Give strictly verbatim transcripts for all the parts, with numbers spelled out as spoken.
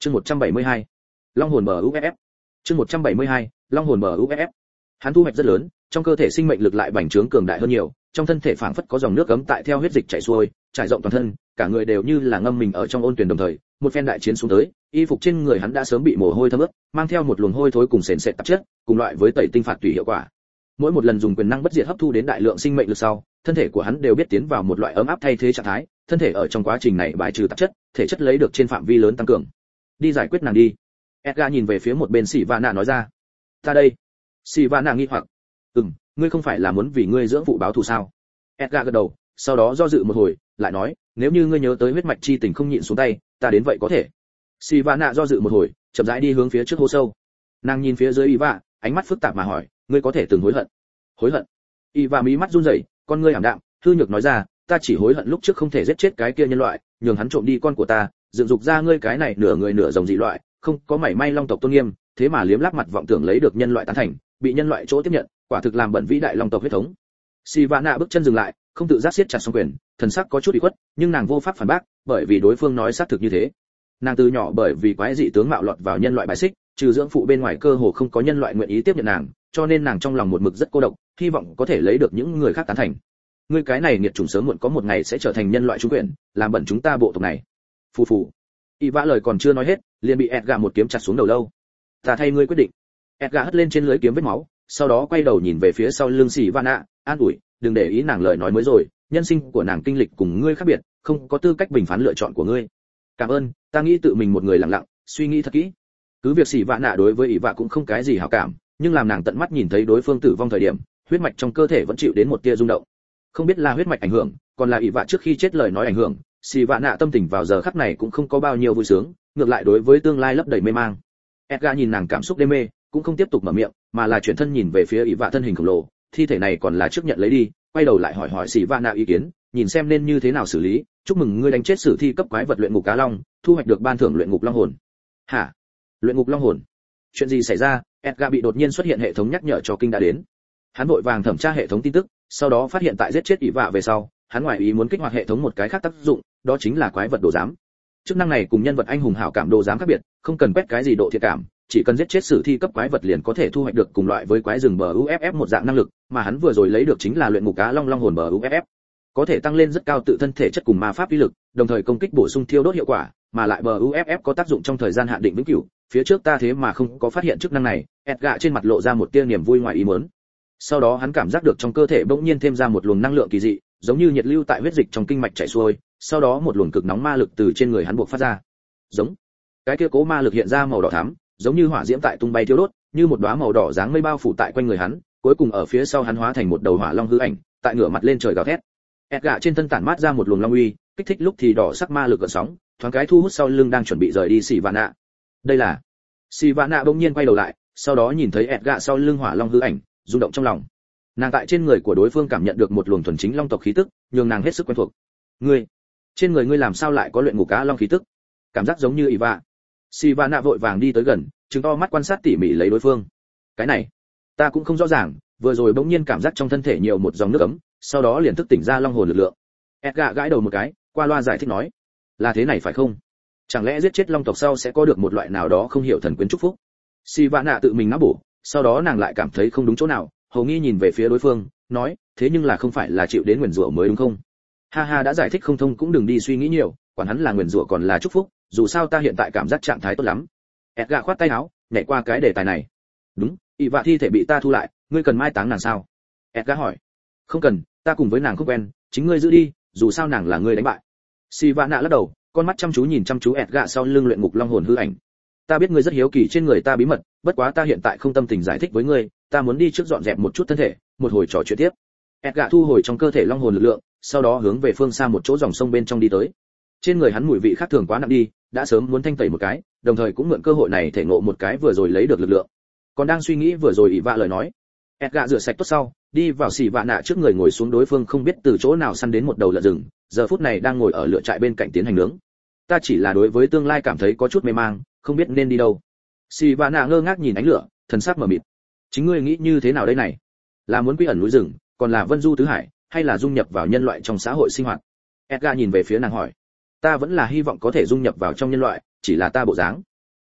Chương một trăm bảy mươi hai, Long hồn bờ u ép ép. Chương một trăm bảy mươi hai, Long hồn bờ u ép ép. Hắn thu hoạch rất lớn, trong cơ thể sinh mệnh lực lại bành trướng cường đại hơn nhiều, trong thân thể phảng phất có dòng nước ấm tại theo huyết dịch chảy xuôi, trải rộng toàn thân, cả người đều như là ngâm mình ở trong ôn tuyền đồng thời, một phen đại chiến xuống tới, y phục trên người hắn đã sớm bị mồ hôi thấm ướt, mang theo một luồng hôi thối cùng sền sệt tạp chất, cùng loại với tẩy tinh phạt tùy hiệu quả. Mỗi một lần dùng quyền năng bất diệt hấp thu đến đại lượng sinh mệnh lực sau, thân thể của hắn đều biết tiến vào một loại ấm áp thay thế trạng thái, thân thể ở trong quá trình này bài trừ tạp chất, thể chất lấy được trên phạm vi lớn tăng cường. Đi giải quyết nàng đi. Edgar nhìn về phía một bên Sivana nói ra. Ta đây. Sivana nghi hoặc. Ừm, ngươi không phải là muốn vì ngươi dưỡng phụ báo thù sao? Edgar gật đầu, sau đó do dự một hồi, lại nói, nếu như ngươi nhớ tới huyết mạch chi tình không nhịn xuống tay, ta đến vậy có thể. Sivana do dự một hồi, chậm rãi đi hướng phía trước hố sâu. Nàng nhìn phía dưới Iva, ánh mắt phức tạp mà hỏi, ngươi có thể từng hối hận? Hối hận? Iva mí mắt run rẩy, con ngươi ảm đạm, hư nhược nói ra, ta chỉ hối hận lúc trước không thể giết chết cái kia nhân loại, nhường hắn trộm đi con của ta, dựng dục ra ngươi cái này nửa người nửa rồng dị loại, không có mảy may long tộc tôn nghiêm, thế mà liếm láp mặt vọng tưởng lấy được nhân loại tán thành, bị nhân loại chỗ tiếp nhận, quả thực làm bẩn vĩ đại long tộc huyết thống. Sivana bước chân dừng lại, không tự giác siết chặt song quyền, thần sắc có chút ủy khuất, nhưng nàng vô pháp phản bác, bởi vì đối phương nói xác thực như thế. Nàng từ nhỏ bởi vì quái dị tướng mạo lọt vào nhân loại bài xích, trừ dưỡng phụ bên ngoài cơ hồ không có nhân loại nguyện ý tiếp nhận nàng, cho nên nàng trong lòng một mực rất cô độc, hy vọng có thể lấy được những người khác tán thành. Ngươi cái này nghiệt chủng sớm muộn có một ngày sẽ trở thành nhân loại trung quyền, làm bẩn chúng ta bộ tộc này. Phù phù. Y vã lời còn chưa nói hết, liền bị Edgar một kiếm chặt xuống đầu lâu. Ta thay ngươi quyết định. Edgar hất lên trên lưới kiếm vết máu, sau đó quay đầu nhìn về phía sau lưng Sivana, an ủi, đừng để ý nàng lời nói mới rồi, nhân sinh của nàng kinh lịch cùng ngươi khác biệt, không có tư cách bình phán lựa chọn của ngươi. Cảm ơn, ta nghĩ tự mình một người lặng lặng, suy nghĩ thật kỹ. Cứ việc Sivana đối với Y vã cũng không cái gì hảo cảm, nhưng làm nàng tận mắt nhìn thấy đối phương tử vong thời điểm, huyết mạch trong cơ thể vẫn chịu đến một tia rung động. Không biết là huyết mạch ảnh hưởng, còn là Y vã trước khi chết lời nói ảnh hưởng, Sivana tâm tình vào giờ khắc này cũng không có bao nhiêu vui sướng, ngược lại đối với tương lai lấp đầy mê mang. Edgar nhìn nàng cảm xúc đê mê, cũng không tiếp tục mở miệng, mà là chuyển thân nhìn về phía Y vã thân hình khổng lồ, thi thể này còn là trước nhận lấy đi, quay đầu lại hỏi hỏi Sivana ý kiến, nhìn xem nên như thế nào xử lý. Chúc mừng ngươi đánh chết sử thi cấp quái vật luyện ngục cá long, thu hoạch được ban thưởng luyện ngục long hồn. Hả? Luyện ngục long hồn? Chuyện gì xảy ra? Edgar bị đột nhiên xuất hiện hệ thống nhắc nhở cho kinh đã đến. Hắn vội vàng thẩm tra hệ thống tin tức, sau đó phát hiện tại giết chết Y vã về sau, hắn ngoài ý muốn kích hoạt hệ thống một cái khác tác dụng, đó chính là quái vật đồ giám. Chức năng này cùng nhân vật anh hùng hảo cảm đồ giám khác biệt, không cần quét cái gì độ thiện cảm, chỉ cần giết chết sử thi cấp quái vật liền có thể thu hoạch được cùng loại với quái rừng bờ u ép ép một dạng năng lực, mà hắn vừa rồi lấy được chính là luyện ngục cá long long hồn bờ u ép ép. Có thể tăng lên rất cao tự thân thể chất cùng ma pháp uy lực, đồng thời công kích bổ sung thiêu đốt hiệu quả, mà lại bờ u ép ép có tác dụng trong thời gian hạn định vĩnh cửu, phía trước ta thế mà không có phát hiện chức năng này. Edgar trên mặt lộ ra một tia niềm vui ngoài ý muốn. Sau đó hắn cảm giác được trong cơ thể bỗng nhiên thêm ra một luồng năng lượng kỳ dị, giống như nhiệt lưu tại huyết dịch trong kinh mạch chảy xuôi, sau đó một luồng cực nóng ma lực từ trên người hắn buộc phát ra. Giống. Cái kia cố ma lực hiện ra màu đỏ thắm, giống như hỏa diễm tại tung bay thiêu đốt, như một đóa màu đỏ dáng mây bao phủ tại quanh người hắn, cuối cùng ở phía sau hắn hóa thành một đầu hỏa long hư ảnh, tại ngửa mặt lên trời gào thét. Edgar trên thân tản mát ra một luồng long uy, kích thích lúc thì đỏ sắc ma lực gợn sóng, thoáng cái thu hút sau lưng đang chuẩn bị rời đi Sivana. Đây là. Sivana bỗng nhiên quay đầu lại, sau đó nhìn thấy Edgar sau lưng hỏa long hư ảnh, rung động trong lòng. Nàng tại trên người của đối phương cảm nhận được một luồng thuần chính long tộc khí tức, nhường nàng hết sức quen thuộc. Ngươi, trên người ngươi làm sao lại có luyện ngục cá long khí tức? Cảm giác giống như Iva. Sivana vội vàng đi tới gần, trừng to mắt quan sát tỉ mỉ lấy đối phương. Cái này, ta cũng không rõ ràng, vừa rồi bỗng nhiên cảm giác trong thân thể nhiều một dòng nước ấm, sau đó liền thức tỉnh ra long hồn lực lượng. Edgar gãi đầu một cái, qua loa giải thích nói, là thế này phải không? Chẳng lẽ giết chết long tộc sau sẽ có được một loại nào đó không hiểu thần quyến chúc phúc? Sivana tự mình não bổ, sau đó nàng lại cảm thấy không đúng chỗ nào, hầu nghi nhìn về phía đối phương, nói, thế nhưng là không phải là chịu đến nguyền rủa mới đúng không? Ha ha, đã giải thích không thông cũng đừng đi suy nghĩ nhiều, quản hắn là nguyền rủa còn là chúc phúc, dù sao ta hiện tại cảm giác trạng thái tốt lắm. Edgar khoát tay áo, nhảy qua cái đề tài này. Đúng, Y vạ thi thể bị ta thu lại, ngươi cần mai táng nàng sao? Edgar hỏi. Không cần, ta cùng với nàng không quen, chính ngươi giữ đi, dù sao nàng là ngươi đánh bại. Sivana lắc đầu, con mắt chăm chú nhìn chăm chú Edgar sau lưng luyện ngục long hồn hư ảnh. Ta biết ngươi rất hiếu kỳ trên người ta bí mật, bất quá ta hiện tại không tâm tình giải thích với ngươi, ta muốn đi trước dọn dẹp một chút thân thể, một hồi trò chuyện tiếp. Edgar thu hồi trong cơ thể long hồn lực lượng, sau đó hướng về phương xa một chỗ dòng sông bên trong đi tới. Trên người hắn mùi vị khác thường quá nặng đi, đã sớm muốn thanh tẩy một cái, đồng thời cũng mượn cơ hội này thể ngộ một cái vừa rồi lấy được lực lượng. Còn đang suy nghĩ vừa rồi ỷ vạ lời nói, Edgar rửa sạch tốt sau, đi vào xì vạ nạ trước người ngồi xuống, đối phương không biết từ chỗ nào săn đến một đầu lợn rừng, giờ phút này đang ngồi ở lửa trại bên cạnh tiến hành nướng. Ta chỉ là đối với tương lai cảm thấy có chút mê mang, không biết nên đi đâu. Xì vạ nạ ngơ ngác nhìn ánh lửa, thần sắc mờ mịt. Chính ngươi nghĩ như thế nào đây này? Là muốn quy ẩn núi rừng, còn là vân du tứ hải, hay là dung nhập vào nhân loại trong xã hội sinh hoạt? Edgar nhìn về phía nàng hỏi. Ta vẫn là hy vọng có thể dung nhập vào trong nhân loại, chỉ là ta bộ dáng.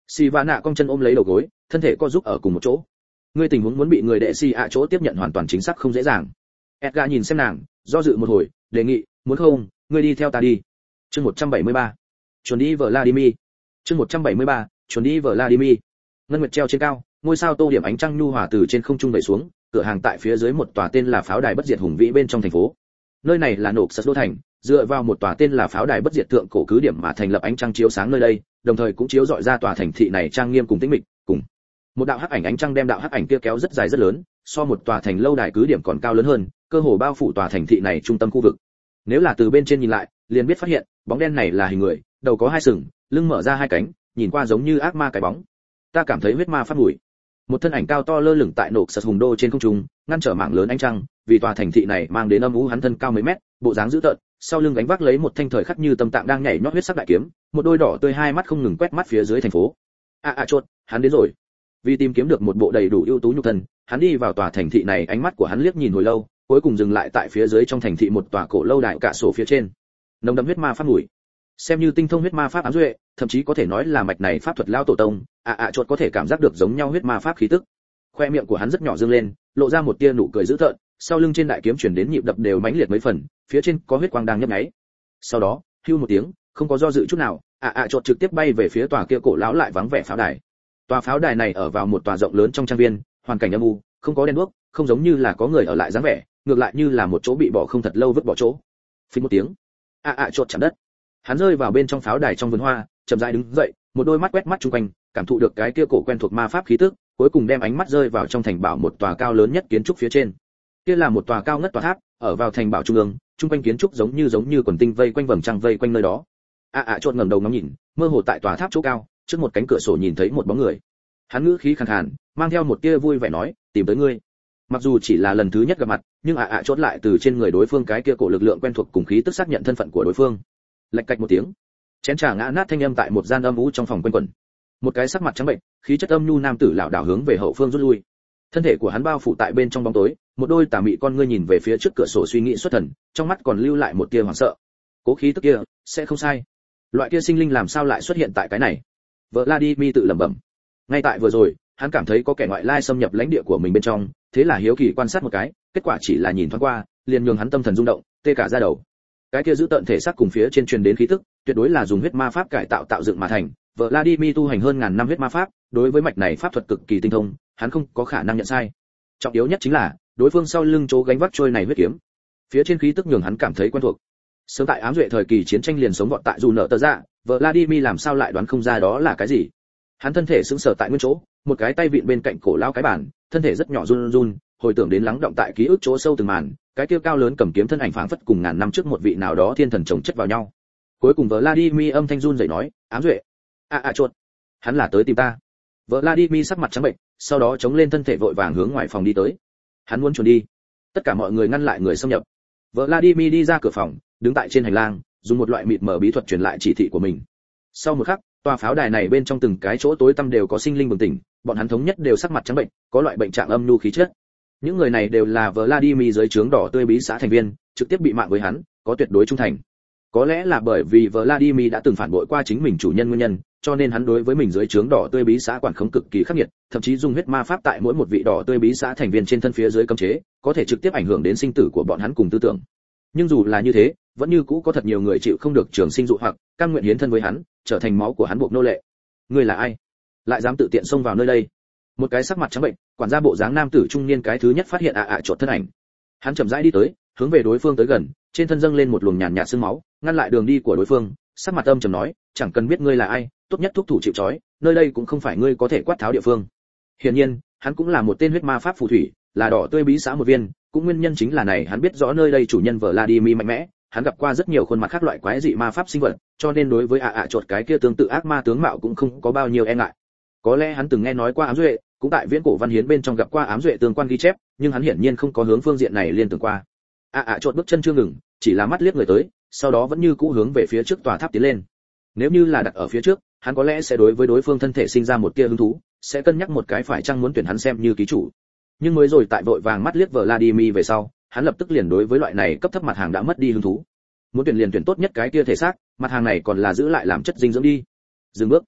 Xì Vạ Nạ cong chân ôm lấy đầu gối, thân thể co giúp ở cùng một chỗ. Ngươi tình huống muốn bị người đệ xì ạ chỗ tiếp nhận hoàn toàn chính xác không dễ dàng. Edgar nhìn xem nàng, do dự một hồi, đề nghị, muốn không, ngươi đi theo ta đi. Chương một trăm bảy mươi ba. Chuẩn đi Vladimir. Chương một trăm bảy mươi ba. Chuẩn đi Vladimir. Ngân nguyệt treo trên cao, ngôi sao tô điểm ánh trăng nhu hòa từ trên không trung vẩy xuống, cửa hàng tại phía dưới một tòa tên là pháo đài bất diệt hùng vĩ bên trong thành phố. Nơi này là nộp sật đô thành, dựa vào một tòa tên là pháo đài bất diệt thượng cổ cứ điểm mà thành lập ánh trăng chiếu sáng nơi đây, đồng thời cũng chiếu rọi ra tòa thành thị này trang nghiêm cùng tĩnh mịch, cùng một đạo hắc ảnh ánh trăng đem đạo hắc ảnh kia kéo rất dài rất lớn, so một tòa thành lâu đài cứ điểm còn cao lớn hơn, cơ hồ bao phủ tòa thành thị này trung tâm khu vực. Nếu là từ bên trên nhìn lại, liền biết phát hiện, bóng đen này là hình người, đầu có hai sừng, lưng mở ra hai cánh, nhìn qua giống như ác ma cái bóng. Ta cảm thấy huyết ma phát mùi. Một thân ảnh cao to lơ lửng tại nộp sật hùng đô trên không trung, ngăn trở mảng lớn ánh trăng, vì tòa thành thị này mang đến âm u hắn thân cao mấy mét, bộ dáng dữ tợn, sau lưng gánh vác lấy một thanh thời khắc như tâm tạng đang nhảy nhót huyết sắc đại kiếm, một đôi đỏ tươi hai mắt không ngừng quét mắt phía dưới thành phố. A a chốt, hắn đến rồi. Vì tìm kiếm được một bộ đầy đủ ưu tú nhục thân, hắn đi vào tòa thành thị này, ánh mắt của hắn liếc nhìn hồi lâu, cuối cùng dừng lại tại phía dưới trong thành thị một tòa cổ lâu đài cả sổ phía trên. Nồng đậm huyết ma pháp mùi. Xem như tinh thông huyết ma pháp ám duệ, thậm chí có thể nói là mạch này pháp thuật lao tổ tông, a a chốt có thể cảm giác được giống nhau huyết ma pháp khí tức. Khoe miệng của hắn rất nhỏ dương lên, lộ ra một tia nụ cười dữ tợn, sau lưng trên đại kiếm chuyển đến nhịp đập đều mãnh liệt mấy phần, phía trên có huyết quang đang nhấp nháy. Sau đó, hưu một tiếng, không có do dự chút nào, ạ ạ chột trực tiếp bay về phía tòa kia cổ lão lại vắng vẻ pháo đài. Tòa pháo đài này ở vào một tòa rộng lớn trong trang viên, hoàn cảnh âm u, không có đèn đuốc, không giống như là có người ở lại dáng vẻ, ngược lại như là một chỗ bị bỏ không thật lâu vứt bỏ chỗ. Phình một tiếng, ạ ạ chột chạm đất. Hắn rơi vào bên trong pháo đài trong vườn hoa, chậm rãi đứng dậy, một đôi mắt quét mắt xung quanh, cảm thụ được cái kia cổ quen thuộc ma pháp khí tức, cuối cùng đem ánh mắt rơi vào trong thành bảo một tòa cao lớn nhất kiến trúc phía trên. Kia là một tòa cao ngất tòa tháp, ở vào thành bảo trung ương, trung quanh kiến trúc giống như giống như quần tinh vây quanh vầng trăng vây quanh nơi đó. A a chốt ngẩng đầu ngắm nhìn, mơ hồ tại tòa tháp chỗ cao, trước một cánh cửa sổ nhìn thấy một bóng người. Hắn ngữ khí khàn khàn, mang theo một tia vui vẻ nói, tìm tới ngươi. Mặc dù chỉ là lần thứ nhất gặp mặt, nhưng a a chốt lại từ trên người đối phương cái kia cổ lực lượng quen thuộc cùng khí tức xác nhận thân phận của đối phương. Lạch cạch một tiếng, chén trà ngã nát thanh âm tại một gian âm u trong phòng quanh quẩn. Một cái sắc mặt trắng bệnh, khí chất âm nhu nam tử lảo đảo hướng về hậu phương rút lui. Thân thể của hắn bao phủ tại bên trong bóng tối, một đôi tà mị con ngươi nhìn về phía trước cửa sổ suy nghĩ xuất thần, trong mắt còn lưu lại một tia hoảng sợ. Cố khí tức kia, sẽ không sai. Loại kia sinh linh làm sao lại xuất hiện tại cái này? Vladimir tự lẩm bẩm. Ngay tại vừa rồi, hắn cảm thấy có kẻ ngoại lai xâm nhập lãnh địa của mình bên trong, thế là hiếu kỳ quan sát một cái, kết quả chỉ là nhìn thoáng qua, liền nhường hắn tâm thần rung động, tê cả da đầu. Cái kia giữ tận thể xác cùng phía trên truyền đến khí tức, tuyệt đối là dùng huyết ma pháp cải tạo tạo dựng mà thành. Vladimir tu hành hơn ngàn năm huyết ma pháp, đối với mạch này pháp thuật cực kỳ tinh thông, hắn không có khả năng nhận sai. Trọng yếu nhất chính là, đối phương sau lưng chỗ gánh vác trôi này huyết kiếm, phía trên khí tức nhường hắn cảm thấy quen thuộc. Sớm tại ám duệ thời kỳ chiến tranh liền sống vọt tại dù nợ tờ dạ, Vladimir làm sao lại đoán không ra đó là cái gì? Hắn thân thể sững sờ tại nguyên chỗ, một cái tay vịn bên cạnh cổ lao cái bàn, thân thể rất nhỏ run run, hồi tưởng đến lắng động tại ký ức chỗ sâu từng màn, cái kia cao lớn cầm kiếm thân ảnh phảng phất cùng ngàn năm trước một vị nào đó thiên thần chồng chất vào nhau. Cuối cùng Vladimir âm thanh run rẩy nói, ám duệ. A a chuột. Hắn là tới tìm ta. Vladimir sắc mặt trắng bệnh, sau đó chống lên thân thể vội vàng hướng ngoài phòng đi tới. Hắn muốn chuồn đi. Tất cả mọi người ngăn lại người xâm nhập. Vladimir đi ra cửa phòng, đứng tại trên hành lang, dùng một loại mịt mờ bí thuật truyền lại chỉ thị của mình. Sau một khắc, tòa pháo đài này bên trong từng cái chỗ tối tăm đều có sinh linh bừng tỉnh, bọn hắn thống nhất đều sắc mặt trắng bệnh, có loại bệnh trạng âm nhu khí chất. Những người này đều là Vladimir dưới trướng đỏ tươi bí xã thành viên, trực tiếp bị mạng với hắn, có tuyệt đối trung thành. Có lẽ là bởi vì Vladimir đã từng phản bội qua chính mình chủ nhân nguyên nhân, cho nên hắn đối với mình dưới trướng đỏ tươi bí xã quản khống cực kỳ khắc nghiệt, thậm chí dùng huyết ma pháp tại mỗi một vị đỏ tươi bí xã thành viên trên thân phía dưới cấm chế, có thể trực tiếp ảnh hưởng đến sinh tử của bọn hắn cùng tư tưởng. Nhưng dù là như thế, vẫn như cũ có thật nhiều người chịu không được trường sinh dụ hoặc, cam nguyện hiến thân với hắn, trở thành máu của hắn buộc nô lệ. Ngươi là ai? Lại dám tự tiện xông vào nơi đây? Một cái sắc mặt trắng bệnh, quản gia bộ dáng nam tử trung niên cái thứ nhất phát hiện ạ ạ chột thân ảnh. Hắn chậm rãi đi tới, hướng về đối phương tới gần, trên thân dâng lên một luồng nhàn nhạt sương máu, ngăn lại đường đi của đối phương, sắc mặt âm trầm nói, chẳng cần biết ngươi là ai, tốt nhất thúc thủ chịu trói, nơi đây cũng không phải ngươi có thể quát tháo địa phương. Hiển nhiên, hắn cũng là một tên huyết ma pháp phù thủy, là đỏ tươi bí xã một viên, cũng nguyên nhân chính là này hắn biết rõ nơi đây chủ nhân Vladimir mạnh mẽ, hắn gặp qua rất nhiều khuôn mặt khác loại quái dị ma pháp sinh vật, cho nên đối với ạ ạ chột cái kia tương tự ác ma tướng mạo cũng không có bao nhiêu e ngại. Có lẽ hắn từng nghe nói qua ám duệ, cũng tại viễn cổ văn hiến bên trong gặp qua ám duệ tương quan ghi chép, nhưng hắn hiển nhiên không có hướng phương diện này liên tưởng qua. ạ ạ chột bước chân chưa ngừng, chỉ là mắt liếc người tới, sau đó vẫn như cũ hướng về phía trước tòa tháp tiến lên. Nếu như là đặt ở phía trước, hắn có lẽ sẽ đối với đối phương thân thể sinh ra một tia hứng thú, sẽ cân nhắc một cái phải chăng muốn tuyển hắn xem như ký chủ. Nhưng mới rồi tại vội vàng mắt liếc Vladimir về sau, hắn lập tức liền đối với loại này cấp thấp mặt hàng đã mất đi hứng thú. Muốn tuyển liền tuyển tốt nhất cái kia thể xác, mặt hàng này còn là giữ lại làm chất dinh dưỡng đi. Dừng bước.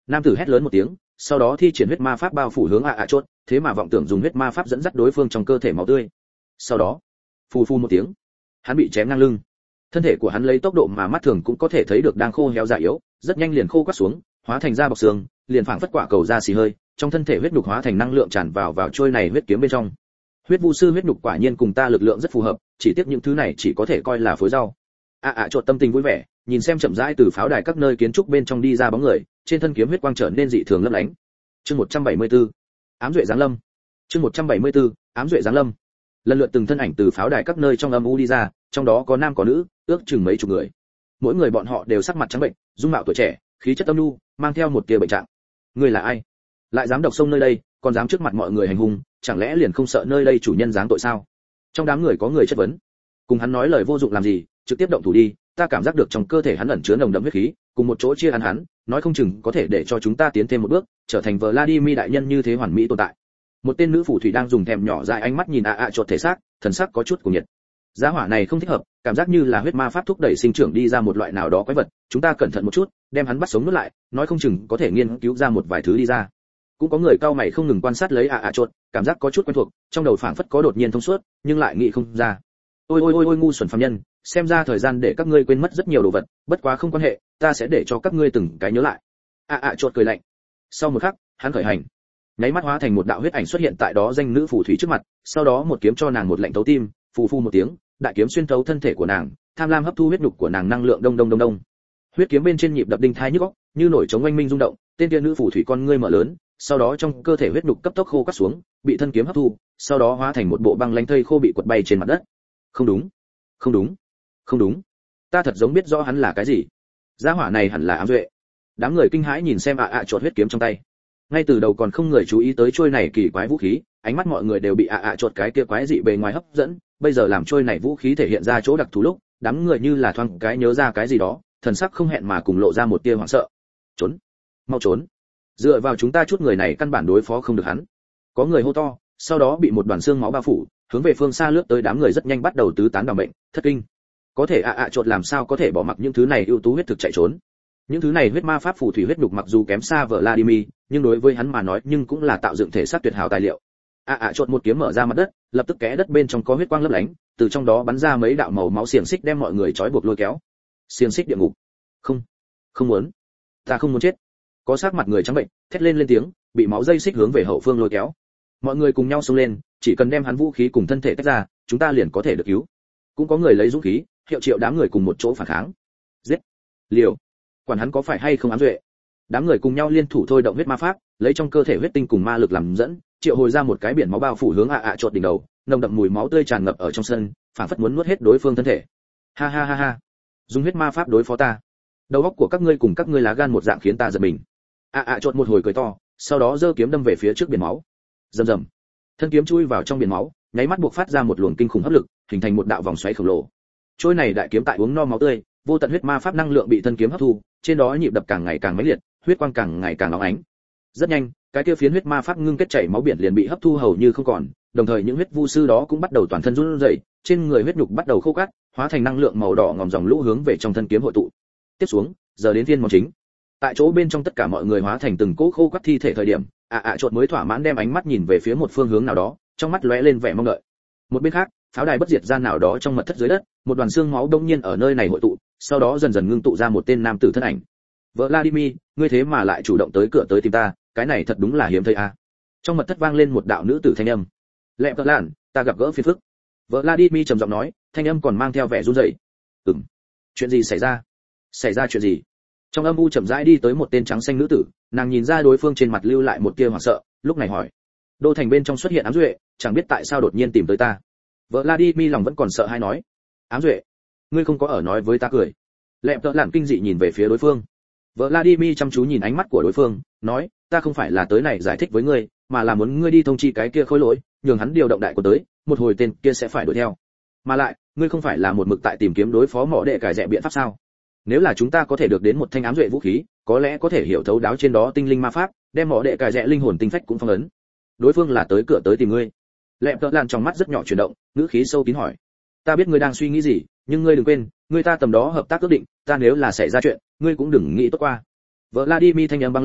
Nam tử hét lớn một tiếng, sau đó thi triển huyết ma pháp bao phủ hướng ạ ạ chốt, thế mà vọng tưởng dùng huyết ma pháp dẫn dắt đối phương trong cơ thể máu tươi. Sau đó, phù phù một tiếng, hắn bị chém ngang lưng. Thân thể của hắn lấy tốc độ mà mắt thường cũng có thể thấy được đang khô héo già yếu, rất nhanh liền khô quắt xuống, hóa thành da bọc xương, liền phảng phất quả cầu da xì hơi, trong thân thể huyết nhục hóa thành năng lượng tràn vào vào trôi này huyết kiếm bên trong. Huyết vu sư huyết nhục quả nhiên cùng ta lực lượng rất phù hợp, chỉ tiếc những thứ này chỉ có thể coi là phối rau. ạ ạ chột tâm tình vui vẻ, nhìn xem chậm rãi từ pháo đài các nơi kiến trúc bên trong đi ra bóng người, trên thân kiếm huyết quang trở nên dị thường lấp lánh. Chương một trăm bảy mươi tư, ám duệ giáng lâm. Chương một trăm bảy mươi tư, ám duệ giáng lâm. Lần lượt từng thân ảnh từ pháo đài các nơi trong âm u đi ra, trong đó có nam có nữ, ước chừng mấy chục người. Mỗi người bọn họ đều sắc mặt trắng bệnh, dung mạo tuổi trẻ, khí chất âm nhu, mang theo một tia bệnh trạng. Ngươi là ai? Lại dám độc sông nơi đây, còn dám trước mặt mọi người hành hung, chẳng lẽ liền không sợ nơi đây chủ nhân giáng tội sao? Trong đám người có người chất vấn. Cùng hắn nói lời vô dụng làm gì, trực tiếp động thủ đi, ta cảm giác được trong cơ thể hắn ẩn chứa nồng đậm huyết khí, cùng một chỗ chia hắn hắn, nói không chừng có thể để cho chúng ta tiến thêm một bước, trở thành Vladimir đại nhân như thế hoàn mỹ tồn tại. Một tên nữ phù thủy đang dùng thèm nhỏ dại ánh mắt nhìn ạ ạ chột thể xác, thần sắc có chút cuồng nhiệt. Giá hỏa này không thích hợp, cảm giác như là huyết ma pháp thúc đẩy sinh trưởng đi ra một loại nào đó quái vật, chúng ta cẩn thận một chút, đem hắn bắt sống nuốt lại, nói không chừng có thể nghiên cứu ra một vài thứ đi ra. Cũng có người cao mày không ngừng quan sát lấy ạ ạ chột, cảm giác có chút quen thuộc, trong đầu phảng phất có đột nhiên thông suốt, nhưng lại nghĩ không ra. Ôi ôi ôi ôi ngu xuẩn phàm nhân, xem ra thời gian để các ngươi quên mất rất nhiều đồ vật, bất quá không quan hệ, ta sẽ để cho các ngươi từng cái nhớ lại. ạ ạ chột cười lạnh. Sau một khắc, hắn khởi hành, nháy mắt hóa thành một đạo huyết ảnh xuất hiện tại đó danh nữ phù thủy trước mặt, sau đó một kiếm cho nàng một lệnh thấu tim, phù phù một tiếng, đại kiếm xuyên thấu thân thể của nàng, tham lam hấp thu huyết nhục của nàng năng lượng đông đông đông đông. Huyết kiếm bên trên nhịp đập đinh thai nhức óc, như nổi trống oanh minh rung động, tên kia nữ phù thủy con ngươi mở lớn, sau đó trong cơ thể huyết nhục cấp tốc khô cắt xuống, bị thân kiếm hấp thu, sau đó hóa thành một bộ băng lãnh thây khô bị quật bay trên mặt đất. Không đúng, không đúng, không đúng, ta thật giống biết rõ hắn là cái gì. Gia hỏa này hẳn là ám duệ. Đám người kinh hãi nhìn xem ạ ạ chột huyết kiếm trong tay. Ngay từ đầu còn không người chú ý tới trôi này kỳ quái vũ khí, ánh mắt mọi người đều bị ạ ạ chột cái kia quái dị bề ngoài hấp dẫn, bây giờ làm trôi này vũ khí thể hiện ra chỗ đặc thù lúc, đám người như là thoáng cái nhớ ra cái gì đó, thần sắc không hẹn mà cùng lộ ra một tia hoảng sợ. Trốn, mau trốn. Dựa vào chúng ta chút người này căn bản đối phó không được hắn. Có người hô to, sau đó bị một đoàn xương máu bao phủ, hướng về phương xa lướt tới, đám người rất nhanh bắt đầu tứ tán đảo bệnh, thất kinh. Có thể ạ ạ chột làm sao có thể bỏ mặc những thứ này ưu tú huyết thực chạy trốn? Những thứ này huyết ma pháp phù thủy huyết đục mặc dù kém xa Vladimir, nhưng đối với hắn mà nói nhưng cũng là tạo dựng thể xác tuyệt hảo tài liệu. ạ ạ chột một kiếm mở ra mặt đất, lập tức kẽ đất bên trong có huyết quang lấp lánh, từ trong đó bắn ra mấy đạo màu máu xiềng xích đem mọi người trói buộc lôi kéo. Xiềng xích địa ngục. Không, không muốn, ta không muốn chết. Có sắc mặt người trắng bệnh, thét lên lên tiếng, bị máu dây xích hướng về hậu phương lôi kéo. Mọi người cùng nhau xông lên, chỉ cần đem hắn vũ khí cùng thân thể tách ra, chúng ta liền có thể được cứu. Cũng có người lấy dũng khí, hiệu triệu đám người cùng một chỗ phản kháng. Giết, liều, quản hắn có phải hay không ám duệ. Đám người cùng nhau liên thủ thôi động huyết ma pháp, lấy trong cơ thể huyết tinh cùng ma lực làm dẫn, triệu hồi ra một cái biển máu bao phủ hướng ạ ạ chột đỉnh đầu, nồng đậm mùi máu tươi tràn ngập ở trong sân, phảng phất muốn nuốt hết đối phương thân thể. Ha ha ha ha, dùng huyết ma pháp đối phó ta, đầu óc của các ngươi cùng các ngươi lá gan một dạng khiến ta giật mình. ạ ạ chột một hồi cười to, sau đó giơ kiếm đâm về phía trước biển máu. Rầm rầm, thân kiếm chui vào trong biển máu, nháy mắt buộc phát ra một luồng kinh khủng hấp lực, hình thành một đạo vòng xoáy khổng lồ. Trôi này đại kiếm tại uống no máu tươi, vô tận huyết ma pháp năng lượng bị thân kiếm hấp thu, trên đó nhịp đập càng ngày càng mãnh liệt, huyết quang càng ngày càng óng ánh. Rất nhanh, cái kia phiến huyết ma pháp ngưng kết chảy máu biển liền bị hấp thu hầu như không còn, đồng thời những huyết vu sư đó cũng bắt đầu toàn thân run rẩy, trên người huyết nhục bắt đầu khô cát, hóa thành năng lượng màu đỏ ngòm dòng lũ hướng về trong thân kiếm hội tụ. Tiếp xuống, giờ đến phiên món chính. Tại chỗ bên trong tất cả mọi người hóa thành từng cỗ khô quắt thi thể thời điểm, ạ ạ chột mới thỏa mãn đem ánh mắt nhìn về phía một phương hướng nào đó, trong mắt lóe lên vẻ mong đợi. Một bên khác, pháo đài bất diệt gian nào đó trong mật thất dưới đất, một đoàn xương máu đông nhiên ở nơi này hội tụ, sau đó dần dần ngưng tụ ra một tên nam tử thân ảnh. Vladimir, ngươi thế mà lại chủ động tới cửa tới tìm ta, cái này thật đúng là hiếm thấy a. Trong mật thất vang lên một đạo nữ tử thanh âm. Lẹ Tợ Lạn, ta gặp gỡ phiền phức. Vladimir trầm giọng nói, thanh âm còn mang theo vẻ run rẩy. Ừm, chuyện gì xảy ra? Xảy ra chuyện gì? Trong âm u chậm rãi đi tới một tên trắng xanh nữ tử, nàng nhìn ra đối phương trên mặt lưu lại một tia hoảng sợ, lúc này hỏi. Đô thành bên trong xuất hiện ám duệ, chẳng biết tại sao đột nhiên tìm tới ta. Vladimir lòng vẫn còn sợ hãi nói. Ám duệ? Ngươi không có ở nói với ta cười. Lẹ Tợ Lạn kinh dị nhìn về phía đối phương. Vladimir chăm chú nhìn ánh mắt của đối phương, nói, ta không phải là tới này giải thích với ngươi, mà là muốn ngươi đi thông chi cái kia khối lỗi, nhường hắn điều động đại quân tới, một hồi tên kia sẽ phải đuổi theo. Mà lại, ngươi không phải là một mực tại tìm kiếm đối phó mỏ đệ cải rẻ biện pháp sao? Nếu là chúng ta có thể được đến một thanh ám duệ vũ khí, có lẽ có thể hiểu thấu đáo trên đó tinh linh ma pháp, đem mỏ đệ cải rẻ linh hồn tinh phách cũng phong ấn. Đối phương là tới cửa tới tìm ngươi. Lẹ Tợ Lạn trong mắt rất nhỏ chuyển động, ngữ khí sâu kín hỏi, ta biết ngươi đang suy nghĩ gì, nhưng ngươi đừng quên, ngươi ta tầm đó hợp tác ước định, ta nếu là xảy ra chuyện, ngươi cũng đừng nghĩ tốt qua. Vladimir thanh âm băng lãnh,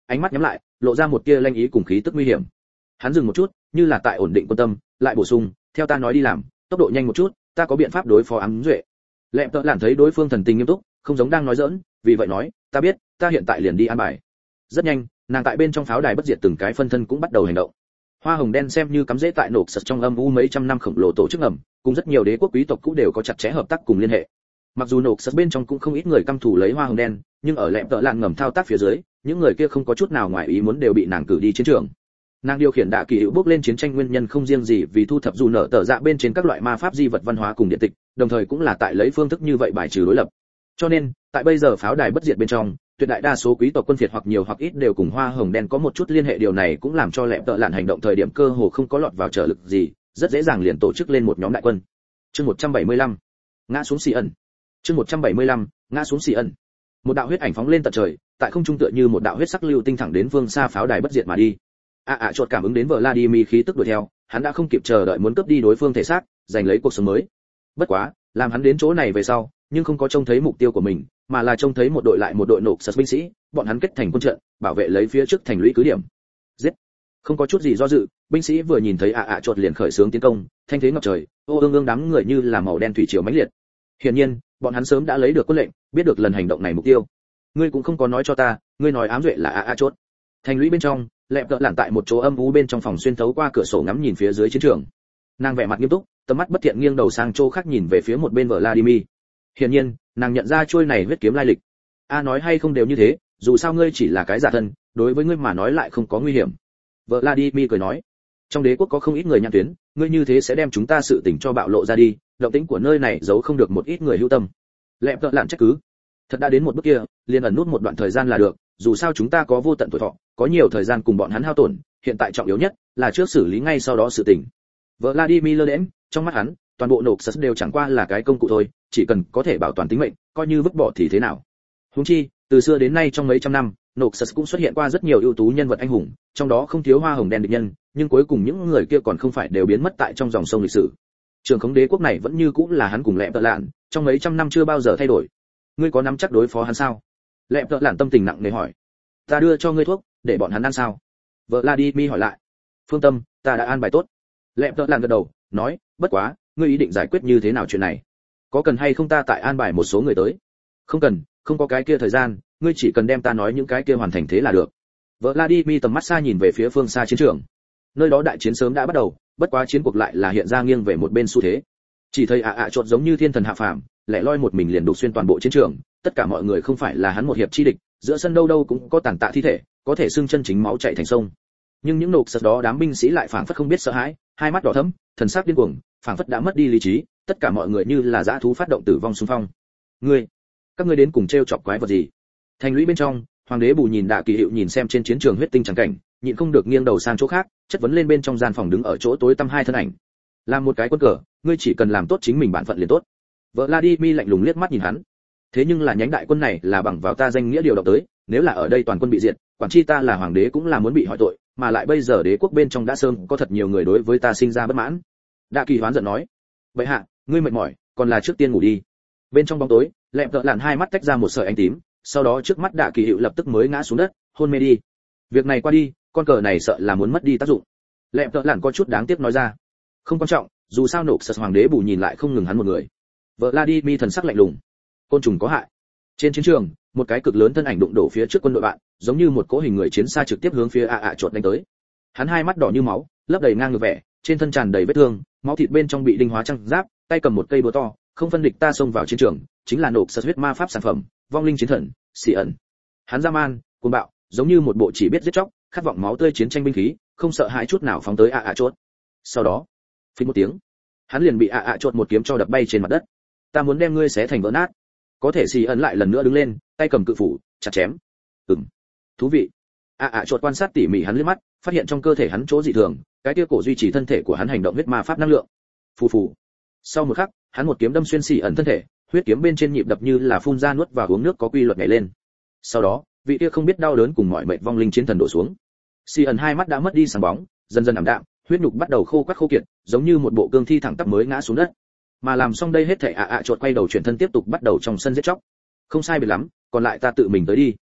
ánh mắt nhắm lại, lộ ra một tia lanh ý cùng khí tức nguy hiểm. Hắn dừng một chút, như là tại ổn định quân tâm, lại bổ sung, theo ta nói đi làm, tốc độ nhanh một chút, ta có biện pháp đối phó ám duệ. Lẹm tợ lạn thấy đối phương thần tình nghiêm túc, không giống đang nói giỡn, vì vậy nói, ta biết, ta hiện tại liền đi an bài. Rất nhanh, nàng tại bên trong pháo đài bất diệt từng cái phân thân cũng bắt đầu hành động. Hoa hồng đen xem như cắm rễ tại nổ sật trong âm u mấy trăm năm khổng lồ tổ chức ngầm, cùng rất nhiều đế quốc quý tộc cũ đều có chặt chẽ hợp tác cùng liên hệ. Mặc dù nổ sật bên trong cũng không ít người căm thù lấy hoa hồng đen, nhưng ở lẹm tợ lạn ngầm thao tác phía dưới, những người kia không có chút nào ngoài ý muốn đều bị nàng cử đi chiến trường. Nàng điều khiển đạ kỳ hữu bước lên chiến tranh nguyên nhân không riêng gì vì thu thập dù nợ tờ dạ bên trên các loại ma pháp di vật văn hóa cùng điện tịch, đồng thời cũng là tại lấy phương thức như vậy bài trừ đối lập. Cho nên, tại bây giờ pháo đài bất diệt bên trong, tuyệt đại đa số quý tộc quân phiệt hoặc nhiều hoặc ít đều cùng hoa hồng đen có một chút liên hệ, điều này cũng làm cho lẹm tợ lạn hành động thời điểm cơ hồ không có lọt vào trở lực gì, rất dễ dàng liền tổ chức lên một nhóm đại quân. Chương một trăm bảy mươi lăm, ngã xuống xì ẩn. Chương một trăm bảy mươi lăm, ngã xuống xì ẩn. Một đạo huyết ảnh phóng lên tận trời, tại không trung tựa như một đạo huyết sắc lưu tinh thẳng đến phương xa pháo đài bất diệt mà đi. A ạ chợt cảm ứng đến Vladimir khí tức đuổi theo, hắn đã không kịp chờ đợi muốn cướp đi đối phương thể xác, giành lấy cuộc sống mới. Bất quá, làm hắn đến chỗ này về sau, nhưng không có trông thấy mục tiêu của mình, mà là trông thấy một đội lại một đội nổ sật binh sĩ, bọn hắn kết thành quân trận, bảo vệ lấy phía trước thành lũy cứ điểm. Giết! Không có chút gì do dự, binh sĩ vừa nhìn thấy ạ ạ chợt liền khởi xướng tiến công, thanh thế ngập trời, ô ương ương đám người như là màu đen thủy triều mãnh liệt. Hiển nhiên, bọn hắn sớm đã lấy được quân lệnh, biết được lần hành động này mục tiêu. Ngươi cũng không có nói cho ta, ngươi nói ám duệ là ạ ạ chốt. Thành lũy bên trong, lẹm tợ lặn tại một chỗ âm u bên trong phòng xuyên thấu qua cửa sổ ngắm nhìn phía dưới chiến trường. Nàng vẻ mặt nghiêm túc, tầm mắt bất thiện nghiêng đầu sang chỗ khác nhìn về phía một bên Vladimir. Hiển nhiên, nàng nhận ra chuôi này huyết kiếm lai lịch. A nói hay không đều như thế, dù sao ngươi chỉ là cái giả thân, đối với ngươi mà nói lại không có nguy hiểm. Vladimir cười nói, trong đế quốc có không ít người nhãn tuyến, ngươi như thế sẽ đem chúng ta sự tình cho bạo lộ ra đi, động tĩnh của nơi này giấu không được một ít người hữu tâm. Lẹm tợ lặn trách cứ, thật đã đến một bước kia, liền ẩn nút một đoạn thời gian là được, dù sao chúng ta có vô tận tuổi thọ, có nhiều thời gian cùng bọn hắn hao tổn, hiện tại trọng yếu nhất là trước xử lý ngay sau đó sự tình. Vladimir lơ đễnh, trong mắt hắn, toàn bộ nổ sật đều chẳng qua là cái công cụ thôi, chỉ cần có thể bảo toàn tính mệnh, coi như vứt bỏ thì thế nào. Huống chi, từ xưa đến nay trong mấy trăm năm, nổ sật cũng xuất hiện qua rất nhiều ưu tú nhân vật anh hùng, trong đó không thiếu hoa hồng đen địch nhân, nhưng cuối cùng những người kia còn không phải đều biến mất tại trong dòng sông lịch sử. Trường khống đế quốc này vẫn như cũng là hắn cùng lẹm tợ lạn, trong mấy trăm năm chưa bao giờ thay đổi. Ngươi có nắm chắc đối phó hắn sao? Lẹm tợ lạn tâm tình nặng nề hỏi. Ta đưa cho ngươi thuốc, để bọn hắn ăn sao? Vladimir hỏi lại. Phương tâm, ta đã an bài tốt. Lẹm tợ lạn gật đầu, nói, bất quá, ngươi ý định giải quyết như thế nào chuyện này? Có cần hay không ta tại an bài một số người tới? Không cần, không có cái kia thời gian, ngươi chỉ cần đem ta nói những cái kia hoàn thành thế là được. Vladimir tầm mắt xa nhìn về phía phương xa chiến trường. Nơi đó đại chiến sớm đã bắt đầu, bất quá chiến cuộc lại là hiện ra nghiêng về một bên xu thế. Chỉ thấy ạ ạ chột giống như thiên thần hạ phàm, lẻ loi một mình liền đục xuyên toàn bộ chiến trường, tất cả mọi người không phải là hắn một hiệp chi địch, giữa sân đâu đâu cũng có tàn tạ thi thể, có thể xương chân chính máu chảy thành sông. Nhưng những nộp sật đó đám binh sĩ lại phảng phất không biết sợ hãi, hai mắt đỏ thẫm, thần sắc điên cuồng, phảng phất đã mất đi lý trí, tất cả mọi người như là dã thú phát động tử vong xung phong. Ngươi, các ngươi đến cùng trêu chọc quái vật gì? Thành lũy bên trong, hoàng đế bù nhìn Đạ Kỳ Hiệu nhìn xem trên chiến trường huyết tinh chẳng cảnh, nhịn không được nghiêng đầu sang chỗ khác, chất vấn lên bên trong gian phòng đứng ở chỗ tối tăm hai thân ảnh. Làm một cái quân cờ, ngươi chỉ cần làm tốt chính mình bản phận liền tốt. Vladimir lạnh lùng liếc mắt nhìn hắn. Thế nhưng là nhánh đại quân này là bằng vào ta danh nghĩa điều động tới, nếu là ở đây toàn quân bị diệt, quản chi ta là hoàng đế cũng là muốn bị hỏi tội, mà lại bây giờ đế quốc bên trong đã sớm có thật nhiều người đối với ta sinh ra bất mãn. Đạ Kỳ hoán giận nói, vậy hạ, ngươi mệt mỏi, còn là trước tiên ngủ đi. Bên trong bóng tối, lẹm tợ lạn hai mắt tách ra một sợi ánh tím, sau đó trước mắt Đạ Kỳ Hiệu lập tức mới ngã xuống đất, hôn mê đi. Việc này qua đi, con cờ này sợ là muốn mất đi tác dụng. Lẹm tợ lạn có chút đáng tiếc nói ra, không quan trọng, dù sao nộp sật hoàng đế bù nhìn lại không ngừng hắn một người. Vladimir thần sắc lạnh lùng, côn trùng có hại. Trên chiến trường, một cái cực lớn thân ảnh đụng đổ phía trước quân đội bạn, giống như một cỗ hình người chiến xa trực tiếp hướng phía ạ ạ chột đánh tới. Hắn hai mắt đỏ như máu, lấp đầy ngang ngược vẻ, trên thân tràn đầy vết thương, máu thịt bên trong bị đinh hóa trăng giáp, tay cầm một cây búa to, không phân địch ta xông vào chiến trường, chính là nộp sật huyết ma pháp sản phẩm, vong linh chiến thần, xì ẩn. Hắn dã man, cuồng bạo, giống như một bộ chỉ biết giết chóc, khát vọng máu tươi chiến tranh binh khí, không sợ hãi chút nào phóng tới ạ ạ chột. Sau đó, phình một tiếng, hắn liền bị ạ ạ chột một kiếm cho đập bay trên mặt đất. Ta muốn đem ngươi xé thành vỡ nát. Có thể xì ẩn lại lần nữa đứng lên, tay cầm cự phủ, chặt chém. Ừm, thú vị. ạ ạ chột quan sát tỉ mỉ hắn liếc mắt, phát hiện trong cơ thể hắn chỗ dị thường, cái kia cổ duy trì thân thể của hắn hành động huyết ma pháp năng lượng. Phù phù. Sau một khắc, hắn một kiếm đâm xuyên xì ẩn thân thể, huyết kiếm bên trên nhịp đập như là phun ra nuốt vào uống nước có quy luật nhảy lên. Sau đó, vị kia không biết đau đớn cùng mọi mệnh vong linh chiến thần đổ xuống. Xì ẩn hai mắt đã mất đi sáng bóng, dần dần ảm đạm, huyết nhục bắt đầu khô quắt khô kiệt, giống như một bộ cương thi thẳng tắp mới ngã xuống đất. Mà làm xong đây hết thảy ạ ạ chột quay đầu chuyển thân tiếp tục bắt đầu trong sân giết chóc. Không sai biệt lắm, còn lại ta tự mình tới đi.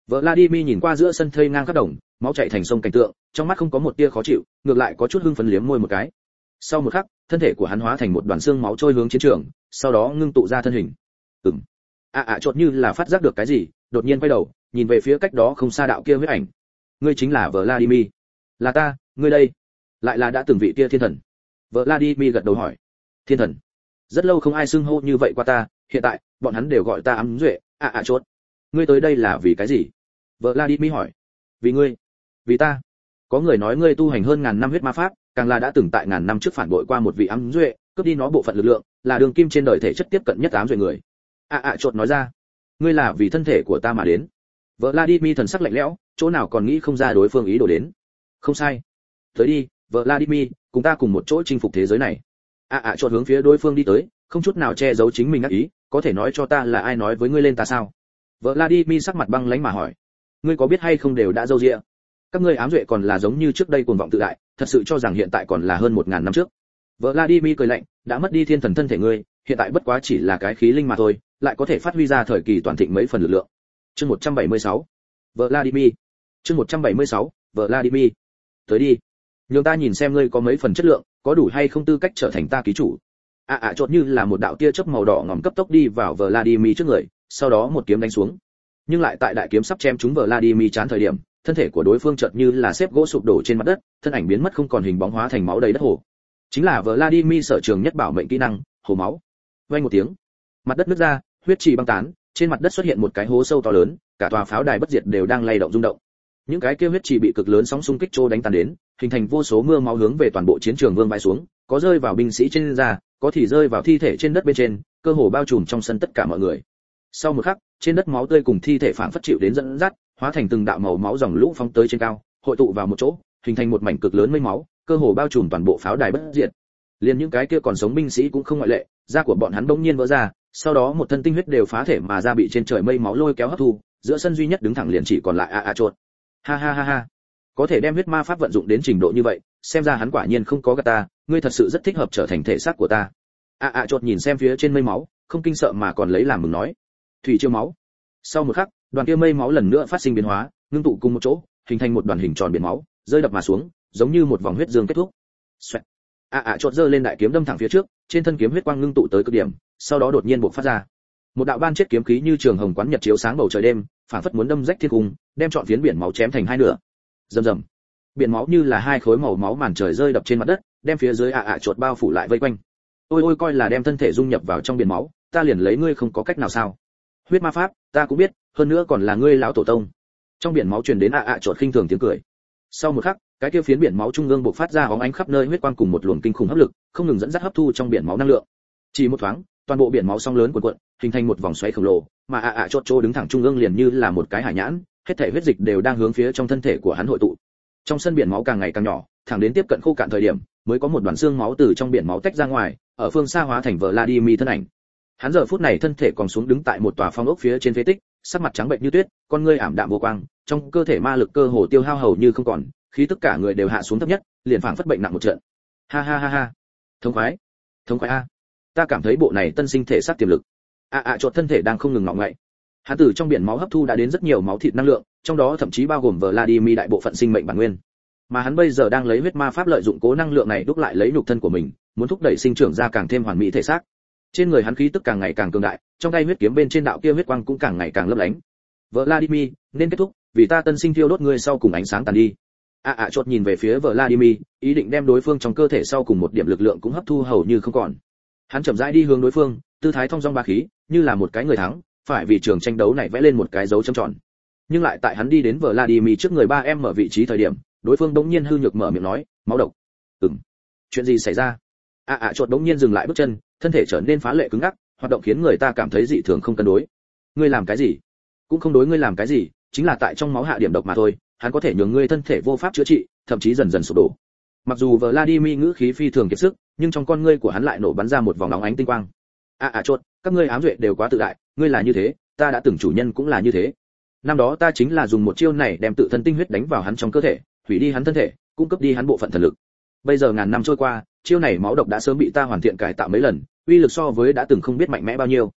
Vladimir nhìn qua giữa sân thây ngang khắp đồng, máu chảy thành sông cảnh tượng, trong mắt không có một tia khó chịu, ngược lại có chút hưng phấn liếm môi một cái. Sau một khắc, thân thể của hắn hóa thành một đoàn xương máu trôi hướng chiến trường, sau đó ngưng tụ ra thân hình. Ừm. À à chột như là phát giác được cái gì, đột nhiên quay đầu, nhìn về phía cách đó không xa đạo kia huyết ảnh. Ngươi chính là Vladimir? Là ta, ngươi đây? Lại là đã từng vị kia thiên thần? Vladimir gật đầu hỏi. Thiên thần? Rất lâu không ai xưng hô như vậy qua ta, hiện tại bọn hắn đều gọi ta ám duệ. À à chột, ngươi tới đây là vì cái gì? Vladimir hỏi. Vì ngươi? Vì ta? Có người nói ngươi tu hành hơn ngàn năm huyết ma pháp, càng là đã từng tại ngàn năm trước phản bội qua một vị ám duệ, cướp đi nó bộ phận lực lượng, là đường kim trên đời thể chất tiếp cận nhất ám duệ người. À à chột nói ra. Ngươi là vì thân thể của ta mà đến. Vladimir thần sắc lạnh lẽo, chỗ nào còn nghĩ không ra đối phương ý đồ đến. Không sai. Tới đi, Vladimir, cùng ta cùng một chỗ chinh phục thế giới này. À à chột hướng phía đối phương đi tới, không chút nào che giấu chính mình ác ý, có thể nói cho ta là ai nói với ngươi lên ta sao? Vladimir sắc mặt băng lãnh mà hỏi. Ngươi có biết hay không đều đã dâu dịa. Các ngươi ám duệ còn là giống như trước đây cuồng vọng tự đại, thật sự cho rằng hiện tại còn là hơn một ngàn năm trước. Vladimir cười lạnh, đã mất đi thiên thần thân thể ngươi, hiện tại bất quá chỉ là cái khí linh mà thôi, lại có thể phát huy ra thời kỳ toàn thịnh mấy phần lực lượng. Chương một trăm bảy mươi sáu. Vladimir. Chương một trăm bảy mươi sáu. Vladimir. Tới đi. Nhường ta nhìn xem ngươi có mấy phần chất lượng, có đủ hay không tư cách trở thành ta ký chủ. À à chột như là một đạo tia chớp màu đỏ ngòm cấp tốc đi vào Vladimir trước người, sau đó một kiếm đánh xuống. Nhưng lại tại đại kiếm sắp chém trúng Vladimir chán thời điểm, thân thể của đối phương chợt như là xếp gỗ sụp đổ trên mặt đất, thân ảnh biến mất không còn hình bóng, hóa thành máu đầy đất hồ. Chính là Vladimir sở trường nhất bảo mệnh kỹ năng, hồ máu. Vang một tiếng, mặt đất nứt ra, huyết trì băng tán, trên mặt đất xuất hiện một cái hố sâu to lớn, cả tòa pháo đài bất diệt đều đang lay động rung động. Những cái kia huyết trì bị cực lớn sóng xung kích trô đánh tan đến, hình thành vô số mưa máu hướng về toàn bộ chiến trường vương vãi xuống, có rơi vào binh sĩ trên da, có thì rơi vào thi thể trên đất bên trên, cơ hồ bao trùm trong sân tất cả mọi người. Sau một khắc, trên đất máu tươi cùng thi thể phảng phất chịu đến dẫn dắt, hóa thành từng đạo màu máu dòng lũ phóng tới trên cao, hội tụ vào một chỗ, hình thành một mảnh cực lớn mây máu, cơ hồ bao trùm toàn bộ pháo đài bất diệt. Liên những cái kia còn sống binh sĩ cũng không ngoại lệ, da của bọn hắn bỗng nhiên vỡ ra, sau đó một thân tinh huyết đều phá thể mà ra bị trên trời mây máu lôi kéo hấp thu, giữa sân duy nhất đứng thẳng liền chỉ còn lại a a chột. Ha ha ha ha. Có thể đem huyết ma pháp vận dụng đến trình độ như vậy, xem ra hắn quả nhiên không có gạt ta, ngươi thật sự rất thích hợp trở thành thể xác của ta. A a chột nhìn xem phía trên mây máu, không kinh sợ mà còn lấy làm mừng nói. Thủy chiêu máu. Sau một khắc, đoàn kia mây máu lần nữa phát sinh biến hóa, ngưng tụ cùng một chỗ, hình thành một đoàn hình tròn biển máu, rơi đập mà xuống, giống như một vòng huyết dương kết thúc. Xoẹt. A a chột giơ lên đại kiếm đâm thẳng phía trước, trên thân kiếm huyết quang ngưng tụ tới cực điểm, sau đó đột nhiên bộc phát ra. Một đạo ban chết kiếm khí như trường hồng quán nhật chiếu sáng bầu trời đêm, phản phất muốn đâm rách thiên cung, đem trọn phiến biển máu chém thành hai nửa. Rầm rầm. Biển máu như là hai khối màu máu màn trời rơi đập trên mặt đất, đem phía dưới a a chột bao phủ lại vây quanh. Ôi ôi coi là đem thân thể dung nhập vào trong biển máu, ta liền lấy ngươi không có cách nào sao? Huyết ma pháp, ta cũng biết, hơn nữa còn là ngươi lão tổ tông. Trong biển máu truyền đến a a chột khinh thường tiếng cười. Sau một khắc, cái kia phiến biển máu trung ương bộc phát ra óng ánh khắp nơi huyết quang cùng một luồng kinh khủng hấp lực, không ngừng dẫn dắt hấp thu trong biển máu năng lượng. Chỉ một thoáng, toàn bộ biển máu sóng lớn cuộn cuộn, hình thành một vòng xoáy khổng lồ, mà a a chột trô đứng thẳng trung ương liền như là một cái hải nhãn, hết thảy huyết dịch đều đang hướng phía trong thân thể của hắn hội tụ. Trong sân biển máu càng ngày càng nhỏ, thẳng đến tiếp cận khô cạn thời điểm, mới có một đoàn xương máu từ trong biển máu tách ra ngoài, ở phương xa hóa thành Vladimir thân ảnh. Hắn giờ phút này thân thể còn xuống đứng tại một tòa phong ốc phía trên phế tích, sắc mặt trắng bệnh như tuyết, con ngươi ảm đạm vô quang, trong cơ thể ma lực cơ hồ tiêu hao hầu như không còn, khí tất cả người đều hạ xuống thấp nhất, liền phảng phất bệnh nặng một trận. Ha ha ha ha. Thống khoái, thống khoái a. Ta cảm thấy bộ này tân sinh thể xác tiềm lực. A a chột thân thể đang không ngừng ngọ ngậy. Hắn từ trong biển máu hấp thu đã đến rất nhiều máu thịt năng lượng, trong đó thậm chí bao gồm Vladimir đại bộ phận sinh mệnh bản nguyên. Mà hắn bây giờ đang lấy huyết ma pháp lợi dụng cố năng lượng này đúc lại lấy nhục thân của mình, muốn thúc đẩy sinh trưởng ra càng thêm hoàn mỹ thể xác. Trên người hắn khí tức càng ngày càng cường đại, trong tay huyết kiếm bên trên đạo kia huyết quang cũng càng ngày càng lấp lánh. Vladimir, nên kết thúc, vì ta tân sinh thiêu đốt ngươi sau cùng ánh sáng tàn đi. A a chột nhìn về phía Vladimir, ý định đem đối phương trong cơ thể sau cùng một điểm lực lượng cũng hấp thu hầu như không còn. Hắn chậm rãi đi hướng đối phương, tư thái thong dong ba khí, như là một cái người thắng, phải vì trường tranh đấu này vẽ lên một cái dấu chấm tròn. Nhưng lại tại hắn đi đến Vladimir trước người ba em ở vị trí thời điểm, đối phương đống nhiên hư nhược mở miệng nói, máu độc. Ừm. Chuyện gì xảy ra? A a chột đống nhiên dừng lại bước chân, thân thể trở nên phá lệ cứng ngắc, hoạt động khiến người ta cảm thấy dị thường không cân đối. Ngươi làm cái gì? Cũng không đối ngươi làm cái gì, chính là tại trong máu hạ điểm độc mà thôi, hắn có thể nhường ngươi thân thể vô pháp chữa trị, thậm chí dần dần sụp đổ. Mặc dù Vladimir ngữ khí phi thường kiệt sức, nhưng trong con ngươi của hắn lại nổ bắn ra một vòng nóng ánh tinh quang. A a chột, các ngươi ám duệ đều quá tự đại, ngươi là như thế, ta đã từng chủ nhân cũng là như thế. Năm đó ta chính là dùng một chiêu này đem tự thân tinh huyết đánh vào hắn trong cơ thể, hủy đi hắn thân thể, cung cấp đi hắn bộ phận thần lực. Bây giờ ngàn năm trôi qua, chiêu này máu độc đã sớm bị ta hoàn thiện cải tạo mấy lần, uy lực so với đã từng không biết mạnh mẽ bao nhiêu.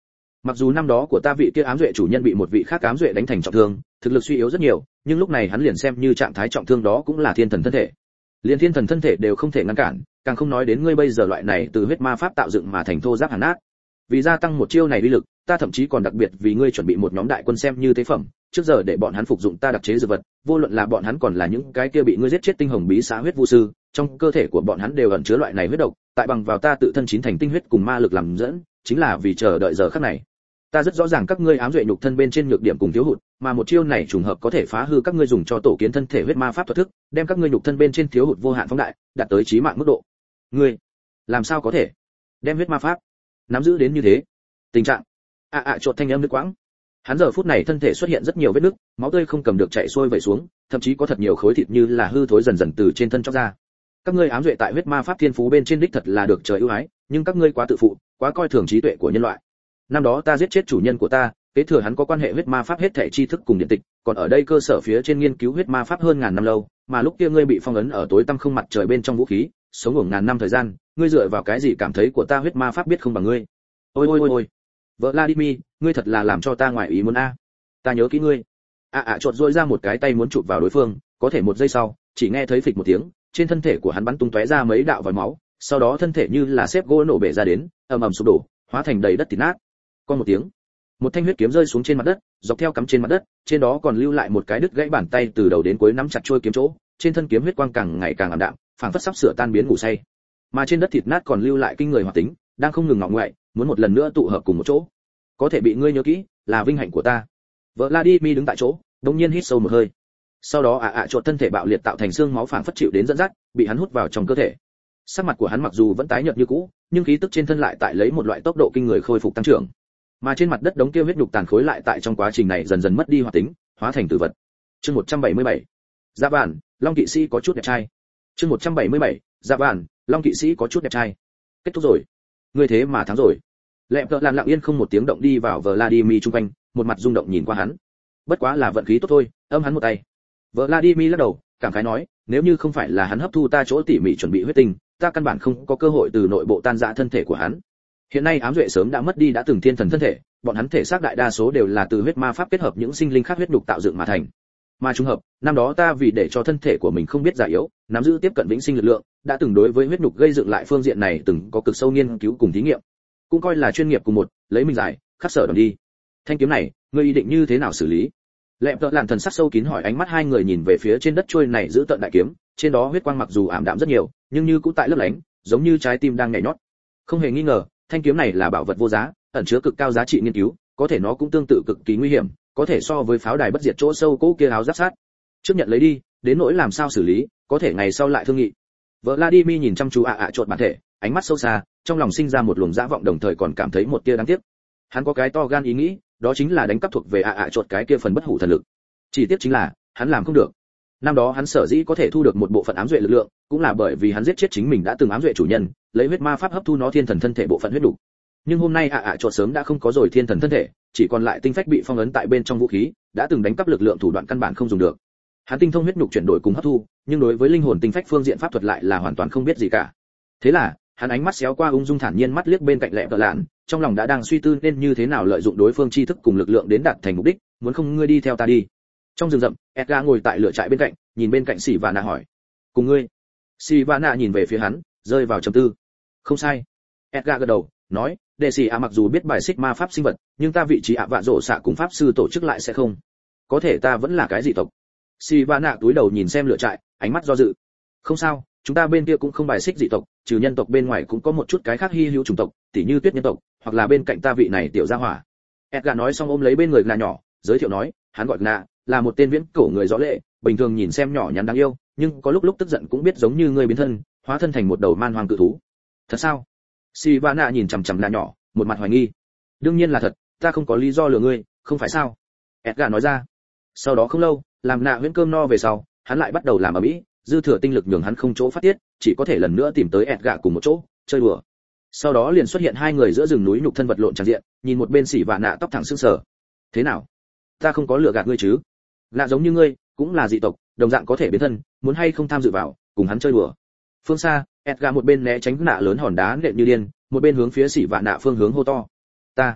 Mặc dù năm đó của ta vị kia ám duệ chủ nhân bị một vị khác ám duệ đánh thành trọng thương, thực lực suy yếu rất nhiều, nhưng lúc này hắn liền xem như trạng thái trọng thương đó cũng là thiên thần thân thể. Liên thiên thần thân thể đều không thể ngăn cản, càng không nói đến ngươi bây giờ loại này từ huyết ma pháp tạo dựng mà thành thô giáp hàn nát. Vì gia tăng một chiêu này uy lực, ta thậm chí còn đặc biệt vì ngươi chuẩn bị một nhóm đại quân xem như tế phẩm, trước giờ để bọn hắn phục dụng ta đặc chế dược vật, vô luận là bọn hắn còn là những cái kia bị ngươi giết chết tinh hồng bí xã huyết vu sư, trong cơ thể của bọn hắn đều ẩn chứa loại này huyết độc, tại bằng vào ta tự thân chín thành tinh huyết cùng ma lực làm dẫn, chính là vì chờ đợi giờ khắc này. Ta rất rõ ràng các ngươi ám duệ nhục thân bên trên nhược điểm cùng thiếu hụt, mà một chiêu này trùng hợp có thể phá hư các ngươi dùng cho tổ kiến thân thể huyết ma pháp thuật thức, đem các ngươi nhục thân bên trên thiếu hụt vô hạn phóng đại, đạt tới chí mạng mức độ. Ngươi, làm sao có thể đem huyết ma pháp nắm giữ đến như thế? Tình trạng ạ ạ chột thanh âm nước quãng. Hắn giờ phút này thân thể xuất hiện rất nhiều vết nứt, máu tươi không cầm được chảy xuôi vẩy xuống, thậm chí có thật nhiều khối thịt như là hư thối dần dần từ trên thân chóc ra. Các ngươi ám duệ tại huyết ma pháp thiên phú bên trên đích thật là được trời ưu ái, nhưng các ngươi quá tự phụ, quá coi thường trí tuệ của nhân loại. Năm đó ta giết chết chủ nhân của ta, kế thừa hắn có quan hệ huyết ma pháp hết thảy tri thức cùng điện tịch, còn ở đây cơ sở phía trên nghiên cứu huyết ma pháp hơn ngàn năm lâu, mà lúc kia ngươi bị phong ấn ở tối tăm không mặt trời bên trong vũ khí, sống ngủ ngàn năm thời gian, ngươi dựa vào cái gì cảm thấy của ta huyết ma pháp biết không bằng ngươi? Ôi ôi ôi ôi. Vladimir, ngươi thật là làm cho ta ngoài ý muốn a. Ta nhớ kỹ ngươi. À à chột rỗi ra một cái tay muốn chụp vào đối phương, có thể một giây sau, chỉ nghe thấy phịch một tiếng, trên thân thể của hắn bắn tung tóe ra mấy đạo vòi máu, sau đó thân thể như là xếp gỗ nổ bể ra đến, ầm ầm sụp đổ, hóa thành đầy đất thịt nát. Con một tiếng, một thanh huyết kiếm rơi xuống trên mặt đất, dọc theo cắm trên mặt đất, trên đó còn lưu lại một cái đứt gãy bàn tay từ đầu đến cuối nắm chặt trôi kiếm chỗ, trên thân kiếm huyết quang càng ngày càng ảm đạm, phảng phất sắp sửa tan biến ngủ say. Mà trên đất thịt nát còn lưu lại kinh người hoạt tính, đang không ngừng ngọ ngoại, muốn một lần nữa tụ hợp cùng một chỗ. Có thể bị ngươi nhớ kỹ, là vinh hạnh của ta. Vladimir đứng tại chỗ, đột nhiên hít sâu một hơi. Sau đó ạ ạ chột thân thể bạo liệt tạo thành xương máu phảng phất chịu đến dẫn dắt, bị hắn hút vào trong cơ thể. Sắc mặt của hắn mặc dù vẫn tái nhợt như cũ, nhưng khí tức trên thân lại tại lấy một loại tốc độ kinh người khôi phục tăng trưởng. Mà trên mặt đất đống kia huyết nhục tàn khối lại tại trong quá trình này dần dần mất đi hoạt tính, hóa thành tử vật. Chương một trăm bảy mươi bảy. Dạ vạn, Long kỵ sĩ có chút đẹp trai. Chương một trăm bảy mươi bảy. Dạ vạn, Long kỵ sĩ có chút đẹp trai. Kết thúc rồi. Ngươi thế mà thắng rồi. Lẹm tợ làn lặng yên không một tiếng động đi vào Vladimir trung quanh, một mặt rung động nhìn qua hắn. Bất quá là vận khí tốt thôi, âm hắn một tay. Vladimir lắc đầu, cảm khái nói, nếu như không phải là hắn hấp thu ta chỗ tỉ mỉ chuẩn bị huyết tinh, ta căn bản không có cơ hội từ nội bộ tan rã thân thể của hắn. Hiện nay ám duệ sớm đã mất đi đã từng thiên thần thân thể, bọn hắn thể xác đại đa số đều là từ huyết ma pháp kết hợp những sinh linh khác huyết nhục tạo dựng mà thành. Mà trùng hợp, năm đó ta vì để cho thân thể của mình không biết già yếu, nắm giữ tiếp cận vĩnh sinh lực lượng, đã từng đối với huyết nhục gây dựng lại phương diện này từng có cực sâu nghiên cứu cùng thí nghiệm, cũng coi là chuyên nghiệp cùng một, lấy mình giải, khắc sở đòn đi. Thanh kiếm này, ngươi ý định như thế nào xử lý? Lẹm tợ làn thần sắc sâu kín hỏi, ánh mắt hai người nhìn về phía trên đất trôi này giữ tận đại kiếm, trên đó huyết quang mặc dù ảm đạm rất nhiều, nhưng như cũng tại lấp lánh, giống như trái tim đang nhảy nhót. Không hề nghi ngờ, thanh kiếm này là bảo vật vô giá, ẩn chứa cực cao giá trị nghiên cứu, có thể nó cũng tương tự cực kỳ nguy hiểm, có thể so với pháo đài bất diệt chỗ sâu cố kia áo giáp sát. Trước nhận lấy đi, đến nỗi làm sao xử lý, có thể ngày sau lại thương nghị. Vladimir nhìn chăm chú ạ ạ trột bản thể, ánh mắt sâu xa, trong lòng sinh ra một luồng dã vọng, đồng thời còn cảm thấy một tia đáng tiếc. Hắn có cái to gan ý nghĩ, đó chính là đánh cắp thuộc về ạ ạ trột cái kia phần bất hủ thần lực. Chỉ tiếc chính là, hắn làm không được. Năm đó hắn sở dĩ có thể thu được một bộ phận ám duệ lực lượng, cũng là bởi vì hắn giết chết chính mình đã từng ám duệ chủ nhân, lấy huyết ma pháp hấp thu nó thiên thần thân thể bộ phận huyết đủ. Nhưng hôm nay ạ ạ trột sớm đã không có rồi thiên thần thân thể, chỉ còn lại tinh phách bị phong ấn tại bên trong vũ khí, đã từng đánh cắp lực lượng thủ đoạn căn bản không dùng được. Hắn tinh thông huyết nhục chuyển đổi cùng hấp thu, nhưng đối với linh hồn tinh phách phương diện pháp thuật lại là hoàn toàn không biết gì cả. Thế là, hắn ánh mắt xéo qua ung dung thản nhiên mắt liếc bên cạnh Lẹm tợ lạn, trong lòng đã đang suy tư nên như thế nào lợi dụng đối phương tri thức cùng lực lượng đến đạt thành mục đích, muốn không ngươi đi theo ta đi. Trong rừng rậm, Edgar ngồi tại lửa trại bên cạnh, nhìn bên cạnh Sivana hỏi, cùng ngươi? Sivana nhìn về phía hắn, rơi vào trầm tư. Không sai. Edgar gật đầu, nói, đệ sĩ ạ mặc dù biết bài xích ma pháp sinh vật, nhưng ta vị trí ạ vạ rổ xạ cùng pháp sư tổ chức lại sẽ không. Có thể ta vẫn là cái dị tộc. Sivana túi đầu nhìn xem lửa trại, ánh mắt do dự. Không sao, chúng ta bên kia cũng không bài xích dị tộc, trừ nhân tộc bên ngoài cũng có một chút cái khác hi hữu chủng tộc, tỉ như tuyết nhân tộc, hoặc là bên cạnh ta vị này tiểu gia hỏa. Edgar nói xong ôm lấy bên người là nhỏ, giới thiệu nói, hắn gọi Nạ, là một tên viễn cổ người rõ lệ, bình thường nhìn xem nhỏ nhắn đáng yêu, nhưng có lúc lúc tức giận cũng biết giống như người biến thân, hóa thân thành một đầu man hoang cự thú. Thật sao? Sivana nhìn chằm chằm Nạ nhỏ, một mặt hoài nghi. Đương nhiên là thật, ta không có lý do lừa ngươi, không phải sao? Edgar nói ra. Sau đó không lâu, làm Nạ huyễn cơm no về sau, hắn lại bắt đầu làm ở mỹ, dư thừa tinh lực nhường hắn không chỗ phát tiết, chỉ có thể lần nữa tìm tới Edgar cùng một chỗ chơi đùa. Sau đó liền xuất hiện hai người giữa rừng núi nhục thân vật lộn tràn diện, nhìn một bên Sivana tóc thẳng sưng sờ. Thế nào? Ta không có lừa gạt ngươi chứ? Lạ giống như ngươi, cũng là dị tộc, đồng dạng có thể biến thân, muốn hay không tham dự vào, cùng hắn chơi đùa. Phương xa, Edgar một bên né tránh Nạ lớn hòn đá nện như điên, một bên hướng phía Sivana phương hướng hô to. Ta,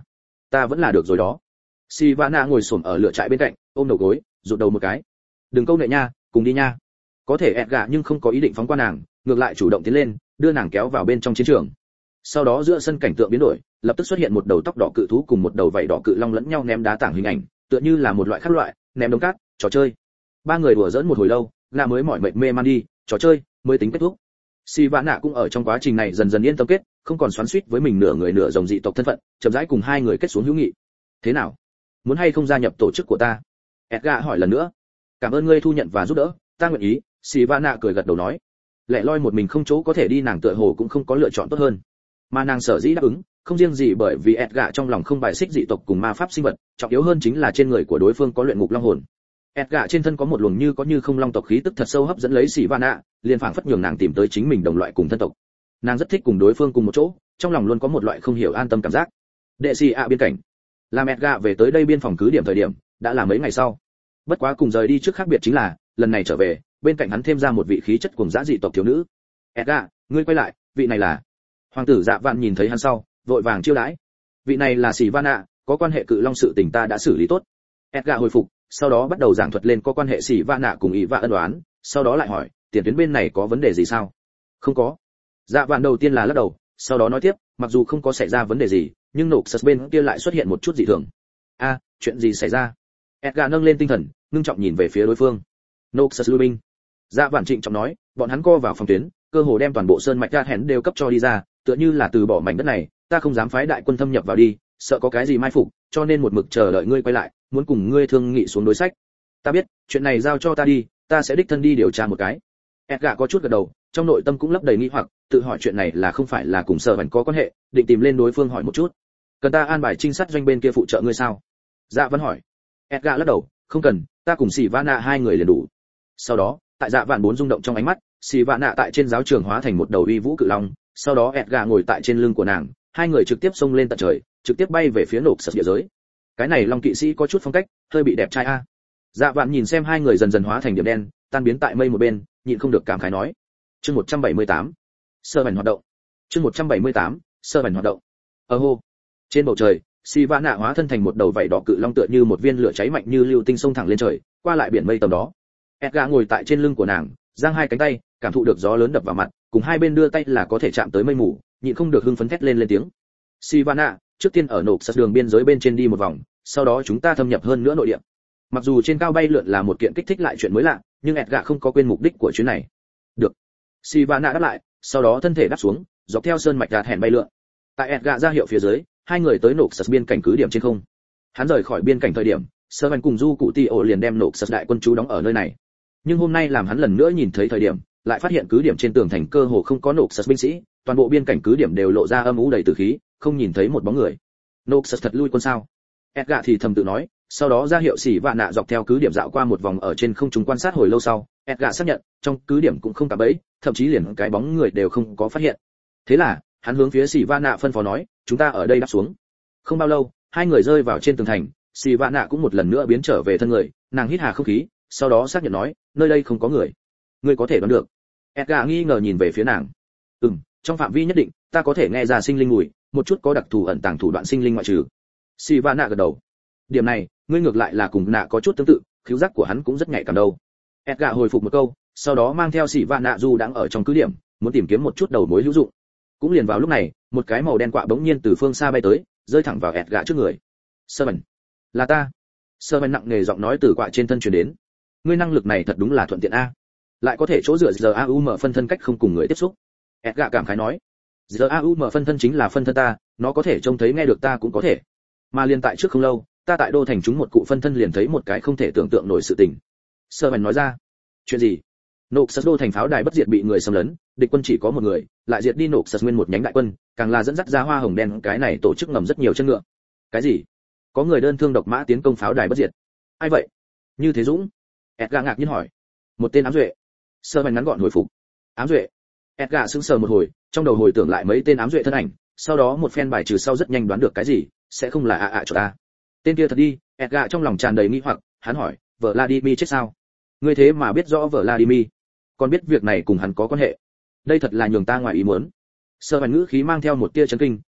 ta vẫn là được rồi đó. Sivana ngồi xổm ở lửa trại bên cạnh, ôm đầu gối, rụt đầu một cái. Đừng câu nệ nha, cùng đi nha. Có thể Edgar nhưng không có ý định phóng qua nàng, ngược lại chủ động tiến lên, đưa nàng kéo vào bên trong chiến trường. Sau đó giữa sân cảnh tượng biến đổi, lập tức xuất hiện một đầu tóc đỏ cự thú cùng một đầu vảy đỏ cự long lẫn nhau ném đá tảng hình ảnh, tựa như là một loại khác loại ném đống cát trò chơi. Ba người đùa giỡn một hồi lâu, Nga mới mỏi mệt mê man đi, trò chơi mới tính kết thúc. Sivana cũng ở trong quá trình này dần dần yên tâm kết, không còn xoắn xuýt với mình nửa người nửa rồng dị tộc thân phận, chậm rãi cùng hai người kết xuống hữu nghị. Thế nào, muốn hay không gia nhập tổ chức của ta? Edgar hỏi lần nữa. Cảm ơn ngươi thu nhận và giúp đỡ, ta nguyện ý. Sivana cười gật đầu nói. Lẻ loi một mình không chỗ có thể đi, nàng tựa hồ cũng không có lựa chọn tốt hơn. Mà nàng sở dĩ đáp ứng, không riêng gì bởi vì Edgar trong lòng không bài xích dị tộc cùng ma pháp sinh vật, trọng yếu hơn chính là trên người của đối phương có luyện ngục long hồn. Edgar trên thân có một luồng như có như không long tộc khí tức thật sâu hấp dẫn lấy Sivana, liền phảng phất nhường nàng tìm tới chính mình đồng loại cùng thân tộc. Nàng rất thích cùng đối phương cùng một chỗ, trong lòng luôn có một loại không hiểu an tâm cảm giác. Đệ sĩ ạ biên cảnh. Làm Edgar về tới đây biên phòng cứ điểm thời điểm, đã là mấy ngày sau. Bất quá cùng rời đi trước khác biệt chính là, lần này trở về, bên cạnh hắn thêm ra một vị khí chất cuồng dã dị tộc thiếu nữ. Edgar, ngươi quay lại, vị này là. Hoàng tử Dạ Vạn nhìn thấy hắn sau, vội vàng chiêu đãi. Vị này là Sivana, có quan hệ cự long sự tình ta đã xử lý tốt. Edgar hồi phục, sau đó bắt đầu giảng thuật lên có quan hệ Sivana cùng ý và ân oán, sau đó lại hỏi, tiền tuyến bên này có vấn đề gì sao? Không có. Dạ Vạn đầu tiên là lắc đầu, sau đó nói tiếp, mặc dù không có xảy ra vấn đề gì, nhưng Noxus bên kia lại xuất hiện một chút dị thường. A, à, chuyện gì xảy ra? Edgar nâng lên tinh thần, ngưng trọng nhìn về phía đối phương. Noxus lui binh. Dạ Vạn trịnh trọng nói, bọn hắn co vào phòng tuyến, cơ hồ đem toàn bộ sơn mạch ra hẹn đều cấp cho đi ra, tựa như là từ bỏ mảnh đất này, ta không dám phái đại quân thâm nhập vào đi, sợ có cái gì mai phục, cho nên một mực chờ đợi ngươi quay lại, muốn cùng ngươi thương nghị xuống đối sách. Ta biết, chuyện này giao cho ta đi, ta sẽ đích thân đi điều tra một cái. Edgar có chút gật đầu, trong nội tâm cũng lấp đầy nghi hoặc, tự hỏi chuyện này là không phải là cùng sở bản có quan hệ, định tìm lên đối phương hỏi một chút. Cần ta an bài trinh sát doanh bên kia phụ trợ ngươi sao? Dạ Vạn hỏi. Edgar lắc đầu, không cần, ta cùng Sivana hai người liền đủ. Sau đó, tại Dạ Vạn bốn rung động trong ánh mắt, Sivana tại trên giáo trường hóa thành một đầu uy vũ cự long, sau đó Edgar ngồi tại trên lưng của nàng, hai người trực tiếp xông lên tận trời, trực tiếp bay về phía nộp sập địa giới. Cái này long kỵ sĩ có chút phong cách, hơi bị đẹp trai a. Dạ Vạn nhìn xem hai người dần dần hóa thành điểm đen, tan biến tại mây một bên, nhịn không được cảm khái nói. Chương một trăm bảy mươi tám, sơ bản hoạt động. Chương một trăm bảy mươi tám, sơ bản hoạt động. Ở hô. Trên bầu trời, Sivana hóa thân thành một đầu vảy đỏ cự long tựa như một viên lửa cháy mạnh như lưu tinh xông thẳng lên trời, qua lại biển mây tầm đó. Edgar ngồi tại trên lưng của nàng, giang hai cánh tay, cảm thụ được gió lớn đập vào mặt, cùng hai bên đưa tay là có thể chạm tới mây mù, nhịn không được hưng phấn thét lên lên tiếng. Sivana, trước tiên ở nộp sắt đường biên giới bên trên đi một vòng, sau đó chúng ta thâm nhập hơn nữa nội địa. Mặc dù trên cao bay lượn là một kiện kích thích lại chuyện mới lạ, nhưng Edgar không có quên mục đích của chuyến này. Được. Sivana đáp lại, sau đó thân thể đáp xuống, dọc theo sơn mạch đạt hẹn bay lượn. Tại Edgar ra hiệu phía dưới, hai người tới nộp sắt biên cảnh cứ điểm trên không. Hắn rời khỏi biên cảnh thời điểm, Sơ Văn cùng Du Cụ Ti ổ liền đem nộp sắt đại quân trú đóng ở nơi này. Nhưng hôm nay làm hắn lần nữa nhìn thấy thời điểm, lại phát hiện cứ điểm trên tường thành cơ hồ không có nộp sắt binh sĩ, toàn bộ biên cảnh cứ điểm đều lộ ra âm u đầy tử khí, không nhìn thấy một bóng người. Nộp sắt thật lui quân sao? Edgar thì thầm tự nói, sau đó ra hiệu xỉ vạ nạ dọc theo cứ điểm dạo qua một vòng ở trên không trung quan sát hồi lâu sau, Edgar xác nhận, trong cứ điểm cũng không cả bẫy, thậm chí liền cái bóng người đều không có phát hiện. Thế là, hắn hướng phía xỉ vạ nạ phân phó nói, chúng ta ở đây đáp xuống. Không bao lâu, hai người rơi vào trên tường thành, xỉ vạ nạ cũng một lần nữa biến trở về thân người, nàng hít hà không khí, sau đó xác nhận nói, nơi đây không có người. Ngươi có thể đoán được? Edgar nghi ngờ nhìn về phía nàng. Ừm, trong phạm vi nhất định, ta có thể nghe ra sinh linh mùi, một chút có đặc thù ẩn tàng thủ đoạn sinh linh ngoại trừ. Sivana gật đầu. Điểm này, ngươi ngược lại là cùng nạ có chút tương tự, khiếu giác của hắn cũng rất nhạy cảm đâu. Edgar hồi phục một câu, sau đó mang theo Sivana du đang ở trong cứ điểm, muốn tìm kiếm một chút đầu mối hữu dụng. Cũng liền vào lúc này, một cái màu đen quạ bỗng nhiên từ phương xa bay tới, rơi thẳng vào Edgar trước người. Servant, là ta. Servant nặng nề giọng nói từ quạ trên thân truyền đến. Ngươi năng lực này thật đúng là thuận tiện a. Lại có thể chỗ dựa giờ a u mở phân thân cách không cùng người tiếp xúc. Edgar cảm khái nói. giờ a u mở phân thân chính là phân thân ta, nó có thể trông thấy nghe được ta cũng có thể. Mà liền tại trước không lâu, ta tại đô thành chúng một cụ phân thân liền thấy một cái không thể tưởng tượng nổi sự tình. Servant nói ra. Chuyện gì? Nộp sắt đô thành pháo đài bất diệt bị người xâm lấn, địch quân chỉ có một người, lại diệt đi nộp sắt nguyên một nhánh đại quân, càng là dẫn dắt ra hoa hồng đen cái này tổ chức ngầm rất nhiều chân ngựa. Cái gì? Có người đơn thương độc mã tiến công pháo đài bất diệt? Ai vậy? Như thế Dũng? Edgar ngạc nhiên hỏi. Một tên ám duệ. Servant ngắn gọn hồi phục. Ám duệ. Edgar sững sờ một hồi, trong đầu hồi tưởng lại mấy tên ám duệ thân ảnh, sau đó một phen bài trừ sau rất nhanh đoán được cái gì, sẽ không là ạ ạ cho ta. Tên kia thật đi. Edgar trong lòng tràn đầy nghi hoặc, hắn hỏi, Vladimir chết sao? Ngươi thế mà biết rõ Vladimir, còn biết việc này cùng hắn có quan hệ. Đây thật là nhường ta ngoài ý muốn. Sơ Văn ngữ khí mang theo một tia chấn kinh,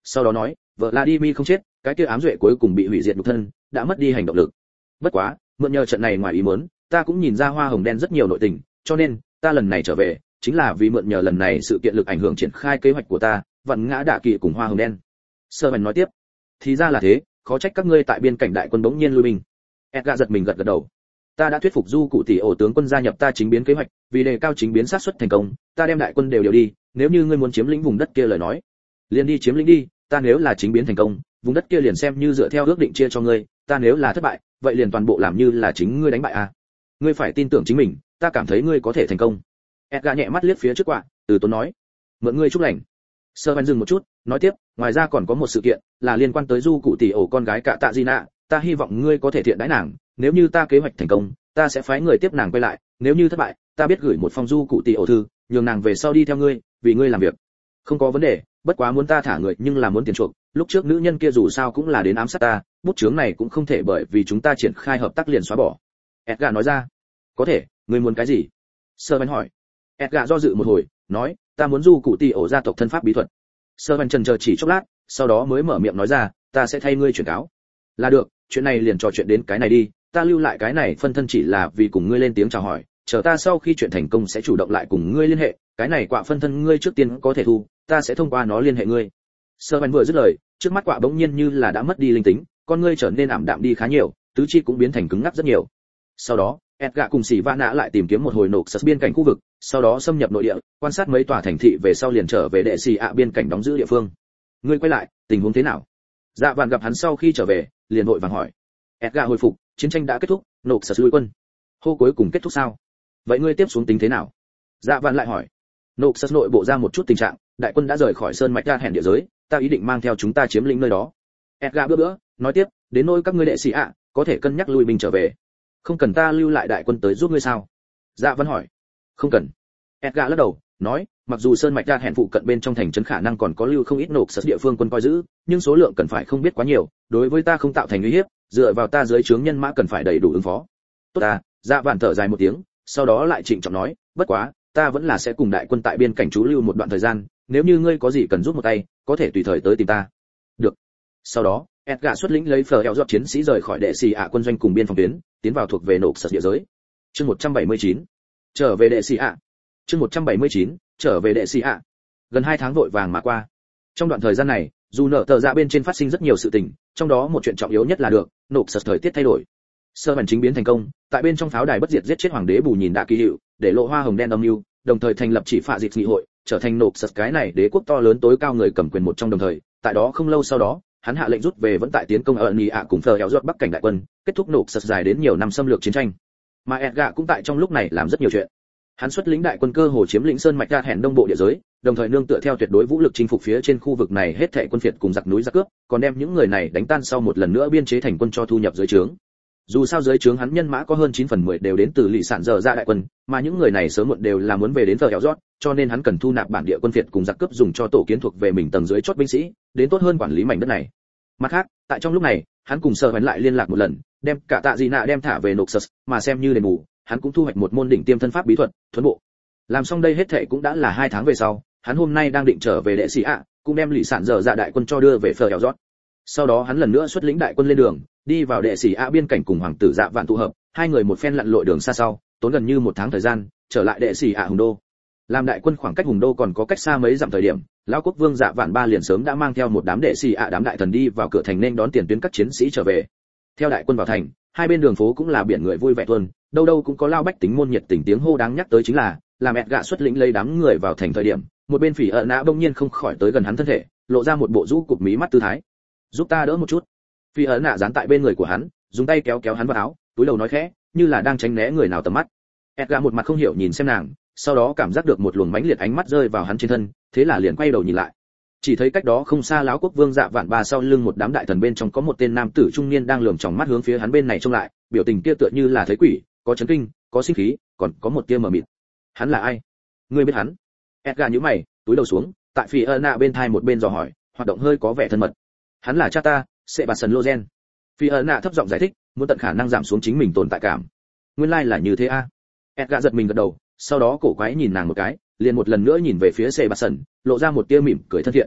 sau đó nói, Vladimir không chết, cái kia ám duệ cuối cùng bị hủy diệt nhục thân, đã mất đi hành động lực. Bất quá, mượn nhờ trận này ngoài ý muốn, ta cũng nhìn ra Hoa Hồng Đen rất nhiều nội tình, cho nên ta lần này trở về, chính là vì mượn nhờ lần này sự kiện lực ảnh hưởng triển khai kế hoạch của ta, vặn ngã Đạ Kỳ cùng Hoa Hồng Đen. Sơ Bèn nói tiếp, thì ra là thế, khó trách các ngươi tại biên cảnh đại quân bỗng nhiên lui binh. Edgar giật mình gật gật đầu. Ta đã thuyết phục Du cụ tỷ ổ tướng quân gia nhập ta chính biến kế hoạch, vì đề cao chính biến sát suất thành công, ta đem đại quân đều điều đi, nếu như ngươi muốn chiếm lĩnh vùng đất kia lời nói, liền đi chiếm lĩnh đi, ta nếu là chính biến thành công, vùng đất kia liền xem như dựa theo ước định chia cho ngươi, ta nếu là thất bại, vậy liền toàn bộ làm như là chính ngươi đánh bại à. Ngươi phải tin tưởng chính mình, ta cảm thấy ngươi có thể thành công. Edgar nhẹ mắt liếc phía trước quạ, từ tốn nói, mượn ngươi chúc lành. Sơ Văn dừng một chút, nói tiếp, ngoài ra còn có một sự kiện, là liên quan tới Du cụ tỷ ổ con gái cả Tạ Gina, ta hy vọng ngươi có thể thiện đãi nàng, nếu như ta kế hoạch thành công, ta sẽ phái người tiếp nàng quay lại, nếu như thất bại, ta biết gửi một phong Du cụ tỷ ổ thư, nhường nàng về sau đi theo ngươi, vì ngươi làm việc. Không có vấn đề, bất quá muốn ta thả người nhưng là muốn tiền chuộc, lúc trước nữ nhân kia dù sao cũng là đến ám sát ta, bút chướng này cũng không thể bởi vì chúng ta triển khai hợp tác liền xóa bỏ. Edgar nói ra. Có thể, ngươi muốn cái gì? Sơ Văn hỏi. Edgar do dự một hồi, nói, ta muốn Du cụ tỷ ổ gia tộc thân pháp bí thuật. Sơ Văn chần chờ chỉ chốc lát, sau đó mới mở miệng nói ra, ta sẽ thay ngươi chuyển cáo. Là được, chuyện này liền trò chuyện đến cái này đi, ta lưu lại cái này phân thân chỉ là vì cùng ngươi lên tiếng chào hỏi, chờ ta sau khi chuyện thành công sẽ chủ động lại cùng ngươi liên hệ, cái này quạ phân thân ngươi trước tiên có thể thu, ta sẽ thông qua nó liên hệ ngươi. Sơ Văn vừa dứt lời, trước mắt quạ bỗng nhiên như là đã mất đi linh tính, con ngươi trở nên ảm đạm đi khá nhiều, tứ chi cũng biến thành cứng ngắc rất nhiều. Sau đó, Edgar cùng Sĩ Vana lại tìm kiếm một hồi nổ sật biên cảnh khu vực, sau đó xâm nhập nội địa, quan sát mấy tòa thành thị về sau liền trở về đệ xì ạ biên cảnh đóng giữ địa phương. Ngươi quay lại, tình huống thế nào? Dạ Vạn gặp hắn sau khi trở về, liền vội vàng hỏi. Edgar hồi phục, chiến tranh đã kết thúc, nổ sật lui quân. Hô cuối cùng kết thúc sao? Vậy ngươi tiếp xuống tính thế nào? Dạ Vạn lại hỏi. Nổ sật nội bộ ra một chút tình trạng, đại quân đã rời khỏi sơn mạch ra hẹn địa giới, ta ý định mang theo chúng ta chiếm lĩnh nơi đó. Edgar bữa bữa, nói tiếp, đến nỗi các ngươi đệ sĩ ạ, có thể cân nhắc lui binh trở về. Không cần ta lưu lại đại quân tới giúp ngươi sao? Dạ Văn hỏi. Không cần. Edgar lắc đầu, nói, mặc dù sơn mạch ra hẹn phụ cận bên trong thành trấn khả năng còn có lưu không ít nộp sật địa phương quân coi giữ, nhưng số lượng cần phải không biết quá nhiều, đối với ta không tạo thành uy hiếp, dựa vào ta dưới trướng nhân mã cần phải đầy đủ ứng phó. Tốt à, Dạ Vạn thở dài một tiếng, sau đó lại trịnh trọng nói, bất quá, ta vẫn là sẽ cùng đại quân tại biên cảnh trú lưu một đoạn thời gian, nếu như ngươi có gì cần giúp một tay, có thể tùy thời tới tìm ta. Được. Sau đó, Edgar xuất lĩnh lấy phở eo giọt chiến sĩ rời khỏi đệ xì ạ quân doanh cùng biên phòng tuyến, tiến vào thuộc về nộp sật địa giới. Chương một trăm bảy mươi chín, trở về đệ xì ạ. Chương một trăm bảy mươi chín, trở về đệ xì ạ. Gần hai tháng vội vàng mà qua. Trong đoạn thời gian này, dù nợ tờ dạ bên trên phát sinh rất nhiều sự tình, trong đó một chuyện trọng yếu nhất là được nộp sật thời tiết thay đổi. Sơ bản chính biến thành công, tại bên trong pháo đài bất diệt giết chết hoàng đế Bù Nhìn Đạ Kỳ Hiệu, để lộ Hoa Hồng Đen âm mưu, đồng thời thành lập chỉ phạ dịch nghị hội, trở thành nộp sật cái này đế quốc to lớn tối cao người cầm quyền một trong đồng thời, tại đó không lâu sau đó, hắn hạ lệnh rút về vẫn tại tiến công ở Nị ạ cùng phờ éo giọt bắc cảnh đại quân, kết thúc nộp sật dài đến nhiều năm xâm lược chiến tranh. Mà Edgar cũng tại trong lúc này làm rất nhiều chuyện. Hắn xuất lĩnh đại quân cơ hồ chiếm lĩnh sơn mạch ra hẻn đông bộ địa giới, đồng thời nương tựa theo tuyệt đối vũ lực chinh phục phía trên khu vực này hết thảy quân phiệt cùng giặc núi giặc cướp, còn đem những người này đánh tan sau một lần nữa biên chế thành quân cho thu nhập dưới trướng. Dù sao dưới trướng hắn nhân mã có hơn chín phần mười đều đến từ lì sản giờ ra đại quân, mà những người này sớm muộn đều là muốn về đến phờ éo giọt, cho nên hắn cần thu nạp bản địa quân phiệt cùng giặc cướp dùng cho tổ kiến thuộc về mình tầng dưới chót binh sĩ, đến tốt hơn quản lý mảnh đất này. Mặt khác, tại trong lúc này, hắn cùng Sở Hoành lại liên lạc một lần, đem cả Tạ Dị Nạ đem thả về nộp sật, mà xem như đền bù, hắn cũng thu hoạch một môn đỉnh tiêm thân pháp bí thuật, thuần bộ. Làm xong đây hết thảy cũng đã là hai tháng về sau, hắn hôm nay đang định trở về đệ sĩ ạ, cũng đem lì sản dở dạ đại quân cho đưa về phờ éo giọt. Sau đó hắn lần nữa xuất lĩnh đại quân lên đường, đi vào đệ sĩ ạ biên cảnh cùng hoàng tử Dạ Vạn tụ hợp, hai người một phen lặn lội đường xa sau, tốn gần như một tháng thời gian, trở lại đệ sĩ ạ Hùng Đô. Làm đại quân khoảng cách Hùng Đô còn có cách xa mấy dặm thời điểm, lão quốc vương Dạ Vạn ba liền sớm đã mang theo một đám đệ sĩ ạ đám đại thần đi vào cửa thành nên đón tiền tuyến các chiến sĩ trở về. Theo đại quân vào thành, hai bên đường phố cũng là biển người vui vẻ tuôn, đâu đâu cũng có lao bách tính môn nhiệt tình tiếng hô đáng nhắc tới chính là, làm Edgar xuất lĩnh lấy đám người vào thành thời điểm, một bên Phỉ ợ nã bỗng nhiên không khỏi tới gần hắn thân thể, lộ ra một bộ rũ cụp mí mắt tư thái. Giúp ta đỡ một chút. Phỉ ợ nã dán tại bên người của hắn, dùng tay kéo kéo hắn vào áo, túi đầu nói khẽ, như là đang tránh né người nào tầm mắt. Edgar một mặt không hiểu nhìn xem nàng, sau đó cảm giác được một luồng mãnh liệt ánh mắt rơi vào hắn trên thân, thế là liền quay đầu nhìn lại. Chỉ thấy cách đó không xa lão quốc vương Dạ Vạn ba sau lưng một đám đại thần bên trong có một tên nam tử trung niên đang lườm tròng mắt hướng phía hắn bên này trông lại, biểu tình kia tựa như là thấy quỷ, có chấn kinh, có sinh khí, còn có một tia mờ mịt. Hắn là ai? Ngươi biết hắn? Edgar nhíu mày, túi đầu xuống, tại Phi Ena bên thai một bên dò hỏi, hoạt động hơi có vẻ thân mật. Hắn là cha ta, Sebastian Lozen. Phi Ena thấp giọng giải thích, muốn tận khả năng giảm xuống chính mình tồn tại cảm. Nguyên lai like là như thế a. À? Edgar giật mình gật đầu, sau đó cổ quái nhìn nàng một cái, liền một lần nữa nhìn về phía Sebastian, lộ ra một tia mỉm cười thân thiện.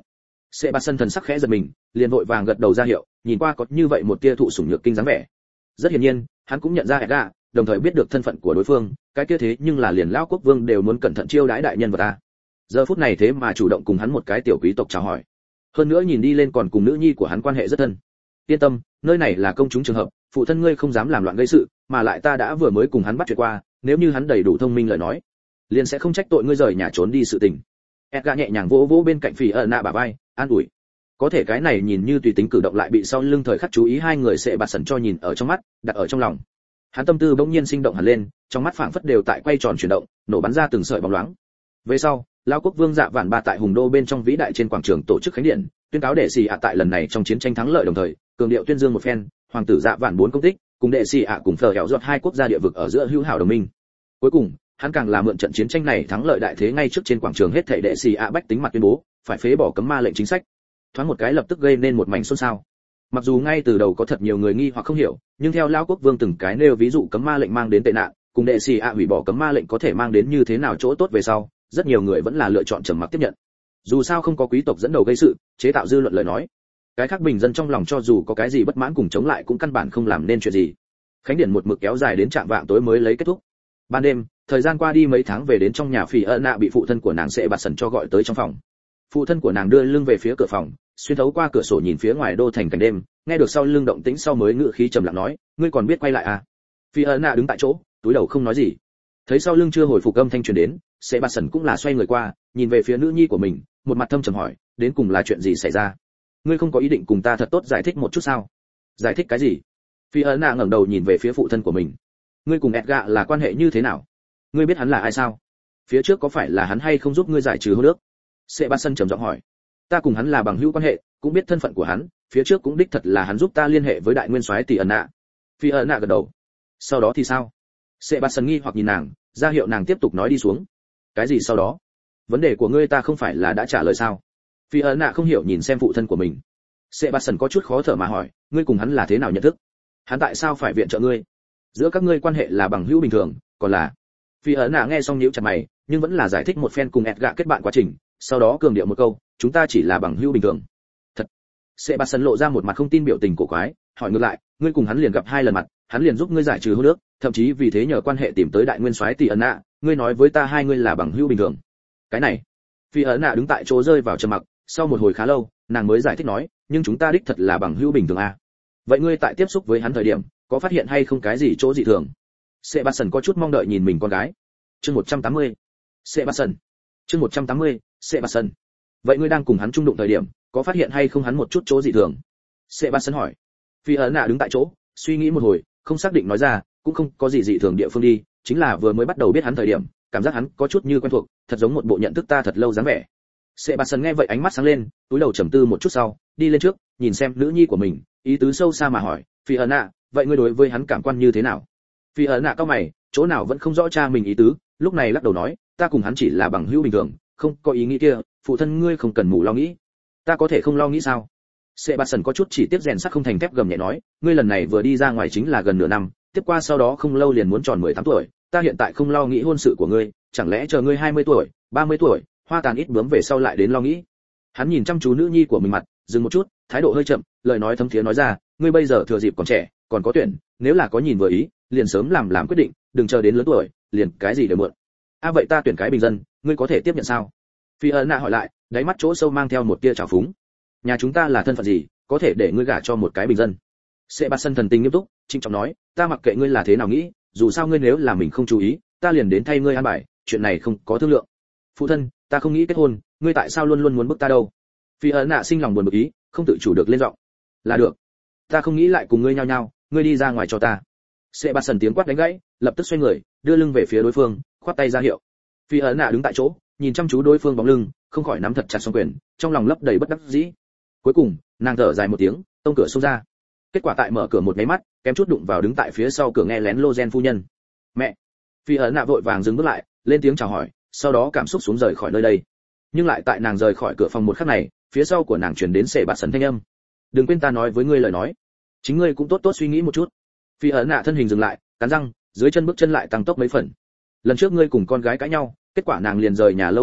Sẽ Bạt sân thần sắc khẽ giật mình, liền vội vàng gật đầu ra hiệu, nhìn qua có như vậy một tia thụ sủng nhược kinh dáng vẻ. Rất hiển nhiên, hắn cũng nhận ra Edgar, đồng thời biết được thân phận của đối phương, cái kia thế nhưng là liền lão quốc vương đều muốn cẩn thận chiêu đãi đại nhân vật ta. Giờ phút này thế mà chủ động cùng hắn một cái tiểu quý tộc chào hỏi. Hơn nữa nhìn đi lên còn cùng nữ nhi của hắn quan hệ rất thân. Yên tâm, nơi này là công chúng trường hợp, phụ thân ngươi không dám làm loạn gây sự, mà lại ta đã vừa mới cùng hắn bắt chuyện qua, nếu như hắn đầy đủ thông minh lời nói, liền sẽ không trách tội ngươi rời nhà trốn đi sự tình. Edgar nhẹ nhàng vỗ vỗ bên cạnh Phỉ ợ nạ bả vai, an ủi. Có thể cái này nhìn như tùy tính cử động lại bị sau lưng thời khắc chú ý hai người sẽ bạt sần cho nhìn ở trong mắt, đặt ở trong lòng. Hắn tâm tư bỗng nhiên sinh động hẳn lên, trong mắt phảng phất đều tại quay tròn chuyển động, nổ bắn ra từng sợi bóng loáng. Về sau, lão quốc vương Dạ Vạn Ba tại Hùng Đô bên trong vĩ đại trên quảng trường tổ chức khánh điện, tuyên cáo đệ sĩ ạ tại lần này trong chiến tranh thắng lợi, đồng thời cường điệu tuyên dương một phen hoàng tử Dạ Vạn bốn công tích, cùng đệ sĩ ạ cùng phở hẻo giọt hai quốc gia địa vực ở giữa hữu hảo đồng minh. Cuối cùng, hắn càng là mượn trận chiến tranh này thắng lợi đại thế ngay trước trên quảng trường hết thảy đệ sĩ ạ bách tính mặt tuyên bố phải phế bỏ cấm ma lệnh chính sách. Thoáng một cái lập tức gây nên một mảnh xôn xao. Mặc dù ngay từ đầu có thật nhiều người nghi hoặc không hiểu, nhưng theo lão quốc vương từng cái nêu ví dụ cấm ma lệnh mang đến tệ nạn, cùng đệ sĩ ạ hủy bỏ cấm ma lệnh có thể mang đến như thế nào chỗ tốt về sau, rất nhiều người vẫn là lựa chọn trầm mặc tiếp nhận. Dù sao không có quý tộc dẫn đầu gây sự, chế tạo dư luận lời nói, cái khác bình dân trong lòng cho dù có cái gì bất mãn cùng chống lại cũng căn bản không làm nên chuyện gì. Khánh điển một mực kéo dài đến trạm vạng tối mới lấy kết thúc. Ban đêm, thời gian qua đi mấy tháng về đến trong nhà Phỉ ợ nạ bị phụ thân của nàng sẽ bạt sần cho gọi tới trong phòng. Phụ thân của nàng đưa lưng về phía cửa phòng, xuyên thấu qua cửa sổ nhìn phía ngoài đô thành cảnh đêm, nghe được sau lưng động tĩnh sau mới ngự khí trầm lặng nói, ngươi còn biết quay lại à? Phỉ ợ nạ đứng tại chỗ, túi đầu không nói gì. Thấy sau lưng chưa hồi phục âm thanh truyền đến, sẽ bạt sần cũng là xoay người qua, nhìn về phía nữ nhi của mình, một mặt thâm trầm hỏi, đến cùng là chuyện gì xảy ra? Ngươi không có ý định cùng ta thật tốt giải thích một chút sao? Giải thích cái gì? Phỉ ợ nạ ngẩng đầu nhìn về phía phụ thân của mình. Ngươi cùng Edgar là quan hệ như thế nào? Ngươi biết hắn là ai sao? Phía trước có phải là hắn hay không giúp ngươi giải trừ hôn ước? Sẽ bạt sần trầm giọng hỏi. Ta cùng hắn là bằng hữu quan hệ, cũng biết thân phận của hắn, phía trước cũng đích thật là hắn giúp ta liên hệ với đại nguyên soái tỷ ẩn nạ. Phỉ ợ nạ gật đầu. Sau đó thì sao? Sẽ bạt sần nghi hoặc nhìn nàng, ra hiệu nàng tiếp tục nói đi xuống. Cái gì sau đó? Vấn đề của ngươi ta không phải là đã trả lời sao? Phỉ ợ nạ không hiểu nhìn xem phụ thân của mình. Sẽ bạt sần có chút khó thở mà hỏi, ngươi cùng hắn là thế nào nhận thức? Hắn tại sao phải viện trợ ngươi? Giữa các ngươi quan hệ là bằng hữu bình thường, còn là? Phỉ ợ nạ nghe xong nhíu chặt mày, nhưng vẫn là giải thích một phen cùng Edgar kết bạn quá trình, sau đó cường điệu một câu, chúng ta chỉ là bằng hữu bình thường. Thật? Sẽ bạt sần lộ ra một mặt không tin biểu tình cổ quái, hỏi ngược lại, ngươi cùng hắn liền gặp hai lần mặt, hắn liền giúp ngươi giải trừ hôn ước, thậm chí vì thế nhờ quan hệ tìm tới đại nguyên soái tỷ ẩn nạ, ngươi nói với ta hai ngươi là bằng hữu bình thường. Cái này, Phỉ ẩn nạ đứng tại chỗ rơi vào trầm mặc, sau một hồi khá lâu, nàng mới giải thích nói, nhưng chúng ta đích thật là bằng hữu bình thường à? Vậy ngươi tại tiếp xúc với hắn thời điểm, có phát hiện hay không cái gì chỗ dị thường? Sẽ bạt sần có chút mong đợi nhìn mình con gái. Chương một trăm tám mươi. Sẽ bạt sần. Chương một trăm tám mươi. Sẽ bạt sần. Vậy ngươi đang cùng hắn chung đụng thời điểm, có phát hiện hay không hắn một chút chỗ dị thường? Sẽ bạt sần hỏi. Phỉ ẩn nạ đứng tại chỗ, suy nghĩ một hồi, không xác định nói ra, cũng không có gì dị thường địa phương đi, chính là vừa mới bắt đầu biết hắn thời điểm, cảm giác hắn có chút như quen thuộc, thật giống một bộ nhận thức ta thật lâu dáng vẻ. Sẽ bạt sần nghe vậy ánh mắt sáng lên, túi đầu trầm tư một chút sau, đi lên trước, nhìn xem nữ nhi của mình, ý tứ sâu xa mà hỏi, Phỉ ẩn nạ, vậy ngươi đối với hắn cảm quan như thế nào? Phỉ ẩn nạ cao mày, chỗ nào vẫn không rõ cha mình ý tứ, lúc này lắc đầu nói, ta cùng hắn chỉ là bằng hữu bình thường, không có ý nghĩ kia, phụ thân ngươi không cần mù lo nghĩ. Ta có thể không lo nghĩ sao? Sẽ bạt sần có chút chỉ tiếp rèn sắt không thành thép gầm nhẹ nói, ngươi lần này vừa đi ra ngoài chính là gần nửa năm, tiếp qua sau đó không lâu liền muốn tròn mười tám tuổi, ta hiện tại không lo nghĩ hôn sự của ngươi, chẳng lẽ chờ ngươi hai mươi tuổi, ba mươi tuổi, hoa tàn ít bướm về sau lại đến lo nghĩ? Hắn nhìn chăm chú nữ nhi của mình mặt, dừng một chút, thái độ hơi chậm, lời nói thấm thiế nói ra, ngươi bây giờ thừa dịp còn trẻ, còn có tuyển, nếu là có nhìn vừa ý, liền sớm làm làm quyết định, đừng chờ đến lớn tuổi, liền cái gì đều muộn. A à vậy ta tuyển cái bình dân, ngươi có thể tiếp nhận sao? Phỉ ẩn nạ hỏi lại, đáy mắt chỗ sâu mang theo một tia trào phúng. Nhà chúng ta là thân phận gì, có thể để ngươi gả cho một cái bình dân? Sẽ bạt sần thần tình nghiêm túc, trịnh trọng nói, ta mặc kệ ngươi là thế nào nghĩ, dù sao ngươi nếu là mình không chú ý, ta liền đến thay ngươi an bài, chuyện này không có thương lượng. Phụ thân, ta không nghĩ kết hôn, ngươi tại sao luôn luôn muốn bức ta đâu? Phỉ ẩn nạ sinh lòng buồn bực ý, không tự chủ được lên giọng. Là được, ta không nghĩ lại cùng ngươi nhau nhau, ngươi đi ra ngoài cho ta. Sẽ bạt sần tiếng quát đánh gãy, lập tức xoay người, đưa lưng về phía đối phương, khoát tay ra hiệu. Phỉ ẩn nạ đứng tại chỗ, nhìn chăm chú đối phương bóng lưng, không khỏi nắm thật chặt song quyền, trong lòng lấp đầy bất đắc dĩ. Cuối cùng, nàng thở dài một tiếng, tông cửa xông ra. Kết quả tại mở cửa một cái mắt, kém chút đụng vào đứng tại phía sau cửa nghe lén Lozen phu nhân. Mẹ! Phỉ ẩn nạ vội vàng dừng bước lại, lên tiếng chào hỏi, sau đó cảm xúc xuống rời khỏi nơi đây. Nhưng lại tại nàng rời khỏi cửa phòng một khắc này, phía sau của nàng truyền đến Sẽ bạt sần thanh âm. Đừng quên ta nói với ngươi lời nói, chính ngươi cũng tốt tốt suy nghĩ một chút. Phỉ ẩn nạ thân hình dừng lại, cắn răng, dưới chân bước chân lại tăng tốc mấy phần. Lần trước ngươi cùng con gái cãi nhau, kết quả nàng liền rời nhà lâu như vậy,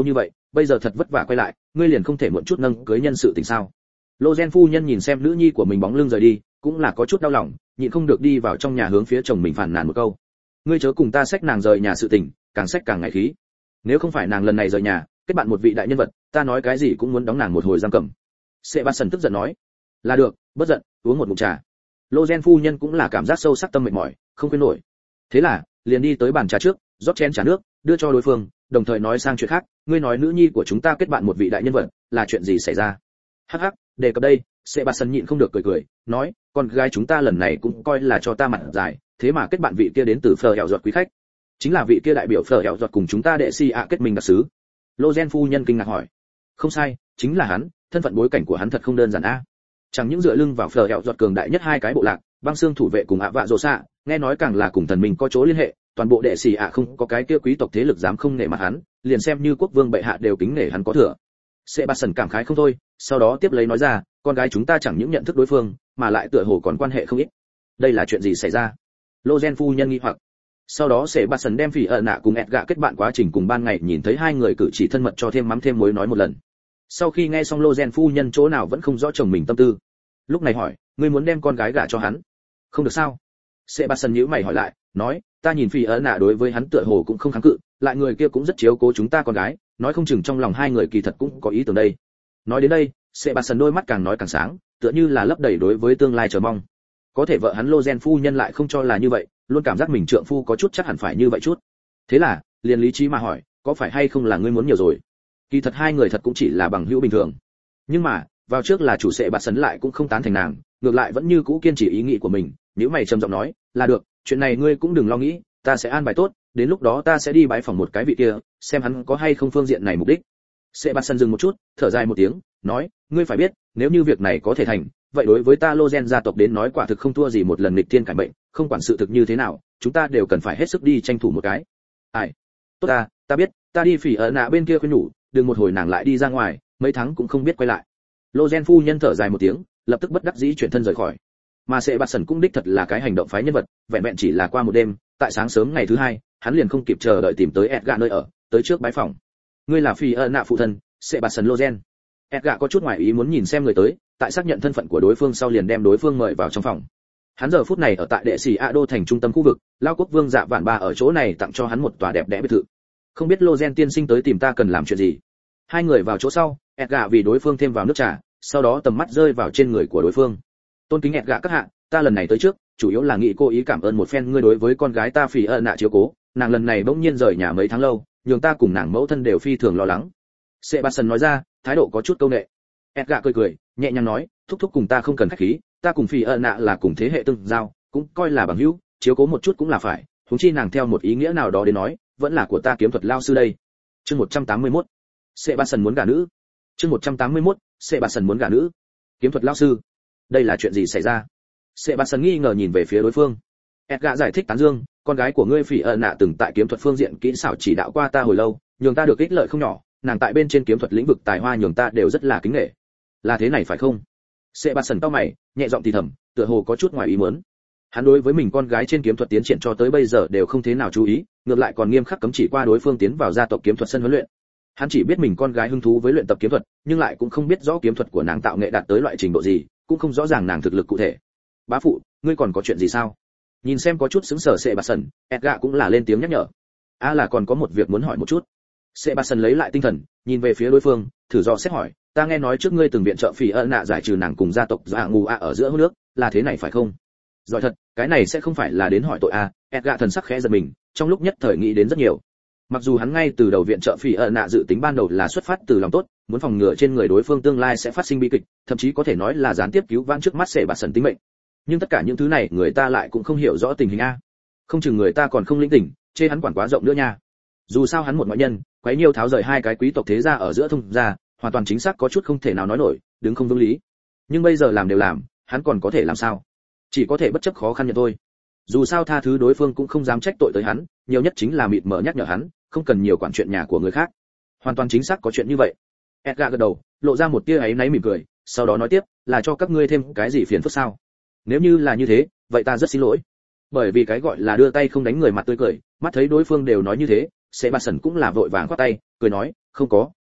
bây giờ thật vất vả quay lại, ngươi liền không thể muộn chút nâng cưới nhân sự tình sao? Lozen phu nhân nhìn xem nữ nhi của mình bóng lưng rời đi, cũng là có chút đau lòng, nhịn không được đi vào trong nhà hướng phía chồng mình phàn nàn một câu. Ngươi chớ cùng ta xách nàng rời nhà sự tình, càng xách càng ngại khí. Nếu không phải nàng lần này rời nhà, kết bạn một vị đại nhân vật, ta nói cái gì cũng muốn đóng nàng một hồi giam cầm. Sebastian tức giận nói. Là được, bất giận, uống một ngụm trà. Lozen phu nhân cũng là cảm giác sâu sắc tâm mệt mỏi, không quên nổi. Thế là, liền đi tới bàn trà trước, rót chén trà nước, đưa cho đối phương, đồng thời nói sang chuyện khác, ngươi nói nữ nhi của chúng ta kết bạn một vị đại nhân vật, là chuyện gì xảy ra? Hắc hắc, đề cập đây, Sebastian nhịn không được cười cười, nói, con gái chúng ta lần này cũng coi là cho ta mặt dài, thế mà kết bạn vị kia đến từ Phở Hẻo Giọt quý khách, chính là vị kia đại biểu Phở Hẻo Giọt cùng chúng ta đệ si ạ kết minh đặc sứ. Lozen phu nhân kinh ngạc hỏi. Không sai, chính là hắn, thân phận bối cảnh của hắn thật không đơn giản a. Chẳng những dựa lưng vào Phở Hẻo Giọt cường đại nhất hai cái bộ lạc, băng xương thủ vệ cùng ạ vạ rồ xạ, nghe nói càng là cùng thần mình có chỗ liên hệ, toàn bộ đệ sĩ ạ không có cái kia quý tộc thế lực dám không nể mặt hắn, liền xem như quốc vương bệ hạ đều kính nể hắn có thừa. Sebastian cảm khái không thôi, sau đó tiếp lấy nói ra, con gái chúng ta chẳng những nhận thức đối phương, mà lại tựa hồ còn quan hệ không ít. Đây là chuyện gì xảy ra? Lozen phu nhân nghi hoặc. Sau đó Sebastian đem Phỉ ẩn nạ cùng Edgar kết bạn quá trình cùng ban ngày nhìn thấy hai người cử chỉ thân mật cho thêm mắm thêm muối nói một lần. Sau khi nghe xong Lozen phu nhân chỗ nào vẫn không rõ chồng mình tâm tư, lúc này hỏi, ngươi muốn đem con gái gả cho hắn? Không được sao? Sebastian nhíu mày hỏi lại, nói, ta nhìn Phỉ ẩn nạ đối với hắn tựa hồ cũng không kháng cự, lại người kia cũng rất chiếu cố chúng ta con gái, nói không chừng trong lòng hai người kỳ thật cũng có ý tưởng đây. Nói đến đây, Sebastian đôi mắt càng nói càng sáng, tựa như là lấp đầy đối với tương lai chờ mong. Có thể vợ hắn Lozen phu nhân lại không cho là như vậy, luôn cảm giác mình trượng phu có chút chắc hẳn phải như vậy chút. Thế là, liền lý trí mà hỏi, có phải hay không là ngươi muốn nhiều rồi? Kỳ thật hai người thật cũng chỉ là bằng hữu bình thường. Nhưng mà, vào trước là chủ Sebastian lại cũng không tán thành nàng, ngược lại vẫn như cũ kiên trì ý nghĩ của mình, nếu mày trầm giọng nói, là được, chuyện này ngươi cũng đừng lo nghĩ, ta sẽ an bài tốt, đến lúc đó ta sẽ đi bái phỏng một cái vị kia, xem hắn có hay không phương diện này mục đích. Sebastian dừng một chút, thở dài một tiếng, nói, ngươi phải biết, nếu như việc này có thể thành, vậy đối với ta Lozen gia tộc đến nói quả thực không thua gì một lần nghịch thiên cải mệnh, không quản sự thực như thế nào, chúng ta đều cần phải hết sức đi tranh thủ một cái. Ai? Tốt ta, ta biết, ta đi Phỉ ẩn nạ bên kia khuyên nhủ, đừng một hồi nàng lại đi ra ngoài, mấy tháng cũng không biết quay lại. Lozen phu nhân thở dài một tiếng, lập tức bất đắc dĩ chuyển thân rời khỏi. Mà Sebastian cũng đích thật là cái hành động phái nhân vật, vẹn vẹn chỉ là qua một đêm, tại sáng sớm ngày thứ hai, hắn liền không kịp chờ đợi tìm tới Edgar nơi ở, tới trước bái phòng. Ngươi là Phỉ ẩn nạ phụ thân, Sebastian Lozen. Edgar có chút ngoài ý muốn nhìn xem người tới, tại xác nhận thân phận của đối phương sau liền đem đối phương mời vào trong phòng. Hắn giờ phút này ở tại đệ sĩ A đô thành trung tâm khu vực, lao quốc vương Dạ Vạn Ba ở chỗ này tặng cho hắn một tòa đẹp đẽ biệt thự. Không biết Lozen tiên sinh tới tìm ta cần làm chuyện gì? Hai người vào chỗ sau, Edgar vì đối phương thêm vào nước trà, sau đó tầm mắt rơi vào trên người của đối phương. Tôn kính Edgar các hạ, ta lần này tới trước, chủ yếu là nghĩ cố ý cảm ơn một phen ngươi đối với con gái ta Phỉ ẩn nạ chiếu cố, nàng lần này bỗng nhiên rời nhà mấy tháng lâu, nhường ta cùng nàng mẫu thân đều phi thường lo lắng. Sebastian nói ra, thái độ có chút câu nệ. Edgar cười cười, nhẹ nhàng nói, thúc thúc cùng ta không cần khách khí, ta cùng Phỉ ẩn nạ là cùng thế hệ tương giao, cũng coi là bằng hữu, chiếu cố một chút cũng là phải, huống chi nàng theo một ý nghĩa nào đó đến nói, vẫn là của ta kiếm thuật lao sư đây. Chương một trăm tám mươi mốt. Sebastian muốn gả nữ. Chương một trăm tám mươi mốt. Sebastian muốn gả nữ. Kiếm thuật lao sư. Đây là chuyện gì xảy ra? Sebastian nghi ngờ nhìn về phía đối phương. Edgar giải thích tán dương, con gái của ngươi Phỉ ẩn nạ từng tại kiếm thuật phương diện kỹ xảo chỉ đạo qua ta hồi lâu, nhường ta được ích lợi không nhỏ, nàng tại bên trên kiếm thuật lĩnh vực tài hoa nhường ta đều rất là kính nể. Là thế này phải không? Sebastian cau mày, nhẹ giọng thì thầm, tựa hồ có chút ngoài ý muốn. Hắn đối với mình con gái trên kiếm thuật tiến triển cho tới bây giờ đều không thế nào chú ý, ngược lại còn nghiêm khắc cấm chỉ qua đối phương tiến vào gia tộc kiếm thuật sân huấn luyện. Hắn chỉ biết mình con gái hứng thú với luyện tập kiếm thuật, nhưng lại cũng không biết rõ kiếm thuật của nàng tạo nghệ đạt tới loại trình độ gì, cũng không rõ ràng nàng thực lực cụ thể. Bá phụ, ngươi còn có chuyện gì sao? Nhìn xem có chút sững sờ Sebastian, Edgar cũng là lên tiếng nhắc nhở. A à là còn có một việc muốn hỏi một chút. Sebastian lấy lại tinh thần, nhìn về phía đối phương, thử dò xét hỏi, ta nghe nói trước ngươi từng viện trợ Phỉ ẩn nạ giải trừ nàng cùng gia tộc Dạ Ngù A ở giữa hôn nước, là thế này phải không? Giỏi thật, cái này sẽ không phải là đến hỏi tội a. Edgar thần sắc khẽ giật mình, trong lúc nhất thời nghĩ đến rất nhiều. Mặc dù hắn ngay từ đầu viện trợ Phỉ ẩn nạ dự tính ban đầu là xuất phát từ lòng tốt, muốn phòng ngừa trên người đối phương tương lai sẽ phát sinh bi kịch, thậm chí có thể nói là gián tiếp cứu vãn trước mắt Sebastian tính mệnh. Nhưng tất cả những thứ này người ta lại cũng không hiểu rõ tình hình a. Không chừng người ta còn không lĩnh tỉnh, chê hắn quản quá rộng nữa nha. Dù sao hắn một ngoại nhân, quấy nhiêu tháo rời hai cái quý tộc thế gia ở giữa thông gia, hoàn toàn chính xác có chút không thể nào nói nổi, đứng không vững lý. Nhưng bây giờ làm đều làm, hắn còn có thể làm sao? Chỉ có thể bất chấp khó khăn nhận thôi. Dù sao tha thứ đối phương cũng không dám trách tội tới hắn, nhiều nhất chính là mịt mờ nhắc nhở hắn, không cần nhiều quản chuyện nhà của người khác. Hoàn toàn chính xác có chuyện như vậy. Edgar gật đầu, lộ ra một tia áy náy mỉm cười, sau đó nói tiếp, là cho các ngươi thêm cái gì phiền phức sao? Nếu như là như thế, vậy ta rất xin lỗi. Bởi vì cái gọi là đưa tay không đánh người mặt tươi cười, mắt thấy đối phương đều nói như thế, Sebastian cũng là vội vàng khoát tay, cười nói, không có,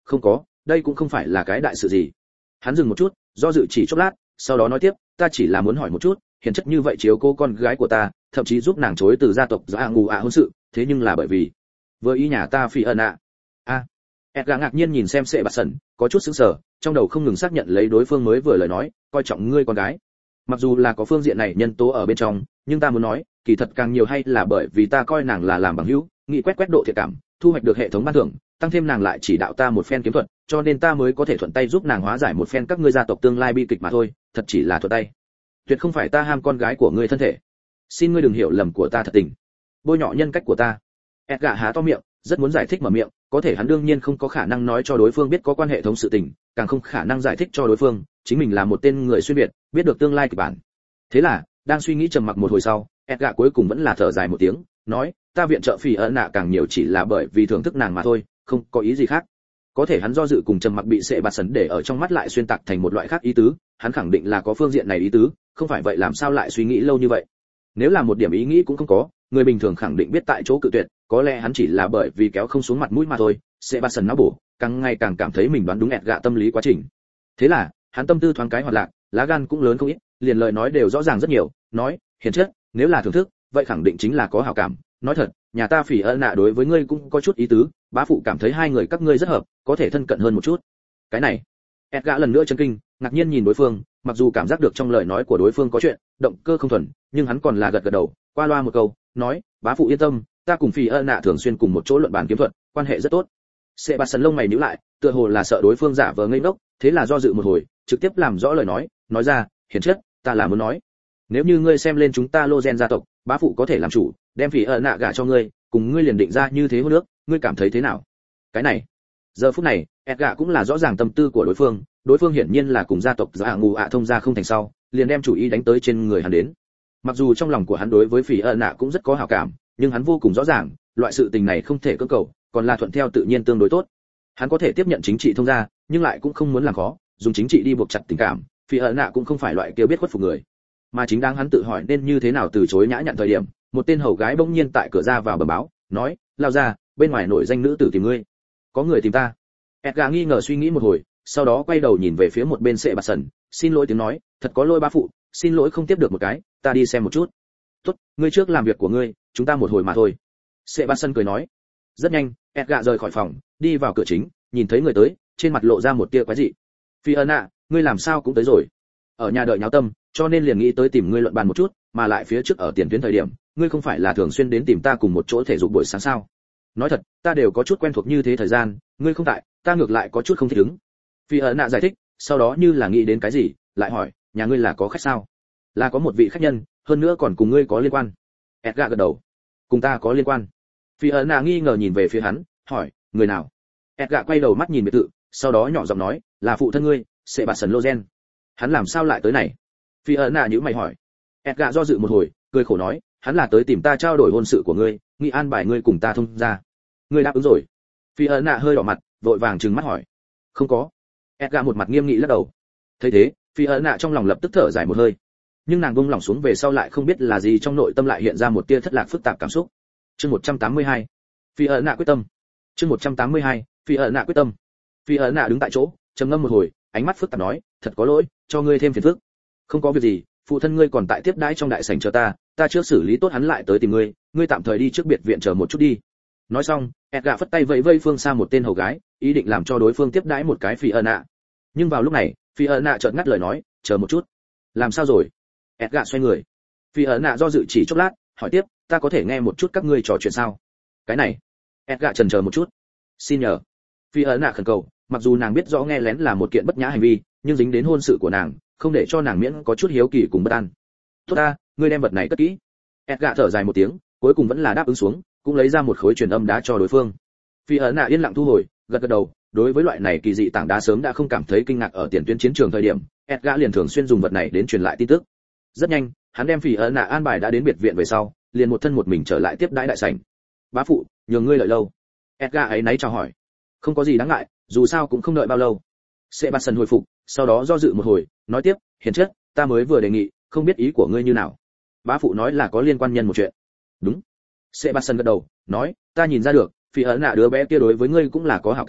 không có, đây cũng không phải là cái đại sự gì. Hắn dừng một chút, do dự chỉ chốc lát, sau đó nói tiếp, ta chỉ là muốn hỏi một chút, hiền chất như vậy chiếu cô con gái của ta, thậm chí giúp nàng chối từ gia tộc Dạ Ngù ạ hôn sự, thế nhưng là bởi vì vừa ý nhà ta Phi ẩn ạ. A. Edgar ngạc nhiên nhìn xem Sệ Bạt Sần, có chút sững sờ, trong đầu không ngừng xác nhận lấy đối phương mới vừa lời nói, coi trọng ngươi con gái. Mặc dù là có phương diện này nhân tố ở bên trong, nhưng ta muốn nói, kỳ thật càng nhiều hay là bởi vì ta coi nàng là làm bằng hữu, nghĩ quét quét độ thiện cảm, thu hoạch được hệ thống ban thưởng, tăng thêm nàng lại chỉ đạo ta một phen kiếm thuật, cho nên ta mới có thể thuận tay giúp nàng hóa giải một phen các ngươi gia tộc tương lai bi kịch mà thôi, thật chỉ là thuận tay. Tuyệt không phải ta ham con gái của ngươi thân thể. Xin ngươi đừng hiểu lầm của ta thật tình. Bôi nhọ nhân cách của ta. Edgar há to miệng, rất muốn giải thích mở miệng, có thể hắn đương nhiên không có khả năng nói cho đối phương biết có quan hệ thống sự tình, càng không khả năng giải thích cho đối phương, chính mình là một tên người xuyên việt, biết được tương lai kịch bản. Thế là, đang suy nghĩ trầm mặc một hồi sau, Edgar cuối cùng vẫn là thở dài một tiếng, nói, ta viện trợ Phi ẩn nạ càng nhiều chỉ là bởi vì thưởng thức nàng mà thôi, không có ý gì khác. Có thể hắn do dự cùng trầm mặc bị Sệ Bạt Sần để ở trong mắt lại xuyên tạc thành một loại khác ý tứ, hắn khẳng định là có phương diện này ý tứ, không phải vậy làm sao lại suy nghĩ lâu như vậy. Nếu là một điểm ý nghĩ cũng không có, người bình thường khẳng định biết tại chỗ cự tuyệt, có lẽ hắn chỉ là bởi vì kéo không xuống mặt mũi mà thôi. Sệ Bạt Sần não bổ, càng ngày càng cảm thấy mình đoán đúng ẹt gạ tâm lý quá trình. Thế là, hắn tâm tư thoáng cái hoạt lạc, lá gan cũng lớn không ít, liền lời nói đều rõ ràng rất nhiều, nói, hiền chất, nếu là thưởng thức, vậy khẳng định chính là có hảo cảm. Nói thật, nhà ta Phỉ ân nạ đối với ngươi cũng có chút ý tứ, bá phụ cảm thấy hai người các ngươi rất hợp, có thể thân cận hơn một chút. Cái này, ẹt gạ lần nữa chấn kinh, ngạc nhiên nhìn đối phương, mặc dù cảm giác được trong lời nói của đối phương có chuyện, động cơ không thuần, nhưng hắn còn là gật gật đầu, qua loa một câu, nói, bá phụ yên tâm, ta cùng Phỉ ân nạ thường xuyên cùng một chỗ luận bàn kiếm thuật, quan hệ rất tốt. Sệ Bạt Sần lông mày nhíu lại, tựa hồ là sợ đối phương giả vờ ngây ngốc, thế là do dự một hồi, trực tiếp làm rõ lời nói, nói ra, hiền chất, ta là muốn nói, nếu như ngươi xem lên chúng ta Lô Gen gia tộc, bá phụ có thể làm chủ, đem Phỉ ân nạ gả cho ngươi, cùng ngươi liền định ra như thế hôn nước, ngươi cảm thấy thế nào? Cái này, giờ phút này, Edgar cũng là rõ ràng tâm tư của đối phương, đối phương hiển nhiên là cùng gia tộc Dạ Ngù ạ thông gia không thành sau, liền đem chủ ý đánh tới trên người hắn đến. Mặc dù trong lòng của hắn đối với Phỉ ân nạ cũng rất có hảo cảm, nhưng hắn vô cùng rõ ràng, loại sự tình này không thể cưỡng cầu, còn là thuận theo tự nhiên tương đối tốt. Hắn có thể tiếp nhận chính trị thông gia, nhưng lại cũng không muốn làm khó, dùng chính trị đi buộc chặt tình cảm, Phỉ ân nạ cũng không phải loại kia biết khuất phục người. Mà chính đáng hắn tự hỏi nên như thế nào từ chối nhã nhặn thời điểm, một tên hầu gái bỗng nhiên tại cửa ra vào bẩm báo, nói, lao ra, bên ngoài nổi danh nữ tử tìm ngươi. Có người tìm ta. Edgar nghi ngờ suy nghĩ một hồi, sau đó quay đầu nhìn về phía một bên Sệ Bạt Sần, xin lỗi tiếng nói, thật có lỗi bá phụ, xin lỗi không tiếp được một cái, ta đi xem một chút. Tốt, ngươi trước làm việc của ngươi, chúng ta một hồi mà thôi. Sệ Bạt Sần cười nói. Rất nhanh, Edgar rời khỏi phòng, đi vào cửa chính, nhìn thấy người tới, trên mặt lộ ra một tia quái dị. Phi ân ạ, ngươi làm sao cũng tới rồi? Ở nhà đợi nháo tâm, cho nên liền nghĩ tới tìm ngươi luận bàn một chút, mà lại phía trước ở tiền tuyến thời điểm, ngươi không phải là thường xuyên đến tìm ta cùng một chỗ thể dục buổi sáng sao? Nói thật, ta đều có chút quen thuộc như thế thời gian, ngươi không tại, ta ngược lại có chút không thích ứng. Phi ân nạ giải thích, sau đó như là nghĩ đến cái gì, lại hỏi, nhà ngươi là có khách sao? Là có một vị khách nhân, hơn nữa còn cùng ngươi có liên quan. Edgar gật đầu, cùng ta có liên quan. Phi ân nạ nghi ngờ nhìn về phía hắn, hỏi, người nào? Edgar quay đầu mắt nhìn biệt thự, sau đó nhỏ giọng nói, là phụ thân ngươi, Sệ Bạt Sần Lô Gen. Hắn làm sao lại tới này? Phi ân nạ nhíu mày hỏi. Edgar do dự một hồi, cười khổ nói, hắn là tới tìm ta trao đổi hôn sự của ngươi, nghĩ an bài ngươi cùng ta thông ra. Ngươi đáp ứng rồi? Phi ân nạ hơi đỏ mặt, vội vàng trừng mắt hỏi. Không có. Edgar một mặt nghiêm nghị lắc đầu. Thấy thế, Phi ân nạ trong lòng lập tức thở dài một hơi, nhưng nàng buông lòng xuống về sau lại không biết là gì trong nội tâm lại hiện ra một tia thất lạc phức tạp cảm xúc. Chương một trăm tám mươi hai, Phi ân nạ quyết tâm. Chương một trăm tám mươi hai, Phi ân nạ quyết tâm. Phi ân nạ đứng tại chỗ, trầm ngâm một hồi, ánh mắt phức tạp nói, thật có lỗi, cho ngươi thêm phiền phức. Không có việc gì, phụ thân ngươi còn tại tiếp đãi trong đại sảnh chờ ta, ta trước xử lý tốt hắn lại tới tìm ngươi, ngươi tạm thời đi trước biệt viện chờ một chút đi. Nói xong, Edgar phất tay vẫy vẫy phương xa một tên hầu gái, ý định làm cho đối phương tiếp đãi một cái Phi ân nạ. Nhưng vào lúc này, Phi ân nạ chợt ngắt lời nói, chờ một chút. Làm sao rồi? Edgar xoay người. Phi ân nạ do dự chỉ chốc lát, hỏi tiếp, ta có thể nghe một chút các ngươi trò chuyện sao? Cái này. Edgar chần chờ một chút. Xin nhờ. Phi ân nạ khẩn cầu, mặc dù nàng biết rõ nghe lén là một kiện bất nhã hành vi, nhưng dính đến hôn sự của nàng, không để cho nàng miễn có chút hiếu kỳ cùng bất an. Tốt ta, ngươi đem vật này cất kỹ. Edgar thở dài một tiếng, cuối cùng vẫn là đáp ứng xuống, cũng lấy ra một khối truyền âm đá cho đối phương. Phi ấn nạ yên lặng thu hồi, gật gật đầu, đối với loại này kỳ dị tảng đá sớm đã không cảm thấy kinh ngạc ở tiền tuyến chiến trường thời điểm, Edgar liền thường xuyên dùng vật này đến truyền lại tin tức. Rất nhanh, hắn đem Phi ấn nạ an bài đã đến biệt viện về sau, liền một thân một mình trở lại tiếp đãi đại sảnh. Bá phụ, nhường ngươi lợi lâu. Edgar ấy náy chào hỏi. Không có gì đáng ngại, dù sao cũng không đợi bao lâu. Sệ Bạt Sần hồi phục, sau đó do dự một hồi, nói tiếp, hiền chất, ta mới vừa đề nghị, không biết ý của ngươi như nào. Bá phụ nói là có liên quan nhân một chuyện. Đúng. Sệ Bạt Sần gật đầu, nói, ta nhìn ra được, Phi ấn nạ đứa bé kia đối với ngươi cũng là có hảo cảm,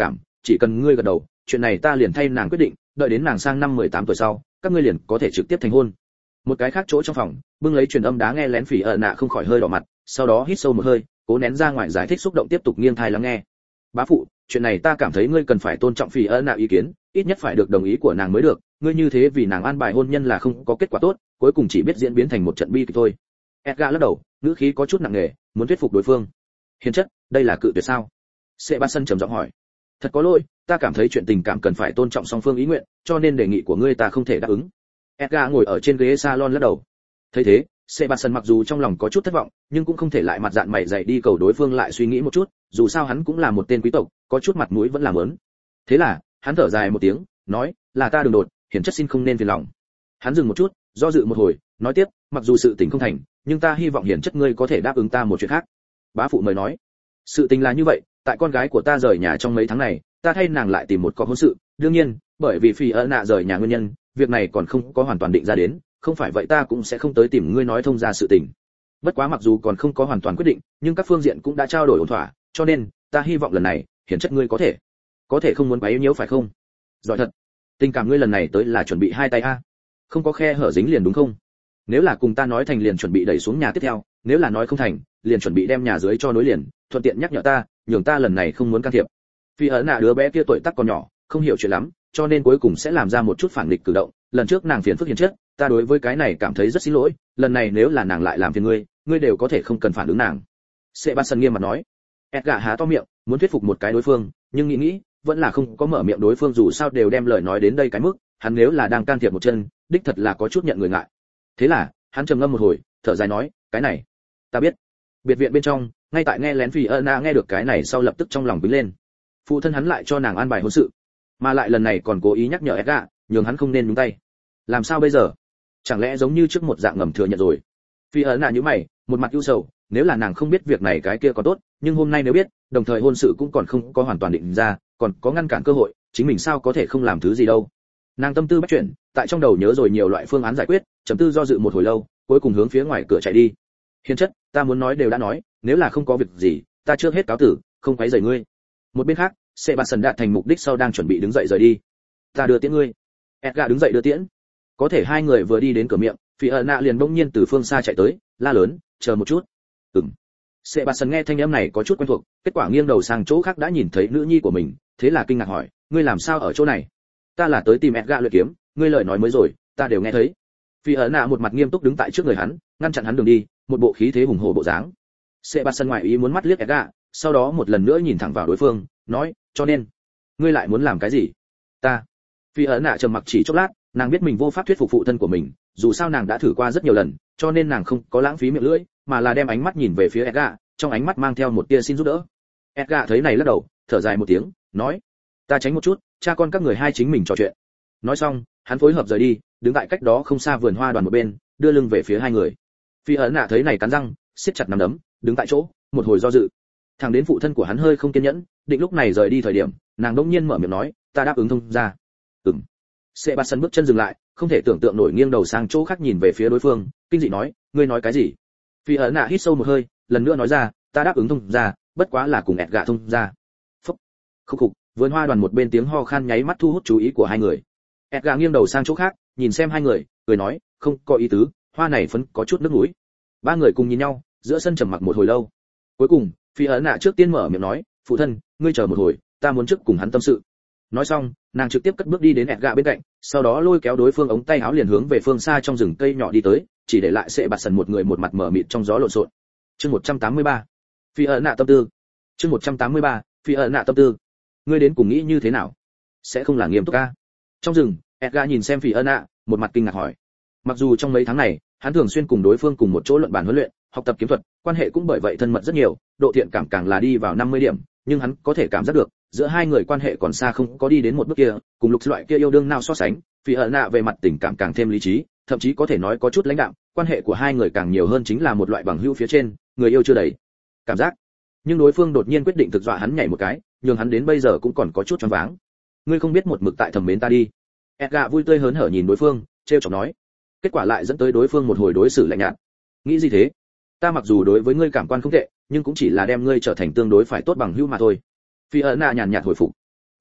chỉ cần ngươi gật đầu, chuyện này ta liền thay nàng quyết định, đợi đến nàng sang năm mười tám tuổi sau, các ngươi liền có thể trực tiếp thành hôn. Một cái khác chỗ trong phòng, bưng lấy truyền âm đá nghe lén Phỉ ợ nạ không khỏi hơi đỏ mặt, sau đó hít sâu một hơi, cố nén ra ngoài giải thích xúc động tiếp tục nghiêng tai lắng nghe. Bá phụ, chuyện này ta cảm thấy ngươi cần phải tôn trọng Phỉ ợ nạ ý kiến, ít nhất phải được đồng ý của nàng mới được, ngươi như thế vì nàng an bài hôn nhân là không có kết quả tốt, cuối cùng chỉ biết diễn biến thành một trận bi kịch thôi. Edgar lắc đầu, ngữ khí có chút nặng nề, muốn thuyết phục đối phương. Hiền chất, đây là cự tuyệt sao? Sebastian trầm giọng hỏi. Thật có lỗi, ta cảm thấy chuyện tình cảm cần phải tôn trọng song phương ý nguyện, cho nên đề nghị của ngươi ta không thể đáp ứng. Edgar ngồi ở trên ghế salon lắc đầu. Thấy thế, Sebastian mặc dù trong lòng có chút thất vọng, nhưng cũng không thể lại mặt dạn mày dày đi cầu đối phương lại suy nghĩ một chút, dù sao hắn cũng là một tên quý tộc, có chút mặt mũi vẫn làm ớn. Thế là, hắn thở dài một tiếng, nói, là ta đường đột, hiển chất xin không nên phiền lòng. Hắn dừng một chút, do dự một hồi, nói tiếp, mặc dù sự tình không thành, nhưng ta hy vọng hiển chất ngươi có thể đáp ứng ta một chuyện khác. Bá phụ mời nói. Sự tình là như vậy, tại con gái của ta rời nhà trong mấy tháng này, ta thay nàng lại tìm một cọc hôn sự, đương nhiên, bởi vì Phi ợ nạ rời nhà nguyên nhân, việc này còn không có hoàn toàn định ra đến, không phải vậy ta cũng sẽ không tới tìm ngươi nói thông ra sự tình. Bất quá mặc dù còn không có hoàn toàn quyết định, nhưng các phương diện cũng đã trao đổi ổn thỏa, cho nên ta hy vọng lần này, hiển chất ngươi có thể, có thể không muốn quấy nhiễu phải không? Giỏi thật. Tình cảm ngươi lần này tới là chuẩn bị hai tay a, không có khe hở dính liền đúng không? Nếu là cùng ta nói thành liền chuẩn bị đẩy xuống nhà tiếp theo, nếu là nói không thành, liền chuẩn bị đem nhà dưới cho nối liền, thuận tiện nhắc nhở ta, nhường ta lần này không muốn can thiệp. Phi ấn nạ đứa bé kia tuổi tác còn nhỏ, không hiểu chuyện lắm, cho nên cuối cùng sẽ làm ra một chút phản nghịch cử động. Lần trước nàng phiền phức hiền chất, ta đối với cái này cảm thấy rất xin lỗi, lần này nếu là nàng lại làm phiền ngươi, ngươi đều có thể không cần phản ứng nàng. Sebastian nghiêm mặt nói. Edgar há to miệng, muốn thuyết phục một cái đối phương, nhưng nghĩ nghĩ, vẫn là không có mở miệng, đối phương dù sao đều đem lời nói đến đây cái mức, hắn nếu là đang can thiệp một chân, đích thật là có chút nhận người ngại. Thế là, hắn trầm ngâm một hồi, thở dài nói, cái này, ta biết. Biệt viện bên trong, ngay tại nghe lén Phi Anna nghe được cái này sau lập tức trong lòng bính lên. Phụ thân hắn lại cho nàng an bài hôn sự, mà lại lần này còn cố ý nhắc nhở Edgar, nhường hắn không nên nhúng tay. Làm sao bây giờ? Chẳng lẽ giống như trước một dạng ngầm thừa nhận rồi? Phi Anna nhíu mày, một mặt ưu sầu, nếu là nàng không biết việc này cái kia có tốt, nhưng hôm nay nếu biết, đồng thời hôn sự cũng còn không có hoàn toàn định ra, còn có ngăn cản cơ hội, chính mình sao có thể không làm thứ gì đâu. Nàng tâm tư bách chuyển, tại trong đầu nhớ rồi nhiều loại phương án giải quyết, chấm tư do dự một hồi lâu, cuối cùng hướng phía ngoài cửa chạy đi. Hiền chất, ta muốn nói đều đã nói, nếu là không có việc gì, ta trước hết cáo tử, không quấy rầy ngươi. Một bên khác, Sebastian đạt thành mục đích sau đang chuẩn bị đứng dậy rời đi. Ta đưa tiễn ngươi. Edgar đứng dậy đưa tiễn. Có thể hai người vừa đi đến cửa miệng, Fiona liền bỗng nhiên từ phương xa chạy tới, la lớn, chờ một chút. Ừm. Sebastian nghe thanh âm này có chút quen thuộc, kết quả nghiêng đầu sang chỗ khác đã nhìn thấy nữ nhi của mình, thế là kinh ngạc hỏi, ngươi làm sao ở chỗ này? Ta là tới tìm Edgar luyện kiếm, ngươi lời nói mới rồi, ta đều nghe thấy. Fiona một mặt nghiêm túc đứng tại trước người hắn, ngăn chặn hắn đường đi, một bộ khí thế hùng hổ bộ dáng. Sebastian ngoại ý muốn mắt liếc Edgar, sau đó một lần nữa nhìn thẳng vào đối phương, nói, cho nên, ngươi lại muốn làm cái gì? Ta. Fiona trầm mặc chỉ chốc lát, nàng biết mình vô pháp thuyết phục phụ thân của mình, dù sao nàng đã thử qua rất nhiều lần, cho nên nàng không có lãng phí miệng lưỡi, mà là đem ánh mắt nhìn về phía Edgar, trong ánh mắt mang theo một tia xin giúp đỡ. Edgar thấy này lắc đầu, thở dài một tiếng, nói, ta tránh một chút, cha con các người hai chính mình trò chuyện. Nói xong, hắn phối hợp rời đi, đứng tại cách đó không xa vườn hoa đoàn một bên, đưa lưng về phía hai người. Phi ấn nạ thấy này cắn răng, siết chặt nắm đấm, đứng tại chỗ, một hồi do dự. Thằng đến phụ thân của hắn hơi không kiên nhẫn, định lúc này rời đi thời điểm, nàng đỗng nhiên mở miệng nói, ta đáp ứng thông ra. Ừm. Sebastian bước chân dừng lại, không thể tưởng tượng nổi, nghiêng đầu sang chỗ khác nhìn về phía đối phương, kinh dị nói, ngươi nói cái gì? Phi ấn nạ hít sâu một hơi, lần nữa nói ra, ta đáp ứng thông ra, bất quá là cùng Edgar thông ra. Phúc. Khúc khục, vườn hoa đoàn một bên tiếng ho khan nháy mắt thu hút chú ý của hai người. Edgar nghiêng đầu sang chỗ khác, nhìn xem hai người, cười nói, không có ý tứ, hoa này phấn có chút nước mũi. Ba người cùng nhìn nhau, giữa sân trầm mặc một hồi lâu. Cuối cùng, Phi ấn nạ trước tiên mở miệng nói, phụ thân, ngươi chờ một hồi, ta muốn trước cùng hắn tâm sự. Nói xong, nàng trực tiếp cất bước đi đến Edgar bên cạnh, sau đó lôi kéo đối phương ống tay áo liền hướng về phương xa trong rừng cây nhỏ đi tới, chỉ để lại Sebastian một người một mặt mở mịt trong gió lộn xộn. Chương một trăm tám mươi ba. Phi ấn nạ tâm tư. Chương một trăm tám mươi ba. Phi ấn nạ tâm tư. Ngươi đến cùng nghĩ như thế nào? Sẽ không là nghiêm túc a? Trong rừng, Edgar nhìn xem Phi ấn nạ, một mặt kinh ngạc hỏi. Mặc dù trong mấy tháng này, hắn thường xuyên cùng đối phương cùng một chỗ luận bàn huấn luyện, học tập kiếm thuật, quan hệ cũng bởi vậy thân mật rất nhiều, độ thiện cảm càng là đi vào năm mươi điểm, nhưng hắn có thể cảm giác được, giữa hai người quan hệ còn xa không có đi đến một bước kia, cùng lục loại kia yêu đương nào so sánh, Phi ấn nạ về mặt tình cảm càng thêm lý trí, thậm chí có thể nói có chút lãnh đạm, quan hệ của hai người càng nhiều hơn chính là một loại bằng hữu phía trên, người yêu chưa đầy cảm giác. Nhưng đối phương đột nhiên quyết định thực dọa hắn nhảy một cái, nhưng hắn đến bây giờ cũng còn có chút choáng váng. Ngươi không biết một mực tại thầm mến ta đi. Edgar vui tươi hớn hở nhìn đối phương, trêu chọc nói. Kết quả lại dẫn tới đối phương một hồi đối xử lạnh nhạt. Nghĩ gì thế? Ta mặc dù đối với ngươi cảm quan không tệ, nhưng cũng chỉ là đem ngươi trở thành tương đối phải tốt bằng hữu mà thôi. Phi ấn nạ nhàn nhạt hồi phục.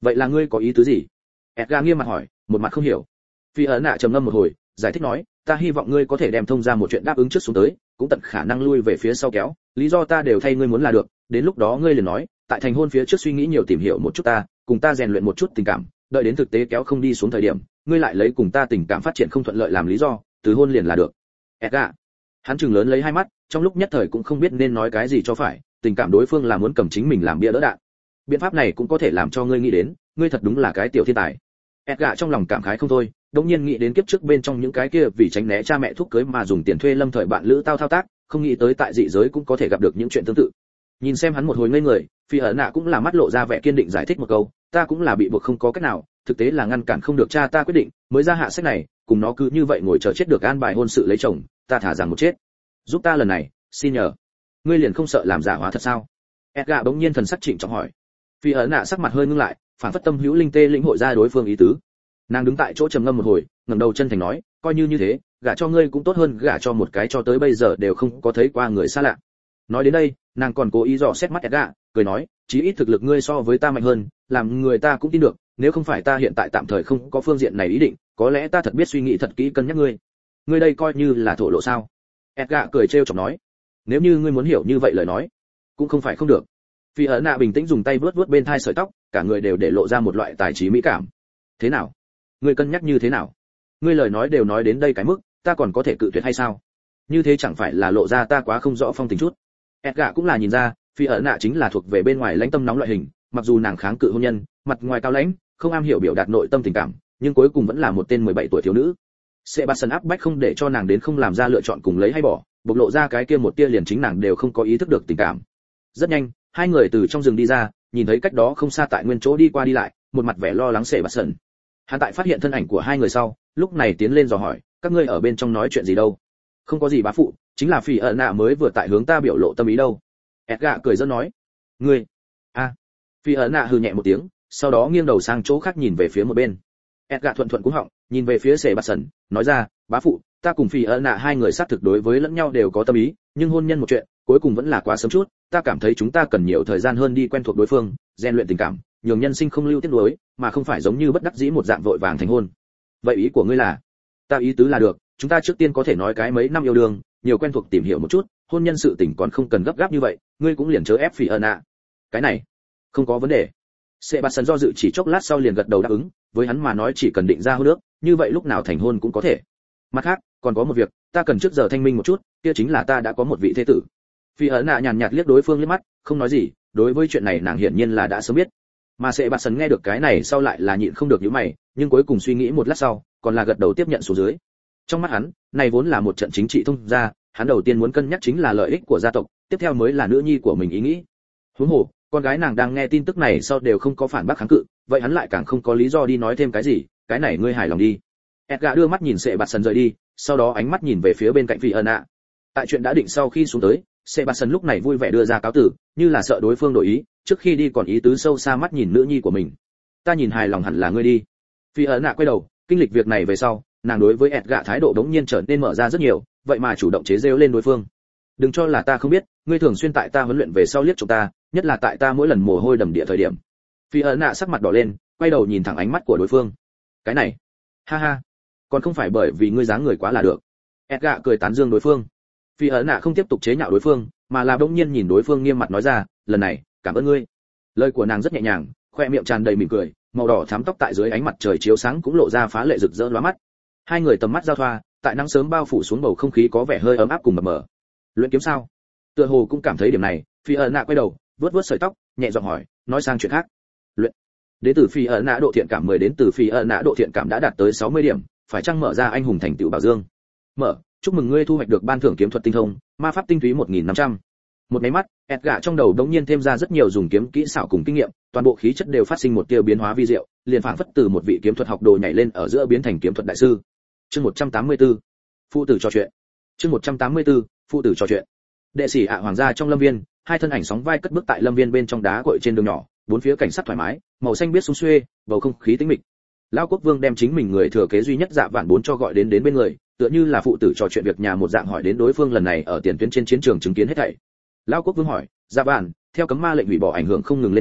vậy là ngươi có ý tứ gì? Edgar nghiêm mặt hỏi, một mặt không hiểu. Phi ấn nạ trầm ngâm một hồi, giải thích nói, ta hy vọng ngươi có thể đem thông ra một chuyện đáp ứng trước xuống tới, cũng tận khả năng lui về phía sau kéo, lý do ta đều thay ngươi muốn là được, đến lúc đó ngươi liền nói, tại thành hôn phía trước suy nghĩ nhiều tìm hiểu một chút ta, cùng ta rèn luyện một chút tình cảm, đợi đến thực tế kéo không đi xuống thời điểm, ngươi lại lấy cùng ta tình cảm phát triển không thuận lợi làm lý do, từ hôn liền là được. Edgar, hắn trừng lớn lấy hai mắt, trong lúc nhất thời cũng không biết nên nói cái gì cho phải, tình cảm đối phương là muốn cầm chính mình làm bia đỡ đạn. Biện pháp này cũng có thể làm cho ngươi nghĩ đến, ngươi thật đúng là cái tiểu thiên tài. Edgar trong lòng cảm khái không thôi, đột nhiên nghĩ đến kiếp trước bên trong những cái kia vì tránh né cha mẹ thúc cưới mà dùng tiền thuê lâm thời bạn lữ tao thao tác, không nghĩ tới tại dị giới cũng có thể gặp được những chuyện tương tự. Nhìn xem hắn một hồi ngây người, Phi ẩn nạ cũng là mắt lộ ra vẻ kiên định giải thích một câu, ta cũng là bị buộc không có cách nào, thực tế là ngăn cản không được cha ta quyết định, mới ra hạ sách này, cùng nó cứ như vậy ngồi chờ chết được an bài hôn sự lấy chồng, ta thả rằng một chết. Giúp ta lần này, xin nhờ. Ngươi liền không sợ làm giả hóa thật sao? Edgar bỗng nhiên thần sắc trịnh trọng hỏi. Phi ẩn nạ sắc mặt hơi ngưng lại, phản phất tâm hữu linh tê lĩnh hội ra đối phương ý tứ. Nàng đứng tại chỗ trầm ngâm một hồi, ngẩng đầu chân thành nói, coi như như thế, gả cho ngươi cũng tốt hơn gả cho một cái cho tới bây giờ đều không có thấy qua người xa lạ. Nói đến đây, nàng còn cố ý dò xét mắt Edgar, cười nói, chí ít thực lực ngươi so với ta mạnh hơn, làm người ta cũng tin được, nếu không phải ta hiện tại tạm thời không có phương diện này ý định, có lẽ ta thật biết suy nghĩ thật kỹ cân nhắc ngươi. Ngươi đây coi như là thổ lộ sao? Edgar cười trêu chọc nói, nếu như ngươi muốn hiểu như vậy lời nói, cũng không phải không được. Phi ấn nạ bình tĩnh dùng tay vuốt vuốt bên thai sợi tóc, cả người đều để lộ ra một loại tài trí mỹ cảm. Thế nào? Ngươi cân nhắc như thế nào? Ngươi lời nói đều nói đến đây cái mức, ta còn có thể cự tuyệt hay sao? Như thế chẳng phải là lộ ra ta quá không rõ phong tình chút. Edgar cũng là nhìn ra, Phi ấn nạ chính là thuộc về bên ngoài lãnh tâm nóng loại hình, mặc dù nàng kháng cự hôn nhân, mặt ngoài cao lãnh, không am hiểu biểu đạt nội tâm tình cảm, nhưng cuối cùng vẫn là một tên mười bảy tuổi thiếu nữ. Sebastian áp bách không để cho nàng đến không làm ra lựa chọn cùng lấy hay bỏ, bộc lộ ra cái kia một tia liền chính nàng đều không có ý thức được tình cảm. Rất nhanh, hai người từ trong rừng đi ra, nhìn thấy cách đó không xa tại nguyên chỗ đi qua đi lại, một mặt vẻ lo lắng Sebastian. Hắn tại phát hiện thân ảnh của hai người sau, lúc này tiến lên dò hỏi, các ngươi ở bên trong nói chuyện gì đâu? Không có gì bá phụ, chính là Phi ẩn nạ mới vừa tại hướng ta biểu lộ tâm ý đâu. Edgar cười giỡn nói, ngươi, a. À. Phi ẩn nạ hừ nhẹ một tiếng, sau đó nghiêng đầu sang chỗ khác nhìn về phía một bên. Edgar thuận thuận cúi họng, nhìn về phía Sebastian, nói ra, bá phụ, ta cùng Phi ẩn nạ hai người xác thực đối với lẫn nhau đều có tâm ý, nhưng hôn nhân một chuyện, cuối cùng vẫn là quá sớm chút, ta cảm thấy chúng ta cần nhiều thời gian hơn đi quen thuộc đối phương, rèn luyện tình cảm, nhường nhân sinh không lưu tiếc nuối, mà không phải giống như bất đắc dĩ một dạng vội vàng thành hôn. Vậy ý của ngươi là? Ta ý tứ là được, chúng ta trước tiên có thể nói cái mấy năm yêu đương, nhiều quen thuộc tìm hiểu một chút, hôn nhân sự tình còn không cần gấp gáp như vậy, ngươi cũng liền chớ ép Phi ẩn nạ. Cái này, không có vấn đề. Sebastian do dự chỉ chốc lát sau liền gật đầu đáp ứng, với hắn mà nói chỉ cần định ra hôn ước, như vậy lúc nào thành hôn cũng có thể. Mặt khác, còn có một việc, ta cần trước giờ thanh minh một chút, kia chính là ta đã có một vị thế tử. Phi ấn nạ nhàn nhạt liếc đối phương liếc mắt, không nói gì, đối với chuyện này nàng hiển nhiên là đã sớm biết. Mà Sebastian nghe được cái này sau lại là nhịn không được nhíu mày, nhưng cuối cùng suy nghĩ một lát sau, còn là gật đầu tiếp nhận xuống dưới. Trong mắt hắn, này vốn là một trận chính trị thông gia, hắn đầu tiên muốn cân nhắc chính là lợi ích của gia tộc, tiếp theo mới là nữ nhi của mình ý nghĩ. Huống hồ, con gái nàng đang nghe tin tức này sau đều không có phản bác kháng cự, vậy hắn lại càng không có lý do đi nói thêm cái gì, cái này ngươi hài lòng đi. Edgar đưa mắt nhìn Sebastian rời đi, sau đó ánh mắt nhìn về phía bên cạnh Phi ẩn nạ. Tại chuyện đã định sau khi xuống tới, Sebastian lúc này vui vẻ đưa ra cáo tử, như là sợ đối phương đổi ý, trước khi đi còn ý tứ sâu xa mắt nhìn nữ nhi của mình. Ta nhìn hài lòng hẳn là ngươi đi. Phi ẩn nạ quay đầu, kinh lịch việc này về sau, nàng đối với Edgar thái độ đống nhiên trở nên mở ra rất nhiều, vậy mà chủ động chế giễu lên đối phương. Đừng cho là ta không biết, ngươi thường xuyên tại ta huấn luyện về sau liếc chúng ta, nhất là tại ta mỗi lần mồ hôi đầm địa thời điểm. Phi ẩn nạ sắc mặt đỏ lên, quay đầu nhìn thẳng ánh mắt của đối phương. Cái này, ha ha, còn không phải bởi vì ngươi dáng người quá là được. Edgar cười tán dương đối phương. Phi ẩn nạ không tiếp tục chế nhạo đối phương, mà là đống nhiên nhìn đối phương nghiêm mặt nói ra, lần này, cảm ơn ngươi. Lời của nàng rất nhẹ nhàng, khoe miệng tràn đầy mỉm cười, màu đỏ thắm tóc tại dưới ánh mặt trời chiếu sáng cũng lộ ra phá lệ rực rỡ lóa mắt. Hai người tầm mắt giao thoa, tại nắng sớm bao phủ xuống bầu không khí có vẻ hơi ấm áp cùng mập mờ. Luyện kiếm sao? Tựa hồ cũng cảm thấy điểm này, Phi ẩn nạ quay đầu, vuốt vuốt sợi tóc, nhẹ giọng hỏi, nói sang chuyện khác. Luyện. Đến từ Phi ẩn nạ độ thiện cảm mười đến từ Phi ẩn nạ độ thiện cảm đã đạt tới sáu mươi điểm, phải chăng mở ra anh hùng thành tựu bảo dương? Mở, chúc mừng ngươi thu hoạch được ban thưởng kiếm thuật tinh thông, ma pháp tinh túy một nghìn năm trăm. Một máy mắt, Edgar trong đầu đống nhiên thêm ra rất nhiều dùng kiếm kỹ xảo cùng kinh nghiệm, toàn bộ khí chất đều phát sinh một tia biến hóa vi diệu, liền phảng phất từ một vị kiếm thuật học đồ nhảy lên ở giữa biến thành kiếm thuật đại sư. Chương một trăm tám mươi tư, phụ tử trò chuyện. Chương một trăm tám mươi tư, phụ tử trò chuyện. Đệ sĩ ạ hoàng gia trong lâm viên, hai thân ảnh sóng vai cất bước tại lâm viên bên trong đá cội trên đường nhỏ, bốn phía cảnh sắc thoải mái, màu xanh biết sum xuê, bầu không khí tĩnh mịch. Lão quốc vương đem chính mình người thừa kế duy nhất Dạ Vạn bốn cho gọi đến đến bên người, tựa như là phụ tử trò chuyện việc nhà một dạng hỏi đến đối phương lần này ở tiền tuyến trên chiến trường chứng kiến hết thảy. Lão quốc vương hỏi, Dạ Vạn, theo cấm ma lệnh hủy bỏ ảnh hưởng không ngừng lên men,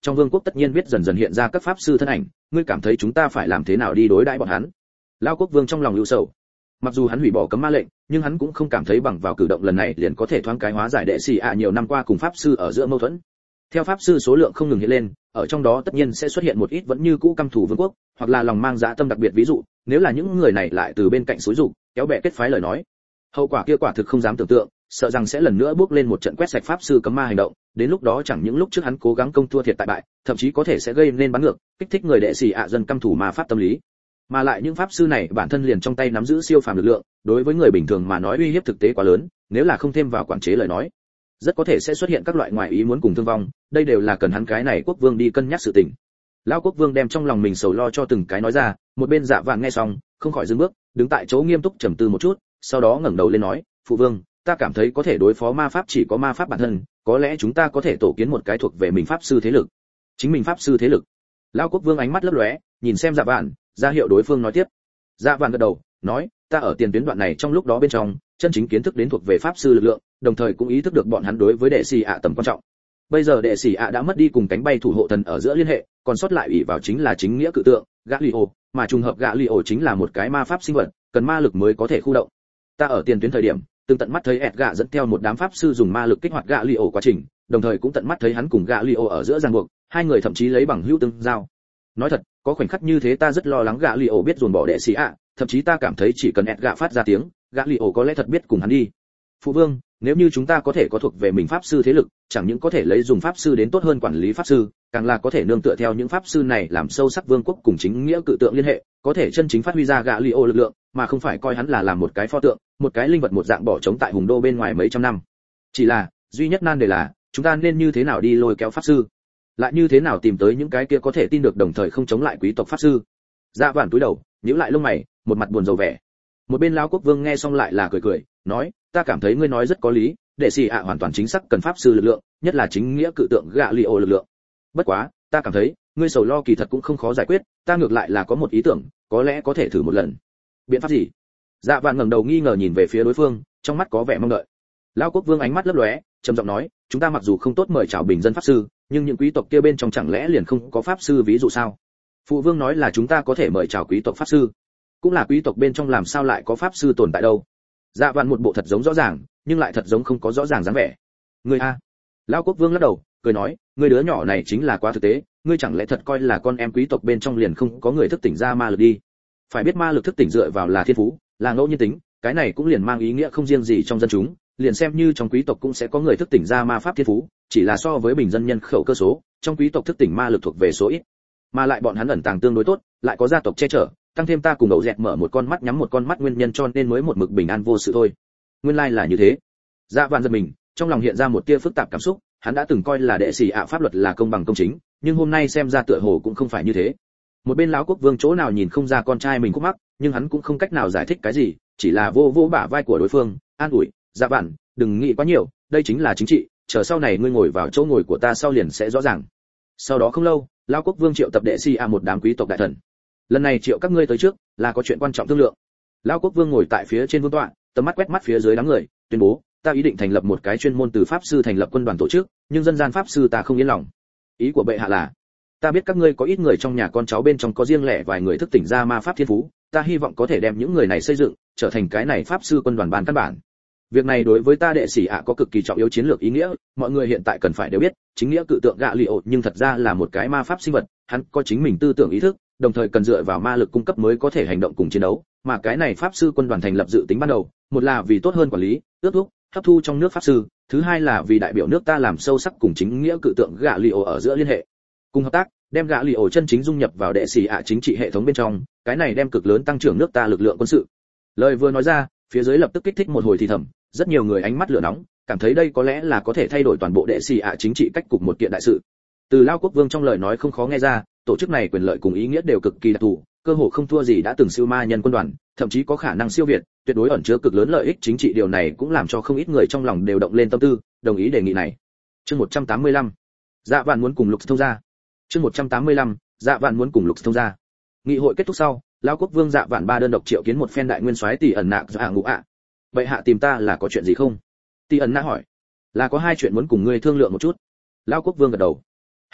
trong vương quốc tất nhiên biết dần dần hiện ra các pháp sư thân ảnh, ngươi cảm thấy chúng ta phải làm thế nào đi đối đãi bọn hắn? Lão quốc vương trong lòng ưu sầu. Mặc dù hắn hủy bỏ cấm ma lệnh, nhưng hắn cũng không cảm thấy bằng vào cử động lần này liền có thể thoáng cái hóa giải đệ sĩ ạ nhiều năm qua cùng pháp sư ở giữa mâu thuẫn. Theo pháp sư số lượng không ngừng hiện lên, ở trong đó tất nhiên sẽ xuất hiện một ít vẫn như cũ căm thù vương quốc, hoặc là lòng mang dã tâm đặc biệt, ví dụ, nếu là những người này lại từ bên cạnh xúi dục, kéo bè kết phái lời nói, hậu quả kia quả thực không dám tưởng tượng, sợ rằng sẽ lần nữa bước lên một trận quét sạch pháp sư cấm ma hành động, đến lúc đó chẳng những lúc trước hắn cố gắng công thua thiệt tại bại, thậm chí có thể sẽ gây nên bắn ngược, kích thích người đệ sĩ ạ dân căm thù ma pháp tâm lý. Mà lại những pháp sư này bản thân liền trong tay nắm giữ siêu phàm lực lượng, đối với người bình thường mà nói uy hiếp thực tế quá lớn, nếu là không thêm vào quản chế lời nói, rất có thể sẽ xuất hiện các loại ngoại ý muốn cùng thương vong, đây đều là cần hắn cái này quốc vương đi cân nhắc sự tình. Lão quốc vương đem trong lòng mình sầu lo cho từng cái nói ra, một bên Dạ Vạn nghe xong, không khỏi dừng bước, đứng tại chỗ nghiêm túc trầm tư một chút, sau đó ngẩng đầu lên nói, phụ vương, ta cảm thấy có thể đối phó ma pháp chỉ có ma pháp bản thân, có lẽ chúng ta có thể tổ kiến một cái thuộc về mình pháp sư thế lực. Chính mình pháp sư thế lực. Lão quốc vương ánh mắt lấp lóe, nhìn xem Dạ Vạn, ra hiệu đối phương nói tiếp. Dạ Vạn gật đầu, nói, ta ở tiền tuyến đoạn này trong lúc đó bên trong, chân chính kiến thức đến thuộc về pháp sư lực lượng, đồng thời cũng ý thức được bọn hắn đối với đệ sĩ ạ tầm quan trọng. Bây giờ đệ sĩ ạ đã mất đi cùng cánh bay thủ hộ thần ở giữa liên hệ, còn sót lại ủy vào chính là chính nghĩa cự tượng, Galio, mà trùng hợp Galio chính là một cái ma pháp sinh vật, cần ma lực mới có thể khu động. Ta ở tiền tuyến thời điểm, từng tận mắt thấy Edgar dẫn theo một đám pháp sư dùng ma lực kích hoạt Galio quá trình, đồng thời cũng tận mắt thấy hắn cùng Galio ở giữa ràng buộc, hai người thậm chí lấy bằng hữu tương giao. Nói thật, có khoảnh khắc như thế ta rất lo lắng Galio biết dồn bỏ đệ sĩ ạ, thậm chí ta cảm thấy chỉ cần Edgar phát ra tiếng, Galio có lẽ thật biết cùng hắn đi. Phụ vương, nếu như chúng ta có thể có thuộc về mình pháp sư thế lực, chẳng những có thể lấy dùng pháp sư đến tốt hơn quản lý pháp sư, càng là có thể nương tựa theo những pháp sư này làm sâu sắc vương quốc cùng chính nghĩa cự tượng liên hệ, có thể chân chính phát huy ra Galio lực lượng, mà không phải coi hắn là làm một cái pho tượng, một cái linh vật một dạng bỏ trống tại hùng đô bên ngoài mấy trăm năm. Chỉ là, duy nhất nan đề là, chúng ta nên như thế nào đi lôi kéo pháp sư, lại như thế nào tìm tới những cái kia có thể tin được đồng thời không chống lại quý tộc pháp sư. Dạ Vạn cúi đầu, nhíu lại lông mày, một mặt buồn rầu vẻ. Một bên lão quốc vương nghe xong lại là cười cười, nói, ta cảm thấy ngươi nói rất có lý, đệ sĩ ạ hoàn toàn chính xác cần pháp sư lực lượng, nhất là chính nghĩa cự tượng Galio lực lượng. Bất quá, ta cảm thấy, ngươi sầu lo kỳ thật cũng không khó giải quyết, ta ngược lại là có một ý tưởng, có lẽ có thể thử một lần. Biện pháp gì? Dạ Vạn ngẩng đầu nghi ngờ nhìn về phía đối phương, trong mắt có vẻ mong đợi. Lão quốc vương ánh mắt lấp lóe, trầm giọng nói, chúng ta mặc dù không tốt mời chào bình dân pháp sư, nhưng những quý tộc kia bên trong chẳng lẽ liền không có pháp sư ví dụ sao? Phụ vương nói là chúng ta có thể mời chào quý tộc pháp sư, cũng là quý tộc bên trong làm sao lại có pháp sư tồn tại đâu? Dạ Vạn một bộ thật giống rõ ràng, nhưng lại thật giống không có rõ ràng dáng vẻ. Ngươi a? Lão quốc vương lắc đầu, cười nói, ngươi đứa nhỏ này chính là quá thực tế, ngươi chẳng lẽ thật coi là con em quý tộc bên trong liền không có người thức tỉnh ra ma lực đi? Phải biết ma lực thức tỉnh dựa vào là thiên phú, là ngẫu nhiên tính, cái này cũng liền mang ý nghĩa không riêng gì trong dân chúng, liền xem như trong quý tộc cũng sẽ có người thức tỉnh ra ma pháp thiên phú, chỉ là so với bình dân nhân khẩu cơ số, trong quý tộc thức tỉnh ma lực thuộc về số ít, mà lại bọn hắn ẩn tàng tương đối tốt, lại có gia tộc che chở, tăng thêm ta cùng Đậu Dẹt mở một con mắt nhắm một con mắt nguyên nhân cho nên mới một mực bình an vô sự thôi. Nguyên lai là như thế. Dạ Vạn giật mình, trong lòng hiện ra một tia phức tạp cảm xúc, hắn đã từng coi là đệ sĩ ạ pháp luật là công bằng công chính, nhưng hôm nay xem ra tựa hồ cũng không phải như thế. Một bên lão quốc vương chỗ nào nhìn không ra con trai mình khúc mắc, nhưng hắn cũng không cách nào giải thích cái gì, chỉ là vô vô bả vai của đối phương, an ủi, Dạ Vạn, đừng nghĩ quá nhiều, đây chính là chính trị, chờ sau này ngươi ngồi vào chỗ ngồi của ta sau liền sẽ rõ ràng. Sau đó không lâu, lão quốc vương triệu tập đệ sĩ ạ một đám quý tộc đại thần. Lần này triệu các ngươi tới trước, là có chuyện quan trọng thương lượng. Lão quốc vương ngồi tại phía trên vương tọa, tầm mắt quét mắt phía dưới đám người, tuyên bố, ta ý định thành lập một cái chuyên môn từ pháp sư thành lập quân đoàn tổ chức, nhưng dân gian pháp sư ta không yên lòng. Ý của bệ hạ là, ta biết các ngươi có ít người trong nhà con cháu bên trong có riêng lẻ vài người thức tỉnh ra ma pháp thiên phú, ta hy vọng có thể đem những người này xây dựng, trở thành cái này pháp sư quân đoàn ban căn bản. Việc này đối với ta đệ sĩ ạ có cực kỳ trọng yếu chiến lược ý nghĩa, mọi người hiện tại cần phải đều biết, chính nghĩa cự tượng Galio nhưng thật ra là một cái ma pháp sinh vật, hắn có chính mình tư tưởng ý thức, đồng thời cần dựa vào ma lực cung cấp mới có thể hành động cùng chiến đấu, mà cái này pháp sư quân đoàn thành lập dự tính ban đầu, một là vì tốt hơn quản lý, ước thúc, hấp thu trong nước pháp sư, thứ hai là vì đại biểu nước ta làm sâu sắc cùng chính nghĩa cự tượng Galio ở giữa liên hệ. Cùng hợp tác, đem Galio chân chính dung nhập vào đệ sĩ ạ chính trị hệ thống bên trong, cái này đem cực lớn tăng trưởng nước ta lực lượng quân sự. Lời vừa nói ra, phía dưới lập tức kích thích một hồi thì thầm, rất nhiều người ánh mắt lửa nóng, cảm thấy đây có lẽ là có thể thay đổi toàn bộ đệ sĩ ạ chính trị cách cục một kiện đại sự. Từ Lao quốc vương trong lời nói không khó nghe ra, tổ chức này quyền lợi cùng ý nghĩa đều cực kỳ đặc thù, cơ hội không thua gì đã từng siêu ma nhân quân đoàn, thậm chí có khả năng siêu việt, tuyệt đối ẩn chứa cực lớn lợi ích chính trị, điều này cũng làm cho không ít người trong lòng đều động lên tâm tư, đồng ý đề nghị này. Chương một trăm tám mươi lăm, Dạ Vạn muốn cùng Lục thông gia. Chương một trăm tám mươi lăm, Dạ Vạn muốn cùng Lục thông gia. Nghị hội kết thúc sau, Lao quốc vương Dạ Vạn ba đơn độc triệu kiến một phen đại nguyên soái Tỷ ẩn nạc Dạ Ngũ ạ. Vậy hạ tìm ta là có chuyện gì không? Tỷ ẩn nạc hỏi. Là có hai chuyện muốn cùng ngươi thương lượng một chút. Lao quốc vương gật đầu.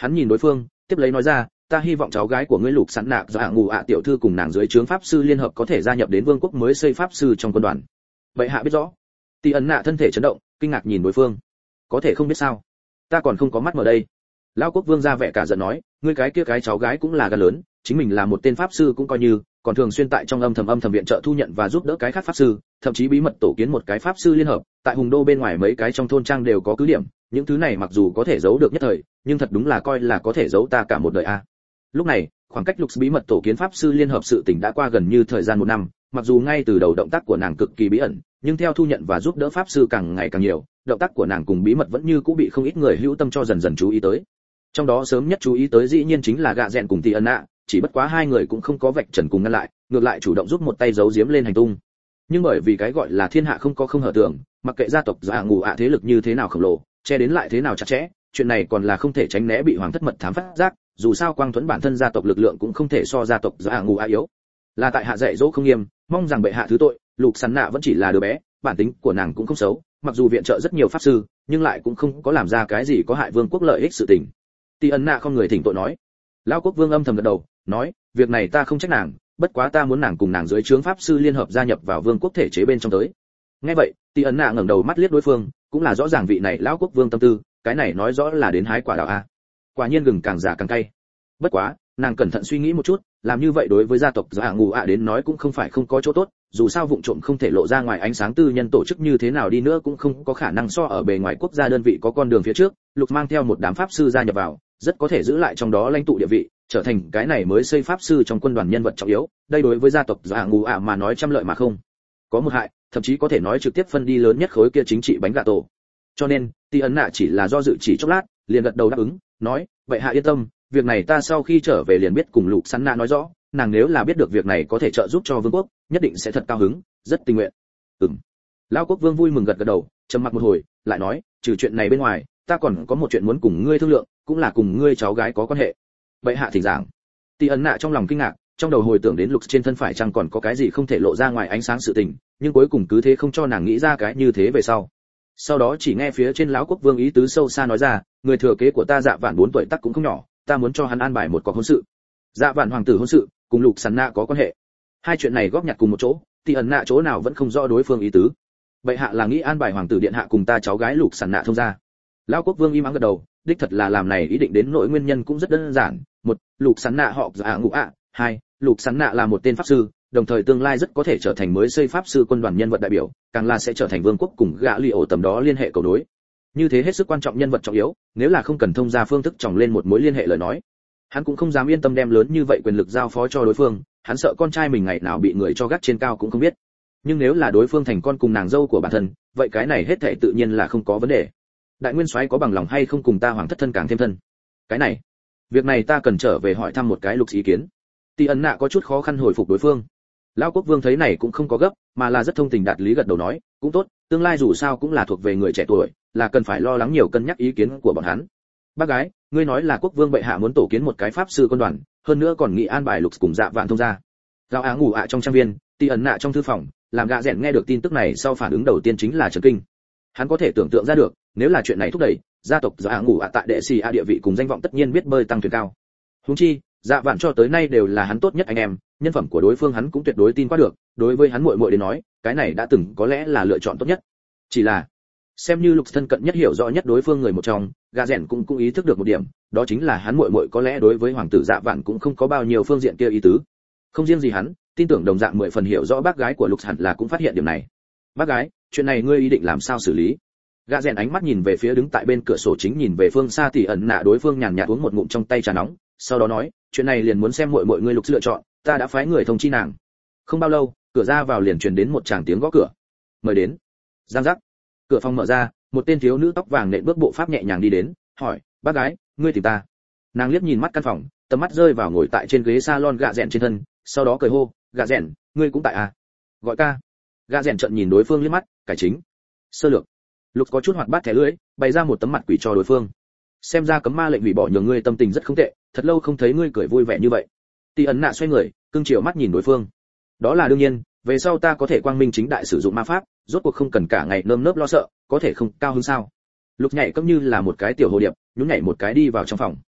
Hắn nhìn đối phương, tiếp lấy nói ra, ta hy vọng cháu gái của ngươi Lục Sẵn Nạc Dạ Ngủ ạ tiểu thư cùng nàng dưới trướng pháp sư liên hợp có thể gia nhập đến vương quốc mới xây pháp sư trong quân đoàn. Vậy hạ biết rõ. Tỷ ẩn nạ thân thể chấn động, kinh ngạc nhìn đối phương. Có thể không biết sao? Ta còn không có mắt mở đây. Lão quốc vương ra vẻ cả giận nói, ngươi cái kia cái cháu gái cũng là gan lớn, chính mình là một tên pháp sư cũng coi như, còn thường xuyên tại trong âm thầm âm thầm viện trợ thu nhận và giúp đỡ cái khác pháp sư, thậm chí bí mật tổ kiến một cái pháp sư liên hợp, tại hùng đô bên ngoài mấy cái trong thôn trang đều có cứ điểm, những thứ này mặc dù có thể giấu được nhất thời, nhưng thật đúng là coi là có thể giấu ta cả một đời a. Lúc này, khoảng cách Lux bí mật tổ kiến pháp sư liên hợp sự tình đã qua gần như thời gian một năm, mặc dù ngay từ đầu động tác của nàng cực kỳ bí ẩn, nhưng theo thu nhận và giúp đỡ pháp sư càng ngày càng nhiều, động tác của nàng cùng bí mật vẫn như cũ bị không ít người hữu tâm cho dần dần chú ý tới. Trong đó sớm nhất chú ý tới dĩ nhiên chính là Gạ Rèn cùng Tỷ Ân Nạ, chỉ bất quá hai người cũng không có vạch trần cùng ngăn lại, ngược lại chủ động giúp một tay giấu giếm lên hành tung. Nhưng bởi vì cái gọi là thiên hạ không có không hở tưởng, mặc kệ gia tộc Dạ Ngủ ạ thế lực như thế nào khổng lồ, che đến lại thế nào chặt chẽ, chuyện này còn là không thể tránh né bị hoàng thất mật thám phát giác, dù sao Quang Thuẫn bản thân gia tộc lực lượng cũng không thể so gia tộc Dạ Ngủ ạ yếu. Là tại hạ dạy dỗ không nghiêm, mong rằng bệ hạ thứ tội, Lục Sắn Nạ vẫn chỉ là đứa bé, bản tính của nàng cũng không xấu, mặc dù viện trợ rất nhiều pháp sư, nhưng lại cũng không có làm ra cái gì có hại vương quốc lợi ích sự tình. Tỷ Ân Nạ không người thỉnh tội nói. Lão quốc vương âm thầm gật đầu, nói, việc này ta không trách nàng, bất quá ta muốn nàng cùng nàng dưới trướng pháp sư liên hợp gia nhập vào vương quốc thể chế bên trong tới. Nghe vậy, Tỷ Ân Nạ ngẩng đầu mắt liếc đối phương, cũng là rõ ràng vị này lão quốc vương tâm tư, cái này nói rõ là đến hái quả đào a. Quả nhiên gừng càng già càng cay. Bất quá, nàng cẩn thận suy nghĩ một chút, làm như vậy đối với gia tộc Dạ Ngủ ạ đến nói cũng không phải không có chỗ tốt, dù sao vụng trộm không thể lộ ra ngoài ánh sáng tư nhân tổ chức như thế nào đi nữa cũng không có khả năng so ở bề ngoài quốc gia đơn vị có con đường phía trước, Lục mang theo một đám pháp sư gia nhập vào, rất có thể giữ lại trong đó lãnh tụ địa vị, trở thành cái này mới xây pháp sư trong quân đoàn nhân vật trọng yếu, đây đối với gia tộc Dạ Ngủ ạ mà nói trăm lợi mà không có một hại, thậm chí có thể nói trực tiếp phân đi lớn nhất khối kia chính trị bánh gà tổ. Cho nên, Tỷ Ân Nạ chỉ là do dự chỉ chốc lát, liền gật đầu đáp ứng, nói, vậy hạ yên tâm, việc này ta sau khi trở về liền biết cùng Lục Sắn Nạ nói rõ, nàng nếu là biết được việc này có thể trợ giúp cho vương quốc, nhất định sẽ thật cao hứng, rất tình nguyện. Ừm. Lão quốc vương vui mừng gật gật đầu, trầm mặc một hồi, lại nói, trừ chuyện này bên ngoài, ta còn có một chuyện muốn cùng ngươi thương lượng, cũng là cùng ngươi cháu gái có quan hệ. Vậy hạ thỉnh giảng. Tỷ Ân Nạ trong lòng kinh ngạc, trong đầu hồi tưởng đến Lục trên thân phải chăng còn có cái gì không thể lộ ra ngoài ánh sáng sự tình, nhưng cuối cùng cứ thế không cho nàng nghĩ ra cái như thế về sau. Sau đó chỉ nghe phía trên lão quốc vương ý tứ sâu xa nói ra, người thừa kế của ta Dạ Vạn bốn tuổi tác cũng không nhỏ, ta muốn cho hắn an bài một cuộc hôn sự. Dạ Vạn hoàng tử hôn sự cùng Lục Sắn Nạ có quan hệ. Hai chuyện này góp nhặt cùng một chỗ, Tỷ Ân Nạ chỗ nào vẫn không rõ đối phương ý tứ. Vậy hạ là nghĩ an bài hoàng tử điện hạ cùng ta cháu gái Lục Sắn Nạ thông gia. Lão quốc vương im ắng gật đầu, đích thật là làm này ý định đến nỗi nguyên nhân cũng rất đơn giản, một, Lục Sắn Nạ họ Dạ Ngủ ạ, hai, Lục Sắn Nạ là một tên pháp sư, đồng thời tương lai rất có thể trở thành mới xây pháp sư quân đoàn nhân vật đại biểu, càng là sẽ trở thành vương quốc cùng gã Li ổ tầm đó liên hệ cầu nối. Như thế hết sức quan trọng nhân vật trọng yếu, nếu là không cần thông gia phương thức trồng lên một mối liên hệ lời nói, hắn cũng không dám yên tâm đem lớn như vậy quyền lực giao phó cho đối phương, hắn sợ con trai mình ngày nào bị người cho gác trên cao cũng không biết. Nhưng nếu là đối phương thành con cùng nàng dâu của bản thân, vậy cái này hết thảy tự nhiên là không có vấn đề. Đại nguyên soái có bằng lòng hay không cùng ta hoàng thất thân càng thêm thân? Cái này, việc này ta cần trở về hỏi thăm một cái Lục ý kiến. Tỷ Ân Nạ có chút khó khăn hồi phục đối phương. Lão quốc vương thấy này cũng không có gấp, mà là rất thông tình đạt lý gật đầu nói, cũng tốt, tương lai dù sao cũng là thuộc về người trẻ tuổi, là cần phải lo lắng nhiều cân nhắc ý kiến của bọn hắn. Bác gái, ngươi nói là quốc vương bệ hạ muốn tổ kiến một cái pháp sư quân đoàn, hơn nữa còn nghị an bài Lục cùng Dạ Vạn thông gia. Gạo Á ngủ ạ trong trang viên, Tỷ Ân Nạ trong thư phòng, làm Gạ Rèn nghe được tin tức này sau phản ứng đầu tiên chính là chấn kinh. Hắn có thể tưởng tượng ra được, nếu là chuyện này thúc đẩy, gia tộc Dạ ngủ ạ tại đệ xì a địa vị cùng danh vọng tất nhiên biết bơi tăng thuyền cao. Huống chi, Dạ Vạn cho tới nay đều là hắn tốt nhất anh em, nhân phẩm của đối phương hắn cũng tuyệt đối tin qua được, đối với hắn muội muội đến nói, cái này đã từng có lẽ là lựa chọn tốt nhất. Chỉ là, xem như Lục thân cận nhất hiểu rõ nhất đối phương người một trong, Gạ Rèn cũng cũng ý thức được một điểm, đó chính là hắn muội muội có lẽ đối với hoàng tử Dạ Vạn cũng không có bao nhiêu phương diện kia ý tứ. Không riêng gì hắn, tin tưởng đồng dạng mười phần hiểu rõ bác gái của Lục hẳn là cũng phát hiện điểm này. Bác gái, chuyện này ngươi ý định làm sao xử lý? Gạ Rèn ánh mắt nhìn về phía đứng tại bên cửa sổ chính nhìn về phương xa Tỷ Ân Nạ đối phương nhàn nhạt uống một ngụm trong tay trà nóng, sau đó nói, chuyện này liền muốn xem muội muội ngươi Lục lựa chọn, ta đã phái người thông chi nàng. Không bao lâu, cửa ra vào liền truyền đến một tràng tiếng gõ cửa. Mời đến. Giang giác. Cửa phòng mở ra, một tên thiếu nữ tóc vàng nện bước bộ pháp nhẹ nhàng đi đến, hỏi, bác gái, ngươi tìm ta? Nàng liếc nhìn mắt căn phòng, tầm mắt rơi vào ngồi tại trên ghế salon Gạ Rèn trên thân, sau đó cười hô, Gạ Rèn, ngươi cũng tại à? Gọi ca. Gạ Rèn trợn nhìn đối phương liếc mắt, cải chính. Sơ lược. Lục có chút hoạt bát thẻ lưỡi, bày ra một tấm mặt quỷ cho đối phương. Xem ra cấm ma lệnh hủy bỏ nhường ngươi tâm tình rất không tệ, thật lâu không thấy ngươi cười vui vẻ như vậy. Tỷ Ân Nạ xoay người, cương chiều mắt nhìn đối phương. Đó là đương nhiên, về sau ta có thể quang minh chính đại sử dụng ma pháp, rốt cuộc không cần cả ngày nơm nớp lo sợ, có thể không cao hơn sao? Lục nhảy cấm như là một cái tiểu hồ điệp, nhún nhảy một cái đi vào trong phòng.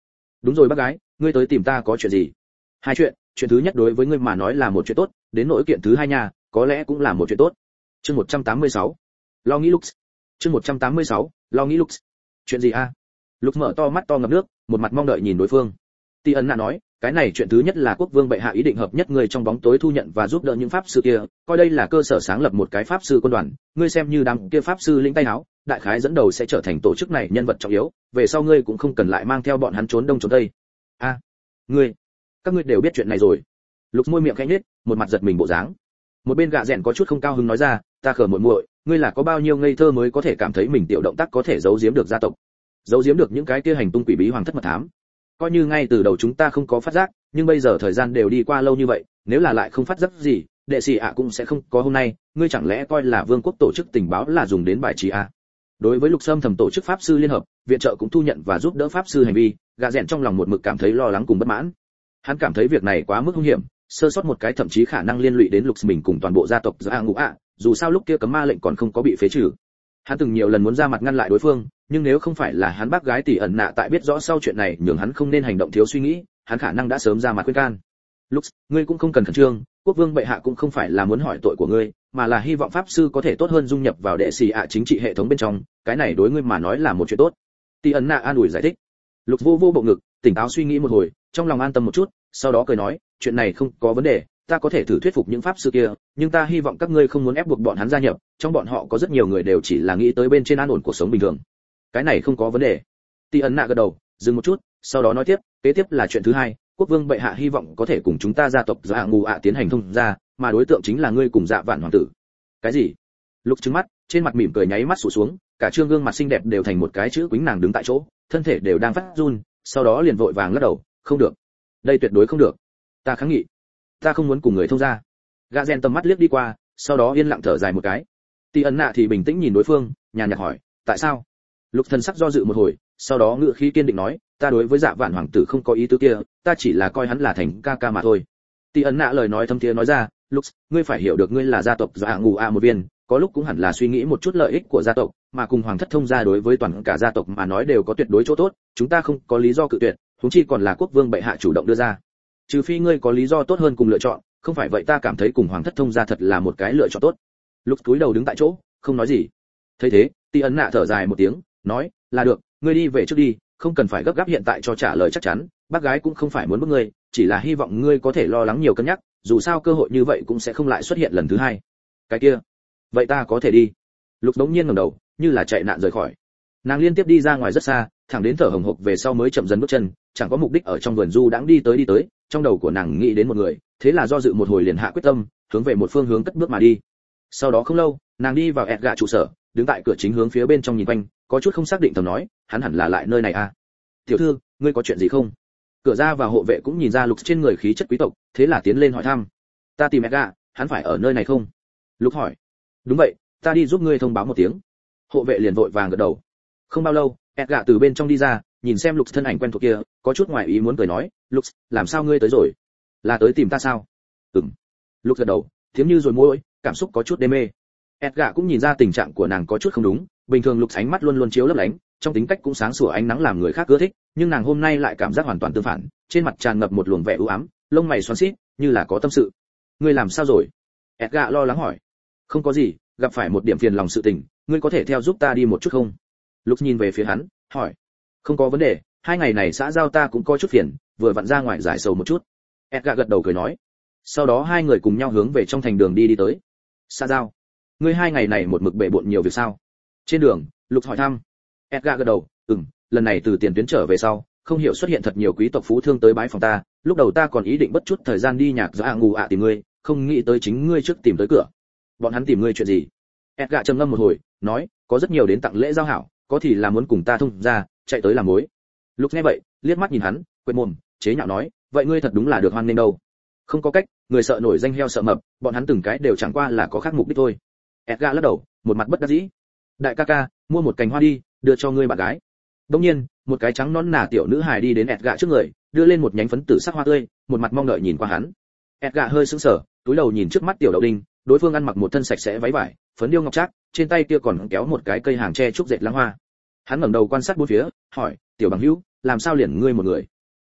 Đúng rồi bác gái, ngươi tới tìm ta có chuyện gì? Hai chuyện, chuyện thứ nhất đối với ngươi mà nói là một chuyện tốt, đến nỗi kiện thứ hai nha, có lẽ cũng là một chuyện tốt. Chương một trăm tám mươi sáu. Lo nghĩ Lux. Chương một trăm tám mươi sáu. Lo nghĩ Lux. Chuyện gì a? Lux mở to mắt to ngập nước, một mặt mong đợi nhìn đối phương. Tỷ ẩn nạ nói, cái này chuyện thứ nhất là quốc vương bệ hạ ý định hợp nhất người trong bóng tối thu nhận và giúp đỡ những pháp sư kia, coi đây là cơ sở sáng lập một cái pháp sư quân đoàn, ngươi xem như đám kia pháp sư lĩnh tay áo, đại khái dẫn đầu sẽ trở thành tổ chức này nhân vật trọng yếu, về sau ngươi cũng không cần lại mang theo bọn hắn trốn đông trốn tây. A, ngươi, các ngươi đều biết chuyện này rồi. Lục môi miệng khẽ nhếch, một mặt giật mình bộ dáng. Một bên gạ rèn có chút không cao hứng nói ra, ta khở muội muội, ngươi là có bao nhiêu ngây thơ mới có thể cảm thấy mình tiểu động tác có thể giấu giếm được gia tộc, giấu giếm được những cái kia hành tung quỷ bí hoàng thất mật thám. Coi như ngay từ đầu chúng ta không có phát giác, nhưng bây giờ thời gian đều đi qua lâu như vậy, nếu là lại không phát giác gì, đệ sĩ ạ cũng sẽ không có hôm nay, ngươi chẳng lẽ coi là vương quốc tổ chức tình báo là dùng đến bài trí à? Đối với lục sâm thầm tổ chức pháp sư liên hợp, viện trợ cũng thu nhận và giúp đỡ pháp sư hành vi, gạ rèn trong lòng một mực cảm thấy lo lắng cùng bất mãn. Hắn cảm thấy việc này quá mức nguy hiểm, sơ sót một cái thậm chí khả năng liên lụy đến lục mình cùng toàn bộ gia tộc Dạ Ngũ ạ, dù sao lúc kia cấm ma lệnh còn không có bị phế trừ. Hắn từng nhiều lần muốn ra mặt ngăn lại đối phương, nhưng nếu không phải là hắn bác gái tỷ ẩn nạ tại biết rõ sau chuyện này nhường hắn không nên hành động thiếu suy nghĩ, hắn khả năng đã sớm ra mặt khuyên can. Lux, ngươi cũng không cần khẩn trương, quốc vương bệ hạ cũng không phải là muốn hỏi tội của ngươi, mà là hy vọng pháp sư có thể tốt hơn dung nhập vào đệ sĩ ạ chính trị hệ thống bên trong, cái này đối ngươi mà nói là một chuyện tốt. Tỷ ẩn nạ an ủi giải thích. Lục vô vô bộ ngực, tỉnh táo suy nghĩ một hồi, trong lòng an tâm một chút, sau đó cười nói, chuyện này không có vấn đề, ta có thể thử thuyết phục những pháp sư kia, nhưng ta hy vọng các ngươi không muốn ép buộc bọn hắn gia nhập, trong bọn họ có rất nhiều người đều chỉ là nghĩ tới bên trên an ổn cuộc sống bình thường. Cái này không có vấn đề. Tỷ ẩn nạ gật đầu, dừng một chút, sau đó nói tiếp, kế tiếp là chuyện thứ hai, quốc vương bệ hạ hy vọng có thể cùng chúng ta gia tộc Dạ Ngũ ạ tiến hành thông gia, mà đối tượng chính là ngươi cùng Dạ Vạn hoàng tử. Cái gì? Lục trừng mắt, trên mặt mỉm cười nháy mắt sụt xuống, cả trương gương mặt xinh đẹp đều thành một cái chữ quýnh, nàng đứng tại chỗ, thân thể đều đang phát run, sau đó liền vội vàng lắc đầu, không được, đây tuyệt đối không được, ta kháng nghị, ta không muốn cùng người thông gia. Gã rèn tầm mắt liếc đi qua, sau đó yên lặng thở dài một cái. Tỷ ẩn nạ thì bình tĩnh nhìn đối phương, nhàn nhạt hỏi, tại sao? Lục thần sắc do dự một hồi, sau đó ngữ khí kiên định nói, ta đối với Dạ Vạn hoàng tử không có ý tứ kia, ta chỉ là coi hắn là thành ca ca mà thôi. Tỷ ẩn nạ lời nói thâm thiế nói ra, Lux, ngươi phải hiểu được ngươi là gia tộc Dạ Ngũ ạ một viên, có lúc cũng hẳn là suy nghĩ một chút lợi ích của gia tộc, mà cùng hoàng thất thông gia đối với toàn cả gia tộc mà nói đều có tuyệt đối chỗ tốt, chúng ta không có lý do cự tuyệt, huống chi còn là quốc vương bệ hạ chủ động đưa ra. Trừ phi ngươi có lý do tốt hơn cùng lựa chọn, không phải vậy ta cảm thấy cùng hoàng thất thông gia thật là một cái lựa chọn tốt. Lục cúi đầu đứng tại chỗ, không nói gì. Thấy thế, Tỷ ẩn nạ thở dài một tiếng, nói, là được, ngươi đi về trước đi, không cần phải gấp gáp hiện tại cho trả lời chắc chắn, bác gái cũng không phải muốn bức ngươi, chỉ là hy vọng ngươi có thể lo lắng nhiều cân nhắc, dù sao cơ hội như vậy cũng sẽ không lại xuất hiện lần thứ hai. Cái kia, vậy ta có thể đi. Lục đống nhiên ngẩng đầu, như là chạy nạn rời khỏi. Nàng liên tiếp đi ra ngoài rất xa, thẳng đến thở hổn hộc về sau mới chậm dần bước chân, chẳng có mục đích ở trong vườn du đãng đi tới đi tới, trong đầu của nàng nghĩ đến một người, thế là do dự một hồi liền hạ quyết tâm, hướng về một phương hướng cất bước mà đi. Sau đó không lâu, nàng đi vào Edgar trụ sở, đứng tại cửa chính hướng phía bên trong nhìn quanh, có chút không xác định thầm nói, hắn hẳn là lại nơi này à? Tiểu thư, ngươi có chuyện gì không? Cửa ra và hộ vệ cũng nhìn ra Lục trên người khí chất quý tộc, thế là tiến lên hỏi thăm. Ta tìm Edgar, hắn phải ở nơi này không? Lục hỏi. Đúng vậy, ta đi giúp ngươi thông báo một tiếng. Hộ vệ liền vội vàng gật đầu. Không bao lâu, Edgar từ bên trong đi ra, nhìn xem Lục thân ảnh quen thuộc kia, có chút ngoài ý muốn cười nói, Lục, làm sao ngươi tới rồi? Là tới tìm ta sao? Ừm. Lục gật đầu, thiếm như rồi môi, cảm xúc có chút đê mê. Edgar cũng nhìn ra tình trạng của nàng có chút không đúng, bình thường Lục ánh mắt luôn luôn chiếu lấp lánh, trong tính cách cũng sáng sủa ánh nắng làm người khác ưa thích, nhưng nàng hôm nay lại cảm giác hoàn toàn tương phản, trên mặt tràn ngập một luồng vẻ u ám, lông mày xoắn xít, như là có tâm sự. Ngươi làm sao rồi? Edgar lo lắng hỏi. Không có gì, gặp phải một điểm phiền lòng sự tình, ngươi có thể theo giúp ta đi một chút không? Lục nhìn về phía hắn, hỏi. Không có vấn đề, hai ngày này xã giao ta cũng có chút phiền, vừa vặn ra ngoài giải sầu một chút. Edgar gật đầu cười nói. Sau đó hai người cùng nhau hướng về trong thành đường đi đi tới. Xã giao? Ngươi hai ngày này một mực bệ bội nhiều việc sao? Trên đường, Lục hỏi thăm. Edgar gật đầu, ừm, lần này từ tiền tuyến trở về sau, không hiểu xuất hiện thật nhiều quý tộc phú thương tới bái phòng ta, lúc đầu ta còn ý định bất chút thời gian đi nhạc Dạ Ngũ ạ tìm ngươi, không nghĩ tới chính ngươi trước tìm tới cửa. Bọn hắn tìm ngươi chuyện gì? Edgar trầm ngâm một hồi, nói, có rất nhiều đến tặng lễ giao hảo, có thì là muốn cùng ta thông ra, chạy tới làm mối. Lục nghe vậy, liếc mắt nhìn hắn, quệt mồm, chế nhạo nói, vậy ngươi thật đúng là được hoan nghênh đâu. Không có cách, người sợ nổi danh heo sợ mập, bọn hắn từng cái đều chẳng qua là có khác mục đích thôi. Edgar lắc đầu, một mặt bất đắc dĩ. Đại ca ca, mua một cành hoa đi, đưa cho ngươi bạn gái. Đương nhiên, một cái trắng nón nà tiểu nữ hài đi đến Edgar trước người, đưa lên một nhánh phấn tử sắc hoa tươi, một mặt mong đợi nhìn qua hắn. Edgar hơi sững sờ, túi đầu nhìn trước mắt tiểu đậu đinh, đối phương ăn mặc một thân sạch sẽ váy vải, phấn điêu ngọc trác, trên tay kia còn kéo một cái cây hàng tre trúc dệt lãng hoa. Hắn ngẩng đầu quan sát bốn phía, hỏi, tiểu bằng hữu, làm sao liền ngươi một người?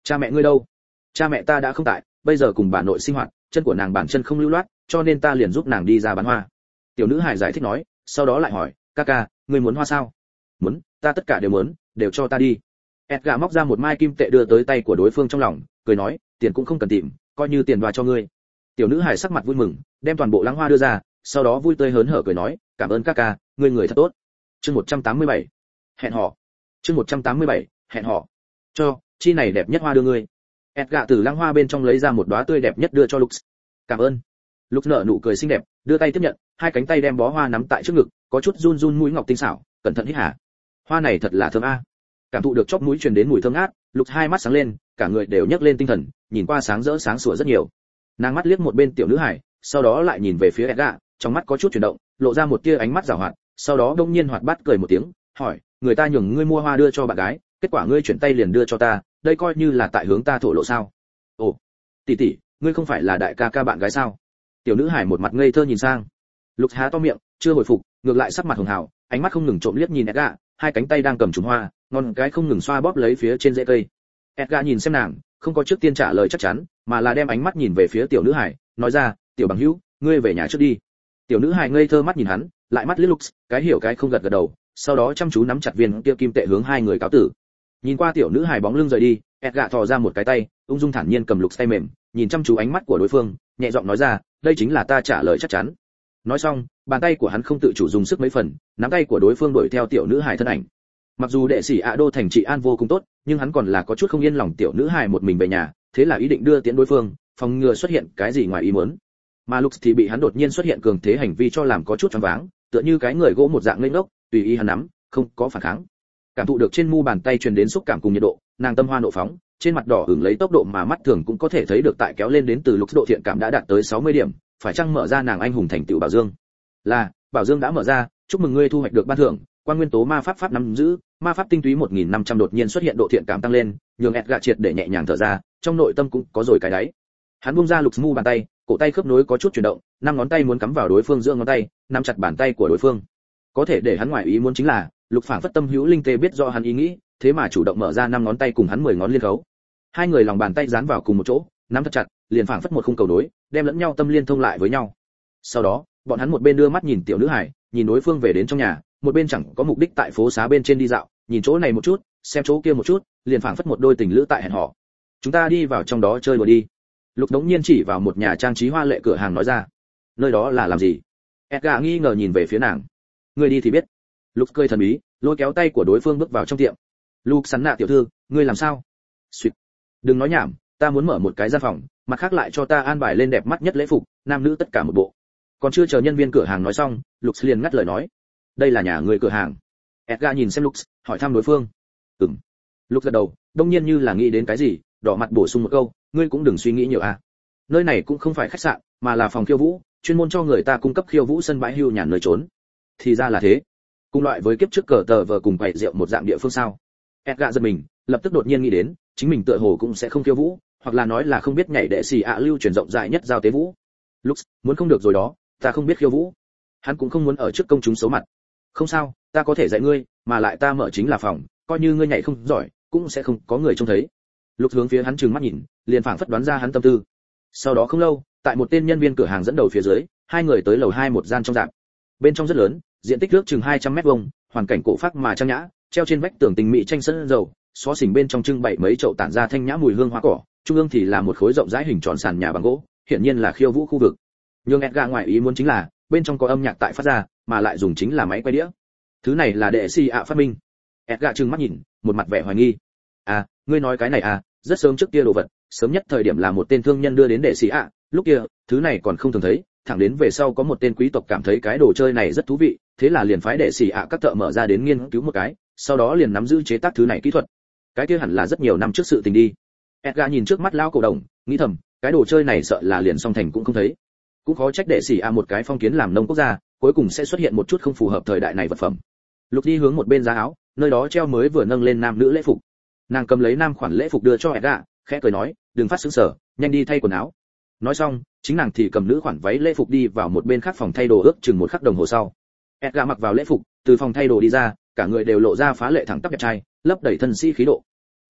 Cha mẹ ngươi đâu? Cha mẹ ta đã không tại, bây giờ cùng bà nội sinh hoạt, chân của nàng bản chân không lưu loát, cho nên ta liền giúp nàng đi ra bán hoa. Tiểu nữ hài giải thích nói, sau đó lại hỏi, ca ca, ngươi muốn hoa sao? Muốn, ta tất cả đều muốn, đều cho ta đi. Edgar móc ra một mai kim tệ đưa tới tay của đối phương trong lòng, cười nói, tiền cũng không cần tìm, coi như tiền hoa cho ngươi. Tiểu nữ hài sắc mặt vui mừng, đem toàn bộ lăng hoa đưa ra, sau đó vui tươi hớn hở cười nói, cảm ơn ca ca, ngươi người thật tốt. Chương một trăm tám mươi bảy, hẹn hò. Chương một trăm tám mươi bảy, hẹn hò. Cho, chi này đẹp nhất hoa đưa ngươi. Edgar từ lăng hoa bên trong lấy ra một đóa tươi đẹp nhất đưa cho Lux. Cảm ơn. Lux nở nụ cười xinh đẹp, đưa tay tiếp nhận, hai cánh tay đem bó hoa nắm tại trước ngực, có chút run run mũi ngọc tinh xảo, cẩn thận hít hà. Hoa này thật là thơm a. Cảm thụ được chóp mũi truyền đến mùi thơm ngát, Lux hai mắt sáng lên, cả người đều nhấc lên tinh thần, nhìn qua sáng rỡ sáng sủa rất nhiều. Nàng mắt liếc một bên tiểu nữ hải, sau đó lại nhìn về phía Edgar, trong mắt có chút chuyển động, lộ ra một tia ánh mắt giảo hoạt, sau đó đông nhiên hoạt bát cười một tiếng, hỏi, người ta nhường ngươi mua hoa đưa cho bạn gái, kết quả ngươi chuyển tay liền đưa cho ta, đây coi như là tại hướng ta thổ lộ sao? Ồ, tỷ tỷ, ngươi không phải là đại ca ca bạn gái sao? Tiểu nữ hải một mặt ngây thơ nhìn sang. Lục há to miệng, chưa hồi phục, ngược lại sắc mặt hồng hào, ánh mắt không ngừng trộm liếc nhìn Edgar, hai cánh tay đang cầm chùm hoa, ngón cái không ngừng xoa bóp lấy phía trên rễ cây. Edgar nhìn xem nàng, không có trước tiên trả lời chắc chắn, mà là đem ánh mắt nhìn về phía tiểu nữ hải, nói ra, tiểu bằng hữu, ngươi về nhà trước đi. Tiểu nữ hải ngây thơ mắt nhìn hắn, lại mắt liếc Lux, cái hiểu cái không gật gật đầu, sau đó chăm chú nắm chặt viên kia kim tệ hướng hai người cáo tử. Nhìn qua tiểu nữ hải bóng lưng rời đi, Edgar thò ra một cái tay, ung dung thản nhiên cầm Lux tay mềm, nhìn chăm chú ánh mắt của đối phương, nhẹ giọng nói ra, đây chính là ta trả lời chắc chắn. Nói xong, bàn tay của hắn không tự chủ dùng sức mấy phần, nắm tay của đối phương đuổi theo tiểu nữ hải thân ảnh. Mặc dù đệ sĩ ạ đô thành trị an vô cùng tốt, nhưng hắn còn là có chút không yên lòng tiểu nữ hải một mình về nhà, thế là ý định đưa tiễn đối phương, phòng ngừa xuất hiện cái gì ngoài ý muốn. Mà Lux thì bị hắn đột nhiên xuất hiện cường thế hành vi cho làm có chút choáng váng, tựa như cái người gỗ một dạng ngây ngốc, tùy ý hắn nắm, không có phản kháng. Cảm thụ được trên mu bàn tay truyền đến xúc cảm cùng nhiệt độ, nàng tâm hoa nộ phóng, trên mặt đỏ ửng lấy tốc độ mà mắt thường cũng có thể thấy được tại kéo lên đến từ Lux độ thiện cảm đã đạt tới sáu mươi điểm, phải chăng mở ra nàng anh hùng thành tựu bảo dương? Là, bảo dương đã mở ra, chúc mừng ngươi thu hoạch được ban thưởng, quan nguyên tố ma pháp pháp nắm giữ, ma pháp tinh túy một nghìn năm trăm đột nhiên xuất hiện độ thiện cảm tăng lên, nhường Edgar triệt để nhẹ nhàng thở ra, trong nội tâm cũng có rồi cái đáy. Hắn buông ra Lux mu bàn tay, cổ tay khớp nối có chút chuyển động, năm ngón tay muốn cắm vào đối phương giữa ngón tay, nắm chặt bàn tay của đối phương. Có thể để hắn ngoại ý muốn chính là, Lục phảng phất tâm hữu linh tê biết rõ hắn ý nghĩ, thế mà chủ động mở ra năm ngón tay cùng hắn mười ngón liên khấu. Hai người lòng bàn tay dán vào cùng một chỗ, nắm thật chặt, liền phảng phất một khung cầu nối, đem lẫn nhau tâm liên thông lại với nhau. Sau đó, bọn hắn một bên đưa mắt nhìn tiểu nữ hải, nhìn đối phương về đến trong nhà, một bên chẳng có mục đích tại phố xá bên trên đi dạo, nhìn chỗ này một chút, xem chỗ kia một chút, liền phảng phất một đôi tình lữ tại hẹn hò. Chúng ta đi vào trong đó chơi đùa đi. Lục đống nhiên chỉ vào một nhà trang trí hoa lệ cửa hàng nói ra. Nơi đó là làm gì? Edgar nghi ngờ nhìn về phía nàng. Ngươi đi thì biết. Lục cười thần bí, lôi kéo tay của đối phương bước vào trong tiệm. Lục sắn nạ tiểu thư, ngươi làm sao? Xuyệt. Đừng nói nhảm, ta muốn mở một cái gian phòng, mặt khác lại cho ta an bài lên đẹp mắt nhất lễ phục, nam nữ tất cả một bộ. Còn chưa chờ nhân viên cửa hàng nói xong, Lục liền ngắt lời nói. Đây là nhà người cửa hàng. Edgar nhìn xem Lục, hỏi thăm đối phương. Ừm. Lục gật đầu, đông nhiên như là nghĩ đến cái gì, đỏ mặt bổ sung một câu, ngươi cũng đừng suy nghĩ nhiều à. Nơi này cũng không phải khách sạn, mà là phòng khiêu vũ, chuyên môn cho người ta cung cấp khiêu vũ sân bãi hưu nhàn nơi trốn. Thì ra là thế. Cùng loại với kiếp trước cờ tờ vờ cùng quầy rượu một dạng địa phương sao? Edgar giật mình, lập tức đột nhiên nghĩ đến, chính mình tựa hồ cũng sẽ không khiêu vũ, hoặc là nói là không biết nhảy đệ xì ạ lưu truyền rộng rãi nhất giao tế vũ. Lux, muốn không được rồi đó, ta không biết khiêu vũ. Hắn cũng không muốn ở trước công chúng xấu mặt. Không sao, ta có thể dạy ngươi, mà lại ta mở chính là phòng, coi như ngươi nhảy không giỏi, cũng sẽ không có người trông thấy. Lux hướng phía hắn trừng mắt nhìn, liền phảng phất đoán ra hắn tâm tư. Sau đó không lâu, tại một tên nhân viên cửa hàng dẫn đầu phía dưới, hai người tới lầu hai một gian trong rạp. Bên trong rất lớn, diện tích nước chừng hai trăm mét vuông, hoàn cảnh cổ phác mà trang nhã, treo trên vách tường tình mỹ tranh sân dầu, xó xỉnh bên trong trưng bày mấy chậu tản ra thanh nhã mùi hương hoa cỏ, trung ương thì là một khối rộng rãi hình tròn sàn nhà bằng gỗ, hiển nhiên là khiêu vũ khu vực. Nhưng Edgar ngoại ý muốn chính là, bên trong có âm nhạc tại phát ra, mà lại dùng chính là máy quay đĩa. Thứ này là đệ xì ạ phát minh. Edgar trừng mắt nhìn, một mặt vẻ hoài nghi. À, ngươi nói cái này à, rất sớm trước kia đồ vật, sớm nhất thời điểm là một tên thương nhân đưa đến đệ xì ạ, lúc kia, thứ này còn không thường thấy, thẳng đến về sau có một tên quý tộc cảm thấy cái đồ chơi này rất thú vị, thế là liền phái đệ xì ạ các thợ mở ra đến nghiên cứu một cái, sau đó liền nắm giữ chế tác thứ này kỹ thuật. Cái kia hẳn là rất nhiều năm trước sự tình đi. Edgar nhìn trước mắt lão cổ đồng, nghĩ thầm, cái đồ chơi này sợ là liền song thành cũng không thấy. Cũng khó trách đệ xì ạ một cái phong kiến làm nông quốc gia, cuối cùng sẽ xuất hiện một chút không phù hợp thời đại này vật phẩm. Lục đi hướng một bên giá áo, nơi đó treo mới vừa nâng lên nam nữ lễ phục. Nàng cầm lấy nam khoản lễ phục đưa cho Edgar, khẽ cười nói, đừng phát sững sờ, nhanh đi thay quần áo. Nói xong, chính nàng thì cầm nữ khoản váy lễ phục đi vào một bên khác phòng thay đồ ước chừng một khắc đồng hồ sau. Edgar mặc vào lễ phục, từ phòng thay đồ đi ra, cả người đều lộ ra phá lệ thẳng tắp đẹp trai, lấp đầy thân sĩ khí độ.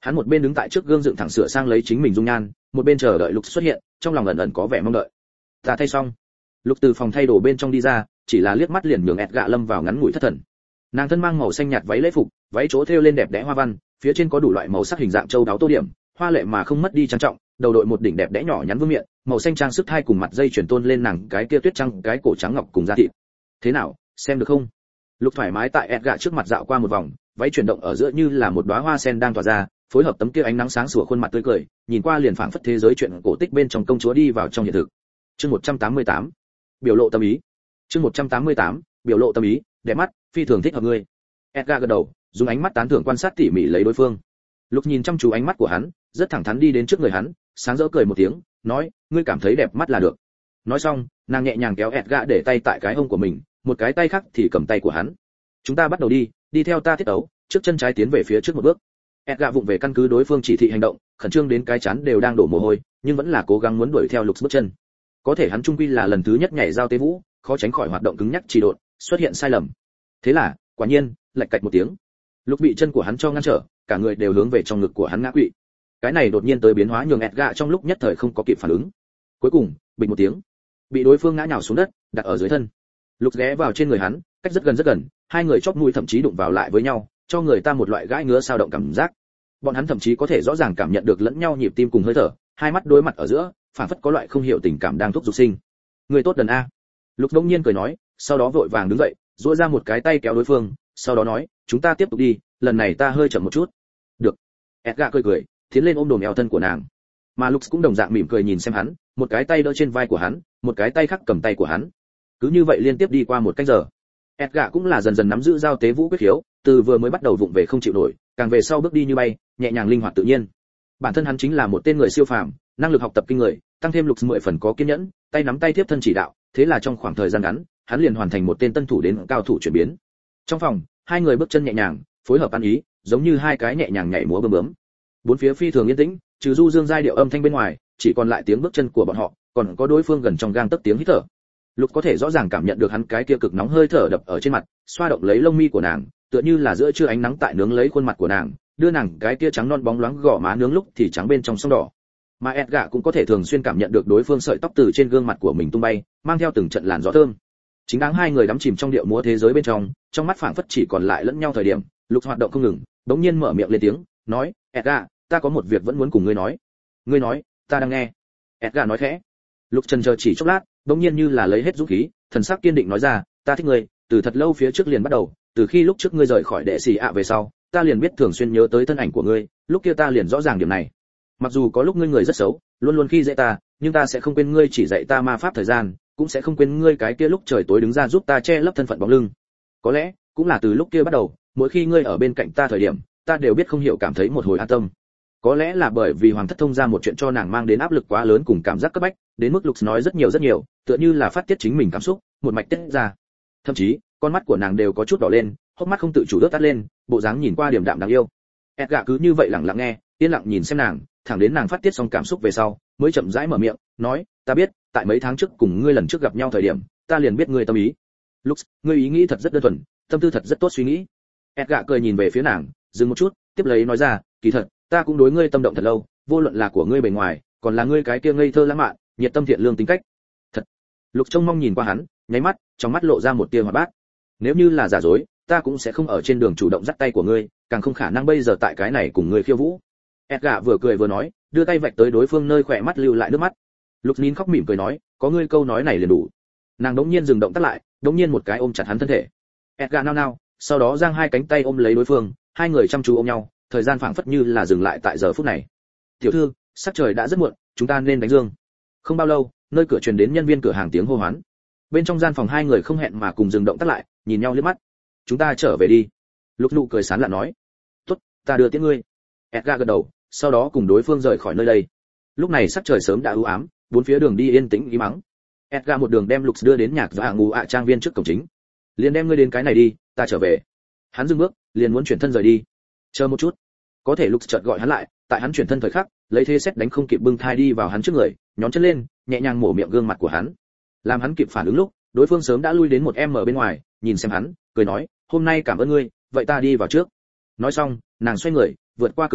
Hắn một bên đứng tại trước gương dựng thẳng sửa sang lấy chính mình dung nhan, một bên chờ đợi Lục xuất hiện, trong lòng ẩn ẩn có vẻ mong đợi. Ta thay xong. Lục từ phòng thay đồ bên trong đi ra, chỉ là liếc mắt liền nhường ẹt gạ lâm vào ngắn ngủi thất thần. Nàng thân mang màu xanh nhạt váy lễ phục, váy chỗ thêu lên đẹp đẽ hoa văn, phía trên có đủ loại màu sắc hình dạng châu đáo tô điểm, hoa lệ mà không mất đi trang trọng, đầu đội một đỉnh đẹp đẽ nhỏ nhắn vương miện, màu xanh trang sức thai cùng mặt dây chuyền tôn lên nàng cái kia tuyết trắng cái cổ trắng ngọc cùng da thịt. Thế nào, xem được không? Lục thoải mái tại ẹt gạ trước mặt dạo qua một vòng, váy chuyển động ở giữa như là một đóa hoa sen đang tỏa ra, phối hợp tấm kia ánh nắng sáng sủa khuôn mặt tươi cười, nhìn qua liền phảng phất thế giới chuyện cổ tích bên trong công chúa đi vào trong hiện thực. Chương một trăm tám mươi tám, biểu lộ tâm ý. Chương một trăm tám mươi tám, biểu lộ tâm ý, đẹp mắt, phi thường thích hợp ngươi. Edgar gật đầu, dùng ánh mắt tán thưởng quan sát tỉ mỉ lấy đối phương. Lục nhìn chăm chú ánh mắt của hắn, rất thẳng thắn đi đến trước người hắn, sáng rỡ cười một tiếng, nói, ngươi cảm thấy đẹp mắt là được. Nói xong, nàng nhẹ nhàng kéo Edgar để tay tại cái hông của mình, một cái tay khác thì cầm tay của hắn. Chúng ta bắt đầu đi, đi theo ta tiết tấu, trước chân trái tiến về phía trước một bước. Edgar vụng về căn cứ đối phương chỉ thị hành động, khẩn trương đến cái chán đều đang đổ mồ hôi, nhưng vẫn là cố gắng muốn đuổi theo Lục bước chân. Có thể hắn trung quy là lần thứ nhất nhảy giao tế vũ, khó tránh khỏi hoạt động cứng nhắc trì độn, xuất hiện sai lầm. Thế là, quả nhiên, lạch cạch một tiếng. Lục bị chân của hắn cho ngăn trở, cả người đều hướng về trong ngực của hắn ngã quỵ. Cái này đột nhiên tới biến hóa nhường Edgar trong lúc nhất thời không có kịp phản ứng. Cuối cùng, bịch một tiếng, bị đối phương ngã nhào xuống đất, đặt ở dưới thân. Lục ghé vào trên người hắn, cách rất gần rất gần, hai người chóp mũi thậm chí đụng vào lại với nhau, cho người ta một loại gãi ngứa sao động cảm giác. Bọn hắn thậm chí có thể rõ ràng cảm nhận được lẫn nhau nhịp tim cùng hơi thở, hai mắt đối mặt ở giữa, phản phất có loại không hiểu tình cảm đang thúc giục sinh. Người tốt đần a. Lục đông nhiên cười nói, sau đó vội vàng đứng dậy, duỗi ra một cái tay kéo đối phương, sau đó nói, chúng ta tiếp tục đi, lần này ta hơi chậm một chút. Được. Edgar cười cười, tiến lên ôm đồm eo thân của nàng. Mà Lux cũng đồng dạng mỉm cười nhìn xem hắn, một cái tay đỡ trên vai của hắn, một cái tay khác cầm tay của hắn. Cứ như vậy liên tiếp đi qua một canh giờ. Edgar cũng là dần dần nắm giữ giao tế vũ quyết khiếu, từ vừa mới bắt đầu vụng về không chịu nổi, càng về sau bước đi như bay, nhẹ nhàng linh hoạt tự nhiên. Bản thân hắn chính là một tên người siêu phàm, năng lực học tập kinh người, tăng thêm Lux mười phần có kiên nhẫn, tay nắm tay tiếp thân chỉ đạo, thế là trong khoảng thời gian ngắn, hắn liền hoàn thành một tên tân thủ đến cao thủ chuyển biến. Trong phòng, hai người bước chân nhẹ nhàng, phối hợp ăn ý, giống như hai cái nhẹ nhàng nhảy múa bướm bướm. Bốn phía phi thường yên tĩnh, trừ du dương giai điệu âm thanh bên ngoài, chỉ còn lại tiếng bước chân của bọn họ, còn có đối phương gần trong gang tấc tiếng hít thở. Lục có thể rõ ràng cảm nhận được hắn cái kia cực nóng hơi thở đập ở trên mặt, xoa động lấy lông mi của nàng, tựa như là giữa trưa ánh nắng tại nướng lấy khuôn mặt của nàng, đưa nàng cái kia trắng non bóng loáng gò má nướng lúc thì trắng bên trong sông đỏ. Mà Edgar cũng có thể thường xuyên cảm nhận được đối phương sợi tóc từ trên gương mặt của mình tung bay, mang theo từng trận làn gió thơm. Chính đáng hai người đắm chìm trong điệu múa thế giới bên trong, trong mắt phảng phất chỉ còn lại lẫn nhau thời điểm, Lục hoạt động không ngừng, bỗng nhiên mở miệng lên tiếng, nói, Edgar, ta có một việc vẫn muốn cùng ngươi nói. Ngươi nói, ta đang nghe. Edgar nói khẽ. Lục chần chờ chỉ chốc lát, bỗng nhiên như là lấy hết dũng khí, thần sắc kiên định nói ra, ta thích ngươi, từ thật lâu phía trước liền bắt đầu, từ khi lúc trước ngươi rời khỏi đệ sĩ ạ về sau, ta liền biết thường xuyên nhớ tới thân ảnh của ngươi, lúc kia ta liền rõ ràng điểm này. Mặc dù có lúc ngươi người rất xấu, luôn luôn khi dễ ta, nhưng ta sẽ không quên ngươi chỉ dạy ta ma pháp thời gian, cũng sẽ không quên ngươi cái kia lúc trời tối đứng ra giúp ta che lấp thân phận bóng lưng. Có lẽ, cũng là từ lúc kia bắt đầu, mỗi khi ngươi ở bên cạnh ta thời điểm, ta đều biết không hiểu cảm thấy một hồi an tâm. Có lẽ là bởi vì hoàng thất thông ra một chuyện cho nàng mang đến áp lực quá lớn cùng cảm giác cấp bách, đến mức Lục nói rất nhiều rất nhiều, tựa như là phát tiết chính mình cảm xúc, một mạch tiết ra. Thậm chí, con mắt của nàng đều có chút đỏ lên, hốc mắt không tự chủ ướt tắt lên, bộ dáng nhìn qua điềm đạm đáng yêu. Edgar cứ như vậy lặng lặng nghe, yên lặng nhìn xem nàng, thẳng đến nàng phát tiết xong cảm xúc về sau, mới chậm rãi mở miệng, nói, ta biết, tại mấy tháng trước cùng ngươi lần trước gặp nhau thời điểm, ta liền biết ngươi tâm ý. Lux, ngươi ý nghĩ thật rất đơn thuần, tâm tư thật rất tốt suy nghĩ. Edgar cười nhìn về phía nàng, dừng một chút, tiếp lấy nói ra, kỳ thật, ta cũng đối ngươi tâm động thật lâu, vô luận là của ngươi bề ngoài, còn là ngươi cái kia ngây thơ lãng mạn, nhiệt tâm thiện lương tính cách. Thật. Lục trông mong nhìn qua hắn, nháy mắt, trong mắt lộ ra một tia hoạt bát. Nếu như là giả dối, ta cũng sẽ không ở trên đường chủ động dắt tay của ngươi, càng không khả năng bây giờ tại cái này cùng ngươi khiêu vũ. Edgar vừa cười vừa nói, đưa tay vạch tới đối phương nơi khỏe mắt lưu lại nước mắt. Lục nín khóc mỉm cười nói, có ngươi câu nói này liền đủ. Nàng đống nhiên dừng động tác lại, đống nhiên một cái ôm chặt hắn thân thể. Edgar nao nao, sau đó giang hai cánh tay ôm lấy đối phương, hai người chăm chú ôm nhau, thời gian phảng phất như là dừng lại tại giờ phút này. Tiểu thư, sắc trời đã rất muộn, chúng ta nên đánh dương. Không bao lâu, nơi cửa truyền đến nhân viên cửa hàng tiếng hô hoán. Bên trong gian phòng hai người không hẹn mà cùng dừng động tác lại, nhìn nhau liếc mắt. Chúng ta trở về đi. Lục nụ cười sán lạ nói. Tốt, ta đưa tiễn ngươi. Edgar gật đầu, sau đó cùng đối phương rời khỏi nơi đây. Lúc này sắc trời sớm đã u ám, bốn phía đường đi yên tĩnh ý mắng. Edgar một đường đem Lục đưa đến nhạc và ngủ ạ trang viên trước cổng chính. Liền đem ngươi đến cái này đi, ta trở về. Hắn dừng bước, liền muốn chuyển thân rời đi. Chờ một chút. Có thể Lục chợt gọi hắn lại, tại hắn chuyển thân thời khắc, lấy thế xét đánh không kịp bưng thai đi vào hắn trước người, nhón chân lên, nhẹ nhàng mổ miệng gương mặt của hắn. Làm hắn kịp phản ứng lúc, đối phương sớm đã lui đến một em ở bên ngoài, nhìn xem hắn, cười nói, hôm nay cảm ơn ngươi, vậy ta đi vào trước. Nói xong, nàng xoay người, vượt qua cửa lớn,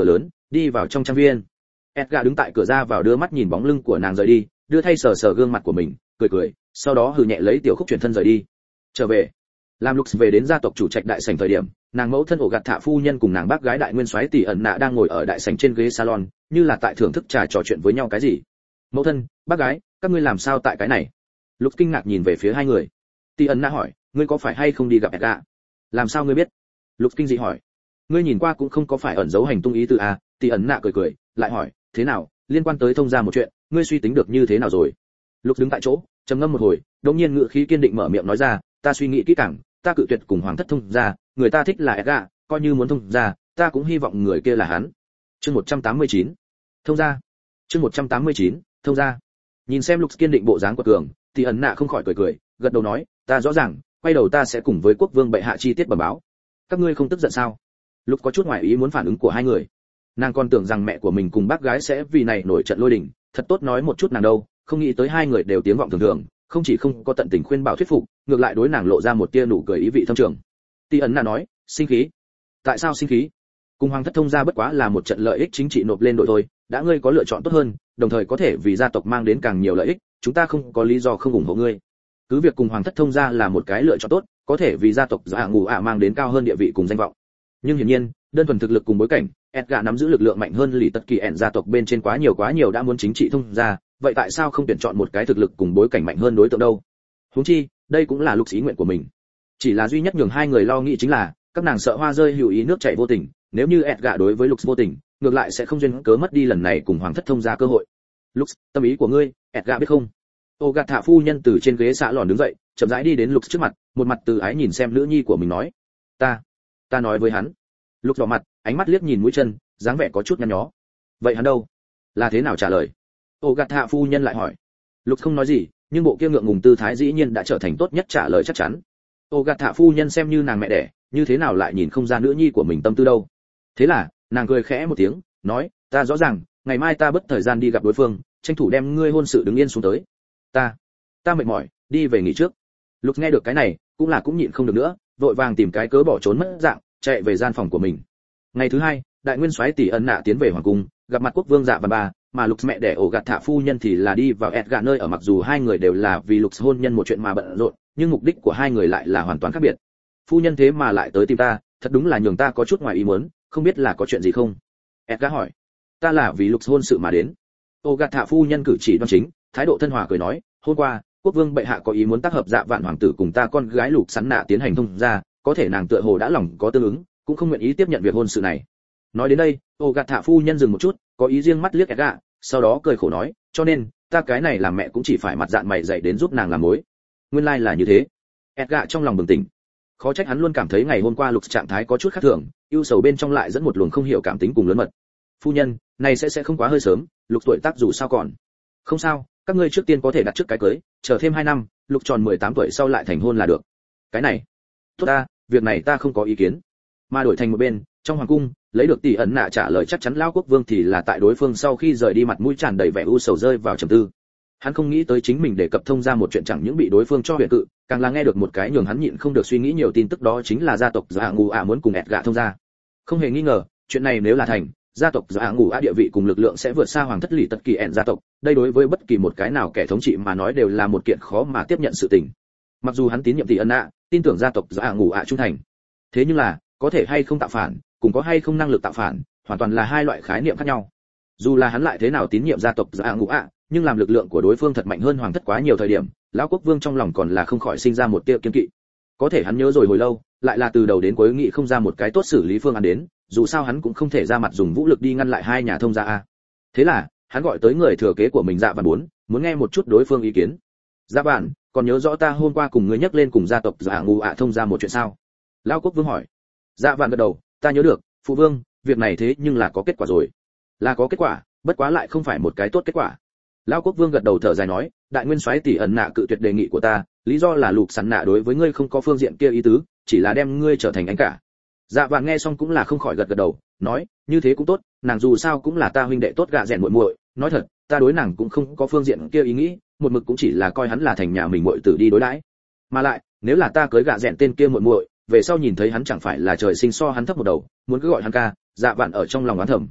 đi vào trong trang viên. Edgar đứng tại cửa ra vào đưa mắt nhìn bóng lưng của nàng rời đi, đưa thay sờ sờ gương mặt của mình, cười cười, sau đó hừ nhẹ lấy tiểu khúc chuyển thân rời đi. Trở về, làm Lux về đến gia tộc chủ trạch đại sảnh thời điểm, nàng mẫu thân ổ gạt thạ phu nhân cùng nàng bác gái đại nguyên soái tỷ ẩn nạ đang ngồi ở đại sảnh trên ghế salon, như là tại thưởng thức trà trò chuyện với nhau cái gì. Mẫu thân, bác gái, các ngươi làm sao tại cái này? Lux kinh ngạc nhìn về phía hai người. Tỷ ẩn nạ hỏi, ngươi có phải hay không đi gặp Edgar? Làm sao ngươi biết? Lux kinh dị hỏi. Ngươi nhìn qua cũng không có phải ẩn giấu hành tung ý từ à? Tỷ ẩn nạ cười cười, lại hỏi, thế nào, liên quan tới thông gia một chuyện, ngươi suy tính được như thế nào rồi? Lux đứng tại chỗ, trầm ngâm một hồi, đột nhiên ngữ khí kiên định mở miệng nói ra, ta suy nghĩ kỹ càng, ta cự tuyệt cùng hoàng thất thông gia, người ta thích là Edgar, coi như muốn thông gia, ta cũng hy vọng người kia là hắn. Chương một trăm tám mươi chín, thông gia. Chương một trăm tám mươi chín, thông gia. Nhìn xem Lux kiên định bộ dáng của cường, thì ẩn nạ không khỏi cười cười, gật đầu nói, ta rõ ràng, quay đầu ta sẽ cùng với quốc vương bệ hạ chi tiết bẩm báo. Các ngươi không tức giận sao? Lux có chút ngoài ý muốn phản ứng của hai người. Nàng còn tưởng rằng mẹ của mình cùng bác gái sẽ vì này nổi trận lôi đình, thật tốt nói một chút nàng đâu, không nghĩ tới hai người đều tiếng vọng thường thường, không chỉ không có tận tình khuyên bảo thuyết phục, ngược lại đối nàng lộ ra một tia nụ cười ý vị thâm trường. Tỷ ẩn nạ nói, sinh khí? Tại sao sinh khí? Cùng hoàng thất thông gia bất quá là một trận lợi ích chính trị nộp lên đội thôi, đã ngươi có lựa chọn tốt hơn, đồng thời có thể vì gia tộc mang đến càng nhiều lợi ích, chúng ta không có lý do không ủng hộ ngươi. Cứ việc cùng hoàng thất thông gia là một cái lựa chọn tốt, có thể vì gia tộc dạ ngủ ạ mang đến cao hơn địa vị cùng danh vọng. Nhưng hiển nhiên, đơn thuần thực lực cùng bối cảnh, Edgar nắm giữ lực lượng mạnh hơn lì tất kỳ ẻn gia tộc bên trên quá nhiều quá nhiều đã muốn chính trị thông gia, vậy tại sao không tuyển chọn một cái thực lực cùng bối cảnh mạnh hơn đối tượng đâu? Huống chi, đây cũng là Lux ý nguyện của mình. Chỉ là duy nhất nhường hai người lo nghĩ chính là, các nàng sợ hoa rơi hữu ý nước chảy vô tình, nếu như Edgar đối với Lux vô tình, ngược lại sẽ không duyên cớ mất đi lần này cùng hoàng thất thông gia cơ hội. Lux, tâm ý của ngươi, Edgar biết không? Ô gạt thạ phu nhân từ trên ghế xạ lòn đứng dậy, chậm rãi đi đến Lux trước mặt, một mặt từ ái nhìn xem nữ nhi của mình nói, ta, ta nói với hắn. Lux đỏ mặt, ánh mắt liếc nhìn mũi chân, dáng vẻ có chút nhăn nhó. Vậy hắn đâu? Là thế nào trả lời? Ô gạt thạ phu nhân lại hỏi. Lux không nói gì, nhưng bộ kia ngượng ngùng tư thái dĩ nhiên đã trở thành tốt nhất trả lời chắc chắn. Ô gạt thạ phu nhân xem như nàng mẹ đẻ, như thế nào lại nhìn không ra nữ nhi của mình tâm tư đâu? Thế là, nàng cười khẽ một tiếng, nói, ta rõ ràng, ngày mai ta bất thời gian đi gặp đối phương, tranh thủ đem ngươi hôn sự đứng yên xuống tới. Ta, ta mệt mỏi, đi về nghỉ trước. Lux nghe được cái này, cũng là cũng nhịn không được nữa, vội vàng tìm cái cớ bỏ trốn mất dạng, chạy về gian phòng của mình. Ngày thứ hai, đại nguyên soái tỷ ẩn nạ tiến về hoàng cung, gặp mặt quốc vương Dạ Vạn Ba, mà Lux mẹ đẻ ổ gạt thạ phu nhân thì là đi vào Edgar nơi ở, mặc dù hai người đều là vì Lux hôn nhân một chuyện mà bận rộn, nhưng mục đích của hai người lại là hoàn toàn khác biệt. Phu nhân thế mà lại tới tìm ta, thật đúng là nhường ta có chút ngoài ý muốn, không biết là có chuyện gì không? Edgar hỏi. Ta là vì Lux hôn sự mà đến. Ổ gạt thạ phu nhân cử chỉ đoan chính, thái độ thân hòa cười nói, hôm qua, quốc vương bệ hạ có ý muốn tác hợp Dạ Vạn hoàng tử cùng ta con gái Lục Sắn Nạ tiến hành thông gia, có thể nàng tựa hồ đã lòng có tương ứng, cũng không nguyện ý tiếp nhận việc hôn sự này. Nói đến đây, Ô gạt thạ phu nhân dừng một chút, có ý riêng mắt liếc Edgar, sau đó cười khổ nói, cho nên, ta cái này làm mẹ cũng chỉ phải mặt dạn mày dạy đến giúp nàng làm mối. Nguyên lai like là như thế. Edgar trong lòng bừng tỉnh. Khó trách hắn luôn cảm thấy ngày hôm qua Lục trạng thái có chút khác thường, ưu sầu bên trong lại dẫn một luồng không hiểu cảm tính cùng lớn mật. Phu nhân, này sẽ sẽ không quá hơi sớm, Lục tuổi tác dù sao còn. Không sao, các ngươi trước tiên có thể đặt trước cái cưới, chờ thêm hai năm, Lục tròn mười tám tuổi sau lại thành hôn là được. Cái này, tốt ta, việc này ta không có ý kiến. Mà đổi thành một bên, trong hoàng cung, lấy được tỷ ẩn nạ trả lời chắc chắn lão quốc vương thì là tại đối phương sau khi rời đi mặt mũi tràn đầy vẻ u sầu rơi vào trầm tư. Hắn không nghĩ tới chính mình để cập thông ra một chuyện chẳng những bị đối phương cho huyền cự, càng là nghe được một cái nhường hắn nhịn không được suy nghĩ nhiều tin tức, đó chính là gia tộc Dạ Ngù ạ muốn cùng Edgar thông gia. Không hề nghi ngờ, chuyện này nếu là thành, gia tộc Dạ Ngù ạ địa vị cùng lực lượng sẽ vượt xa hoàng thất lì tất kỳ ẻn gia tộc, đây đối với bất kỳ một cái nào kẻ thống trị mà nói đều là một kiện khó mà tiếp nhận sự tình. Mặc dù hắn tín nhiệm tỷ ẩn nạ, tin tưởng gia tộc Dạ Ngù ạ trung thành, thế nhưng là có thể hay không tạo phản, cùng có hay không năng lực tạo phản, hoàn toàn là hai loại khái niệm khác nhau. Dù là hắn lại thế nào tín nhiệm gia tộc Dạ Ngù ạ, nhưng làm lực lượng của đối phương thật mạnh hơn hoàng thất quá nhiều thời điểm, lão quốc vương trong lòng còn là không khỏi sinh ra một tia kiêng kỵ. Có thể hắn nhớ rồi hồi lâu, lại là từ đầu đến cuối nghĩ không ra một cái tốt xử lý phương án đến, dù sao hắn cũng không thể ra mặt dùng vũ lực đi ngăn lại hai nhà thông gia a. Thế là, hắn gọi tới người thừa kế của mình Dạ Vạn bốn, muốn nghe một chút đối phương ý kiến. Dạ Vạn, còn nhớ rõ ta hôm qua cùng ngươi nhắc lên cùng gia tộc Dạ Ngù ạ thông gia một chuyện sao? Lão quốc vương hỏi. Dạ Vạn gật đầu, ta nhớ được, phụ vương, việc này thế nhưng là có kết quả rồi. Là có kết quả, bất quá lại không phải một cái tốt kết quả. Lão quốc vương gật đầu thở dài nói, đại nguyên soái tỷ ẩn nạ cự tuyệt đề nghị của ta, lý do là Lục Sắn Nạ đối với ngươi không có phương diện kia ý tứ, chỉ là đem ngươi trở thành anh cả. Dạ Vạn nghe xong cũng là không khỏi gật gật đầu, nói, như thế cũng tốt, nàng dù sao cũng là ta huynh đệ tốt gạ rèn muội muội, nói thật, ta đối nàng cũng không có phương diện kia ý nghĩ, một mực cũng chỉ là coi hắn là thành nhà mình muội tử đi đối đãi. Mà lại, nếu là ta cưới gạ rèn tên kia muội muội, về sau nhìn thấy hắn chẳng phải là trời sinh so hắn thấp một đầu, muốn cứ gọi hắn ca. Dạ Vạn ở trong lòng oán thầm.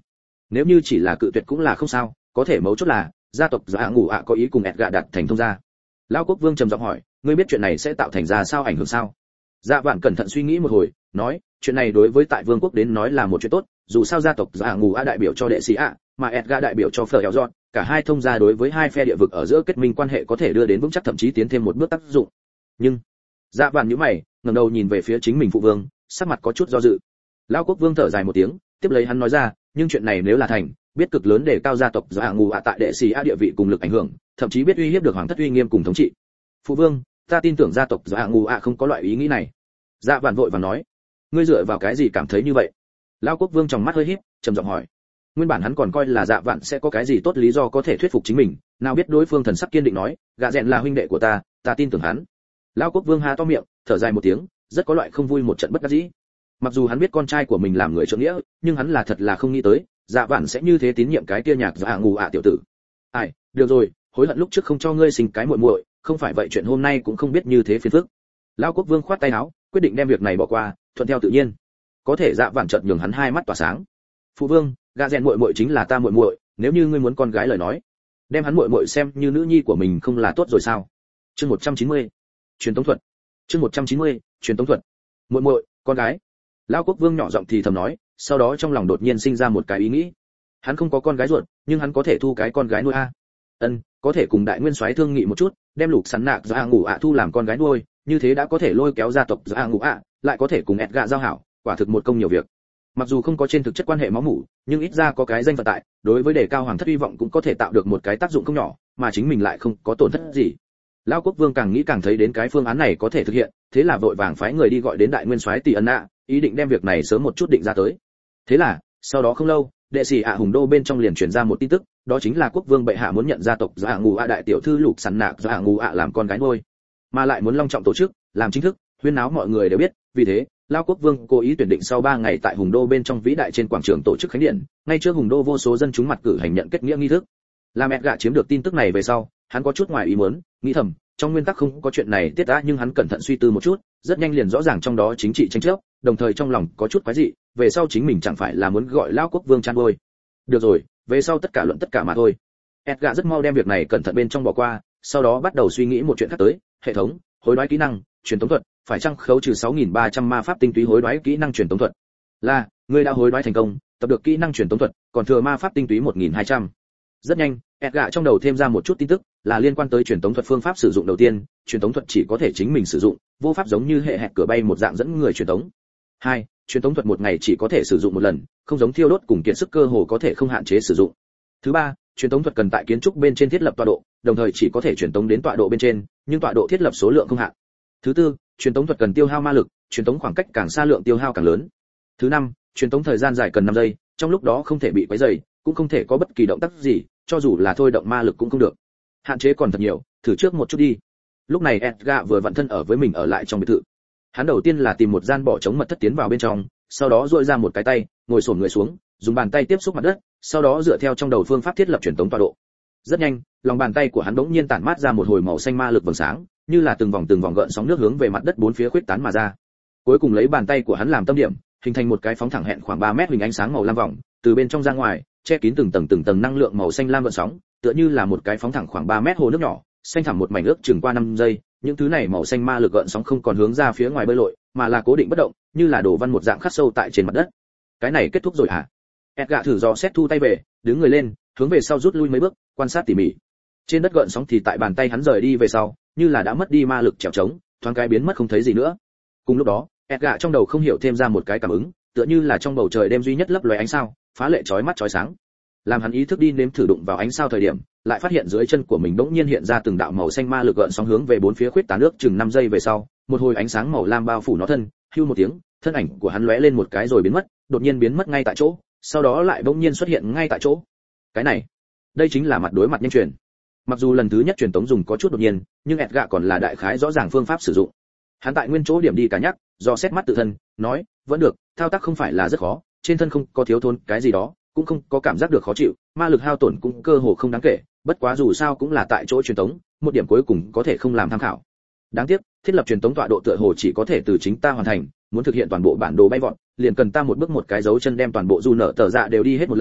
nếu như chỉ là cự tuyệt cũng là không sao, có thể mấu chốt là gia tộc Dạ Ngủ ạ có ý cùng Edgar đạt thành thông gia. Lão quốc vương trầm giọng hỏi, ngươi biết chuyện này sẽ tạo thành ra sao ảnh hưởng sao? Dạ Vạn cẩn thận suy nghĩ một hồi, nói, chuyện này đối với tại vương quốc đến nói là một chuyện tốt, dù sao gia tộc Dạ Ngủ ạ đại biểu cho đệ sĩ ạ, mà Edgar đại biểu cho Phở Hẻo Giọt, cả hai thông gia đối với hai phe địa vực ở giữa kết minh quan hệ có thể đưa đến vững chắc thậm chí tiến thêm một bước tác dụng. Nhưng, Dạ Vạn nhíu mày, ngẩng đầu nhìn về phía chính mình phụ vương, sắc mặt có chút do dự. Lão quốc vương thở dài một tiếng, tiếp lấy hắn nói ra, nhưng chuyện này nếu là thành, biết cực lớn để cao gia tộc Dạ Ngủ ạ tại đệ sĩ ạ địa vị cùng lực ảnh hưởng, thậm chí biết uy hiếp được hoàng thất uy nghiêm cùng thống trị. Phụ vương, ta tin tưởng gia tộc Dạ Ngủ ạ không có loại ý nghĩ này. Dạ Vạn vội vàng nói, ngươi dựa vào cái gì cảm thấy như vậy? Lão quốc vương trong mắt hơi híp, trầm giọng hỏi. Nguyên bản hắn còn coi là Dạ Vạn sẽ có cái gì tốt lý do có thể thuyết phục chính mình, nào biết đối phương thần sắc kiên định nói, gã rèn là huynh đệ của ta, ta tin tưởng hắn. Lão quốc vương há to miệng, thở dài một tiếng, rất có loại không vui một trận bất đắc dĩ. Mặc dù hắn biết con trai của mình làm người trượng nghĩa, nhưng hắn là thật là không nghĩ tới, Dạ Vạn sẽ như thế tín nhiệm cái kia nhạc Dạ Ngủ ạ tiểu tử. Ai, được rồi, hối hận lúc trước không cho ngươi sinh cái muội muội, không phải vậy chuyện hôm nay cũng không biết như thế phiền phức. Lão quốc vương khoát tay áo, quyết định đem việc này bỏ qua, thuận theo tự nhiên. Có thể Dạ Vạn chợt nhường hắn hai mắt tỏa sáng. Phụ vương, gã rèn muội muội chính là ta muội muội, nếu như ngươi muốn con gái lời nói, đem hắn muội muội xem như nữ nhi của mình không là tốt rồi sao? Chương một trăm chín mươi, truyền tống thuật. Chương một trăm chín mươi, truyền tống thuật. Muội muội, con gái. Lão quốc vương nhỏ giọng thì thầm nói, sau đó trong lòng đột nhiên sinh ra một cái ý nghĩ. Hắn không có con gái ruột, nhưng hắn có thể thu cái con gái nuôi a. Ân, có thể cùng đại nguyên soái thương nghị một chút, đem Lục Sắn Nạc Dạ Ngủ ạ thu làm con gái nuôi, như thế đã có thể lôi kéo gia tộc Dạ Ngủ ạ, lại có thể cùng Edgar giao hảo, quả thực một công nhiều việc. Mặc dù không có trên thực chất quan hệ máu mủ, nhưng ít ra có cái danh phận tại, đối với đề cao hoàng thất hy vọng cũng có thể tạo được một cái tác dụng không nhỏ, mà chính mình lại không có tổn thất gì. Lão quốc vương càng nghĩ càng thấy đến cái phương án này có thể thực hiện, thế là vội vàng phái người đi gọi đến đại nguyên soái Tỷ Ân Nạ, ý định đem việc này sớm một chút định ra tới. Thế là, sau đó không lâu, đệ sĩ ạ hùng đô bên trong liền truyền ra một tin tức, đó chính là quốc vương bệ hạ muốn nhận gia tộc Dạ Ngủ ạ đại tiểu thư Lục Sắn Nạc Dạ Ngủ ạ làm con gái nuôi, mà lại muốn long trọng tổ chức, làm chính thức, huyên náo mọi người đều biết, vì thế, Lão quốc vương cố ý tuyển định sau ba ngày tại hùng đô bên trong vĩ đại trên quảng trường tổ chức khánh điện, ngay trước hùng đô vô số dân chúng mặt cử hành nhận kết nghĩa nghi thức. Làm mẹ gạ chiếm được tin tức này về sau, hắn có chút ngoài ý muốn, nghĩ thầm, trong nguyên tắc không có chuyện này tiết đã, nhưng hắn cẩn thận suy tư một chút, rất nhanh liền rõ ràng trong đó chính trị tranh chấp, đồng thời trong lòng có chút quái dị, về sau chính mình chẳng phải là muốn gọi Lão quốc vương chan bôi. Được rồi, về sau tất cả luận tất cả mà thôi. Edgar rất mau đem việc này cẩn thận bên trong bỏ qua, sau đó bắt đầu suy nghĩ một chuyện khác tới, hệ thống, hối đoái kỹ năng, truyền tống thuật, phải chăng khấu trừ sáu nghìn ba trăm ma pháp tinh túy hối đoái kỹ năng truyền tống thuật. Là, ngươi đã hối đoái thành công, tập được kỹ năng truyền tống thuật, còn thừa ma pháp tinh túy một nghìn hai trăm. Rất nhanh, Edgar trong đầu thêm ra một chút tin tức, là liên quan tới truyền tống thuật phương pháp sử dụng đầu tiên, truyền tống thuật chỉ có thể chính mình sử dụng, vô pháp giống như hệ hẹt cửa bay một dạng dẫn người truyền tống. Hai, truyền tống thuật một ngày chỉ có thể sử dụng một lần, không giống thiêu đốt cùng kiện sức cơ hồ có thể không hạn chế sử dụng. Thứ ba, truyền tống thuật cần tại kiến trúc bên trên thiết lập tọa độ, đồng thời chỉ có thể truyền tống đến tọa độ bên trên, nhưng tọa độ thiết lập số lượng không hạn. Thứ tư, truyền tống thuật cần tiêu hao ma lực, truyền tống khoảng cách càng xa lượng tiêu hao càng lớn. Thứ năm, truyền tống thời gian dài cần năm giây, trong lúc đó không thể bị quấy rầy, cũng không thể có bất kỳ động tác gì, cho dù là thôi động ma lực cũng không được. Hạn chế còn thật nhiều, thử trước một chút đi. Lúc này Edgar vừa vặn thân ở với mình ở lại trong biệt thự. Hắn đầu tiên là tìm một gian bỏ trống mật thất tiến vào bên trong, sau đó duỗi ra một cái tay, ngồi xổm người xuống, dùng bàn tay tiếp xúc mặt đất, sau đó dựa theo trong đầu phương pháp thiết lập truyền tống tọa độ. Rất nhanh, lòng bàn tay của hắn bỗng nhiên tản mát ra một hồi màu xanh ma lực vầng sáng, như là từng vòng từng vòng gợn sóng nước hướng về mặt đất bốn phía khuếch tán mà ra. Cuối cùng lấy bàn tay của hắn làm tâm điểm, hình thành một cái phóng thẳng hẹn khoảng ba mét hình ánh sáng màu lam vòng, từ bên trong ra ngoài, che kín từng tầng từng tầng năng lượng màu xanh lam gợn sóng, tựa như là một cái phóng thẳng khoảng ba mét hồ nước nhỏ, xanh thẳm một mảnh ước chừng qua năm giây, những thứ này màu xanh ma lực gợn sóng không còn hướng ra phía ngoài bơi lội, mà là cố định bất động, như là đồ văn một dạng khắc sâu tại trên mặt đất. Cái này kết thúc rồi hả? Edgar thử dò xét thu tay về, đứng người lên, hướng về sau rút lui mấy bước, quan sát tỉ mỉ. Trên đất gợn sóng thì tại bàn tay hắn rời đi về sau, như là đã mất đi ma lực trèo trống, thoáng cái biến mất không thấy gì nữa. Cùng lúc đó, Edgar trong đầu không hiểu thêm ra một cái cảm ứng, tựa như là trong bầu trời đêm duy nhất lấp lóe ánh sao, phá lệ chói mắt chói sáng. Làm hắn ý thức đi nếm thử đụng vào ánh sao thời điểm, lại phát hiện dưới chân của mình bỗng nhiên hiện ra từng đạo màu xanh ma lực gợn sóng hướng về bốn phía khuyết tán nước chừng năm giây về sau, một hồi ánh sáng màu lam bao phủ nó thân, hưu một tiếng, thân ảnh của hắn lóe lên một cái rồi biến mất, đột nhiên biến mất ngay tại chỗ, sau đó lại bỗng nhiên xuất hiện ngay tại chỗ. Cái này, đây chính là mặt đối mặt nhanh truyền. Mặc dù lần thứ nhất truyền tống dùng có chút đột nhiên, nhưng Edgar còn là đại khái rõ ràng phương pháp sử dụng. Hắn tại nguyên chỗ điểm đi cả nhắc, do xét mắt tự thân, nói, vẫn được, thao tác không phải là rất khó, trên thân không có thiếu thốn cái gì đó, cũng không có cảm giác được khó chịu, ma lực hao tổn cũng cơ hồ không đáng kể, bất quá dù sao cũng là tại chỗ truyền tống, một điểm cuối cùng có thể không làm tham khảo. Đáng tiếc, thiết lập truyền tống tọa độ tựa hồ chỉ có thể từ chính ta hoàn thành, muốn thực hiện toàn bộ bản đồ bay vọt, liền cần ta một bước một cái dấu chân đem toàn bộ du nở tờ dạ đều đi hết một lần,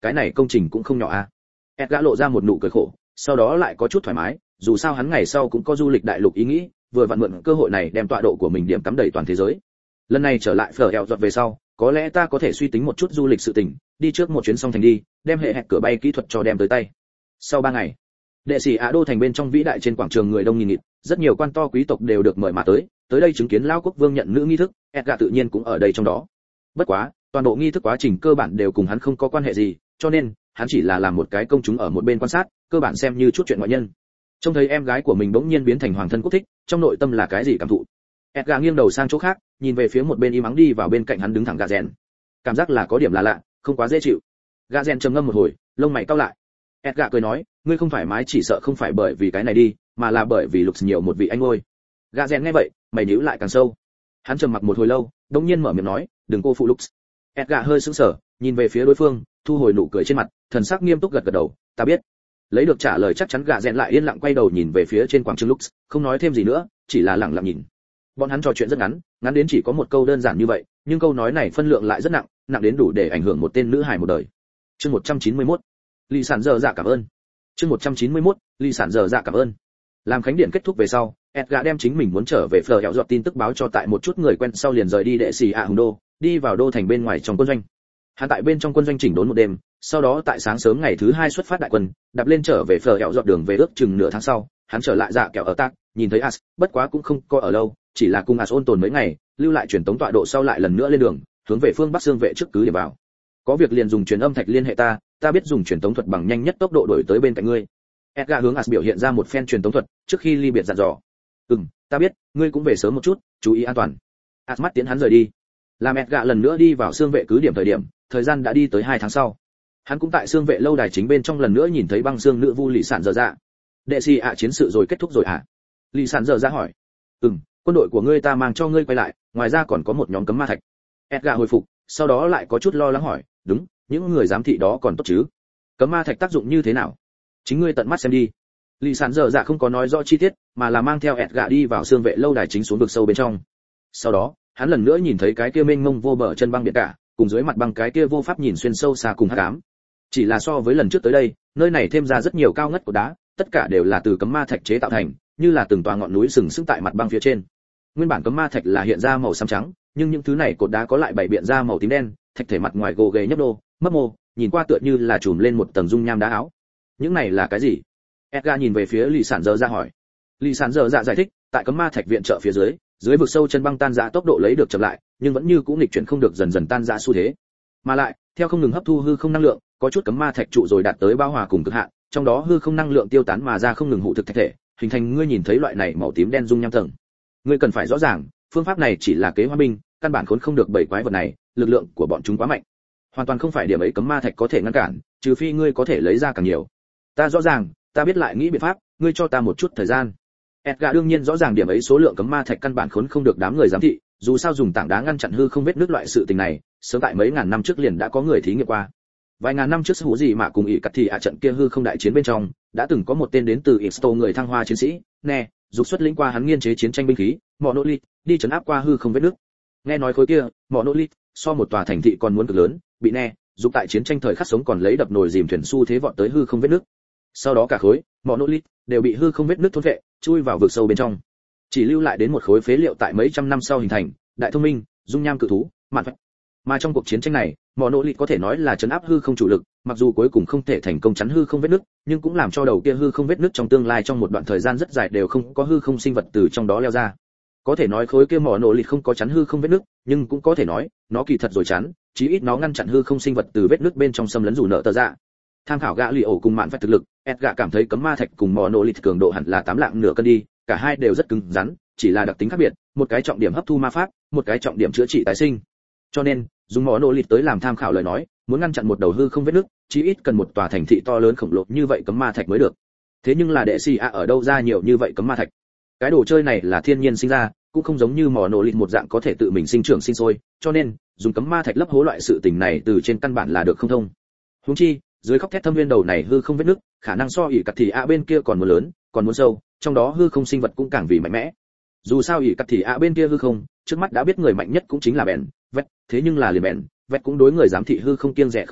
cái này công trình cũng không nhỏ a. Edgar lộ ra một nụ cười khổ, sau đó lại có chút thoải mái, dù sao hắn ngày sau cũng có du lịch đại lục ý nghĩ, vừa vặn mượn cơ hội này đem tọa độ của mình điểm cắm đầy toàn thế giới. Lần này trở lại phở eo giọt về sau, có lẽ ta có thể suy tính một chút du lịch sự tình, đi trước một chuyến xong thành đi, đem hệ hẹn cửa bay kỹ thuật cho đem tới tay. Sau ba ngày, đệ sĩ Á Đô thành bên trong vĩ đại trên quảng trường người đông nghìn nghịt, rất nhiều quan to quý tộc đều được mời mà tới, tới đây chứng kiến lão quốc vương nhận nữ nghi thức, Edgar tự nhiên cũng ở đây trong đó. Bất quá, toàn bộ nghi thức quá trình cơ bản đều cùng hắn không có quan hệ gì, cho nên hắn chỉ là làm một cái công chúng ở một bên quan sát, cơ bản xem như chút chuyện ngoại nhân. Trông thấy em gái của mình bỗng nhiên biến thành hoàng thân quốc thích, trong nội tâm là cái gì cảm thụ? Edgar nghiêng đầu sang chỗ khác, nhìn về phía một bên im ắng đi vào bên cạnh hắn đứng thẳng gà rèn. Cảm giác là có điểm là lạ, không quá dễ chịu. Gà rèn trầm ngâm một hồi, lông mày cau lại. Edgar cười nói, ngươi không thoải mái chỉ sợ không phải bởi vì cái này đi, mà là bởi vì Lục nhiều một vị anh ngôi. Gà rèn nghe vậy, mày nhíu lại càng sâu. Hắn trầm mặc một hồi lâu, đống nhiên mở miệng nói, đừng cô phụ Lục. Edgar hơi sững sờ, nhìn về phía đối phương, thu hồi nụ cười trên mặt, thần sắc nghiêm túc gật gật đầu, ta biết. Lấy được trả lời chắc chắn, gà rèn lại yên lặng quay đầu nhìn về phía trên quảng trường Lux, không nói thêm gì nữa, chỉ là lặng lặng nhìn. Bọn hắn trò chuyện rất ngắn, ngắn đến chỉ có một câu đơn giản như vậy, nhưng câu nói này phân lượng lại rất nặng, nặng đến đủ để ảnh hưởng một tên nữ hài một đời. Chương một trăm chín mươi mốt, Lý Sản giờ dạ cảm ơn. Chương một trăm chín mươi mốt, Lý Sản giờ dạ cảm ơn. Làm khánh điện kết thúc về sau, Edgar đem chính mình muốn trở về Fleur hẹo dọt tin tức báo cho tại một chút người quen, sau liền rời đi đệ sĩ ạ Hùng Đô, đi vào đô thành bên ngoài trong quân doanh. Hắn tại bên trong quân doanh chỉnh đốn một đêm, sau đó tại sáng sớm ngày thứ hai xuất phát đại quân, đạp lên trở về Fleur hẹo dọt đường về ước chừng nửa tháng sau, hắn trở lại dạ kẹo ở tác, nhìn thấy As, bất quá cũng không có ở lâu, chỉ là cùng As ôn tồn mấy ngày, lưu lại truyền tống tọa độ sau lại lần nữa lên đường, hướng về phương Bắc xương vệ trước cứ điểm vào. Có việc liền dùng truyền âm thạch liên hệ ta, ta biết dùng truyền tống thuật bằng nhanh nhất tốc độ đổi tới bên cạnh ngươi. Edgar hướng As biểu hiện ra một phen truyền tống thuật, trước khi ly biệt dặn dò. "Ừm, ta biết, ngươi cũng về sớm một chút, chú ý an toàn." As mắt tiến hắn rời đi. Làm Edgar lần nữa đi vào xương vệ cứ điểm thời điểm, thời gian đã đi tới hai tháng sau. Hắn cũng tại xương vệ lâu đài chính bên trong lần nữa nhìn thấy băng xương nữ vu Lý Sản dở dạ. "Đệ sĩ ạ chiến sự rồi kết thúc rồi ạ?" À? Lý Sản dở dạ hỏi. "Ừm, quân đội của ngươi ta mang cho ngươi quay lại, ngoài ra còn có một nhóm cấm ma thạch." Edgar hồi phục, sau đó lại có chút lo lắng hỏi, "Đúng, những người giám thị đó còn tốt chứ? Cấm ma thạch tác dụng như thế nào? Chính ngươi tận mắt xem đi." Lý Sản dở dạ không có nói rõ chi tiết, mà là mang theo Edgar đi vào xương vệ lâu đài chính xuống vực sâu bên trong. Sau đó, hắn lần nữa nhìn thấy cái kia mênh mông vô bờ chân băng biển cả, cùng dưới mặt băng cái kia vô pháp nhìn xuyên sâu xa cùng hắc ám. Chỉ là so với lần trước tới đây, nơi này thêm ra rất nhiều cao ngất của đá, tất cả đều là từ cấm ma thạch chế tạo thành, như là từng tòa ngọn núi sừng sững tại mặt băng phía trên. Nguyên bản cấm ma thạch là hiện ra màu xám trắng, nhưng những thứ này cột đá có lại bảy biện ra màu tím đen, thạch thể mặt ngoài gồ ghề nhấp đô, mấp mô, nhìn qua tựa như là trùm lên một tầng dung nham đá áo. Những này là cái gì? Edgar nhìn về phía Lý Sản dở dạ hỏi. Lý Sản dở dạ giải thích, tại cấm ma thạch viện trợ phía dưới, dưới vực sâu chân băng tan rã tốc độ lấy được chậm lại, nhưng vẫn như cũ nghịch chuyển không được dần dần tan rã xu thế. Mà lại, theo không ngừng hấp thu hư không năng lượng, có chút cấm ma thạch trụ rồi đạt tới bao hòa cùng cực hạn, trong đó hư không năng lượng tiêu tán mà ra không ngừng hụ thực thạch thể, hình thành ngươi nhìn thấy loại này màu tím đen dung nham tầng. Ngươi cần phải rõ ràng, phương pháp này chỉ là kế hoa binh, căn bản khốn không được bảy quái vật này, lực lượng của bọn chúng quá mạnh, hoàn toàn không phải điểm ấy cấm ma thạch có thể ngăn cản, trừ phi ngươi có thể lấy ra càng nhiều. Ta rõ ràng, ta biết lại nghĩ biện pháp, ngươi cho ta một chút thời gian. Edgar đương nhiên rõ ràng điểm ấy số lượng cấm ma thạch căn bản khốn không được đám người giám thị, dù sao dùng tảng đá ngăn chặn hư không vết nước loại sự tình này, sớm tại mấy ngàn năm trước liền đã có người thí nghiệm qua. Vài ngàn năm trước hữu gì mà cùng ỷ cắt thì ạ trận kia hư không đại chiến bên trong, đã từng có một tên đến từ Ixto người thăng hoa chiến sĩ, nè, dục xuất lĩnh qua hắn nghiên chế chiến tranh binh khí, Monolith, đi trấn áp qua hư không vết nước. Nghe nói khối kia, Monolith, so một tòa thành thị còn muốn cực lớn, bị nè, dục tại chiến tranh thời khắc sống còn lấy đập nồi dìm thuyền xu thế vọt tới hư không vết nước. Sau đó cả khối, Monolith đều bị hư không vết nước thôn vệ, chui vào vực sâu bên trong. Chỉ lưu lại đến một khối phế liệu tại mấy trăm năm sau hình thành, đại thông minh, dung nham cự thú, mạn phách. Mà trong cuộc chiến tranh này, Monolith có thể nói là trấn áp hư không chủ lực, mặc dù cuối cùng không thể thành công chắn hư không vết nứt, nhưng cũng làm cho đầu kia hư không vết nứt trong tương lai trong một đoạn thời gian rất dài đều không có hư không sinh vật từ trong đó leo ra. Có thể nói khối kia Monolith không có chắn hư không vết nứt, nhưng cũng có thể nói, nó kỳ thật rồi chắn, chí ít nó ngăn chặn hư không sinh vật từ vết nứt bên trong xâm lấn dù nợ tờ ra. Tham khảo gã lì ổ cùng mạn phách thực lực, Edgar cảm thấy cấm ma thạch cùng Monolith cường độ hẳn là tám lạng nửa cân đi, cả hai đều rất cứng rắn, chỉ là đặc tính khác biệt, một cái trọng điểm hấp thu ma pháp, một cái trọng điểm chữa trị tái sinh. Cho nên, dùng Monolith tới làm tham khảo lời nói, muốn ngăn chặn một đầu hư không vết nứt, chí ít cần một tòa thành thị to lớn khổng lồ như vậy cấm ma thạch mới được. Thế nhưng là đệ sĩ ạ ở đâu ra nhiều như vậy cấm ma thạch? Cái đồ chơi này là thiên nhiên sinh ra, cũng không giống như Monolith một dạng có thể tự mình sinh trưởng sinh sôi, cho nên, dùng cấm ma thạch lấp hố loại sự tình này từ trên căn bản là được không thông. Huống chi, dưới khóc thét thâm viên đầu này hư không vết nứt, khả năng so ỷ cắt thì ạ bên kia còn muốn lớn, còn muốn sâu, trong đó hư không sinh vật cũng càng vì mạnh mẽ. Dù sao ỷ cắt thì ạ bên kia hư không, trước mắt đã biết người mạnh nhất cũng chính là bèn, vét, thế nhưng là liền bèn, vét cũng đối người giám thị hư không kiêng dè không thôi,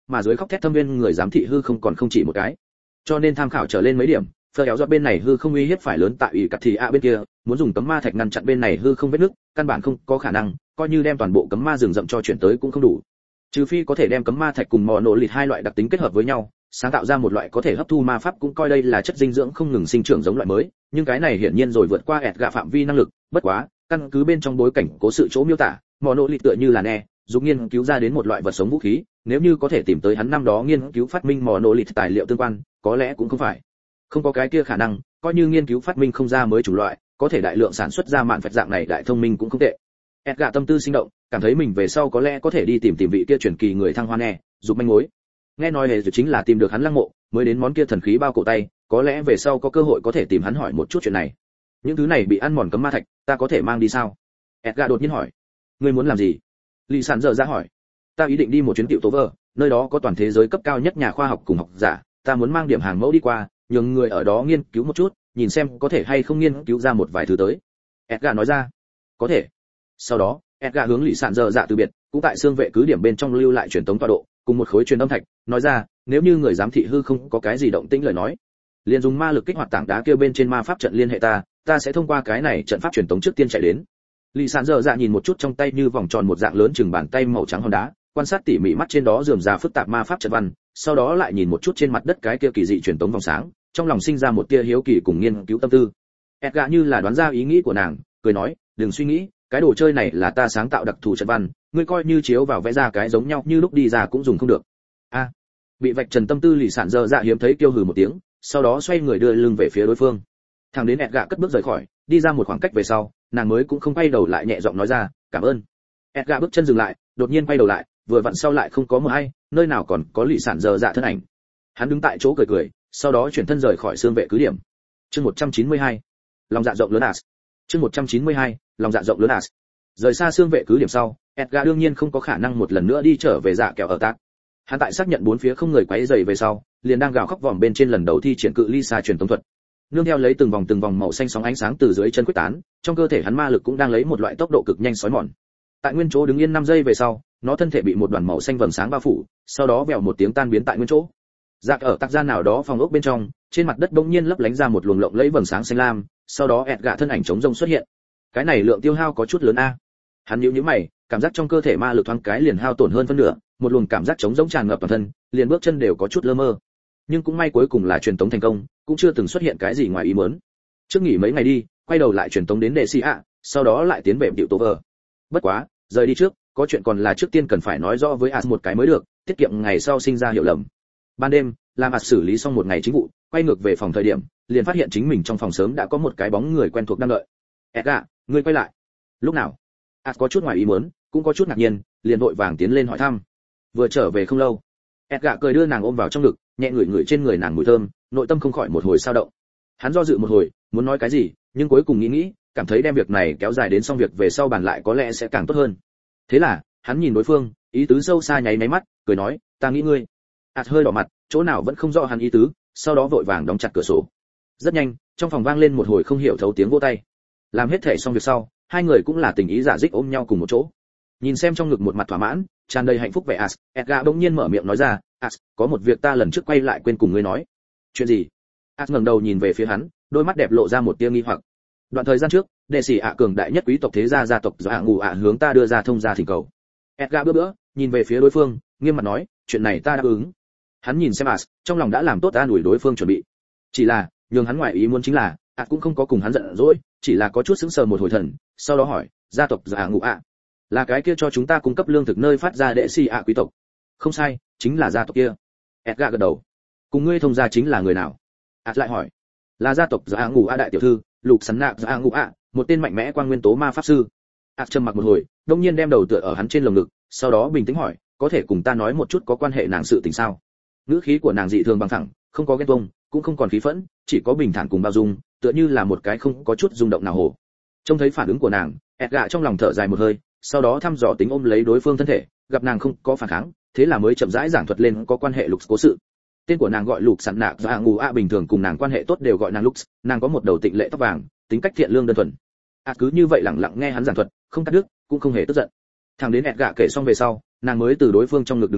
mà dưới khóc thét thâm viên người giám thị hư không còn không chỉ một cái. Cho nên tham khảo trở lên mấy điểm, phờ kéo giọt bên này hư không uy hiếp phải lớn tại ủy cắt thì a bên kia, muốn dùng cấm ma thạch ngăn chặn bên này hư không vết nứt, căn bản không có khả năng, coi như đem toàn bộ cấm ma rừng rậm cho chuyển tới cũng không đủ. Trừ phi có thể đem cấm ma thạch cùng mỏ nổ lịt hai loại đặc tính kết hợp với nhau, sáng tạo ra một loại có thể hấp thu ma pháp cũng coi đây là chất dinh dưỡng không ngừng sinh trưởng giống loại mới, nhưng cái này hiển nhiên rồi vượt qua ẹt gạ phạm vi năng lực, bất quá, căn cứ bên trong bối cảnh cố sự chỗ miêu tả, mỏ nổ lịt tựa như là nè, dùng nghiên cứu ra đến một loại vật sống vũ khí, nếu như có thể tìm tới hắn năm đó nghiên cứu phát minh mỏ nổ lịt tài liệu tương quan, có lẽ cũng không phải không có cái kia khả năng, coi như nghiên cứu phát minh không ra mới chủng loại, có thể đại lượng sản xuất ra mạn phẹt dạng này đại thông minh cũng không tệ. Edgar tâm tư sinh động, cảm thấy mình về sau có lẽ có thể đi tìm tìm vị kia truyền kỳ người thăng hoa nè, giúp manh mối. Nghe nói hề chính là tìm được hắn lăng mộ, mới đến món kia thần khí bao cổ tay, có lẽ về sau có cơ hội có thể tìm hắn hỏi một chút chuyện này. Những thứ này bị ăn mòn cấm ma thạch, ta có thể mang đi sao? Edgar đột nhiên hỏi. Ngươi muốn làm gì? Lý Sản dở ra hỏi. Ta ý định đi một chuyến tiểu tố vơ, nơi đó có toàn thế giới cấp cao nhất nhà khoa học cùng học giả, ta muốn mang điểm hàng mẫu đi qua, nhường người ở đó nghiên cứu một chút, nhìn xem có thể hay không nghiên cứu ra một vài thứ tới. Edgar nói ra. Có thể. Sau đó, Edgar hướng Lý Sản dở dạ từ biệt, cũng tại xương vệ cứ điểm bên trong lưu lại truyền tống tọa độ, cùng một khối truyền âm thạch, nói ra, nếu như người giám thị hư không có cái gì động tĩnh lời nói, liền dùng ma lực kích hoạt tảng đá kia bên trên ma pháp trận liên hệ ta, ta sẽ thông qua cái này trận pháp truyền tống trước tiên chạy đến. Lý Sản dở dạ nhìn một chút trong tay như vòng tròn một dạng lớn chừng bàn tay màu trắng hòn đá, quan sát tỉ mỉ mắt trên đó rườm rà phức tạp ma pháp trận văn, sau đó lại nhìn một chút trên mặt đất cái kia kỳ dị truyền tống vòng sáng, trong lòng sinh ra một tia hiếu kỳ cùng nghiên cứu tâm tư. Edgar như là đoán ra ý nghĩ của nàng, cười nói, đừng suy nghĩ, cái đồ chơi này là ta sáng tạo đặc thù trận văn, ngươi coi như chiếu vào vẽ ra cái giống nhau như lúc đi ra cũng dùng không được. A, à, bị vạch trần tâm tư Lý Sản dở dạ hiếm thấy kêu hừ một tiếng, sau đó xoay người đưa lưng về phía đối phương. Thằng đến Edgar cất bước rời khỏi, đi ra một khoảng cách về sau, nàng mới cũng không quay đầu lại nhẹ giọng nói ra, cảm ơn. Edgar bước chân dừng lại, đột nhiên quay đầu lại, vừa vặn sau lại không có một ai, nơi nào còn có Lý Sản dở dạ thân ảnh. Hắn đứng tại chỗ cười cười, sau đó chuyển thân rời khỏi xương vệ cứ điểm. Chương một trăm chín mươi hai, lòng dạ rộng lớn As. Chương một trăm chín mươi hai, lòng dạ rộng lớn As. Rời xa xương vệ cứ điểm sau, Edgar đương nhiên không có khả năng một lần nữa đi trở về dạ kẹo ở tạc. Hắn tại xác nhận bốn phía không người quấy rầy về sau, liền đang gào khóc vòm bên trên lần đầu thi triển cự ly xa truyền tống thuật. Nương theo lấy từng vòng từng vòng màu xanh sóng ánh sáng từ dưới chân quyết tán, trong cơ thể hắn ma lực cũng đang lấy một loại tốc độ cực nhanh xói mòn. Tại nguyên chỗ đứng yên năm giây về sau, nó thân thể bị một đoàn màu xanh vầng sáng bao phủ, sau đó vèo một tiếng tan biến tại nguyên chỗ. Rạc ở tạc gian nào đó phòng ốc bên trong, trên mặt đất bỗng nhiên lấp lánh ra một luồng lộng lẫy vầng sáng xanh lam, sau đó Edgar thân ảnh trống rông xuất hiện. Cái này lượng tiêu hao có chút lớn a. Hắn nhíu nhíu mày, cảm giác trong cơ thể ma lực thoáng cái liền hao tổn hơn phân nửa, một luồng cảm giác trống rỗng tràn ngập toàn thân, liền bước chân đều có chút lơ mơ. Nhưng cũng may cuối cùng là truyền tống thành công, cũng chưa từng xuất hiện cái gì ngoài ý muốn. Trước nghỉ mấy ngày đi, quay đầu lại truyền tống đến đệ xì ạ, sau đó lại tiến về Điệu Tố Vơ. Bất quá, rời đi trước, có chuyện còn là trước tiên cần phải nói rõ với As một cái mới được, tiết kiệm ngày sau sinh ra hiểu lầm. Ban đêm, làm As xử lý xong một ngày chính vụ, quay ngược về phòng thời điểm, liền phát hiện chính mình trong phòng sớm đã có một cái bóng người quen thuộc đang đợi. Edgar, ngươi quay lại. Lúc nào? As có chút ngoài ý muốn, cũng có chút ngạc nhiên, liền vội vàng tiến lên hỏi thăm. Vừa trở về không lâu. Edgar cười đưa nàng ôm vào trong ngực, nhẹ ngửi ngửi trên người nàng mùi thơm, nội tâm không khỏi một hồi sao động. Hắn do dự một hồi, muốn nói cái gì, nhưng cuối cùng nghĩ nghĩ, cảm thấy đem việc này kéo dài đến xong việc về sau bàn lại có lẽ sẽ càng tốt hơn. Thế là, hắn nhìn đối phương, ý tứ sâu xa nháy máy mắt, cười nói, ta nghĩ ngươi. As hơi đỏ mặt, chỗ nào vẫn không rõ hắn ý tứ, sau đó vội vàng đóng chặt cửa sổ. Rất nhanh, trong phòng vang lên một hồi không hiểu thấu tiếng vỗ tay. Làm hết thể xong việc sau, hai người cũng là tình ý giả dích ôm nhau cùng một chỗ. Nhìn xem trong ngực một mặt thỏa mãn, tràn đầy hạnh phúc vẻ As, Edgar bỗng nhiên mở miệng nói ra, As, có một việc ta lần trước quay lại quên cùng ngươi nói. Chuyện gì? As ngẩng đầu nhìn về phía hắn, đôi mắt đẹp lộ ra một tia nghi hoặc. Đoạn thời gian trước, đệ sĩ ạ cường đại nhất quý tộc thế gia gia tộc Dạ Ngủ ạ hướng ta đưa ra thông gia thỉnh cầu. Edgar bữa bữa, nhìn về phía đối phương, nghiêm mặt nói, chuyện này ta đáp ứng. Hắn nhìn xem As, trong lòng đã làm tốt an ủi đối phương chuẩn bị. Chỉ là, nhường hắn ngoại ý muốn chính là, As cũng không có cùng hắn giận dỗi, chỉ là có chút sững sờ một hồi thần, sau đó hỏi, gia tộc Dạ Ngủ ạ là cái kia cho chúng ta cung cấp lương thực nơi phát ra đệ sĩ ạ quý tộc? Không sai, chính là gia tộc kia. Edgar gật đầu. Cùng ngươi thông gia chính là người nào? As lại hỏi. Là gia tộc Dạ Ngủ ạ đại tiểu thư, Lục Sắn Nạp Dạ Ngủ ạ, một tên mạnh mẽ quang nguyên tố ma pháp sư. As trầm mặc một hồi, đông nhiên đem đầu tựa ở hắn trên lồng ngực, sau đó bình tĩnh hỏi, có thể cùng ta nói một chút có quan hệ nàng sự tình sao? Ngữ khí của nàng dị thường bằng thẳng, không có ghen tuông, cũng không còn khí phẫn, chỉ có bình thản cùng bao dung, tựa như là một cái không có chút rung động nào hồ. Trông thấy phản ứng của nàng, Edgar trong lòng thở dài một hơi, sau đó thăm dò tính ôm lấy đối phương thân thể, gặp nàng không có phản kháng, thế là mới chậm rãi giảng thuật lên có quan hệ Lục cố sự. Tên của nàng gọi Lục Sắn Nạp Dạ Ngủ ạ, bình thường cùng nàng quan hệ tốt đều gọi nàng Lục, nàng có một đầu tịnh lệ tóc vàng, tính cách thiện lương đơn thuần. À cứ như vậy lặng lặng nghe hắn giảng thuật, không cắt đứt, cũng không hề tức giận. Thằng đến Edgar kể xong về sau, nàng mới từ đối phương trong ngực đứng dậy,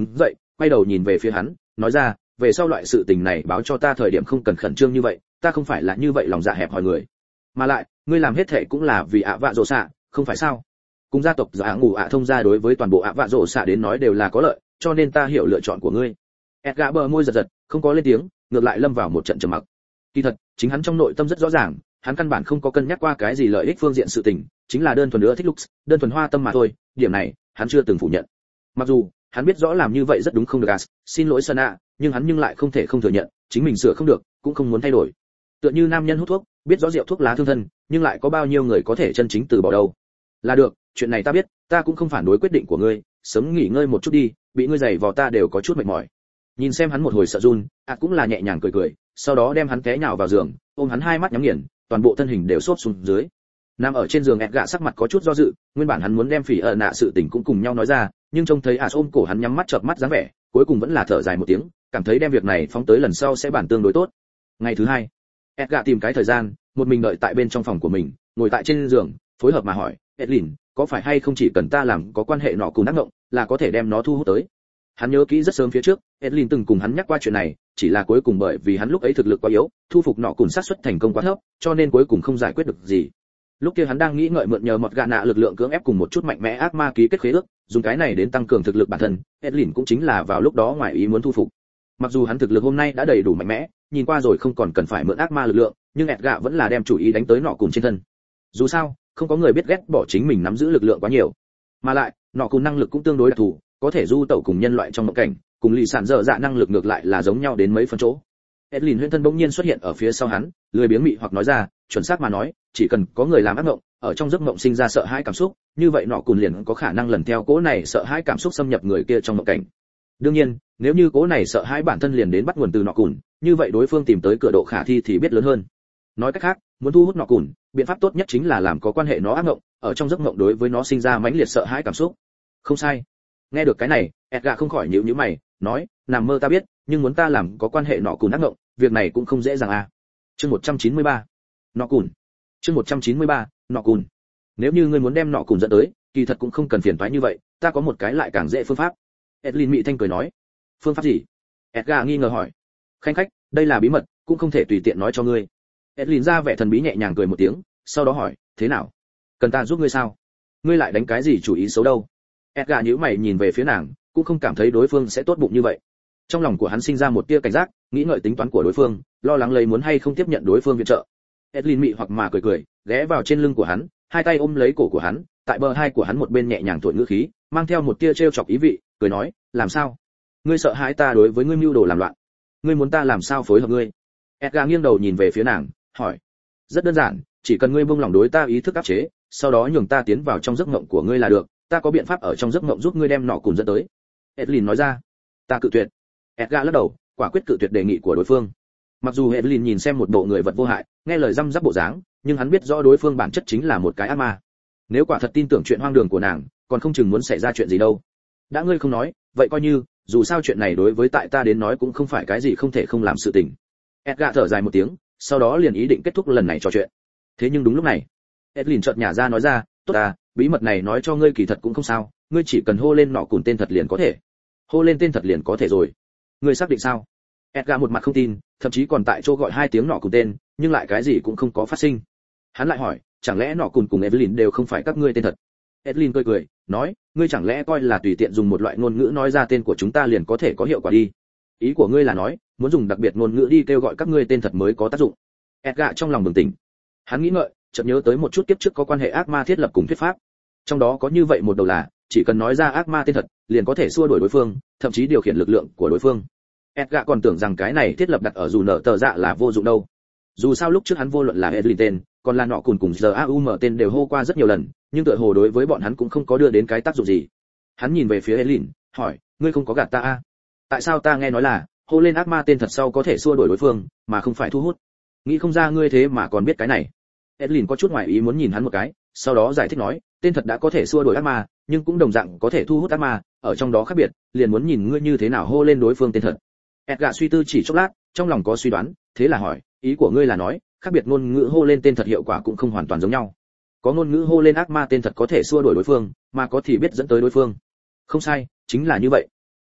quay đầu nhìn về phía hắn, nói ra, về sau loại sự tình này báo cho ta thời điểm không cần khẩn trương như vậy, ta không phải là như vậy lòng dạ hẹp hòi người. Mà lại, ngươi làm hết thệ cũng là vì ạ vạ rồ xạ, không phải sao? Cùng gia tộc giả ngủ ạ thông gia đối với toàn bộ ạ vạ rồ xạ đến nói đều là có lợi, cho nên ta hiểu lựa chọn của ngươi. Edgar bờ môi giật giật, không có lên tiếng, ngược lại lâm vào một trận trầm mặc. Kỳ thật, chính hắn trong nội tâm rất rõ ràng, hắn căn bản không có cân nhắc qua cái gì lợi ích phương diện sự tình, chính là đơn thuần nữa thích Lux, đơn thuần hoa tâm mà thôi, điểm này, hắn chưa từng phủ nhận. Mặc dù, hắn biết rõ làm như vậy rất đúng không được à, xin lỗi Sana, nhưng hắn nhưng lại không thể không thừa nhận, chính mình sửa không được, cũng không muốn thay đổi. Tựa như nam nhân hút thuốc, biết rõ rượu thuốc lá thương thân, nhưng lại có bao nhiêu người có thể chân chính từ bỏ đâu. Là được, chuyện này ta biết, ta cũng không phản đối quyết định của ngươi, sớm nghỉ ngơi một chút đi, bị ngươi giày vò ta đều có chút mệt mỏi. Nhìn xem hắn một hồi sợ run, ạ cũng là nhẹ nhàng cười cười, sau đó đem hắn té nhào vào giường, ôm hắn hai mắt nhắm nghiền, toàn bộ thân hình đều xốp xuống dưới. Nằm ở trên giường Edgar sắc mặt có chút do dự, nguyên bản hắn muốn đem phỉ ở nạ sự tình cũng cùng nhau nói ra, nhưng trông thấy ạ ôm cổ hắn nhắm mắt chợp mắt dáng vẻ, cuối cùng vẫn là thở dài một tiếng, cảm thấy đem việc này phóng tới lần sau sẽ bản tương đối tốt. Ngày thứ hai, Edgar tìm cái thời gian, một mình đợi tại bên trong phòng của mình, ngồi tại trên giường, phối hợp mà hỏi, Edlin, có phải hay không chỉ cần ta làm có quan hệ nọ cùng đắc động, là có thể đem nó thu hút tới? Hắn nhớ kỹ rất sớm phía trước, Edlin từng cùng hắn nhắc qua chuyện này, chỉ là cuối cùng bởi vì hắn lúc ấy thực lực quá yếu, thu phục nọ cùng xác suất thành công quá thấp, cho nên cuối cùng không giải quyết được gì. Lúc kia hắn đang nghĩ ngợi mượn nhờ một gạ nạ lực lượng cưỡng ép cùng một chút mạnh mẽ ác ma ký kết khế ước, dùng cái này đến tăng cường thực lực bản thân, Edlin cũng chính là vào lúc đó ngoài ý muốn thu phục. Mặc dù hắn thực lực hôm nay đã đầy đủ mạnh mẽ, nhìn qua rồi không còn cần phải mượn ác ma lực lượng, nhưng Edgar vẫn là đem chủ ý đánh tới nọ cùng trên thân. Dù sao, không có người biết ghét bỏ chính mình nắm giữ lực lượng quá nhiều, mà lại, nọ cùng năng lực cũng tương đối đặc thù, có thể du tẩu cùng nhân loại trong mộng cảnh, cùng lì sản dở dạ năng lực ngược lại là giống nhau đến mấy phần chỗ. Edlin huyễn thân bỗng nhiên xuất hiện ở phía sau hắn, lười biếng mị hoặc nói ra, chuẩn xác mà nói, chỉ cần có người làm ác mộng, ở trong giấc mộng sinh ra sợ hãi cảm xúc, như vậy nọ cùng liền có khả năng lần theo cố này sợ hãi cảm xúc xâm nhập người kia trong mộng cảnh. Đương nhiên, nếu như cố này sợ hãi bản thân liền đến bắt nguồn từ nọ cùn, như vậy đối phương tìm tới cửa độ khả thi thì biết lớn hơn. Nói cách khác, muốn thu hút nọ cùn, biện pháp tốt nhất chính là làm có quan hệ nó ác mộng, ở trong giấc mộng đối với nó sinh ra mãnh liệt sợ hãi cảm xúc. Không sai. Nghe được cái này, Edgar không khỏi nhíu nhíu mày, nói, nằm mơ ta biết, nhưng muốn ta làm có quan hệ nọ cùn ác mộng, việc này cũng không dễ dàng à. Chương một trăm chín mươi ba. Nọ cùn. Chương một trăm chín mươi ba, nọ cùn. Nếu như ngươi muốn đem nọ cùn dẫn tới, kỳ thật cũng không cần phiền toái như vậy, ta có một cái lại càng dễ phương pháp. Edlin mị thanh cười nói. Phương pháp gì? Edgar nghi ngờ hỏi. Khanh khách, đây là bí mật, cũng không thể tùy tiện nói cho ngươi. Edlin ra vẻ thần bí nhẹ nhàng cười một tiếng, sau đó hỏi, thế nào? Cần ta giúp ngươi sao? Ngươi lại đánh cái gì chủ ý xấu đâu? Edgar nhíu mày nhìn về phía nàng, cũng không cảm thấy đối phương sẽ tốt bụng như vậy. Trong lòng của hắn sinh ra một tia cảnh giác, nghĩ ngợi tính toán của đối phương, lo lắng lấy muốn hay không tiếp nhận đối phương viện trợ. Edlin mị hoặc mà cười cười, ghé vào trên lưng của hắn, hai tay ôm lấy cổ của hắn, tại bờ hai của hắn một bên nhẹ nhàng thổi ngữ khí, mang theo một tia trêu chọc ý vị, cười nói, làm sao? Ngươi sợ hãi ta đối với ngươi mưu đồ làm loạn? Ngươi muốn ta làm sao phối hợp ngươi? Edgar nghiêng đầu nhìn về phía nàng, hỏi. Rất đơn giản, chỉ cần ngươi buông lỏng đối ta ý thức áp chế, sau đó nhường ta tiến vào trong giấc mộng của ngươi là được, ta có biện pháp ở trong giấc mộng giúp ngươi đem nọ cùng dẫn tới. Edlin nói ra. Ta cự tuyệt. Edgar lắc đầu, quả quyết cự tuyệt đề nghị của đối phương. Mặc dù Edlin nhìn xem một bộ người vật vô hại, nghe lời răm rắp bộ dáng, nhưng hắn biết rõ đối phương bản chất chính là một cái ác ma. Nếu quả thật tin tưởng chuyện hoang đường của nàng, còn không chừng muốn xảy ra chuyện gì đâu. Đã ngươi không nói, vậy coi như, dù sao chuyện này đối với tại ta đến nói cũng không phải cái gì không thể không làm sự tình. Edgar thở dài một tiếng, sau đó liền ý định kết thúc lần này trò chuyện. Thế nhưng đúng lúc này, Edlin chợt nhả ra nói ra, tốt à, bí mật này nói cho ngươi kỳ thật cũng không sao, ngươi chỉ cần hô lên nọ cùng tên thật liền có thể. Hô lên tên thật liền có thể rồi. Ngươi xác định sao? Edgar một mặt không tin, thậm chí còn tại chỗ gọi hai tiếng nọ cùng tên, nhưng lại cái gì cũng không có phát sinh. Hắn lại hỏi, chẳng lẽ nọ cùng cùng Evelyn đều không phải các ngươi tên thật? Edlin cười cười, nói, ngươi chẳng lẽ coi là tùy tiện dùng một loại ngôn ngữ nói ra tên của chúng ta liền có thể có hiệu quả đi? Ý của ngươi là nói, muốn dùng đặc biệt ngôn ngữ đi kêu gọi các ngươi tên thật mới có tác dụng. Edgar trong lòng bừng tỉnh. Hắn nghĩ ngợi, chợt nhớ tới một chút kiếp trước có quan hệ ác ma thiết lập cùng thuyết pháp. Trong đó có như vậy một đầu là, chỉ cần nói ra ác ma tên thật, liền có thể xua đuổi đối phương, thậm chí điều khiển lực lượng của đối phương. Edgar còn tưởng rằng cái này thiết lập đặt ở dù nợ tờ dạ là vô dụng đâu. Dù sao lúc trước hắn vô luận là Edlin tên, còn là nọ cùng cùng giờ a u em tên đều hô qua rất nhiều lần, nhưng tựa hồ đối với bọn hắn cũng không có đưa đến cái tác dụng gì. Hắn nhìn về phía Edlin, hỏi, ngươi không có gạt ta à? Tại sao ta nghe nói là hô lên ác ma tên thật sau có thể xua đuổi đối phương, mà không phải thu hút? Nghĩ không ra ngươi thế mà còn biết cái này. Edlin có chút ngoài ý muốn nhìn hắn một cái, sau đó giải thích nói, tên thật đã có thể xua đuổi ác ma, nhưng cũng đồng dạng có thể thu hút ác ma, ở trong đó khác biệt, liền muốn nhìn ngươi như thế nào hô lên đối phương tên thật. Edgar suy tư chỉ chốc lát, trong lòng có suy đoán, thế là hỏi, ý của ngươi là nói, khác biệt ngôn ngữ hô lên tên thật hiệu quả cũng không hoàn toàn giống nhau. Có ngôn ngữ hô lên ác ma tên thật có thể xua đuổi đối phương, mà có thì biết dẫn tới đối phương. Không sai, chính là như vậy.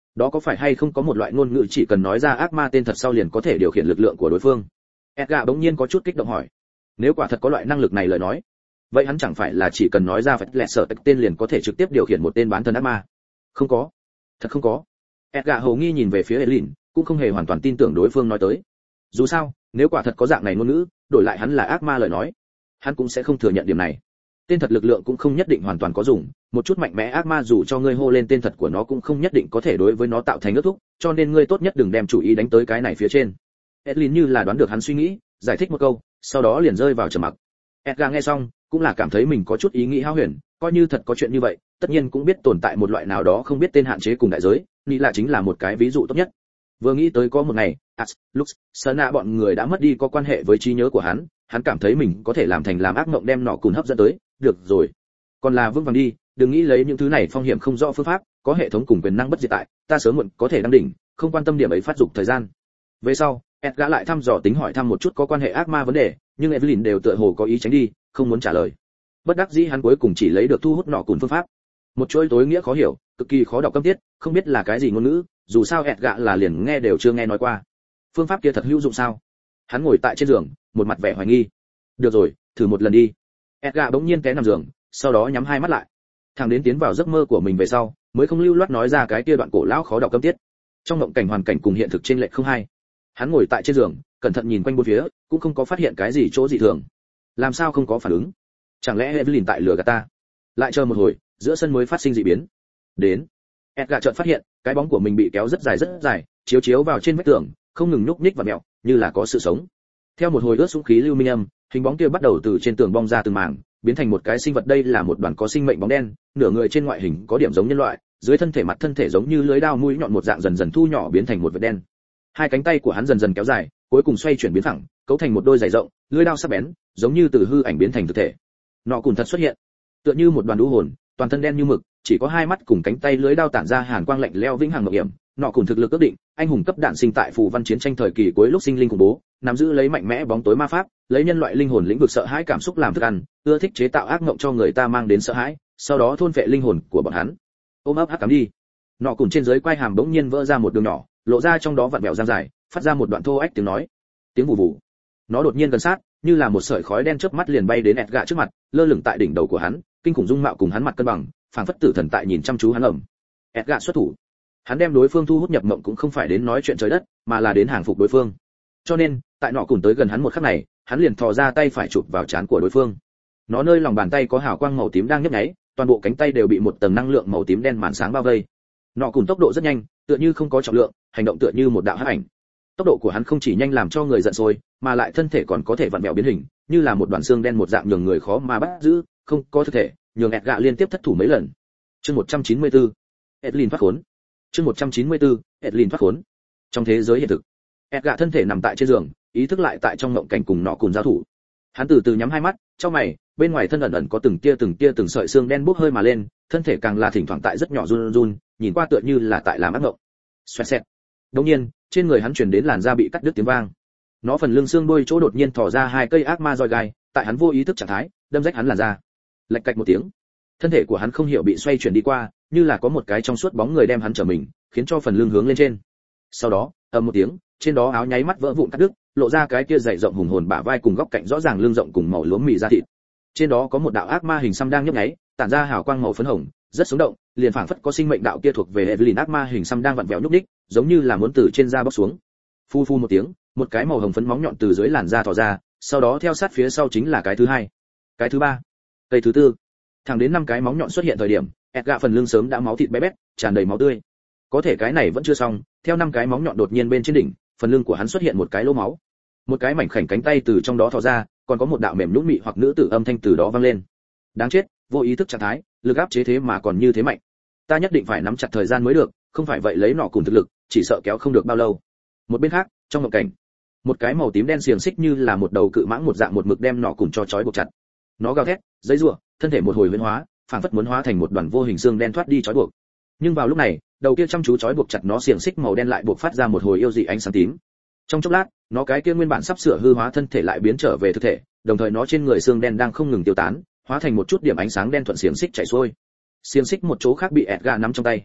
Đó có phải hay không có một loại ngôn ngữ chỉ cần nói ra ác ma tên thật sau liền có thể điều khiển lực lượng của đối phương? Edgar bỗng nhiên có chút kích động hỏi. Nếu quả thật có loại năng lực này lời nói, vậy hắn chẳng phải là chỉ cần nói ra phải lẹ sở tạch tên liền có thể trực tiếp điều khiển một tên bán thân ác ma? Không có, thật không có. Edgar hồ nghi nhìn về phía Elin, cũng không hề hoàn toàn tin tưởng đối phương nói tới. Dù sao, nếu quả thật có dạng này ngôn ngữ, đổi lại hắn là ác ma lời nói, hắn cũng sẽ không thừa nhận điểm này. Tên thật lực lượng cũng không nhất định hoàn toàn có dùng, một chút mạnh mẽ ác ma dù cho ngươi hô lên tên thật của nó cũng không nhất định có thể đối với nó tạo thành ước thúc, cho nên ngươi tốt nhất đừng đem chủ ý đánh tới cái này phía trên. Edlin như là đoán được hắn suy nghĩ, giải thích một câu, sau đó liền rơi vào trầm mặc. Edgar nghe xong, cũng là cảm thấy mình có chút ý nghĩ hão huyền, coi như thật có chuyện như vậy, tất nhiên cũng biết tồn tại một loại nào đó không biết tên hạn chế cùng đại giới, nghĩ là chính là một cái ví dụ tốt nhất. Vừa nghĩ tới có một ngày, As, Lux, Sana bọn người đã mất đi có quan hệ với trí nhớ của hắn, hắn cảm thấy mình có thể làm thành làm ác mộng đem nọ cùn hấp dẫn tới, được rồi. Còn là vững vàng đi, đừng nghĩ lấy những thứ này phong hiểm không rõ phương pháp, có hệ thống cùng quyền năng bất diệt tại, ta sớm muộn có thể đăng đỉnh, không quan tâm điểm ấy phát dục thời gian. Về sau, Edgar lại thăm dò tính hỏi thăm một chút có quan hệ ác ma vấn đề, nhưng Evelyn đều tựa hồ có ý tránh đi, không muốn trả lời. Bất đắc dĩ hắn cuối cùng chỉ lấy được thu hút nọ cùn phương pháp. Một chuỗi tối nghĩa khó hiểu, cực kỳ khó đọc câm tiết, không biết là cái gì ngôn ngữ, dù sao Edgar là liền nghe đều chưa nghe nói qua. Phương pháp kia thật hữu dụng sao? Hắn ngồi tại trên giường, một mặt vẻ hoài nghi. Được rồi, thử một lần đi. Edgar bỗng nhiên té nằm giường, sau đó nhắm hai mắt lại. Thằng đến tiến vào giấc mơ của mình về sau, mới không lưu loát nói ra cái kia đoạn cổ lão khó đọc câm tiết. Trong mộng cảnh hoàn cảnh cùng hiện thực trên lệch không hay. Hắn ngồi tại trên giường, cẩn thận nhìn quanh bốn phía, cũng không có phát hiện cái gì chỗ dị thường. Làm sao không có phản ứng? Chẳng lẽ Evelyn tại lừa gạt ta? Lại chờ một hồi, giữa sân mới phát sinh dị biến. Đến. Edgar chợt phát hiện, cái bóng của mình bị kéo rất dài rất dài, chiếu chiếu vào trên vách tường, không ngừng nhúc nhích và mèo, như là có sự sống. Theo một hồi ướt sũng khí lưu minh âm, hình bóng kia bắt đầu từ trên tường bong ra từng mảng, biến thành một cái sinh vật. Đây là một đoàn có sinh mệnh bóng đen, nửa người trên ngoại hình có điểm giống nhân loại, dưới thân thể mặt thân thể giống như lưới dao mũi nhọn một dạng dần dần thu nhỏ biến thành một vệt đen. Hai cánh tay của hắn dần dần kéo dài, cuối cùng xoay chuyển biến thẳng, cấu thành một đôi giày rộng, lưỡi dao sắc bén, giống như từ hư ảnh biến thành thực thể. Nọ cùn thật xuất hiện, tựa như một đoàn đũ hồn, toàn thân đen như mực, chỉ có hai mắt cùng cánh tay lưỡi dao tản ra hàn quang lạnh lẽo vĩnh hằng ngập hiểm. Nọ cùn thực lực ước định, anh hùng cấp đạn sinh tại phù văn chiến tranh thời kỳ cuối lúc sinh linh khủng bố, nắm giữ lấy mạnh mẽ bóng tối ma pháp, lấy nhân loại linh hồn lĩnh vực sợ hãi cảm xúc làm thức ăn, ưa thích chế tạo ác mộng cho người ta mang đến sợ hãi, sau đó thôn phệ linh hồn của bọn hắn. Ôm ấp hắc cám đi. Nọ cùn trên dưới quai hàm bỗng nhiên vỡ ra một đường nhỏ, lộ ra trong đó vặn vẹo giang dài, phát ra một đoạn thô ách tiếng nói. Tiếng vù vù. Nó đột nhiên gần sát, như là một sợi khói đen chớp mắt liền bay đến Edgar trước mặt, lơ lửng tại đỉnh đầu của hắn, kinh khủng dung mạo cùng hắn mặt cân bằng, phảng phất tử thần tại nhìn chăm chú hắn ẩm. Edgar xuất thủ. Hắn đem đối phương thu hút nhập mộng cũng không phải đến nói chuyện trời đất, mà là đến hàng phục đối phương. Cho nên, tại nọ cùn tới gần hắn một khắc này, hắn liền thò ra tay phải chụp vào trán của đối phương. Nó nơi lòng bàn tay có hào quang màu tím đang nhấp nháy, toàn bộ cánh tay đều bị một tầng năng lượng màu tím đen màn sáng bao vây. Nọ cùn tốc độ rất nhanh, tựa như không có trọng lượng, hành động tựa như một đạo hắc ảnh. Tốc độ của hắn không chỉ nhanh làm cho người giận sôi, mà lại thân thể còn có thể vặn vẹo biến hình, như là một đoàn xương đen một dạng nhường người khó mà bắt giữ, không có thực thể, nhường Edgar liên tiếp thất thủ mấy lần. Chương một trăm chín mươi tư, Edlin thoát khốn. Chương một trăm chín mươi tư, Edlin thoát khốn. Trong thế giới hiện thực, Edgar thân thể nằm tại trên giường, ý thức lại tại trong mộng cảnh cùng nọ cùn giao thủ. Hắn từ từ nhắm hai mắt, trong mày, bên ngoài thân ẩn ẩn có từng tia từng tia từng sợi xương đen bốc hơi mà lên, thân thể càng là thỉnh thoảng tại rất nhỏ run run, nhìn qua tựa như là tại làm ác mộng. Xoẹt xẹt. Đột nhiên, trên người hắn truyền đến làn da bị cắt đứt tiếng vang. Nó phần lưng xương đôi chỗ đột nhiên thò ra hai cây ác ma roi gai, tại hắn vô ý thức trạng thái, đâm rách hắn làn da. Lạch cạch một tiếng, thân thể của hắn không hiểu bị xoay chuyển đi qua, như là có một cái trong suốt bóng người đem hắn trở mình, khiến cho phần lưng hướng lên trên. Sau đó, ầm một tiếng, trên đó áo nháy mắt vỡ vụn cắt đứt, lộ ra cái kia dày rộng hùng hồn bả vai cùng góc cạnh rõ ràng lưng rộng cùng màu lúa mì da thịt. Trên đó có một đạo ác ma hình xăm đang nhấp nháy, tản ra hào quang màu phấn hồng, rất sống động, liền phảng phất có sinh mệnh đạo kia thuộc về Evelyn ác ma hình xăm đang vặn vẹo nhúc nhích, giống như là muốn từ trên da bóc xuống. Phu phu một tiếng, một cái màu hồng phấn móng nhọn từ dưới làn da thò ra, sau đó theo sát phía sau chính là cái thứ hai, cái thứ ba, cây thứ tư. Thẳng đến năm cái móng nhọn xuất hiện thời điểm, Edgar phần lưng sớm đã máu thịt bé bét, tràn đầy máu tươi. Có thể cái này vẫn chưa xong, theo năm cái móng nhọn đột nhiên bên trên đỉnh, phần lưng của hắn xuất hiện một cái lỗ máu. Một cái mảnh khảnh cánh tay từ trong đó thò ra, còn có một đạo mềm nhũn mị hoặc nữ tử âm thanh từ đó vang lên. Đáng chết, vô ý thức trạng thái, lực áp chế thế mà còn như thế mạnh. Ta nhất định phải nắm chặt thời gian mới được, không phải vậy lấy nọ cùng thực lực, chỉ sợ kéo không được bao lâu. Một bên khác, trong mộng cảnh, một cái màu tím đen xiềng xích như là một đầu cự mãng một dạng một mực đem nọ cùng cho trói buộc chặt. Nó gào thét, giãy giụa, thân thể một hồi biến hóa, phảng phất muốn hóa thành một đoàn vô hình xương đen thoát đi trói buộc. Nhưng vào lúc này, đầu kia chăm chú trói buộc chặt nó xiềng xích màu đen lại buộc phát ra một hồi yêu dị ánh sáng tím. Trong chốc lát, nó cái kia nguyên bản sắp sửa hư hóa thân thể lại biến trở về thực thể, đồng thời nó trên người xương đen đang không ngừng tiêu tán, hóa thành một chút điểm ánh sáng đen thuận xiềng xích chạy xuôi. Xiềng xích một chỗ khác bị Edgar nắm trong tay.